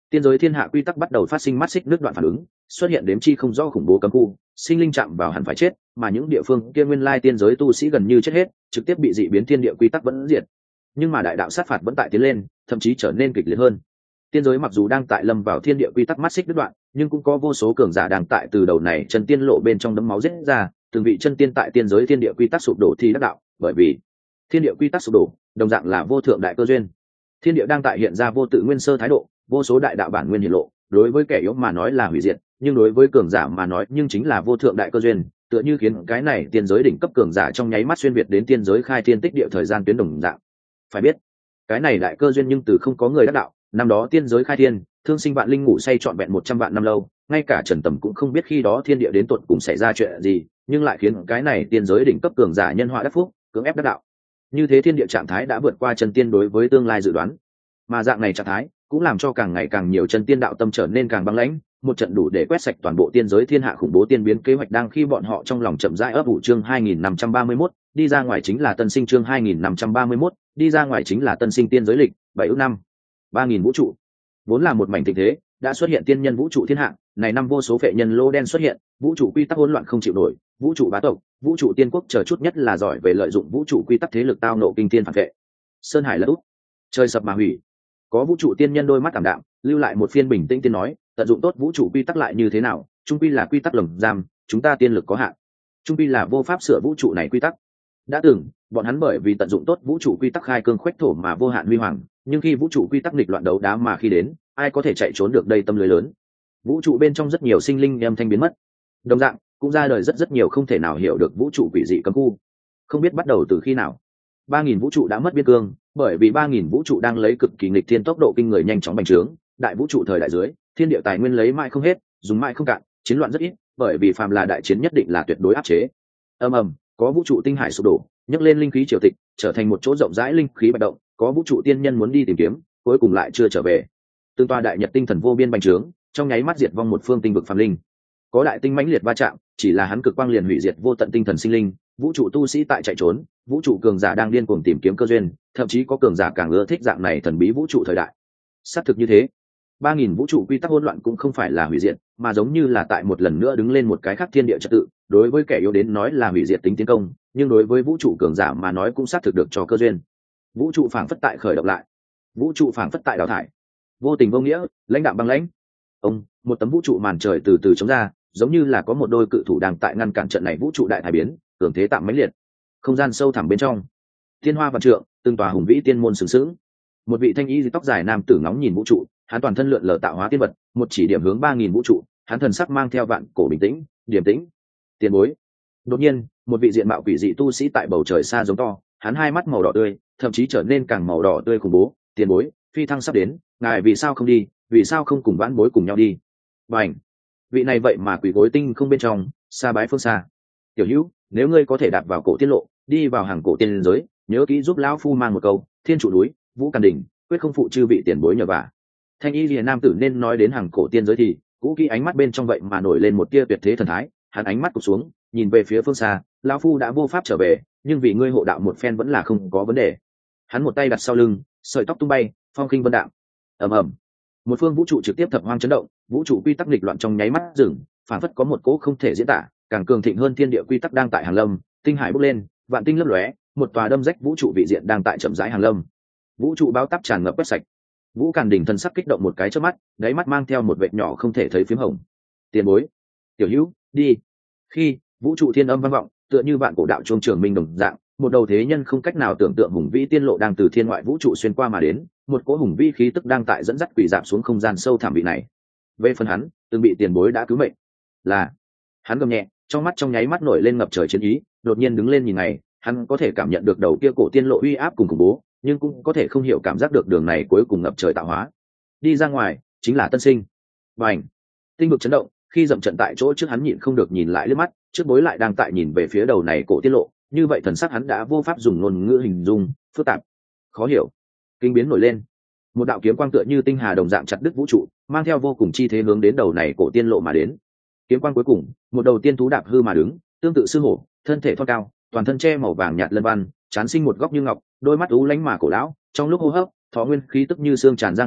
tiên giới thiên hạ quy tắc bắt đầu phát sinh mắt xích nước đoạn phản ứng, xuất hiện đếm chi không rõ khủng bố cấm khu, sinh linh chạm vào hẳn phải chết, mà những địa phương kia nguyên lai tiên giới tu sĩ gần như chết hết, trực tiếp bị dị biến thiên địa quy tắc vẫn diệt. Nhưng mà đại đạo sát phạt vẫn tại tiến lên, thậm chí trở nên kịch liệt hơn. Tiên giới mặc dù đang tại lâm vào thiên địa quy tắc mắt xích đứt đoạn, nhưng cũng có vô số cường giả đang tại từ đầu này chân tiên lộ bên trong đấm máu giết ra, từng vị chân tiên tại tiên giới thiên địa quy tắc sụp đổ thì đắc đạo, bởi vì thiên địa quy tắc sụp đổ, đồng dạng là vô thượng đại cơ duyên. Thiên địa đang tại hiện ra vô tự nguyên sơ thái độ, vô số đại đạo bản nguyên hiện lộ, đối với kẻ yếu mà nói là hủy diệt, nhưng đối với cường giả mà nói nhưng chính là vô thượng đại cơ duyên, tựa như khiến cái này tiên giới đỉnh cấp cường giả trong nháy mắt xuyên việt đến tiên giới khai thiên tích địa thời gian tuyến đồng dạng. Phải biết, cái này đại cơ duyên nhưng từ không có người đắc đạo, năm đó tiên giới khai thiên, thương sinh vạn linh ngủ say trọn vẹn 100 vạn năm lâu, ngay cả Trần Tầm cũng không biết khi đó thiên địa đến tuột cùng xảy ra chuyện gì, nhưng lại khiến cái này tiên giới đỉnh cấp cường giả nhân họa đắc phúc, cưỡng ép đắc đạo. Như thế thiên địa trạng thái đã vượt qua chân tiên đối với tương lai dự đoán, mà dạng này trạng thái cũng làm cho càng ngày càng nhiều chân tiên đạo tâm trở nên càng băng lãnh, một trận đủ để quét sạch toàn bộ tiên giới thiên hạ khủng bố tiên biến kế hoạch đang khi bọn họ trong lòng chậm rãi ấp ủ. Chương 2531, đi ra ngoài chính là tân sinh. Chương 2531, đi ra ngoài chính là tân sinh. Tiên giới lịch 7 ước năm 3000 vũ trụ vốn là một mảnh thịnh thế, đã xuất hiện tiên nhân vũ trụ thiên hạ, này năm vô số phệ nhân lô đen xuất hiện, vũ trụ quy tắc hỗn loạn không chịu nổi, vũ trụ bá tộc, vũ trụ tiên quốc chờ chút nhất là giỏi về lợi dụng vũ trụ quy tắc thế lực tao nộ kinh thiên phản vệ. Sơn hải lật úp, trời sập mà hủy. Có vũ trụ tiên nhân đôi mắt cảm đạm, lưu lại một phiên bình tĩnh tiên nói, tận dụng tốt vũ trụ quy tắc lại như thế nào, trung quy là quy tắc lồng giam, chúng ta tiên lực có hạn, trung quy là vô pháp sửa vũ trụ này quy tắc. Đã từng, bọn hắn bởi vì tận dụng tốt vũ trụ quy tắc khai cương khuếch thổ mà vô hạn huy hoàng, nhưng khi vũ trụ quy tắc nghịch loạn đấu đá mà khi đến, ai có thể chạy trốn được đây tâm lưới lớn. Vũ trụ bên trong rất nhiều sinh linh âm thanh biến mất, đồng dạng cũng ra đời rất nhiều không thể nào hiểu được vũ trụ quỷ dị cấm khu. Không biết bắt đầu từ khi nào, 3000 vũ trụ đã mất biên cương, bởi vì 3000 vũ trụ đang lấy cực kỳ nghịch thiên tốc độ kinh người nhanh chóng bành trướng, đại vũ trụ thời đại dưới, thiên địa tài nguyên lấy mãi không hết, dùng mãi không cạn, chiến loạn rất ít, bởi vì phàm là đại chiến nhất định là tuyệt đối áp chế. Ầm ầm, có vũ trụ tinh hải sụp đổ, nhấc lên linh khí triều tịch, trở thành một chỗ rộng rãi linh khí bạch động, có vũ trụ tiên nhân muốn đi tìm kiếm, cuối cùng lại chưa trở về. Tương toa đại nhật tinh thần vô biên bành trướng, trong nháy mắt diệt vong một phương tinh vực phàm linh. Có đại tinh mãnh liệt va chạm, chỉ là hắn cực quang liền hủy diệt vô tận tinh thần sinh linh, vũ trụ tu sĩ tại chạy trốn, vũ trụ cường giả đang điên cuồng tìm kiếm cơ duyên, thậm chí có cường giả càng ưa thích dạng này thần bí vũ trụ thời đại. Xác thực như thế, 3000 vũ trụ quy tắc hỗn loạn cũng không phải là hủy diệt, mà giống như là tại một lần nữa đứng lên một cái khác thiên địa trật tự, đối với kẻ yếu đến nói là hủy diệt tính tiến công, nhưng đối với vũ trụ cường giả mà nói cũng xác thực được cho cơ duyên. Vũ trụ phảng phất tại khởi động lại, vũ trụ phảng phất tại đào thải, vô tình vô nghĩa, lãnh đạm băng lãnh. Một tấm vũ trụ màn trời từ từ chống ra, giống như là có một đôi cự thủ đang tại ngăn cản trận này vũ trụ đại thái biến, cường thế tạm mãnh liệt. Không gian sâu thẳm bên trong, thiên hoa vạn trượng, từng tòa hùng vĩ tiên môn sừng sững. Một vị thanh y tóc dài nam tử ngóng nhìn vũ trụ, hắn toàn thân lượn lờ tạo hóa tiên vật, một chỉ điểm hướng 3000 vũ trụ, hắn thần sắc mang theo vạn cổ bình tĩnh, điềm tĩnh. Tiền bối. Đột nhiên, một vị diện mạo quỷ dị tu sĩ tại bầu trời xa giống to, hắn hai mắt màu đỏ tươi, thậm chí trở nên càng màu đỏ tươi khủng bố. Tiền bối, phi thăng sắp đến, ngài vì sao không đi, vì sao không cùng vãn bối cùng nhau đi? Bảnh. Vị này vậy mà quỷ gối tinh không bên trong, xa bái phương xa. Tiểu hữu, nếu ngươi có thể đạp vào cổ tiên lộ, đi vào hàng cổ tiên giới, nhớ kỹ giúp lão phu mang một câu, thiên trụ núi, vũ càn đỉnh, quyết không phụ chư vị tiền bối nhờ vả. Thanh y lìa nam tử nên nói đến hàng cổ tiên giới thì cũ kỹ ánh mắt bên trong vậy mà nổi lên một tia tuyệt thế thần thái, hắn ánh mắt cụp xuống, nhìn về phía phương xa, lão phu đã vô pháp trở về, nhưng vì ngươi hộ đạo một phen vẫn là không có vấn đề. Hắn một tay đặt sau lưng, sợi tóc tung bay, phong khinh vân đạm. Ầm ầm, một phương vũ trụ trực tiếp thập hoang chấn động, vũ trụ quy tắc nghịch loạn trong nháy mắt dừng, phản phất có một cỗ không thể diễn tả, càng cường thịnh hơn thiên địa quy tắc đang tại hàng lâm, tinh hải bốc lên, vạn tinh lấp lóe, một tòa đâm rách vũ trụ vị diện đang tại chậm rãi hàng lâm. Vũ trụ báo táp tràn ngập quét sạch. Vũ Càn Đình thân sắc kích động một cái chớp mắt, đáy mắt mang theo một vệt nhỏ không thể thấy phím hồng. Tiền bối, tiểu hữu, đi. Khi vũ trụ thiên âm vang vọng, tựa như vạn cổ đạo chuông trường minh đồng dạng, một đầu thế nhân không cách nào tưởng tượng hùng vĩ tiên lộ đang từ thiên ngoại vũ trụ xuyên qua mà đến, một cỗ hùng vĩ khí tức đang tại dẫn dắt quỷ dạp xuống không gian sâu thẳm vị này. Về phần hắn, từng bị tiền bối đã cứu mệnh. Là, hắn gầm nhẹ, trong mắt trong nháy mắt nổi lên ngập trời chiến ý, đột nhiên đứng lên nhìn này, hắn có thể cảm nhận được đầu kia cổ tiên lộ uy áp cùng khủng bố, nhưng cũng có thể không hiểu cảm giác được đường này cuối cùng ngập trời tạo hóa. Đi ra ngoài chính là tân sinh. Bành, tinh vực chấn động, khi dậm trận tại chỗ trước hắn nhịn không được nhìn lại liếc mắt, trước bối lại đang tại nhìn về phía đầu này cổ tiên lộ, như vậy thần sắc hắn đã vô pháp dùng ngôn ngữ hình dung, phức tạp, khó hiểu. Kinh biến nổi lên, một đạo kiếm quang tựa như tinh hà đồng dạng chặt đứt vũ trụ, mang theo vô cùng chi thế hướng đến đầu này cổ tiên lộ mà đến. Kiếm quang cuối cùng, một đầu tiên thú đạp hư mà đứng, tương tự sư hổ, thân thể thon cao, toàn thân che màu vàng nhạt lân văn, chán sinh một góc như ngọc, đôi mắt u lánh mà cổ lão, trong lúc hô hấp, thọ nguyên khí tức như xương tràn ra ngoài,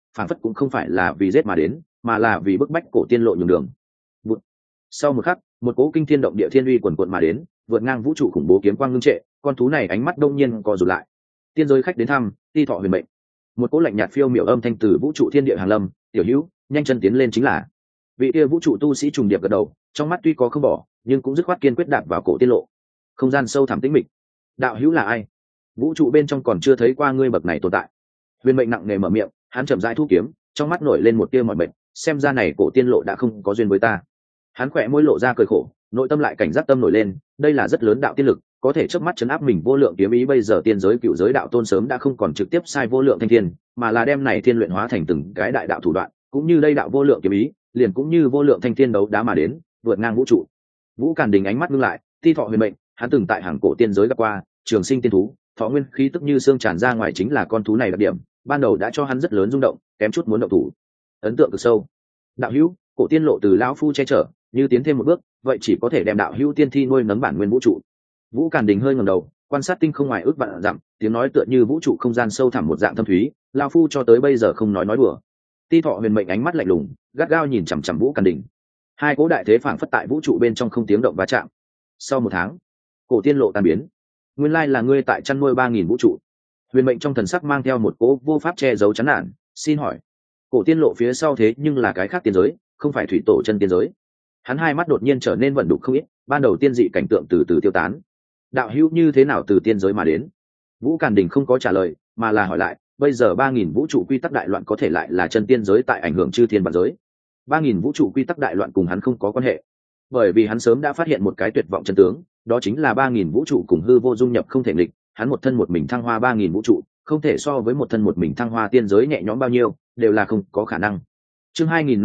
phản phất cũng không phải là vì giết mà đến, mà là vì bức bách cổ tiên lộ nhường đường. Bụt. Sau một khắc, một cỗ kinh thiên động địa thiên uy quần quận mà đến, vượt ngang vũ trụ khủng bố kiếm quang ngưng trệ, con thú này ánh mắt đông nhiên co rụt lại. Tiên giới khách đến thăm, Ti Thọ Huyền Mệnh. Một cỗ lạnh nhạt phiêu miểu âm thanh từ vũ trụ thiên địa hàng lâm, "Tiểu Hữu, nhanh chân tiến lên chính là." Vị kia vũ trụ tu sĩ trùng điệp gật đầu, trong mắt tuy có không bỏ, nhưng cũng dứt khoát kiên quyết đạp vào cổ tiên lộ. Không gian sâu thẳm tĩnh mịch. "Đạo hữu là ai? Vũ trụ bên trong còn chưa thấy qua ngươi bậc này tồn tại." Huyền Mệnh nặng nề mở miệng, hắn chậm rãi thu kiếm, trong mắt nổi lên một tia mỏi mệt, xem ra này cổ tiên lộ đã không có duyên với ta. Hắn khỏe môi lộ ra cười khổ, nội tâm lại cảnh giác tâm nổi lên, đây là rất lớn đạo tiên lực, có thể chớp mắt chấn áp mình vô lượng kiếm ý. Bây giờ tiên giới cựu giới đạo tôn sớm đã không còn trực tiếp sai vô lượng thanh thiên, mà là đem này thiên luyện hóa thành từng cái đại đạo thủ đoạn, cũng như đây đạo vô lượng kiếm ý, liền cũng như vô lượng thanh thiên đấu đá mà đến, vượt ngang vũ trụ. Vũ Càn Đình ánh mắt ngưng lại, Ti Thọ Huyền Mệnh, hắn từng tại hàng cổ tiên giới gặp qua, trường sinh tiên thú, thọ nguyên khí tức như xương tràn ra ngoài, chính là con thú này đặc điểm, ban đầu đã cho hắn rất lớn rung động, kém chút muốn động thủ. Ấn tượng cực sâu. "Đạo hữu, cổ tiên lộ từ lão phu che chở, như tiến thêm một bước, vậy chỉ có thể đem đạo hữu tiên thi nuôi nấng bản nguyên vũ trụ." Vũ Càn Đình hơi ngẩng đầu, quan sát tinh không ngoài ước vạn dặm, tiếng nói tựa như vũ trụ không gian sâu thẳm một dạng thâm thúy, lão phu cho tới bây giờ không nói đùa. Ti Thọ Huyền Mệnh ánh mắt lạnh lùng, gắt gao nhìn chằm chằm Vũ Càn Đình. Hai cỗ đại thế phảng phất tại vũ trụ bên trong không tiếng động va chạm. Sau 1 tháng, cổ tiên lộ tan biến. "Nguyên lai là ngươi tại chăn nuôi 3000 vũ trụ." Huyền Mệnh trong thần sắc mang theo một cỗ vô pháp che giấu chán nản, "Xin hỏi, cổ tiên lộ phía sau thế nhưng là cái khác tiên giới, không phải thủy tổ chân tiên giới?" Hắn hai mắt đột nhiên trở nên vận đục không ít, ban đầu tiên dị cảnh tượng từ từ tiêu tán. "Đạo hữu như thế nào từ tiên giới mà đến?" Vũ Càn Đình không có trả lời, mà là hỏi lại, bây giờ 3000 vũ trụ quy tắc đại loạn có thể lại là chân tiên giới tại ảnh hưởng chư thiên vạn giới. 3000 vũ trụ quy tắc đại loạn cùng hắn không có quan hệ, bởi vì hắn sớm đã phát hiện một cái tuyệt vọng chân tướng, đó chính là 3000 vũ trụ cùng hư vô dung nhập không thể nghịch, hắn một thân một mình thăng hoa 3000 vũ trụ, không thể so với một thân một mình thăng hoa tiên giới nhẹ nhõm bao nhiêu, đều là không có khả năng. Chương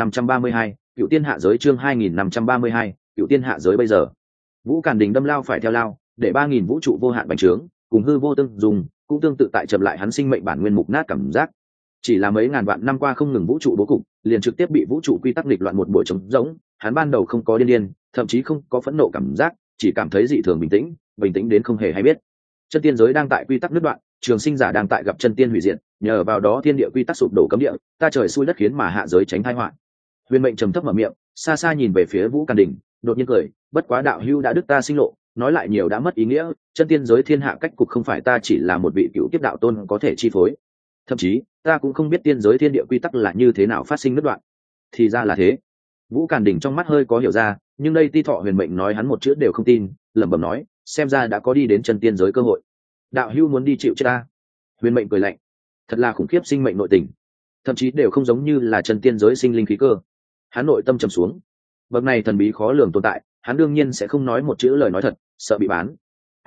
2532, Cựu Tiên Hạ Giới. Chương 2532, Cựu Tiên Hạ Giới. Bây giờ Vũ Càn Đình đâm lao phải theo lao, để 3000 vũ trụ vô hạn bành trướng, cùng hư vô tương dùng, cũng tương tự tại chậm lại hắn sinh mệnh bản nguyên mục nát cảm giác. Chỉ là mấy ngàn vạn năm qua không ngừng vũ trụ bố cục, liền trực tiếp bị vũ trụ quy tắc nghịch loạn một buổi trống rỗng. Hắn ban đầu không có điên điên, thậm chí không có phẫn nộ cảm giác, chỉ cảm thấy dị thường bình tĩnh đến không hề hay biết. Chân tiên giới đang tại quy tắc nứt đoạn, trường sinh giả đang tại gặp chân tiên hủy diệt, nhờ vào đó thiên địa quy tắc sụp đổ cấm địa, ta trời xui đất khiến mà hạ giới tránh tai họa. Huyền Mệnh trầm thấp mở miệng, xa xa nhìn về phía Vũ Càn Đình, đột nhiên cười, "Bất quá đạo hữu đã đức ta sinh lộ, nói lại nhiều đã mất ý nghĩa, chân tiên giới thiên hạ cách cục không phải ta chỉ là một vị cựu kiếp đạo tôn có thể chi phối. Thậm chí, ta cũng không biết tiên giới thiên địa quy tắc là như thế nào phát sinh nứt đoạn." Thì ra là thế. Vũ Càn Đình trong mắt hơi có hiểu ra, nhưng đây Ti Thọ Huyền Mệnh nói hắn một chữ đều không tin, lẩm bẩm nói, xem ra đã có đi đến chân tiên giới cơ hội. "Đạo hữu muốn đi chịu chết ta?" Huyền Mệnh cười lạnh, thật là khủng khiếp sinh mệnh nội tình, thậm chí đều không giống như là chân tiên giới sinh linh khí cơ. Hắn nội tâm trầm xuống, bậc này thần bí khó lường tồn tại, hắn đương nhiên sẽ không nói một chữ lời nói thật, sợ bị bán.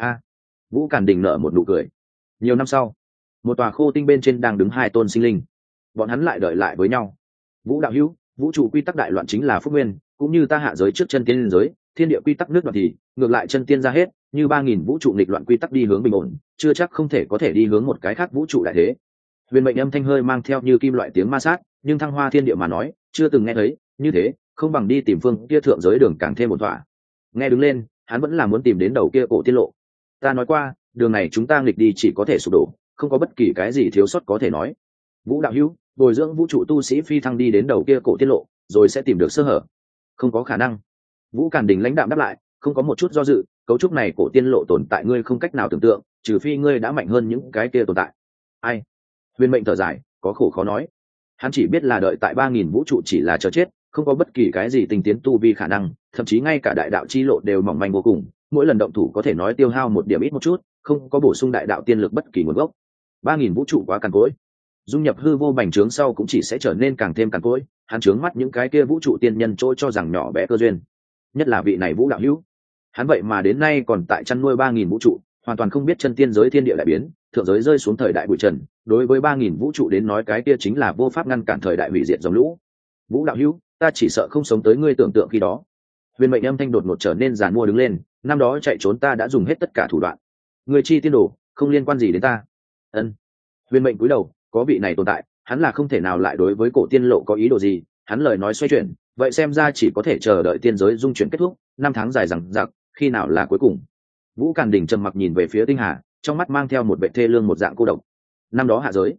Vũ Càn Đình nở một nụ cười. Nhiều năm sau, một tòa khô tinh bên trên đang đứng hai tôn sinh linh, bọn hắn lại đợi lại với nhau. "Vũ đạo hữu, vũ trụ quy tắc đại loạn chính là phúc nguyên, cũng như ta hạ giới trước chân tiên giới, thiên địa quy tắc nước đoạn thì ngược lại chân tiên ra hết, như 3000 vũ trụ nghịch loạn quy tắc đi hướng bình ổn, chưa chắc không thể có thể đi hướng một cái khác vũ trụ đại thế." Huyền Mệnh âm thanh hơi mang theo như kim loại tiếng ma sát, nhưng thăng hoa thiên địa mà nói, chưa từng nghe thấy, như thế, không bằng đi tìm phương kia thượng giới đường càng thêm một thỏa. Nghe đứng lên, hắn vẫn là muốn tìm đến đầu kia cổ tiên lộ. "Ta nói qua, đường này chúng ta nghịch đi chỉ có thể sụp đổ, không có bất kỳ cái gì thiếu sót có thể nói. Vũ đạo hữu, bồi dưỡng vũ trụ tu sĩ phi thăng đi đến đầu kia cổ tiên lộ, rồi sẽ tìm được sơ hở." "Không có khả năng." Vũ Càn Đình lãnh đạm đáp lại, không có một chút do dự, "Cấu trúc này cổ tiên lộ tồn tại ngươi không cách nào tưởng tượng, trừ phi ngươi đã mạnh hơn những cái kia tồn tại." "Ai?" Huyền Mệnh thở dài, có khổ khó nói. Hắn chỉ biết là đợi tại 3000 vũ trụ chỉ là chờ chết, không có bất kỳ cái gì tinh tiến tu vi khả năng, thậm chí ngay cả đại đạo chi lộ đều mỏng manh vô cùng, mỗi lần động thủ có thể nói tiêu hao một điểm ít một chút, không có bổ sung đại đạo tiên lực bất kỳ nguồn gốc. 3000 vũ trụ quá cằn cỗi, dung nhập hư vô bành trướng sau cũng chỉ sẽ trở nên càng thêm cằn cỗi. Hắn trướng mắt những cái kia vũ trụ tiên nhân trôi cho rằng nhỏ bé cơ duyên, nhất là vị này Vũ đạo hữu. Hắn vậy mà đến nay còn tại chăn nuôi 3000 vũ trụ, hoàn toàn không biết chân tiên giới thiên địa đại biến, thượng giới rơi xuống thời đại bụi trần, đối với 3000 vũ trụ đến nói cái kia chính là vô pháp ngăn cản thời đại hủy diệt dòng lũ. "Vũ đạo hữu, ta chỉ sợ không sống tới ngươi tưởng tượng khi đó." Huyền Mệnh âm thanh đột ngột trở nên giàn mua đứng lên, "Năm đó chạy trốn ta đã dùng hết tất cả thủ đoạn, người chi tiên đồ không liên quan gì đến ta." Ân. Huyền Mệnh cúi đầu, có vị này tồn tại, hắn là không thể nào lại đối với cổ tiên lộ có ý đồ gì. Hắn lời nói xoay chuyển, vậy xem ra chỉ có thể chờ đợi tiên giới dung chuyển kết thúc, 5 tháng dài dằng dặc, khi nào là cuối cùng? Vũ Càn Đình trầm mặc nhìn về phía tinh hà, trong mắt mang theo một vẻ thê lương một dạng cô độc. "Năm đó hạ giới,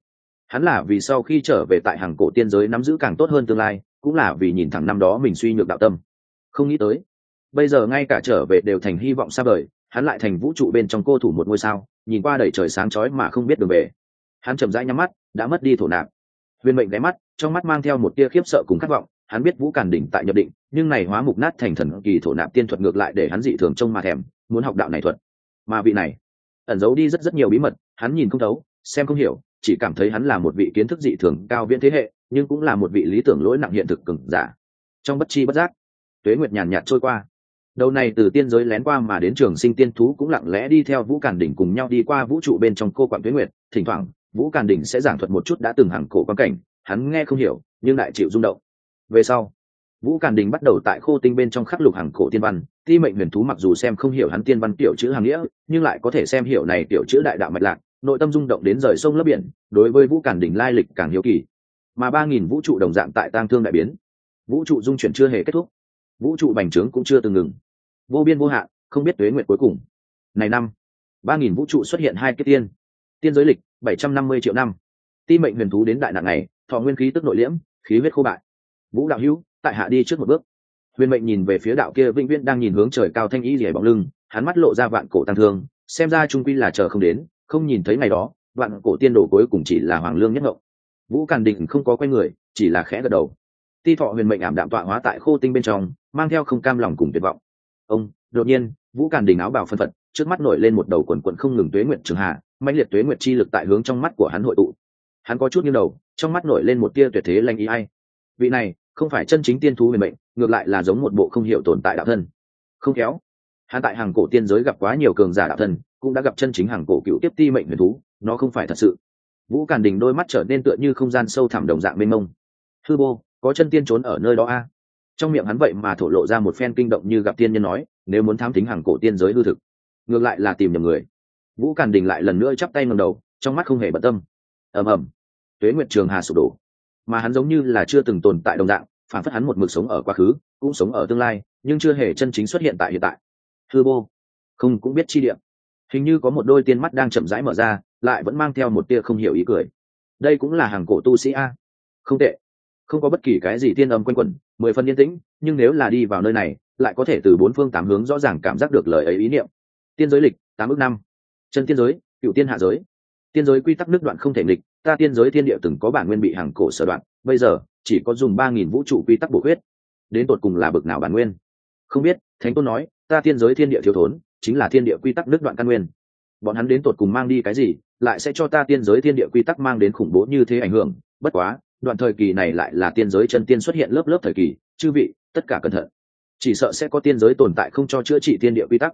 Hắn là vì sau khi trở về tại hàng cổ tiên giới nắm giữ càng tốt hơn tương lai, cũng là vì nhìn thẳng năm đó mình suy nhược đạo tâm. Không nghĩ tới bây giờ ngay cả trở về đều thành hy vọng xa vời, hắn lại thành vũ trụ bên trong cô thủ một ngôi sao, nhìn qua đầy trời sáng chói mà không biết đường về. Hắn chậm rãi nhắm mắt, đã mất đi thổ nạp. Huyền Mệnh ghé mắt, trong mắt mang theo một tia khiếp sợ cùng khát vọng. Hắn biết Vũ Càn Đỉnh tại nhập định, nhưng này hóa mục nát thành thần kỳ thổ nạp tiên thuật ngược lại để hắn dị thường trông mà thèm, muốn học đạo này thuật. Mà vị này ẩn giấu đi rất rất nhiều bí mật, hắn nhìn không thấu, xem không hiểu, chỉ cảm thấy hắn là một vị kiến thức dị thường cao viễn thế hệ, nhưng cũng là một vị lý tưởng lỗi nặng hiện thực cường giả. Trong bất chi bất giác, tuế nguyệt nhàn nhạt trôi qua. Đầu này từ tiên giới lén qua mà đến trường sinh tiên thú cũng lặng lẽ đi theo Vũ Càn Đỉnh cùng nhau đi qua vũ trụ bên trong cô quạng tuế nguyệt, thỉnh thoảng Vũ Càn Đỉnh sẽ giảng thuật một chút đã từng hàng cổ quan cảnh, hắn nghe không hiểu nhưng lại chịu rung động. Về sau, Vũ Càn Đỉnh bắt đầu tại khô tinh bên trong khắc lục hàng cổ tiên văn, Ti Mệnh Huyền thú mặc dù xem không hiểu hắn tiên văn tiểu chữ hàng nghĩa, nhưng lại có thể xem hiểu này tiểu chữ đại đạo mạch lạc, nội tâm rung động đến rời sông lấp biển, đối với Vũ Càn Đỉnh lai lịch càng hiếu kỳ. Mà 3000 vũ trụ đồng dạng tại tang thương đại biến, vũ trụ dung chuyển chưa hề kết thúc, vũ trụ bành trướng cũng chưa từng ngừng, vô biên vô hạn, không biết tuế nguyệt cuối cùng. Này năm, 3000 vũ trụ xuất hiện hai kết tiên, tiên giới lịch 750 triệu năm. Ti Mệnh Huyền thú đến đại nạn này, thọ nguyên khí tức nội liễm, khí huyết khô bại. Vũ đạo hữu, tại hạ đi trước một bước. Huyền Mệnh nhìn về phía đạo kia vĩnh viễn đang nhìn hướng trời cao thanh y rỉa bóng lưng, hắn mắt lộ ra vạn cổ tăng thương, xem ra trung quy là chờ không đến, không nhìn thấy ngày đó, vạn cổ tiên đồ cuối cùng chỉ là hoàng lương nhất ngộng. Vũ Càn Đỉnh không có quay người, chỉ là khẽ gật đầu. Ti Thọ Huyền Mệnh ảm đạm tọa hóa tại khô tinh bên trong, mang theo không cam lòng cùng tuyệt vọng. Ông, đột nhiên, Vũ Càn Đỉnh áo bào phân phật, trước mắt nổi lên một đầu quần quần không ngừng tuế nguyệt trường hạ, mãnh liệt tuế nguyệt chi lực tại hướng trong mắt của hắn hội tụ. Hắn có chút nghiêng đầu, trong mắt nổi lên một tia tuyệt thế lanh ý ai. Vị này không phải chân chính tiên thú huyền mệnh, ngược lại là giống một bộ không hiểu tồn tại đạo thân. Không khéo, hắn tại hàng cổ tiên giới gặp quá nhiều cường giả đạo thân, cũng đã gặp chân chính hàng cổ cựu tiếp Ti Mệnh Huyền thú, nó không phải thật sự. Vũ Càn Đỉnh đôi mắt trở nên tựa như không gian sâu thẳm đồng dạng mênh mông. Hư vô, có chân tiên trốn ở nơi đó a. Trong miệng hắn vậy mà thổ lộ ra một phen kinh động như gặp tiên nhân nói, nếu muốn thám thính hàng cổ tiên giới hư thực, ngược lại là tìm nhầm người. Vũ Càn Đỉnh lại lần nữa chắp tay ngẩng đầu, trong mắt không hề bận tâm. Ầm ầm, tuế nguyệt trường hà sụp đổ, mà hắn giống như là chưa từng tồn tại đồng dạng, phản phất hắn một mực sống ở quá khứ, cũng sống ở tương lai, nhưng chưa hề chân chính xuất hiện tại hiện tại. Hư vô, không cũng biết chi địa. Hình như có một đôi tiên mắt đang chậm rãi mở ra, lại vẫn mang theo một tia không hiểu ý cười. Đây cũng là hàng cổ tu sĩ a. Không tệ, không có bất kỳ cái gì tiên âm quanh quẩn, 10 phần yên tĩnh, nhưng nếu là đi vào nơi này, lại có thể từ bốn phương tám hướng rõ ràng cảm giác được lời ấy ý niệm. Tiên giới lịch 8 ức năm, chân tiên giới, cựu tiên hạ giới. Tiên giới quy tắc nước đoạn không thể nghịch, ta tiên giới thiên địa từng có bản nguyên bị hàng cổ sở đoạn, bây giờ chỉ có dùng 3000 vũ trụ quy tắc bổ huyết. Đến tột cùng là bực nào bản nguyên? Không biết, Thánh Tôn nói, ta tiên giới thiên địa thiếu thốn, chính là thiên địa quy tắc nước đoạn căn nguyên. Bọn hắn đến tột cùng mang đi cái gì, lại sẽ cho ta tiên giới thiên địa quy tắc mang đến khủng bố như thế ảnh hưởng? Bất quá, đoạn thời kỳ này lại là tiên giới chân tiên xuất hiện lớp lớp thời kỳ, chư vị, tất cả cẩn thận. Chỉ sợ sẽ có tiên giới tồn tại không cho chữa trị thiên địa quy tắc.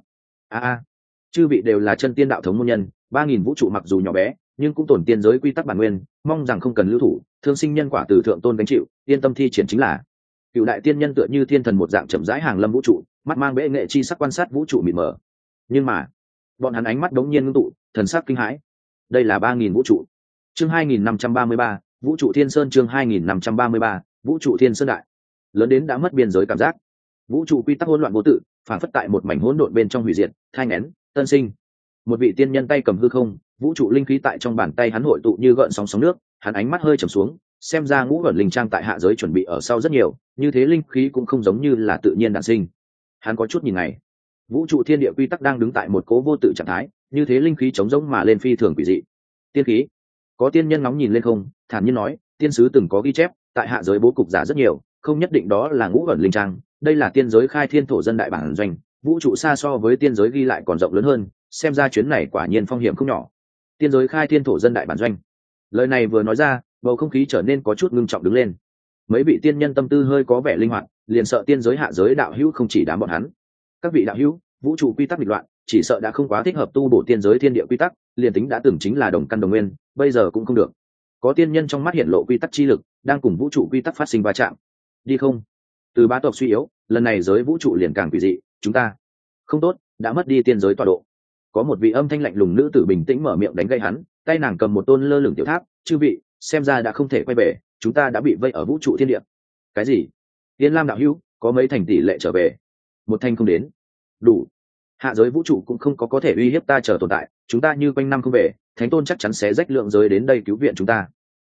Chư vị đều là chân tiên đạo thống môn nhân, 3000 vũ trụ mặc dù nhỏ bé, nhưng cũng tồn tiên giới quy tắc bản nguyên, mong rằng không cần lưu thủ, thương sinh nhân quả từ thượng tôn gánh chịu, yên tâm thi triển chính là. Cựu đại tiên nhân tựa như thiên thần một dạng chậm rãi hàng lâm vũ trụ, mắt mang bệ nghệ chi sắc quan sát vũ trụ mịt mờ. Nhưng mà, bọn hắn ánh mắt đống nhiên ngưng tụ, thần sắc kinh hãi. Đây là 3000 vũ trụ. Chương 2533, Vũ trụ Thiên Sơn. Chương 2533, Vũ trụ Thiên Sơn đại. Lớn đến đã mất biên giới cảm giác. Vũ trụ quy tắc hỗn loạn vô tự, phản phất tại một mảnh hỗn độn bên trong hủy diệt, thai nghén, tân sinh. Một vị tiên nhân tay cầm hư không, vũ trụ linh khí tại trong bàn tay hắn hội tụ như gợn sóng sóng nước, hắn ánh mắt hơi trầm xuống, xem ra ngũ ẩn linh trang tại hạ giới chuẩn bị ở sau rất nhiều, như thế linh khí cũng không giống như là tự nhiên đản sinh. Hắn có chút nhìn này, vũ trụ thiên địa quy tắc đang đứng tại một cố vô tự trạng thái, như thế linh khí chống rỗng mà lên phi thường quỷ dị. Tiên khí. Có tiên nhân nóng nhìn lên không, thản nhiên nói, tiên sứ từng có ghi chép, tại hạ giới bố cục giả rất nhiều, không nhất định đó là ngũ ẩn linh trang, đây là tiên giới khai thiên thổ dân đại bản doanh, vũ trụ xa so với tiên giới ghi lại còn rộng lớn hơn, xem ra chuyến này quả nhiên phong hiểm không nhỏ. Tiên giới khai thiên thổ dân đại bản doanh. Lời này vừa nói ra, bầu không khí trở nên có chút ngưng trọng đứng lên. Mấy vị tiên nhân tâm tư hơi có vẻ linh hoạt, liền sợ tiên giới hạ giới đạo hữu không chỉ đám bọn hắn. Các vị đạo hữu, vũ trụ quy tắc nghịch loạn, chỉ sợ đã không quá thích hợp tu bổ tiên giới thiên địa quy tắc, liền tính đã từng chính là đồng căn đồng nguyên, bây giờ cũng không được. Có tiên nhân trong mắt hiện lộ quy tắc chi lực, đang cùng vũ trụ quy tắc phát sinh va chạm. Đi không? Từ bá tộc suy yếu, lần này giới vũ trụ liền càng quỷ dị, chúng ta không tốt, đã mất đi tiên giới tọa độ. Có một vị âm thanh lạnh lùng nữ tử bình tĩnh mở miệng đánh gây hắn, tay nàng cầm một tôn lơ lửng tiểu tháp, chư vị, xem ra đã không thể quay về, chúng ta đã bị vây ở vũ trụ thiên địa. Cái gì? Tiên Lam đạo hữu, có mấy thành tỷ lệ trở về? Một thanh không đến. Đủ. Hạ giới vũ trụ cũng không có thể uy hiếp ta chờ tồn tại, chúng ta như quanh năm không về, Thánh Tôn chắc chắn sẽ rách lượng giới đến đây cứu viện chúng ta.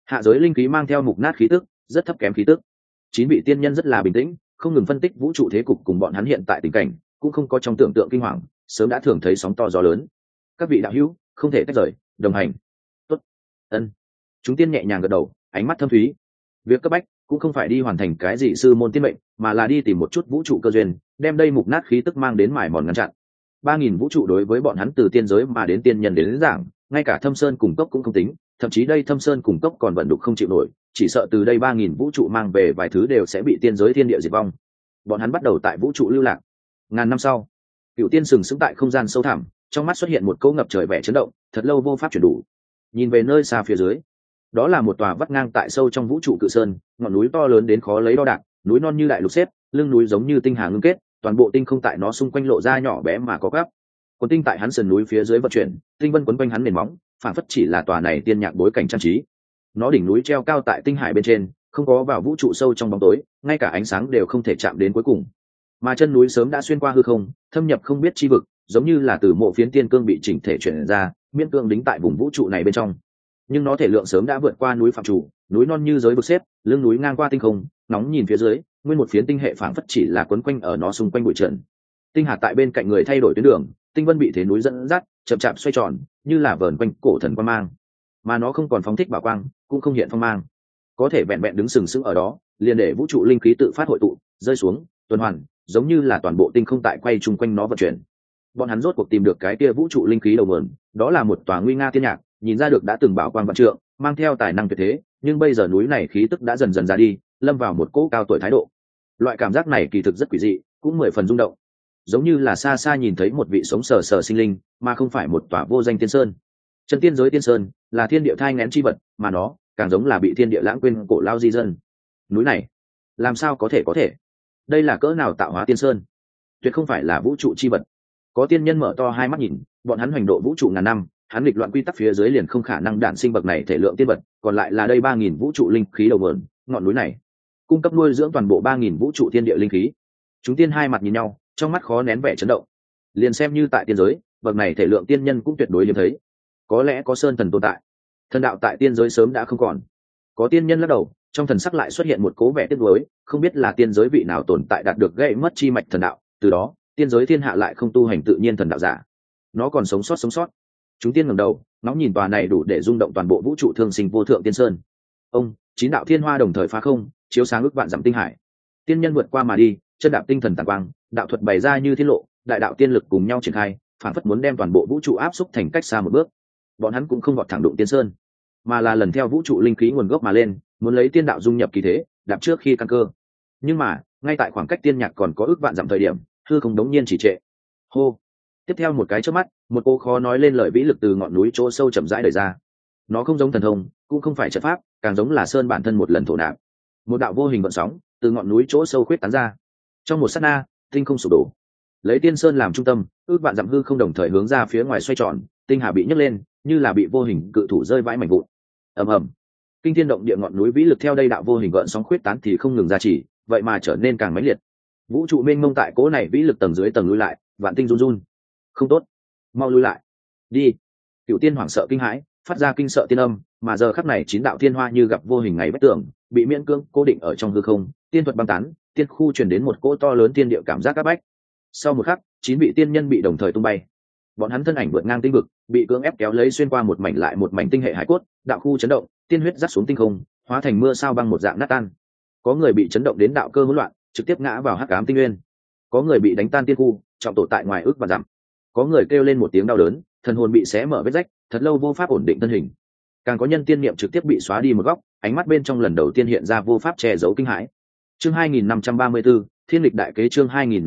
Hạ giới linh khí mang theo mục nát khí tức, rất thấp kém khí tức. 9 vị tiên nhân rất là bình tĩnh, không ngừng phân tích vũ trụ thế cục cùng bọn hắn hiện tại tình cảnh, cũng không có trong tưởng tượng kinh hoàng, sớm đã thường thấy sóng to gió lớn. Các vị đạo hữu không thể tách rời, đồng hành. Tốt. Ân. Chúng tiên nhẹ nhàng gật đầu, ánh mắt thâm thúy. Việc cấp bách cũng không phải đi hoàn thành cái gì sư môn tiên mệnh, mà là đi tìm một chút vũ trụ cơ duyên, đem đây mục nát khí tức mang đến mài mòn ngăn chặn. 3000 vũ trụ đối với bọn hắn từ tiên giới mà đến tiên nhân đến giảng, ngay cả Thâm Sơn cùng cốc cũng không tính, thậm chí đây Thâm Sơn cùng cốc còn vận đục không chịu nổi, chỉ sợ từ đây 3000 vũ trụ mang về vài thứ đều sẽ bị tiên giới thiên địa diệt vong. Bọn hắn bắt đầu tại vũ trụ lưu lạc. Ngàn năm sau, Cửu Tiên sừng sững tại không gian sâu thẳm, trong mắt xuất hiện một cỗ ngập trời vẻ chấn động, thật lâu vô pháp chuyển đủ. Nhìn về nơi xa phía dưới, đó là một tòa vắt ngang tại sâu trong vũ trụ cự sơn, ngọn núi to lớn đến khó lấy đo đạc, núi non như đại lục xếp, lưng núi giống như tinh hà ngưng kết, toàn bộ tinh không tại nó xung quanh lộ ra nhỏ bé mà có gấp. Quần tinh tại hắn sườn núi phía dưới vận chuyển, tinh vân quấn quanh hắn nền móng, phản phất chỉ là tòa này tiên nhạc bối cảnh trang trí. Nó đỉnh núi treo cao tại tinh hải bên trên, không có vào vũ trụ sâu trong bóng tối, ngay cả ánh sáng đều không thể chạm đến cuối cùng. Mà chân núi sớm đã xuyên qua hư không, thâm nhập không biết chi vực, giống như là từ mộ phiến tiên cương bị chỉnh thể chuyển ra, miễn cương đính tại vùng vũ trụ này bên trong. Nhưng nó thể lượng sớm đã vượt qua núi phạm chủ, núi non như giới vực xếp, lưng núi ngang qua tinh không, nóng nhìn phía dưới, nguyên một phiến tinh hệ phảng phất chỉ là quấn quanh ở nó xung quanh bụi trần. Tinh hà tại bên cạnh người thay đổi tuyến đường, tinh vân bị thế núi dẫn dắt, chậm chạp xoay tròn, như là vờn quanh cổ thần quang mang. Mà nó không còn phóng thích bảo quang, cũng không hiện phong mang, có thể vẹn vẹn đứng sừng sững ở đó, liền để vũ trụ linh khí tự phát hội tụ, rơi xuống, tuần hoàn, giống như là toàn bộ tinh không tại quay chung quanh nó vận chuyển. Bọn hắn rốt cuộc tìm được cái kia vũ trụ linh khí đầu nguồn, đó là một tòa nguy nga tiên nhạc, nhìn ra được đã từng bảo quang vạn trượng, mang theo tài năng tuyệt thế, nhưng bây giờ núi này khí tức đã dần dần ra đi, lâm vào một cỗ cao tuổi thái độ. Loại cảm giác này kỳ thực rất quỷ dị, cũng 10 phần rung động, giống như là xa xa nhìn thấy một vị sống sờ sờ sinh linh, mà không phải một tòa vô danh tiên sơn. Chân tiên giới tiên sơn là thiên địa thai nghén chi vật, mà nó càng giống là bị thiên địa lãng quên cổ lao di dân. Núi này làm sao có thể? Đây là cỡ nào tạo hóa tiên sơn? Tuyệt không phải là vũ trụ chi vật. Có tiên nhân mở to hai mắt nhìn, bọn hắn hoành độ vũ trụ ngàn năm, hắn nghịch loạn quy tắc phía dưới liền không khả năng đản sinh bậc này thể lượng tiên vật, còn lại là đây 3000 vũ trụ linh khí đầu nguồn, ngọn núi này cung cấp nuôi dưỡng toàn bộ 3000 vũ trụ thiên địa linh khí. Chúng tiên hai mặt nhìn nhau, trong mắt khó nén vẻ chấn động. Liền xem như tại tiên giới, bậc này thể lượng tiên nhân cũng tuyệt đối hiếm thấy. Có lẽ có sơn thần tồn tại, thần đạo tại tiên giới sớm đã không còn. Có tiên nhân lắc đầu, trong thần sắc lại xuất hiện một cố vẻ tiếc nuối, không biết là tiên giới vị nào tồn tại đạt được gây mất chi mạch thần đạo, từ đó tiên giới thiên hạ lại không tu hành tự nhiên thần đạo giả. Nó còn sống sót. Chúng tiên ngẩng đầu, ngóng nhìn tòa này đủ để rung động toàn bộ vũ trụ thương sinh vô thượng tiên sơn. Ông, 9 đạo thiên hoa đồng thời phá không, chiếu sáng ức vạn dặm tinh hải. Tiên nhân vượt qua mà đi, chân đạp tinh thần tàn quang, đạo thuật bày ra như thiên lộ, đại đạo tiên lực cùng nhau triển khai, phản phất muốn đem toàn bộ vũ trụ áp xúc thành cách xa một bước. Bọn hắn cũng không vọt thẳng đụng tiên sơn, mà là lần theo vũ trụ linh khí nguồn gốc mà lên, muốn lấy tiên đạo dung nhập kỳ thế, đạp trước khi căn cơ. Nhưng mà, ngay tại khoảng cách tiên nhạc còn có ước vạn dặm thời điểm, hư không đống nhiên chỉ trệ. Hô! Tiếp theo một cái chớp mắt, một cô khó nói lên lời vĩ lực từ ngọn núi chỗ sâu chậm rãi đẩy ra. Nó không giống thần thông, cũng không phải trận pháp, càng giống là sơn bản thân một lần thổ nạp. Một đạo vô hình vận sóng từ ngọn núi chỗ sâu khuyết tán ra. Trong một sát na, tinh không sụp đổ. Lấy tiên sơn làm trung tâm, ước vạn dặm hư không đồng thời hướng ra phía ngoài xoay tròn, tinh hà bị nhấc lên, như là bị vô hình cự thủ rơi vãi mảnh vụn. Ầm ầm. Kinh thiên động địa ngọn núi vĩ lực theo đây đạo vô hình gợn sóng khuyết tán thì không ngừng ra chỉ, vậy mà trở nên càng mãnh liệt. Vũ trụ mênh mông tại cố này vĩ lực tầng dưới tầng lui lại, vạn tinh run run. Không tốt, mau lui lại. Đi. Cửu tiên hoảng sợ kinh hãi, phát ra kinh sợ tiên âm, mà giờ khắc này 9 đạo thiên hoa như gặp vô hình ngày bất tưởng, bị miễn cưỡng cố định ở trong hư không, tiên thuật băng tán, tiên khu truyền đến một cỗ to lớn tiên địa cảm giác áp bách. Sau một khắc, 9 vị tiên nhân bị đồng thời tung bay. Bọn hắn thân ảnh vượt ngang tinh vực, bị cưỡng ép kéo lấy xuyên qua một mảnh lại một mảnh tinh hệ hải cốt, đạo khu chấn động, tiên huyết rắc xuống tinh không, hóa thành mưa sao băng một dạng nát tan. Có người bị chấn động đến đạo cơ hỗn loạn, trực tiếp ngã vào hắc ám tinh nguyên. Có người bị đánh tan tiên khu, trọng tổ tại ngoài ước và dặm. Có người kêu lên một tiếng đau đớn, thần hồn bị xé mở vết rách, thật lâu vô pháp ổn định thân hình. Càng có nhân tiên niệm trực tiếp bị xóa đi một góc, ánh mắt bên trong lần đầu tiên hiện ra vô pháp che giấu kinh hãi. Chương 2534, Thiên lịch đại kế. Chương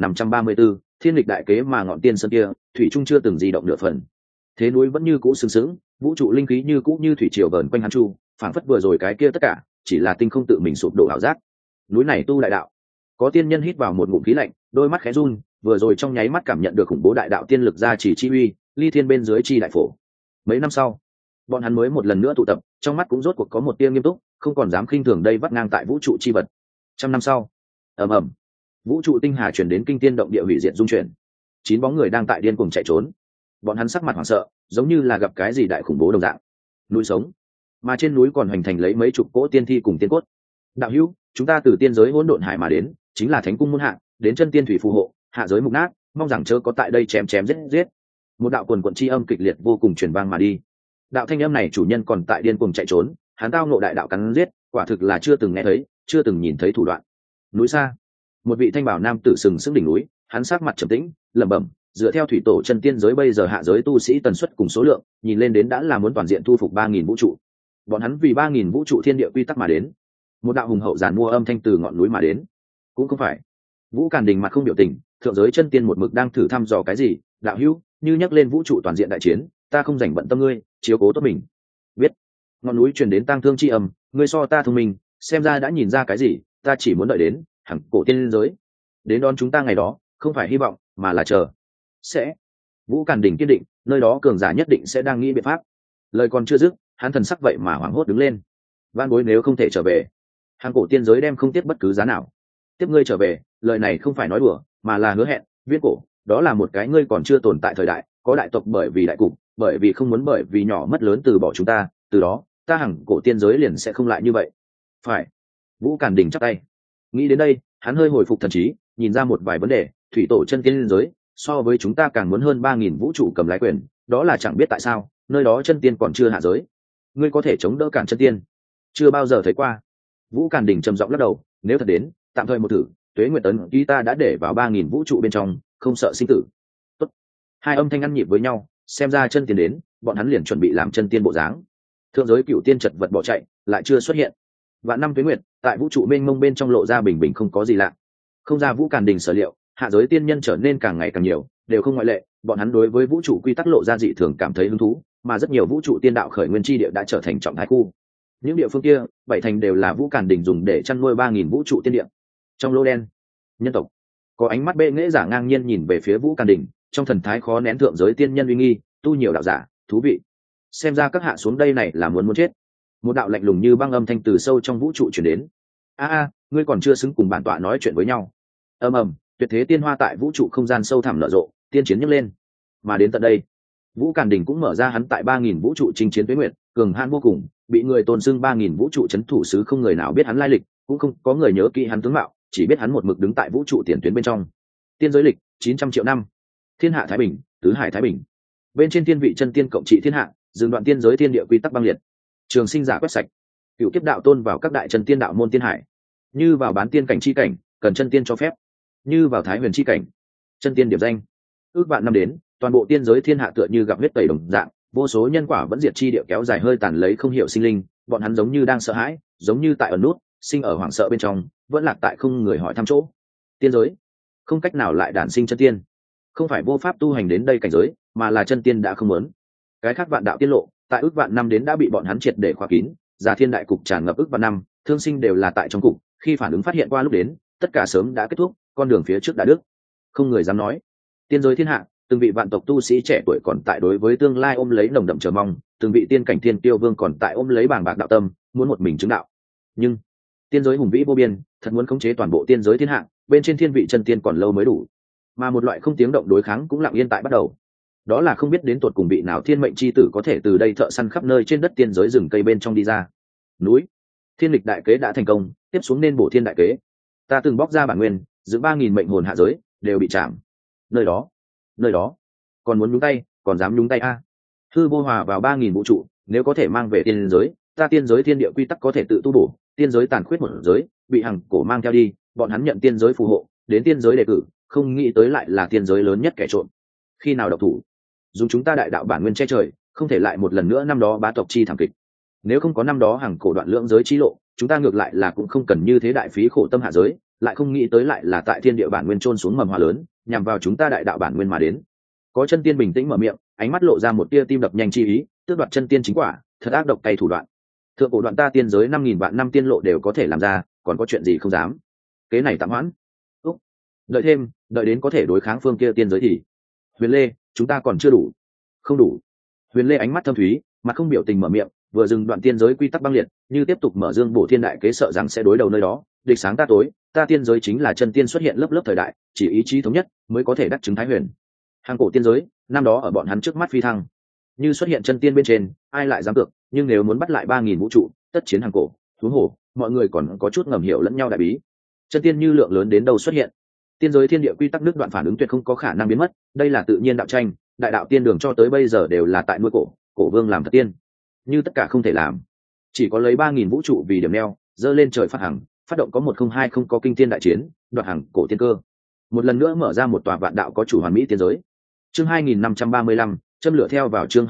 2534, Thiên lịch đại kế. Mà ngọn tiên sơn kia, thủy trung chưa từng di động nửa phần. Thế núi vẫn như cũ sừng sững, vũ trụ linh khí như cũ như thủy triều vờn quanh hắn chu, phảng phất vừa rồi cái kia tất cả chỉ là tinh không tự mình sụp đổ ảo giác. Núi này tu đại đạo. Có tiên nhân hít vào một ngụm khí lạnh, đôi mắt khẽ run, vừa rồi trong nháy mắt cảm nhận được khủng bố đại đạo tiên lực ra chỉ chi uy, ly thiên bên dưới chi đại phổ. Mấy năm sau, bọn hắn mới một lần nữa tụ tập, trong mắt cũng rốt cuộc có một tia nghiêm túc, không còn dám khinh thường đây vắt ngang tại vũ trụ chi vật. 100 năm sau, ầm ầm, vũ trụ tinh hà truyền đến kinh tiên động địa hủy diệt dung chuyển. 9 bóng người đang tại điên cuồng chạy trốn. Bọn hắn sắc mặt hoảng sợ, giống như là gặp cái gì đại khủng bố đồng dạng. Núi sống, mà trên núi còn hoành thành lấy mấy chục cỗ tiên thi cùng tiên cốt. Đạo hữu, chúng ta từ tiên giới hỗn độn hải mà đến, chính là thánh cung muôn hạ, đến chân tiên thủy phù hộ, hạ giới mục nát, mong rằng chớ có tại đây chém chém giết giết. Một đạo quần quận chi âm kịch liệt vô cùng truyền vang mà đi. Đạo thanh âm này chủ nhân còn tại điên cuồng chạy trốn, hắn tao ngộ đại đạo cắn giết, quả thực là chưa từng nghe thấy, chưa từng nhìn thấy thủ đoạn. Núi xa, một vị thanh bảo nam tử sừng sững đỉnh núi, hắn sắc mặt trầm tĩnh, lẩm bẩm, dựa theo thủy tổ chân tiên giới bây giờ hạ giới tu sĩ tần suất cùng số lượng, nhìn lên đến đã là muốn toàn diện thu phục 3000 vũ trụ. Bọn hắn vì 3000 vũ trụ thiên địa quy tắc mà đến. Một đạo hùng hậu giàn mua âm thanh từ ngọn núi mà đến. Cũng không phải. Vũ Càn Đình mặt không biểu tình, thượng giới chân tiên một mực đang thử thăm dò cái gì, đạo hữu, như nhắc lên vũ trụ toàn diện đại chiến, ta không rảnh bận tâm ngươi, chiếu cố tốt mình. Biết. Ngọn núi truyền đến tang thương chi âm, ngươi so ta thông minh, xem ra đã nhìn ra cái gì, ta chỉ muốn đợi đến hằng cổ tiên giới. Đến đón chúng ta ngày đó, không phải hy vọng, mà là chờ. Sẽ. Vũ Càn Đình kiên định, nơi đó cường giả nhất định sẽ đang nghĩ biện pháp. Lời còn chưa dứt, hắn thần sắc vậy mà hoảng hốt đứng lên. Van bối nếu không thể trở về, hằng cổ tiên giới đem không tiếc bất cứ giá nào tiếp ngươi trở về. Lời này không phải nói đùa, mà là hứa hẹn. Viễn cổ, đó là một cái ngươi còn chưa tồn tại thời đại, có đại tộc bởi vì đại cục, bởi vì không muốn bởi vì nhỏ mất lớn từ bỏ chúng ta, từ đó ta hằng cổ tiên giới liền sẽ không lại như vậy. Phải. Vũ Càn Đình chắp tay. Nghĩ đến đây, hắn hơi hồi phục thần trí, nhìn ra một vài vấn đề. Thủy tổ chân tiên giới so với chúng ta càng muốn hơn 3000 vũ trụ cầm lái quyền, đó là chẳng biết tại sao nơi đó chân tiên còn chưa hạ giới. Ngươi có thể chống đỡ cản chân tiên? Chưa bao giờ thấy qua. Vũ Càn Đình trầm giọng lắc đầu, nếu thật đến, tạm thời một thử. Tuế Nguyệt Tấn ký ta đã để vào 3000 vũ trụ bên trong, không sợ sinh tử. Tốt. Hai âm thanh ăn nhịp với nhau, xem ra chân tiên đến, bọn hắn liền chuẩn bị làm chân tiên bộ dáng. Thượng giới cựu tiên chật vật bỏ chạy, lại chưa xuất hiện. Vạn năm Tuế Nguyệt, tại vũ trụ mênh mông bên trong lộ ra bình bình không có gì lạ. Không ra Vũ Càn Đình sở liệu, hạ giới tiên nhân trở nên càng ngày càng nhiều, đều không ngoại lệ. Bọn hắn đối với vũ trụ quy tắc lộ ra dị thường cảm thấy hứng thú, mà rất nhiều vũ trụ tiên đạo khởi nguyên chi địa đã trở thành trọng thái khu. Những địa phương kia, bảy thành đều là Vũ Càn Đình dùng để chăn nuôi 3000 vũ trụ tiên địa. Trong lô đen, nhân tộc có ánh mắt bệ nghễ giả ngang nhiên nhìn về phía Vũ Càn Đình, trong thần thái khó nén thượng giới tiên nhân uy nghi, tu nhiều đạo giả, thú vị. Xem ra các hạ xuống đây này là muốn chết. Một đạo lạnh lùng như băng âm thanh từ sâu trong vũ trụ truyền đến. A, ngươi còn chưa xứng cùng bản tọa nói chuyện với nhau. Ầm ầm, tuyệt thế tiên hoa tại vũ trụ không gian sâu thẳm nở rộ, tiên chiến nhấc lên. Mà đến tận đây, Vũ Càn Đình cũng mở ra hắn tại 3000 vũ trụ chinh chiến tuế nguyệt, cường hãn vô cùng, bị người tôn xưng 3000 vũ trụ chấn thủ sứ, không người nào biết hắn lai lịch, cũng không có người nhớ kỹ hắn tướng mạo, chỉ biết hắn một mực đứng tại vũ trụ tiền tuyến bên trong. Tiên giới lịch 900 triệu năm, thiên hạ thái bình, tứ hải thái bình. Bên trên thiên vị chân tiên cộng trị thiên hạ, dừng đoạn tiên giới thiên địa quy tắc băng liệt. Trường sinh giả quét sạch, cựu kiếp đạo tôn vào các đại chân tiên đạo môn tiên hải. Như vào bán tiên cảnh chi cảnh, cần chân tiên cho phép. Như vào thái huyền chi cảnh, chân tiên điểm danh. Ước vạn năm đến, toàn bộ tiên giới thiên hạ tựa như gặp huyết tẩy đồng dạng, vô số nhân quả vẫn diệt chi địa kéo dài hơi tàn lấy không hiểu sinh linh, bọn hắn giống như đang sợ hãi, giống như tại ẩn nút, sinh ở hoảng sợ bên trong, vẫn lạc tại không người hỏi thăm chỗ. Tiên giới không cách nào lại đản sinh chân tiên, không phải vô pháp tu hành đến đây cảnh giới, mà là chân tiên đã không muốn. Cái khác vạn đạo tiên lộ, tại ước vạn năm đến đã bị bọn hắn triệt để khóa kín, giả thiên đại cục tràn ngập ước vạn năm, thương sinh đều là tại trong cục, khi phản ứng phát hiện qua lúc đến, tất cả sớm đã kết thúc, con đường phía trước đã đứt. Không người dám nói. Tiên giới thiên hạ, từng vị vạn tộc tu sĩ trẻ tuổi còn tại đối với tương lai ôm lấy nồng đậm chờ mong, từng vị tiên cảnh thiên tiêu vương còn tại ôm lấy bàng bạc đạo tâm, muốn một mình chứng đạo. Nhưng tiên giới hùng vĩ vô biên, thật muốn khống chế toàn bộ tiên giới thiên hạ, bên trên thiên vị chân tiên còn lâu mới đủ. Mà một loại không tiếng động đối kháng cũng lặng yên tại bắt đầu. Đó là không biết đến tột cùng vị nào thiên mệnh chi tử có thể từ đây thợ săn khắp nơi trên đất tiên giới rừng cây bên trong đi ra. Núi thiên lịch đại kế đã thành công, tiếp xuống nên bổ thiên đại kế. Ta từng bóc ra bản nguyên, giữ 3000 mệnh hồn hạ giới đều bị chạm. Nơi đó còn muốn nhúng tay, còn dám nhúng tay a? Hư vô hòa vào 3000 vũ trụ, nếu có thể mang về tiên giới, ta tiên giới thiên địa quy tắc có thể tự tu bổ. Tiên giới tàn khuyết một giới, bị hằng cổ mang theo đi, bọn hắn nhận tiên giới phù hộ, đến tiên giới đề cử, không nghĩ tới lại là tiên giới lớn nhất kẻ trộm. Khi nào độc thủ, dùng chúng ta đại đạo bản nguyên che trời, không thể lại một lần nữa năm đó bá tộc chi thảm kịch. Nếu không có năm đó hằng cổ đoạn lưỡng giới chi lộ, chúng ta ngược lại là cũng không cần như thế đại phí khổ tâm hạ giới, lại không nghĩ tới lại là tại thiên địa bản nguyên trôn xuống mầm hoa lớn, nhằm vào chúng ta đại đạo bản nguyên mà đến. Có chân tiên bình tĩnh mở miệng, ánh mắt lộ ra một tia tim đập nhanh chi ý, tước đoạt chân tiên chính quả, thật ác độc cay thủ đoạn. Thượng cổ đoạn ta tiên giới 5000 vạn năm tiên lộ đều có thể làm ra, còn có chuyện gì không dám? Kế này tạm hoãn. Đợi thêm, đợi đến có thể đối kháng phương kia tiên giới thì. Huyền Lê, chúng ta còn chưa đủ. Không đủ. Huyền Lê ánh mắt thâm thúy, mặt không biểu tình mở miệng, vừa dừng đoạn tiên giới quy tắc băng liệt, như tiếp tục mở dương bổ thiên đại kế sợ rằng sẽ đối đầu nơi đó, địch sáng ta tối, ta tiên giới chính là chân tiên xuất hiện lớp lớp thời đại, chỉ ý chí thống nhất mới có thể đắc chứng thái huyền. Hàng cổ tiên giới, năm đó ở bọn hắn trước mắt phi thăng, như xuất hiện chân tiên bên trên, ai lại dám cược, nhưng nếu muốn bắt lại 3.000 vũ trụ tất chiến hàng cổ thú hổ, mọi người còn có chút ngầm hiểu lẫn nhau đại bí. Chân tiên như lượng lớn đến đâu xuất hiện, tiên giới thiên địa quy tắc nước đoạn phản ứng tuyệt không có khả năng biến mất, đây là tự nhiên đạo tranh, đại đạo tiên đường cho tới bây giờ đều là tại nuôi cổ vương làm thật tiên, như tất cả không thể làm, chỉ có lấy 3.000 vũ trụ vì điểm neo, dơ lên trời phát hàng, phát động có 102 không có kinh thiên đại chiến, đoạt hàng cổ tiên cơ, một lần nữa mở ra một tòa vạn đạo có chủ hoàn mỹ tiên giới. Chương 2535, châm lửa theo vào. Chương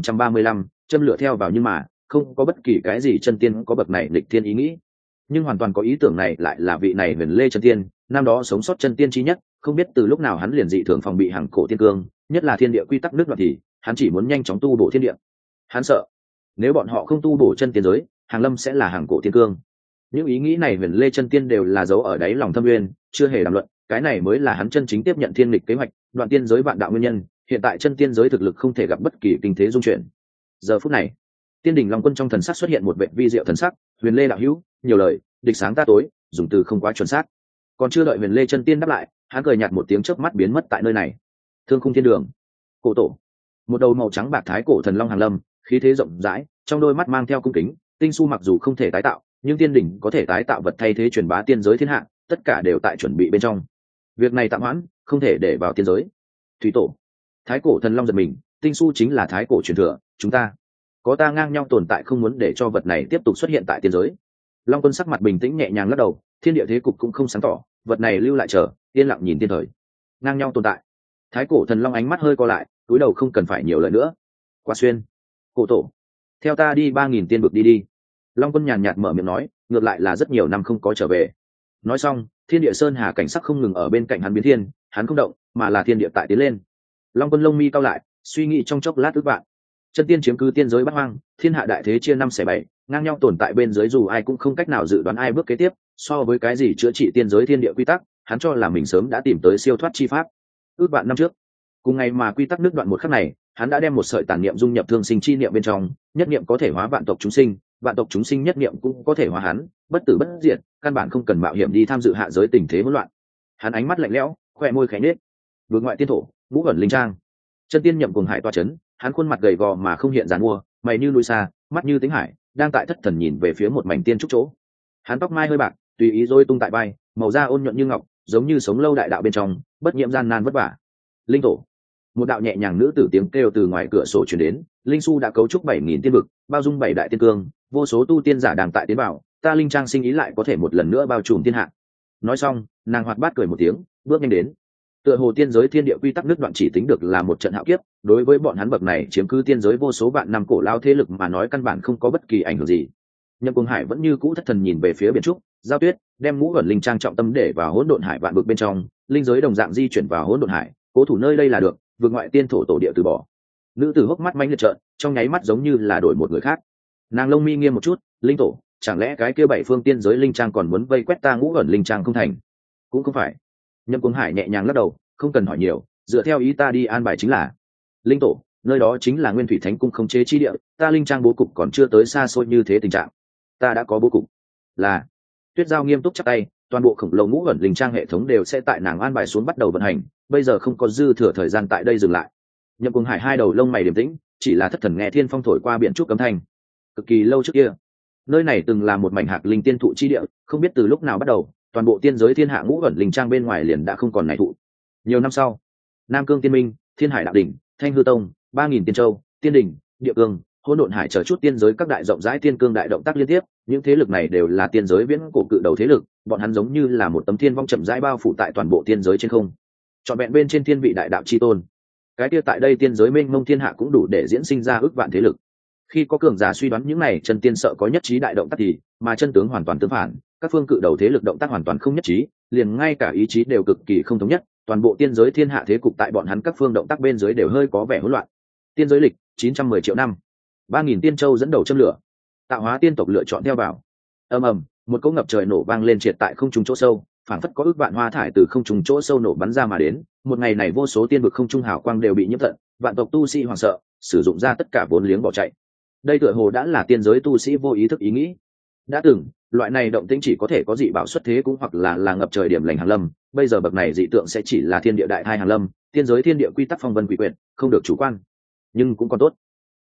2535, châm lửa theo vào. Nhưng mà không có bất kỳ cái gì chân tiên có bậc này lịch thiên ý nghĩ, nhưng hoàn toàn có ý tưởng này lại là vị này Huyền Lê chân tiên, năm đó sống sót chân tiên chi nhất, không biết từ lúc nào hắn liền dị thường phòng bị hàng cổ tiên cương, nhất là thiên địa quy tắc nước đoạn thì hắn chỉ muốn nhanh chóng tu bổ thiên địa. Hắn sợ nếu bọn họ không tu bổ chân tiên giới, hàng lâm sẽ là hàng cổ tiên cương. Những ý nghĩ này Huyền Lê chân tiên đều là giấu ở đáy lòng thâm uyên, chưa hề đàm luận, cái này mới là hắn chân chính tiếp nhận thiên lịch kế hoạch, đoạn tiên giới vạn đạo nguyên nhân. Hiện tại chân tiên giới thực lực không thể gặp bất kỳ kinh thế dung chuyển. Giờ phút này, Tiên đỉnh Long Quân trong thần sắc xuất hiện một vẻ vi diệu thần sắc. Huyền Lê đạo hữu, nhiều lời, địch sáng ta tối, dùng từ không quá chuẩn xác. Còn chưa đợi Huyền Lê chân tiên đáp lại, hắn cười nhạt một tiếng chớp mắt biến mất tại nơi này. Thương khung thiên đường, cổ tổ, một đầu màu trắng bạc thái cổ thần long hàng lâm, khí thế rộng rãi, trong đôi mắt mang theo cung kính. Tinh su mặc dù không thể tái tạo, nhưng tiên đỉnh có thể tái tạo vật thay thế truyền bá tiên giới thiên hạ, tất cả đều tại chuẩn bị bên trong. Việc này tạm hoãn, không thể để vào tiên giới. Thủy tổ, thái cổ thần long giật mình, tinh su chính là thái cổ truyền thừa, chúng ta có ta ngang nhau tồn tại, không muốn để cho vật này tiếp tục xuất hiện tại tiên giới. Long Quân sắc mặt bình tĩnh nhẹ nhàng lắc đầu, thiên địa thế cục cũng không sáng tỏ, vật này lưu lại chờ, yên lặng nhìn tiên thời. Ngang nhau tồn tại. Thái cổ thần long ánh mắt hơi co lại, cúi đầu không cần phải nhiều lời nữa. Qua xuyên, cổ tổ, theo ta đi 3.000 tiên vực đi. Long Quân nhàn nhạt mở miệng nói, ngược lại là rất nhiều năm không có trở về. Nói xong, thiên địa sơn hà cảnh sắc không ngừng ở bên cạnh hắn biến thiên, hắn không động, mà là thiên địa tại tiến lên. Long Quân lông mi cau lại, suy nghĩ trong chốc lát ước vạn. Chân tiên chiếm cứ tiên giới bát hoang, thiên hạ đại thế chia 5/7, ngang nhau tồn tại bên dưới, dù ai cũng không cách nào dự đoán ai bước kế tiếp. So với cái gì chữa trị tiên giới thiên địa quy tắc, hắn cho là mình sớm đã tìm tới siêu thoát chi pháp. Ước vạn năm trước, cùng ngày mà quy tắc nước đoạn một khắc này, hắn đã đem một sợi tàn niệm dung nhập thương sinh chi niệm bên trong, nhất niệm có thể hóa vạn tộc chúng sinh, vạn tộc chúng sinh nhất niệm cũng có thể hóa hắn, bất tử bất diệt, căn bản không cần mạo hiểm đi tham dự hạ giới tình thế hỗn loạn. Hắn ánh mắt lạnh lẽo, khóe môi khẽ nhếch. Vượt ngoại tiên thổ, ngũ ẩn linh trang. Chân tiên nhậm cùng hải toa chấn, hắn khuôn mặt gầy gò mà không hiện dàn mua, mày như núi xa, mắt như tính hải, đang tại thất thần nhìn về phía một mảnh tiên trúc chỗ. Hắn tóc mai hơi bạc, tùy ý rối tung tại vai, màu da ôn nhuận như ngọc, giống như sống lâu đại đạo bên trong, bất nhiễm gian nan vất vả. Linh tổ, một đạo nhẹ nhàng nữ tử tiếng kêu từ ngoài cửa sổ truyền đến. Linh su đã cấu trúc 7.000 tiên vực, bao dung 7 đại tiên cương, vô số tu tiên giả đang tại tiến bảo, ta linh trang sinh ý lại có thể một lần nữa bao trùm thiên hạ. Nói xong, nàng hoạt bát cười một tiếng, bước nhanh đến. Tựa hồ tiên giới thiên địa quy tắc nước đoạn chỉ tính được là một trận hạo kiếp, đối với bọn hắn bậc này chiếm cứ tiên giới vô số vạn năm cổ lao thế lực mà nói căn bản không có bất kỳ ảnh hưởng gì. Nhậm Cuồng Hải vẫn như cũ thất thần nhìn về phía biển trúc, Giao Tuyết đem ngũ ẩn linh trang trọng tâm để vào hỗn độn hải vạn vực bên trong, linh giới đồng dạng di chuyển vào hỗn độn hải, cố thủ nơi đây là được, vượt ngoại tiên thổ tổ địa từ bỏ. Nữ tử hốc mắt manh liệt trợn, trong nháy mắt giống như là đổi một người khác. Nàng lông mi nghiêm một chút, linh tổ, chẳng lẽ cái kia bảy phương tiên giới linh trang còn muốn vây quét ta ngũ ẩn linh trang không thành? Cũng không phải. Nhậm Cuồng Hải nhẹ nhàng lắc đầu, không cần hỏi nhiều, dựa theo ý ta đi an bài chính là. Linh tổ, nơi đó chính là Nguyên Thủy Thánh Cung khống chế chi địa, ta linh trang bố cục còn chưa tới xa xôi như thế tình trạng. Ta đã có bố cục. Là. Tuyết Giao nghiêm túc chắp tay, toàn bộ khổng lồ ngũ ẩn linh trang hệ thống đều sẽ tại nàng an bài xuống bắt đầu vận hành, bây giờ không có dư thừa thời gian tại đây dừng lại. Nhậm Cuồng Hải hai đầu lông mày điềm tĩnh, chỉ là thất thần nghe thiên phong thổi qua biển trúc cấm thanh. Cực kỳ lâu trước kia, nơi này từng là một mảnh hạc linh tiên thụ chi địa, không biết từ lúc nào bắt đầu, toàn bộ tiên giới thiên hạ ngũ ẩn linh trang bên ngoài liền đã không còn này thụ. Nhiều năm sau, Nam Cương Tiên Minh, Thiên Hải Đạo Đỉnh, Thanh Hư Tông, 3.000 tiên châu, Tiên Đỉnh, Địa Cương, Hỗn Độn Hải chờ chút tiên giới các đại rộng rãi tiên cương đại động tác liên tiếp, những thế lực này đều là tiên giới viễn cổ cự đầu thế lực, bọn hắn giống như là một tấm thiên vong chậm rãi bao phủ tại toàn bộ tiên giới trên không. Trọn vẹn bên trên thiên vị đại đạo chi tôn. Cái kia tại đây tiên giới mênh mông thiên hạ cũng đủ để diễn sinh ra ước vạn thế lực. Khi có cường giả suy đoán những này chân tiên sợ có nhất trí đại động tác thì, mà chân tướng hoàn toàn tương phản, các phương cự đầu thế lực động tác hoàn toàn không nhất trí, liền ngay cả ý chí đều cực kỳ không thống nhất, toàn bộ tiên giới thiên hạ thế cục tại bọn hắn các phương động tác bên dưới đều hơi có vẻ hỗn loạn. Tiên giới lịch 910 triệu năm, 3.000 tiên châu dẫn đầu châm lửa, tạo hóa tiên tộc lựa chọn theo vào. Ầm ầm, một cỗ ngập trời nổ vang lên triệt tại không trung chỗ sâu, phảng phất có ước vạn hoa thải từ không trung chỗ sâu nổ bắn ra mà đến. Một ngày này vô số tiên vực không trung hào quang đều bị nhiễm tận, vạn tộc tu sĩ hoảng sợ, sử dụng ra tất cả vốn liếng bỏ chạy. Đây tựa hồ đã là tiên giới tu sĩ vô ý thức ý nghĩ. Đã từng, loại này động tĩnh chỉ có thể có dị bảo xuất thế cũng hoặc là ngập trời điểm lành hàng lâm, bây giờ bậc này dị tượng sẽ chỉ là thiên địa đại thai hàng lâm, tiên giới thiên địa quy tắc phong vân quỷ quyệt, không được chủ quan. Nhưng cũng còn tốt,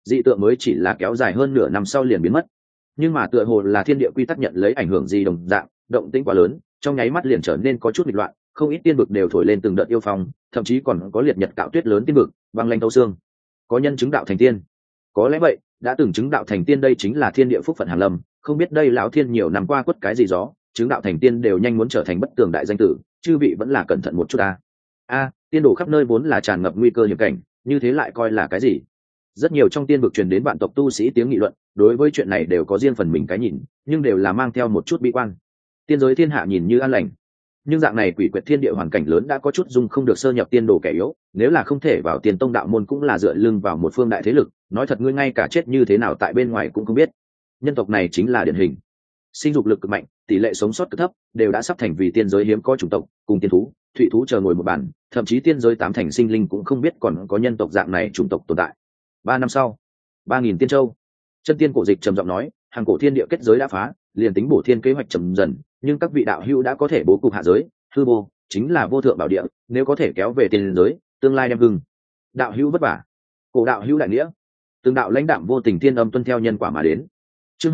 dị tượng mới chỉ là kéo dài hơn nửa năm sau liền biến mất. Nhưng mà tựa hồ là thiên địa quy tắc nhận lấy ảnh hưởng gì đồng dạng, động tĩnh quá lớn, trong nháy mắt liền trở nên có chút nghịch loạn, không ít tiên vực đều thổi lên từng đợt yêu phong, thậm chí còn có liệt nhật cạo tuyết lớn tiên vực băng lanh thấu xương. Có nhân chứng đạo thành tiên. Có lẽ vậy, đã từng chứng đạo thành tiên đây chính là thiên địa phúc phận hàn lâm, không biết đây lão thiên nhiều năm qua quất cái gì gió, chứng đạo thành tiên đều nhanh muốn trở thành bất tường đại danh tử, chư vị vẫn là cẩn thận một chút ta. Tiên đồ khắp nơi vốn là tràn ngập nguy cơ hiểm cảnh, như thế lại coi là cái gì? Rất nhiều trong tiên vực truyền đến vạn tộc tu sĩ tiếng nghị luận, đối với chuyện này đều có riêng phần mình cái nhìn, nhưng đều là mang theo một chút bi quan. Tiên giới thiên hạ nhìn như an lành, nhưng dạng này quỷ quyệt thiên địa hoàn cảnh lớn đã có chút dung không được sơ nhập tiên đồ kẻ yếu, nếu là không thể vào tiền tông đạo môn cũng là dựa lưng vào một phương đại thế lực, nói thật ngươi ngay cả chết như thế nào tại bên ngoài cũng không biết. Nhân tộc này chính là điển hình, sinh dục lực cực mạnh, tỷ lệ sống sót cực thấp, đều đã sắp thành vì tiên giới hiếm có chủng tộc, cùng tiên thú, thụy thú chờ ngồi một bàn, thậm chí tiên giới tám thành sinh linh cũng không biết còn có nhân tộc dạng này chủng tộc tồn tại. 3 năm sau, 3000 tiên châu. Chân tiên cổ dịch trầm giọng nói, hàng cổ thiên địa kết giới đã phá, liền tính bổ thiên kế hoạch trầm dần, nhưng các vị đạo hữu đã có thể bố cục hạ giới, hư vô chính là vô thượng bảo địa, nếu có thể kéo về tiên giới, tương lai đem hưng. Đạo hữu vất vả. Cổ đạo hữu đại nghĩa. Từng đạo lãnh đạm vô tình thiên âm tuân theo nhân quả mà đến. Chương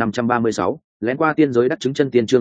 2536, lén qua tiên giới đắc chứng chân tiên. Chương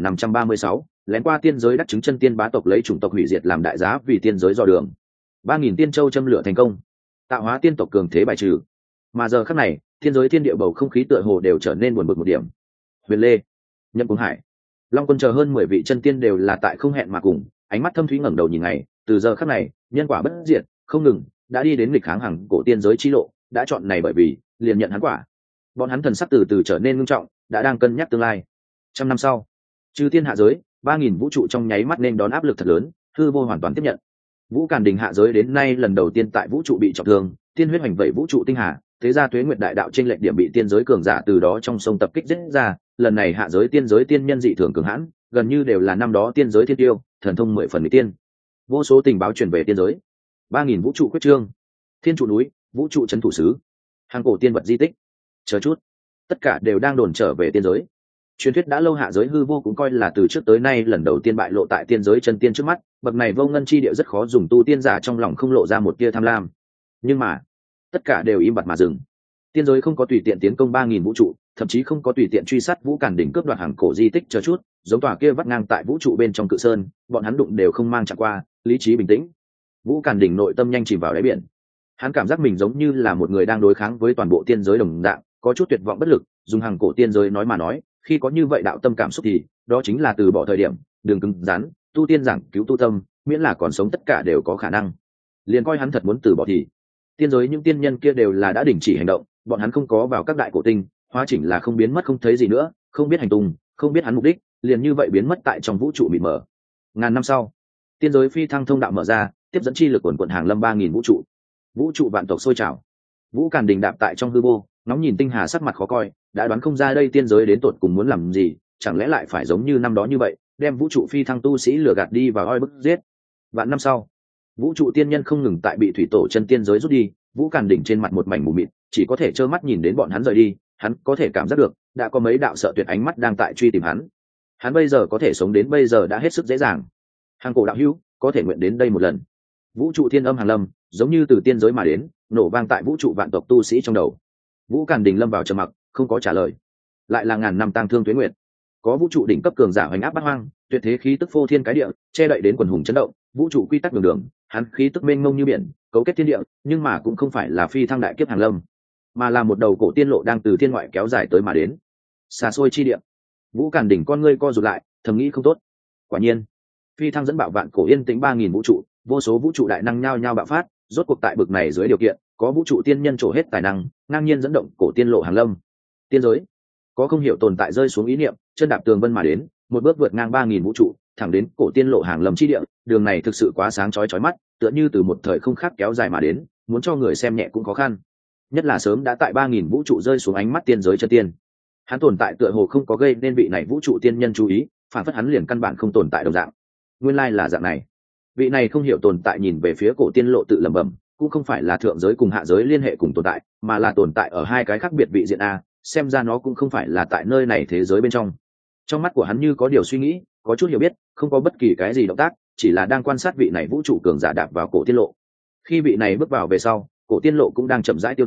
2536, lén qua tiên giới đắc chứng chân tiên, bá tộc lấy chủng tộc hủy diệt làm đại giá vì tiên giới dò đường. 3000 tiên châu châm lửa thành công, tạo hóa tiên tộc cường thế bài trừ. Mà giờ khắc này, thiên giới thiên địa bầu không khí tựa hồ đều trở nên buồn bực một điểm. Huyền Lê, Nhậm Cuồng Hải, Long Quân chờ hơn 10 vị chân tiên đều là tại không hẹn mà cùng, ánh mắt thâm thúy ngẩng đầu nhìn ngày, từ giờ khắc này, nhân quả bất diệt, không ngừng, đã đi đến nghịch kháng hằng cổ tiên giới chi lộ, đã chọn này bởi vì liền nhận hắn quả. Bọn hắn thần sắc từ từ trở nên nghiêm trọng, đã đang cân nhắc tương lai. 100 năm sau, chư tiên hạ giới, 3000 vũ trụ trong nháy mắt nên đón áp lực thật lớn, hư vô hoàn toàn tiếp nhận. Vũ Càn Đình hạ giới đến nay lần đầu tiên tại vũ trụ bị trọng thương, tiên huyết hành vẩy vũ trụ tinh hà, thế ra tuế nguyệt đại đạo trên lệnh điểm bị tiên giới cường giả từ đó trong sông tập kích giết ra, lần này hạ giới tiên giới tiên nhân dị thường cường hãn, gần như đều là năm đó tiên giới thiên tiêu, thần thông 10 phần mỹ tiên. Vô số tình báo truyền về tiên giới. 3000 vũ trụ quyết trương, thiên trụ núi, vũ trụ trấn thủ sứ, hàng cổ tiên vật di tích, chờ chút, tất cả đều đang đồn trở về tiên giới. Truyền thuyết đã lâu hạ giới hư vô cũng coi là từ trước tới nay lần đầu tiên bại lộ tại tiên giới chân tiên trước mắt, bậc này vô ngân chi địa rất khó dùng tu tiên giả trong lòng không lộ ra một tia tham lam. Nhưng mà tất cả đều im bặt mà dừng. Tiên giới không có tùy tiện tiến công 3000 vũ trụ, thậm chí không có tùy tiện truy sát Vũ Càn Đỉnh cướp đoạt hàng cổ di tích chờ chút, giống tòa kia vắt ngang tại vũ trụ bên trong cự sơn, bọn hắn đụng đều không mang chẳng qua, lý trí bình tĩnh. Vũ Càn Đỉnh nội tâm nhanh chìm vào đáy biển. Hắn cảm giác mình giống như là một người đang đối kháng với toàn bộ tiên giới đồng dạng, có chút tuyệt vọng bất lực, dùng hàng cổ tiên giới nói mà nói, khi có như vậy đạo tâm cảm xúc thì đó chính là từ bỏ thời điểm, đường cứng rắn, tu tiên giảng cứu tu tâm, miễn là còn sống tất cả đều có khả năng. Liền coi hắn thật muốn từ bỏ thì tiên giới những tiên nhân kia đều là đã đình chỉ hành động, bọn hắn không có vào các đại cổ tinh, hóa chỉnh là không biến mất không thấy gì nữa, không biết hành tung, không biết hắn mục đích, liền như vậy biến mất tại trong vũ trụ mịt mờ. Ngàn năm sau, tiên giới phi thăng thông đạo mở ra, tiếp dẫn chi lực quần quần hàng lâm 3000 vũ trụ. Vũ trụ vạn tộc sôi trào. Vũ Càn Đình đạp tại trong hư vô, ngóng nhìn tinh hà sắc mặt khó coi, đã đoán không ra đây tiên giới đến tột cùng muốn làm gì, chẳng lẽ lại phải giống như năm đó như vậy, đem vũ trụ phi thăng tu sĩ lừa gạt đi và oi bức giết. Vạn năm sau, vũ trụ tiên nhân không ngừng tại bị thủy tổ chân tiên giới rút đi, Vũ Càn Đỉnh trên mặt một mảnh mù mịt, chỉ có thể trơ mắt nhìn đến bọn hắn rời đi, hắn có thể cảm giác được, đã có mấy đạo sợ tuyệt ánh mắt đang tại truy tìm hắn. Hắn bây giờ có thể sống đến bây giờ đã hết sức dễ dàng. Hàng cổ đạo hữu, có thể nguyện đến đây một lần. Vũ trụ thiên âm hàng lâm, giống như từ tiên giới mà đến, nổ vang tại vũ trụ vạn tộc tu sĩ trong đầu. Vũ Càn Đình lâm vào trầm mặc, không có trả lời. Lại là ngàn năm tang thương tuế nguyệt. Có vũ trụ đỉnh cấp cường giả hoành áp bát hoang, tuyệt thế khí tức phô thiên cái địa, che đậy đến quần hùng chấn động, vũ trụ quy tắc đường đường, hắn khí tức mênh mông như biển, cấu kết thiên địa, nhưng mà cũng không phải là phi thăng đại kiếp hàng lâm, mà là một đầu cổ tiên lộ đang từ thiên ngoại kéo dài tới mà đến. Xa xôi chi địa. Vũ Càn Đỉnh con ngươi co rụt lại, thầm nghĩ không tốt. Quả nhiên, phi thăng dẫn bạo vạn cổ yên tĩnh 3000 vũ trụ, vô số vũ trụ đại năng nhao nhao bạo phát, rốt cuộc tại bực này dưới điều kiện, có vũ trụ tiên nhân trổ hết tài năng, ngang nhiên dẫn động cổ tiên lộ hàng lâm. Tiên giới, có không hiểu tồn tại rơi xuống ý niệm, chân đạp tường vân mà đến, một bước vượt ngang 3000 vũ trụ, thẳng đến cổ tiên lộ hàng lâm chi địa, đường này thực sự quá sáng chói mắt, tựa như từ một thời không khác kéo dài mà đến, muốn cho người xem nhẹ cũng khó khăn. Nhất là sớm đã tại 3000 vũ trụ rơi xuống ánh mắt tiên giới chân tiên. Hắn tồn tại tựa hồ không có gây nên vị này vũ trụ tiên nhân chú ý, phản phất hắn liền căn bản không tồn tại đồng dạng. Nguyên lai là dạng này. Vị này không hiểu tồn tại nhìn về phía cổ tiên lộ tự lẩm bẩm, cũng không phải là thượng giới cùng hạ giới liên hệ cùng tồn tại, mà là tồn tại ở hai cái khác biệt vị diện a, xem ra nó cũng không phải là tại nơi này thế giới bên trong. Trong mắt của hắn như có điều suy nghĩ, có chút hiểu biết, không có bất kỳ cái gì động tác, chỉ là đang quan sát vị này vũ trụ cường giả đạp vào cổ tiên lộ. Khi vị này bước vào về sau, cổ tiên lộ cũng đang chậm rãi tiêu tán,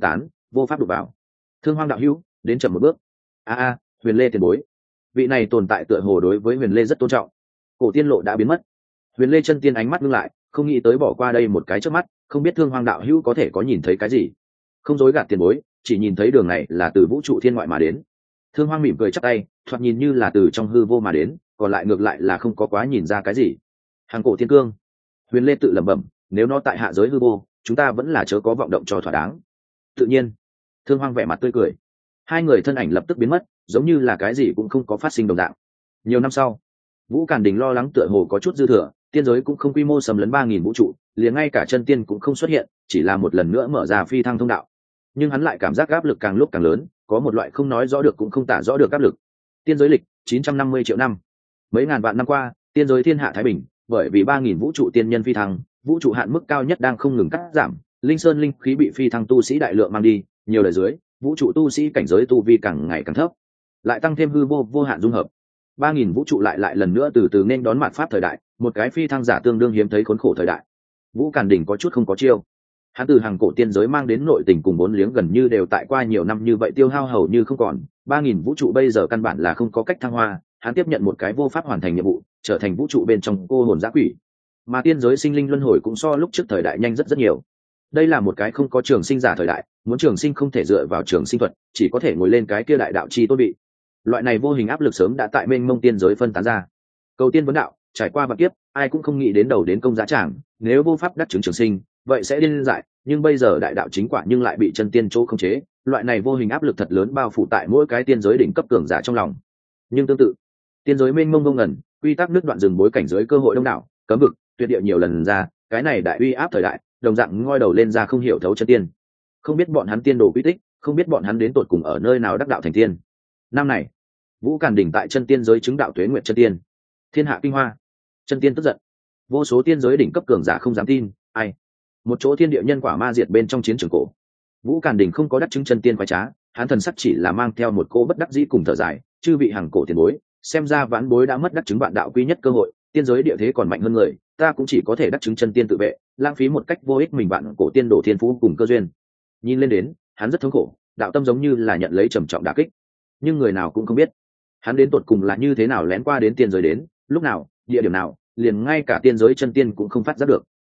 vô pháp đụng vào. Thương Hoang đạo hữu, đến chậm một bước. Huyền Lê tiền bối. Vị này tồn tại tựa hồ đối với Huyền Lê rất tôn trọng. Cổ tiên lộ đã biến mất. Huyền Lê chân tiên ánh mắt ngưng lại, không nghĩ tới bỏ qua đây một cái trước mắt, không biết Thương Hoang đạo hữu có thể có nhìn thấy cái gì. Không dối gạt tiền bối, chỉ nhìn thấy đường này là từ vũ trụ thiên ngoại mà đến. Thương Hoang mỉm cười chắp tay, thoạt nhìn như là từ trong hư vô mà đến, còn lại ngược lại là không có quá nhìn ra cái gì. Hàng cổ thiên cương. Huyền Lê tự lẩm bẩm, nếu nó tại hạ giới hư vô, chúng ta vẫn là chớ có vọng động cho thỏa đáng. Tự nhiên. Thương Hoang vẻ mặt tươi cười. Hai người thân ảnh lập tức biến mất, giống như là cái gì cũng không có phát sinh đồng dạng. Nhiều năm sau, Vũ Càn Đình lo lắng tựa hồ có chút dư thừa, tiên giới cũng không quy mô xâm lấn 3000 vũ trụ, liền ngay cả chân tiên cũng không xuất hiện, chỉ là một lần nữa mở ra phi thăng thông đạo. Nhưng hắn lại cảm giác áp lực càng lúc càng lớn, có một loại không nói rõ được cũng không tả rõ được áp lực. Tiên giới lịch 950 triệu năm. Mấy ngàn vạn năm qua, tiên giới thiên hạ thái bình, bởi vì 3000 vũ trụ tiên nhân phi thăng, vũ trụ hạn mức cao nhất đang không ngừng cắt giảm, linh sơn linh khí bị phi thăng tu sĩ đại lượng mang đi, nhiều đời dưới, vũ trụ tu sĩ cảnh giới tu vi càng ngày càng thấp, lại tăng thêm hư vô hạn dung hợp. 3000 vũ trụ lại lần nữa từ từ nên đón mạt pháp thời đại, một cái phi thăng giả tương đương hiếm thấy khốn khổ thời đại. Vũ Càn Đình có chút không có chiêu. Hắn từ hàng cổ tiên giới mang đến nội tình cùng bốn liếng gần như đều tại qua nhiều năm như vậy tiêu hao hầu như không còn. 3000 vũ trụ bây giờ căn bản là không có cách thăng hoa, hắn tiếp nhận một cái vô pháp hoàn thành nhiệm vụ, trở thành vũ trụ bên trong cô hồn dã quỷ. Mà tiên giới sinh linh luân hồi cũng so lúc trước thời đại nhanh rất nhiều. Đây là một cái không có trường sinh giả thời đại, muốn trường sinh không thể dựa vào trường sinh thuật, chỉ có thể ngồi lên cái kia đại đạo chi tôn vị. Loại này vô hình áp lực sớm đã tại mênh mông tiên giới phân tán ra. Cầu tiên vấn đạo, trải qua vạn kiếp, ai cũng không nghĩ đến đầu đến công giá tràng, nếu vô pháp đắc chứng trường sinh, vậy sẽ điên dại, nhưng bây giờ đại đạo chính quả nhưng lại bị chân tiên chỗ khống chế, loại này vô hình áp lực thật lớn bao phủ tại mỗi cái tiên giới đỉnh cấp cường giả trong lòng. Nhưng tương tự, tiên giới mênh mông vô ngần, quy tắc nước đoạn rừng bối cảnh giới cơ hội đông đảo, cấm vực, tuyệt địa nhiều lần ra, cái này đại uy áp thời đại, đồng dạng ngoi đầu lên ra không hiểu thấu chân tiên. Không biết bọn hắn tiên đồ quy tích, không biết bọn hắn đến tột cùng ở nơi nào đắc đạo thành tiên. Năm này, Vũ Càn Đình tại chân tiên giới chứng đạo tuế nguyệt chân tiên. Thiên hạ kinh hoa. Chân tiên tức giận. Vô số tiên giới đỉnh cấp cường giả không dám tin, ai. Một chỗ thiên địa nhân quả ma diệt bên trong chiến trường cổ. Vũ Càn Đình không có đắc chứng chân tiên quái trá, hắn thần sắc chỉ là mang theo một cô bất đắc dĩ cùng thở dài, chư vị hàng cổ tiền bối, xem ra vãn bối đã mất đắc chứng bạn đạo quý nhất cơ hội, tiên giới địa thế còn mạnh hơn người, ta cũng chỉ có thể đắc chứng chân tiên tự vệ, lãng phí một cách vô ích mình bạn cổ tiên đổ thiên phú cùng cơ duyên. Nhìn lên đến, hắn rất thống khổ, đạo tâm giống như là nhận lấy trầm trọng đả kích. Nhưng người nào cũng không biết, hắn đến tột cùng là như thế nào lén qua đến tiên giới đến, lúc nào, địa điểm nào, liền ngay cả tiên giới chân tiên cũng không phát giác được.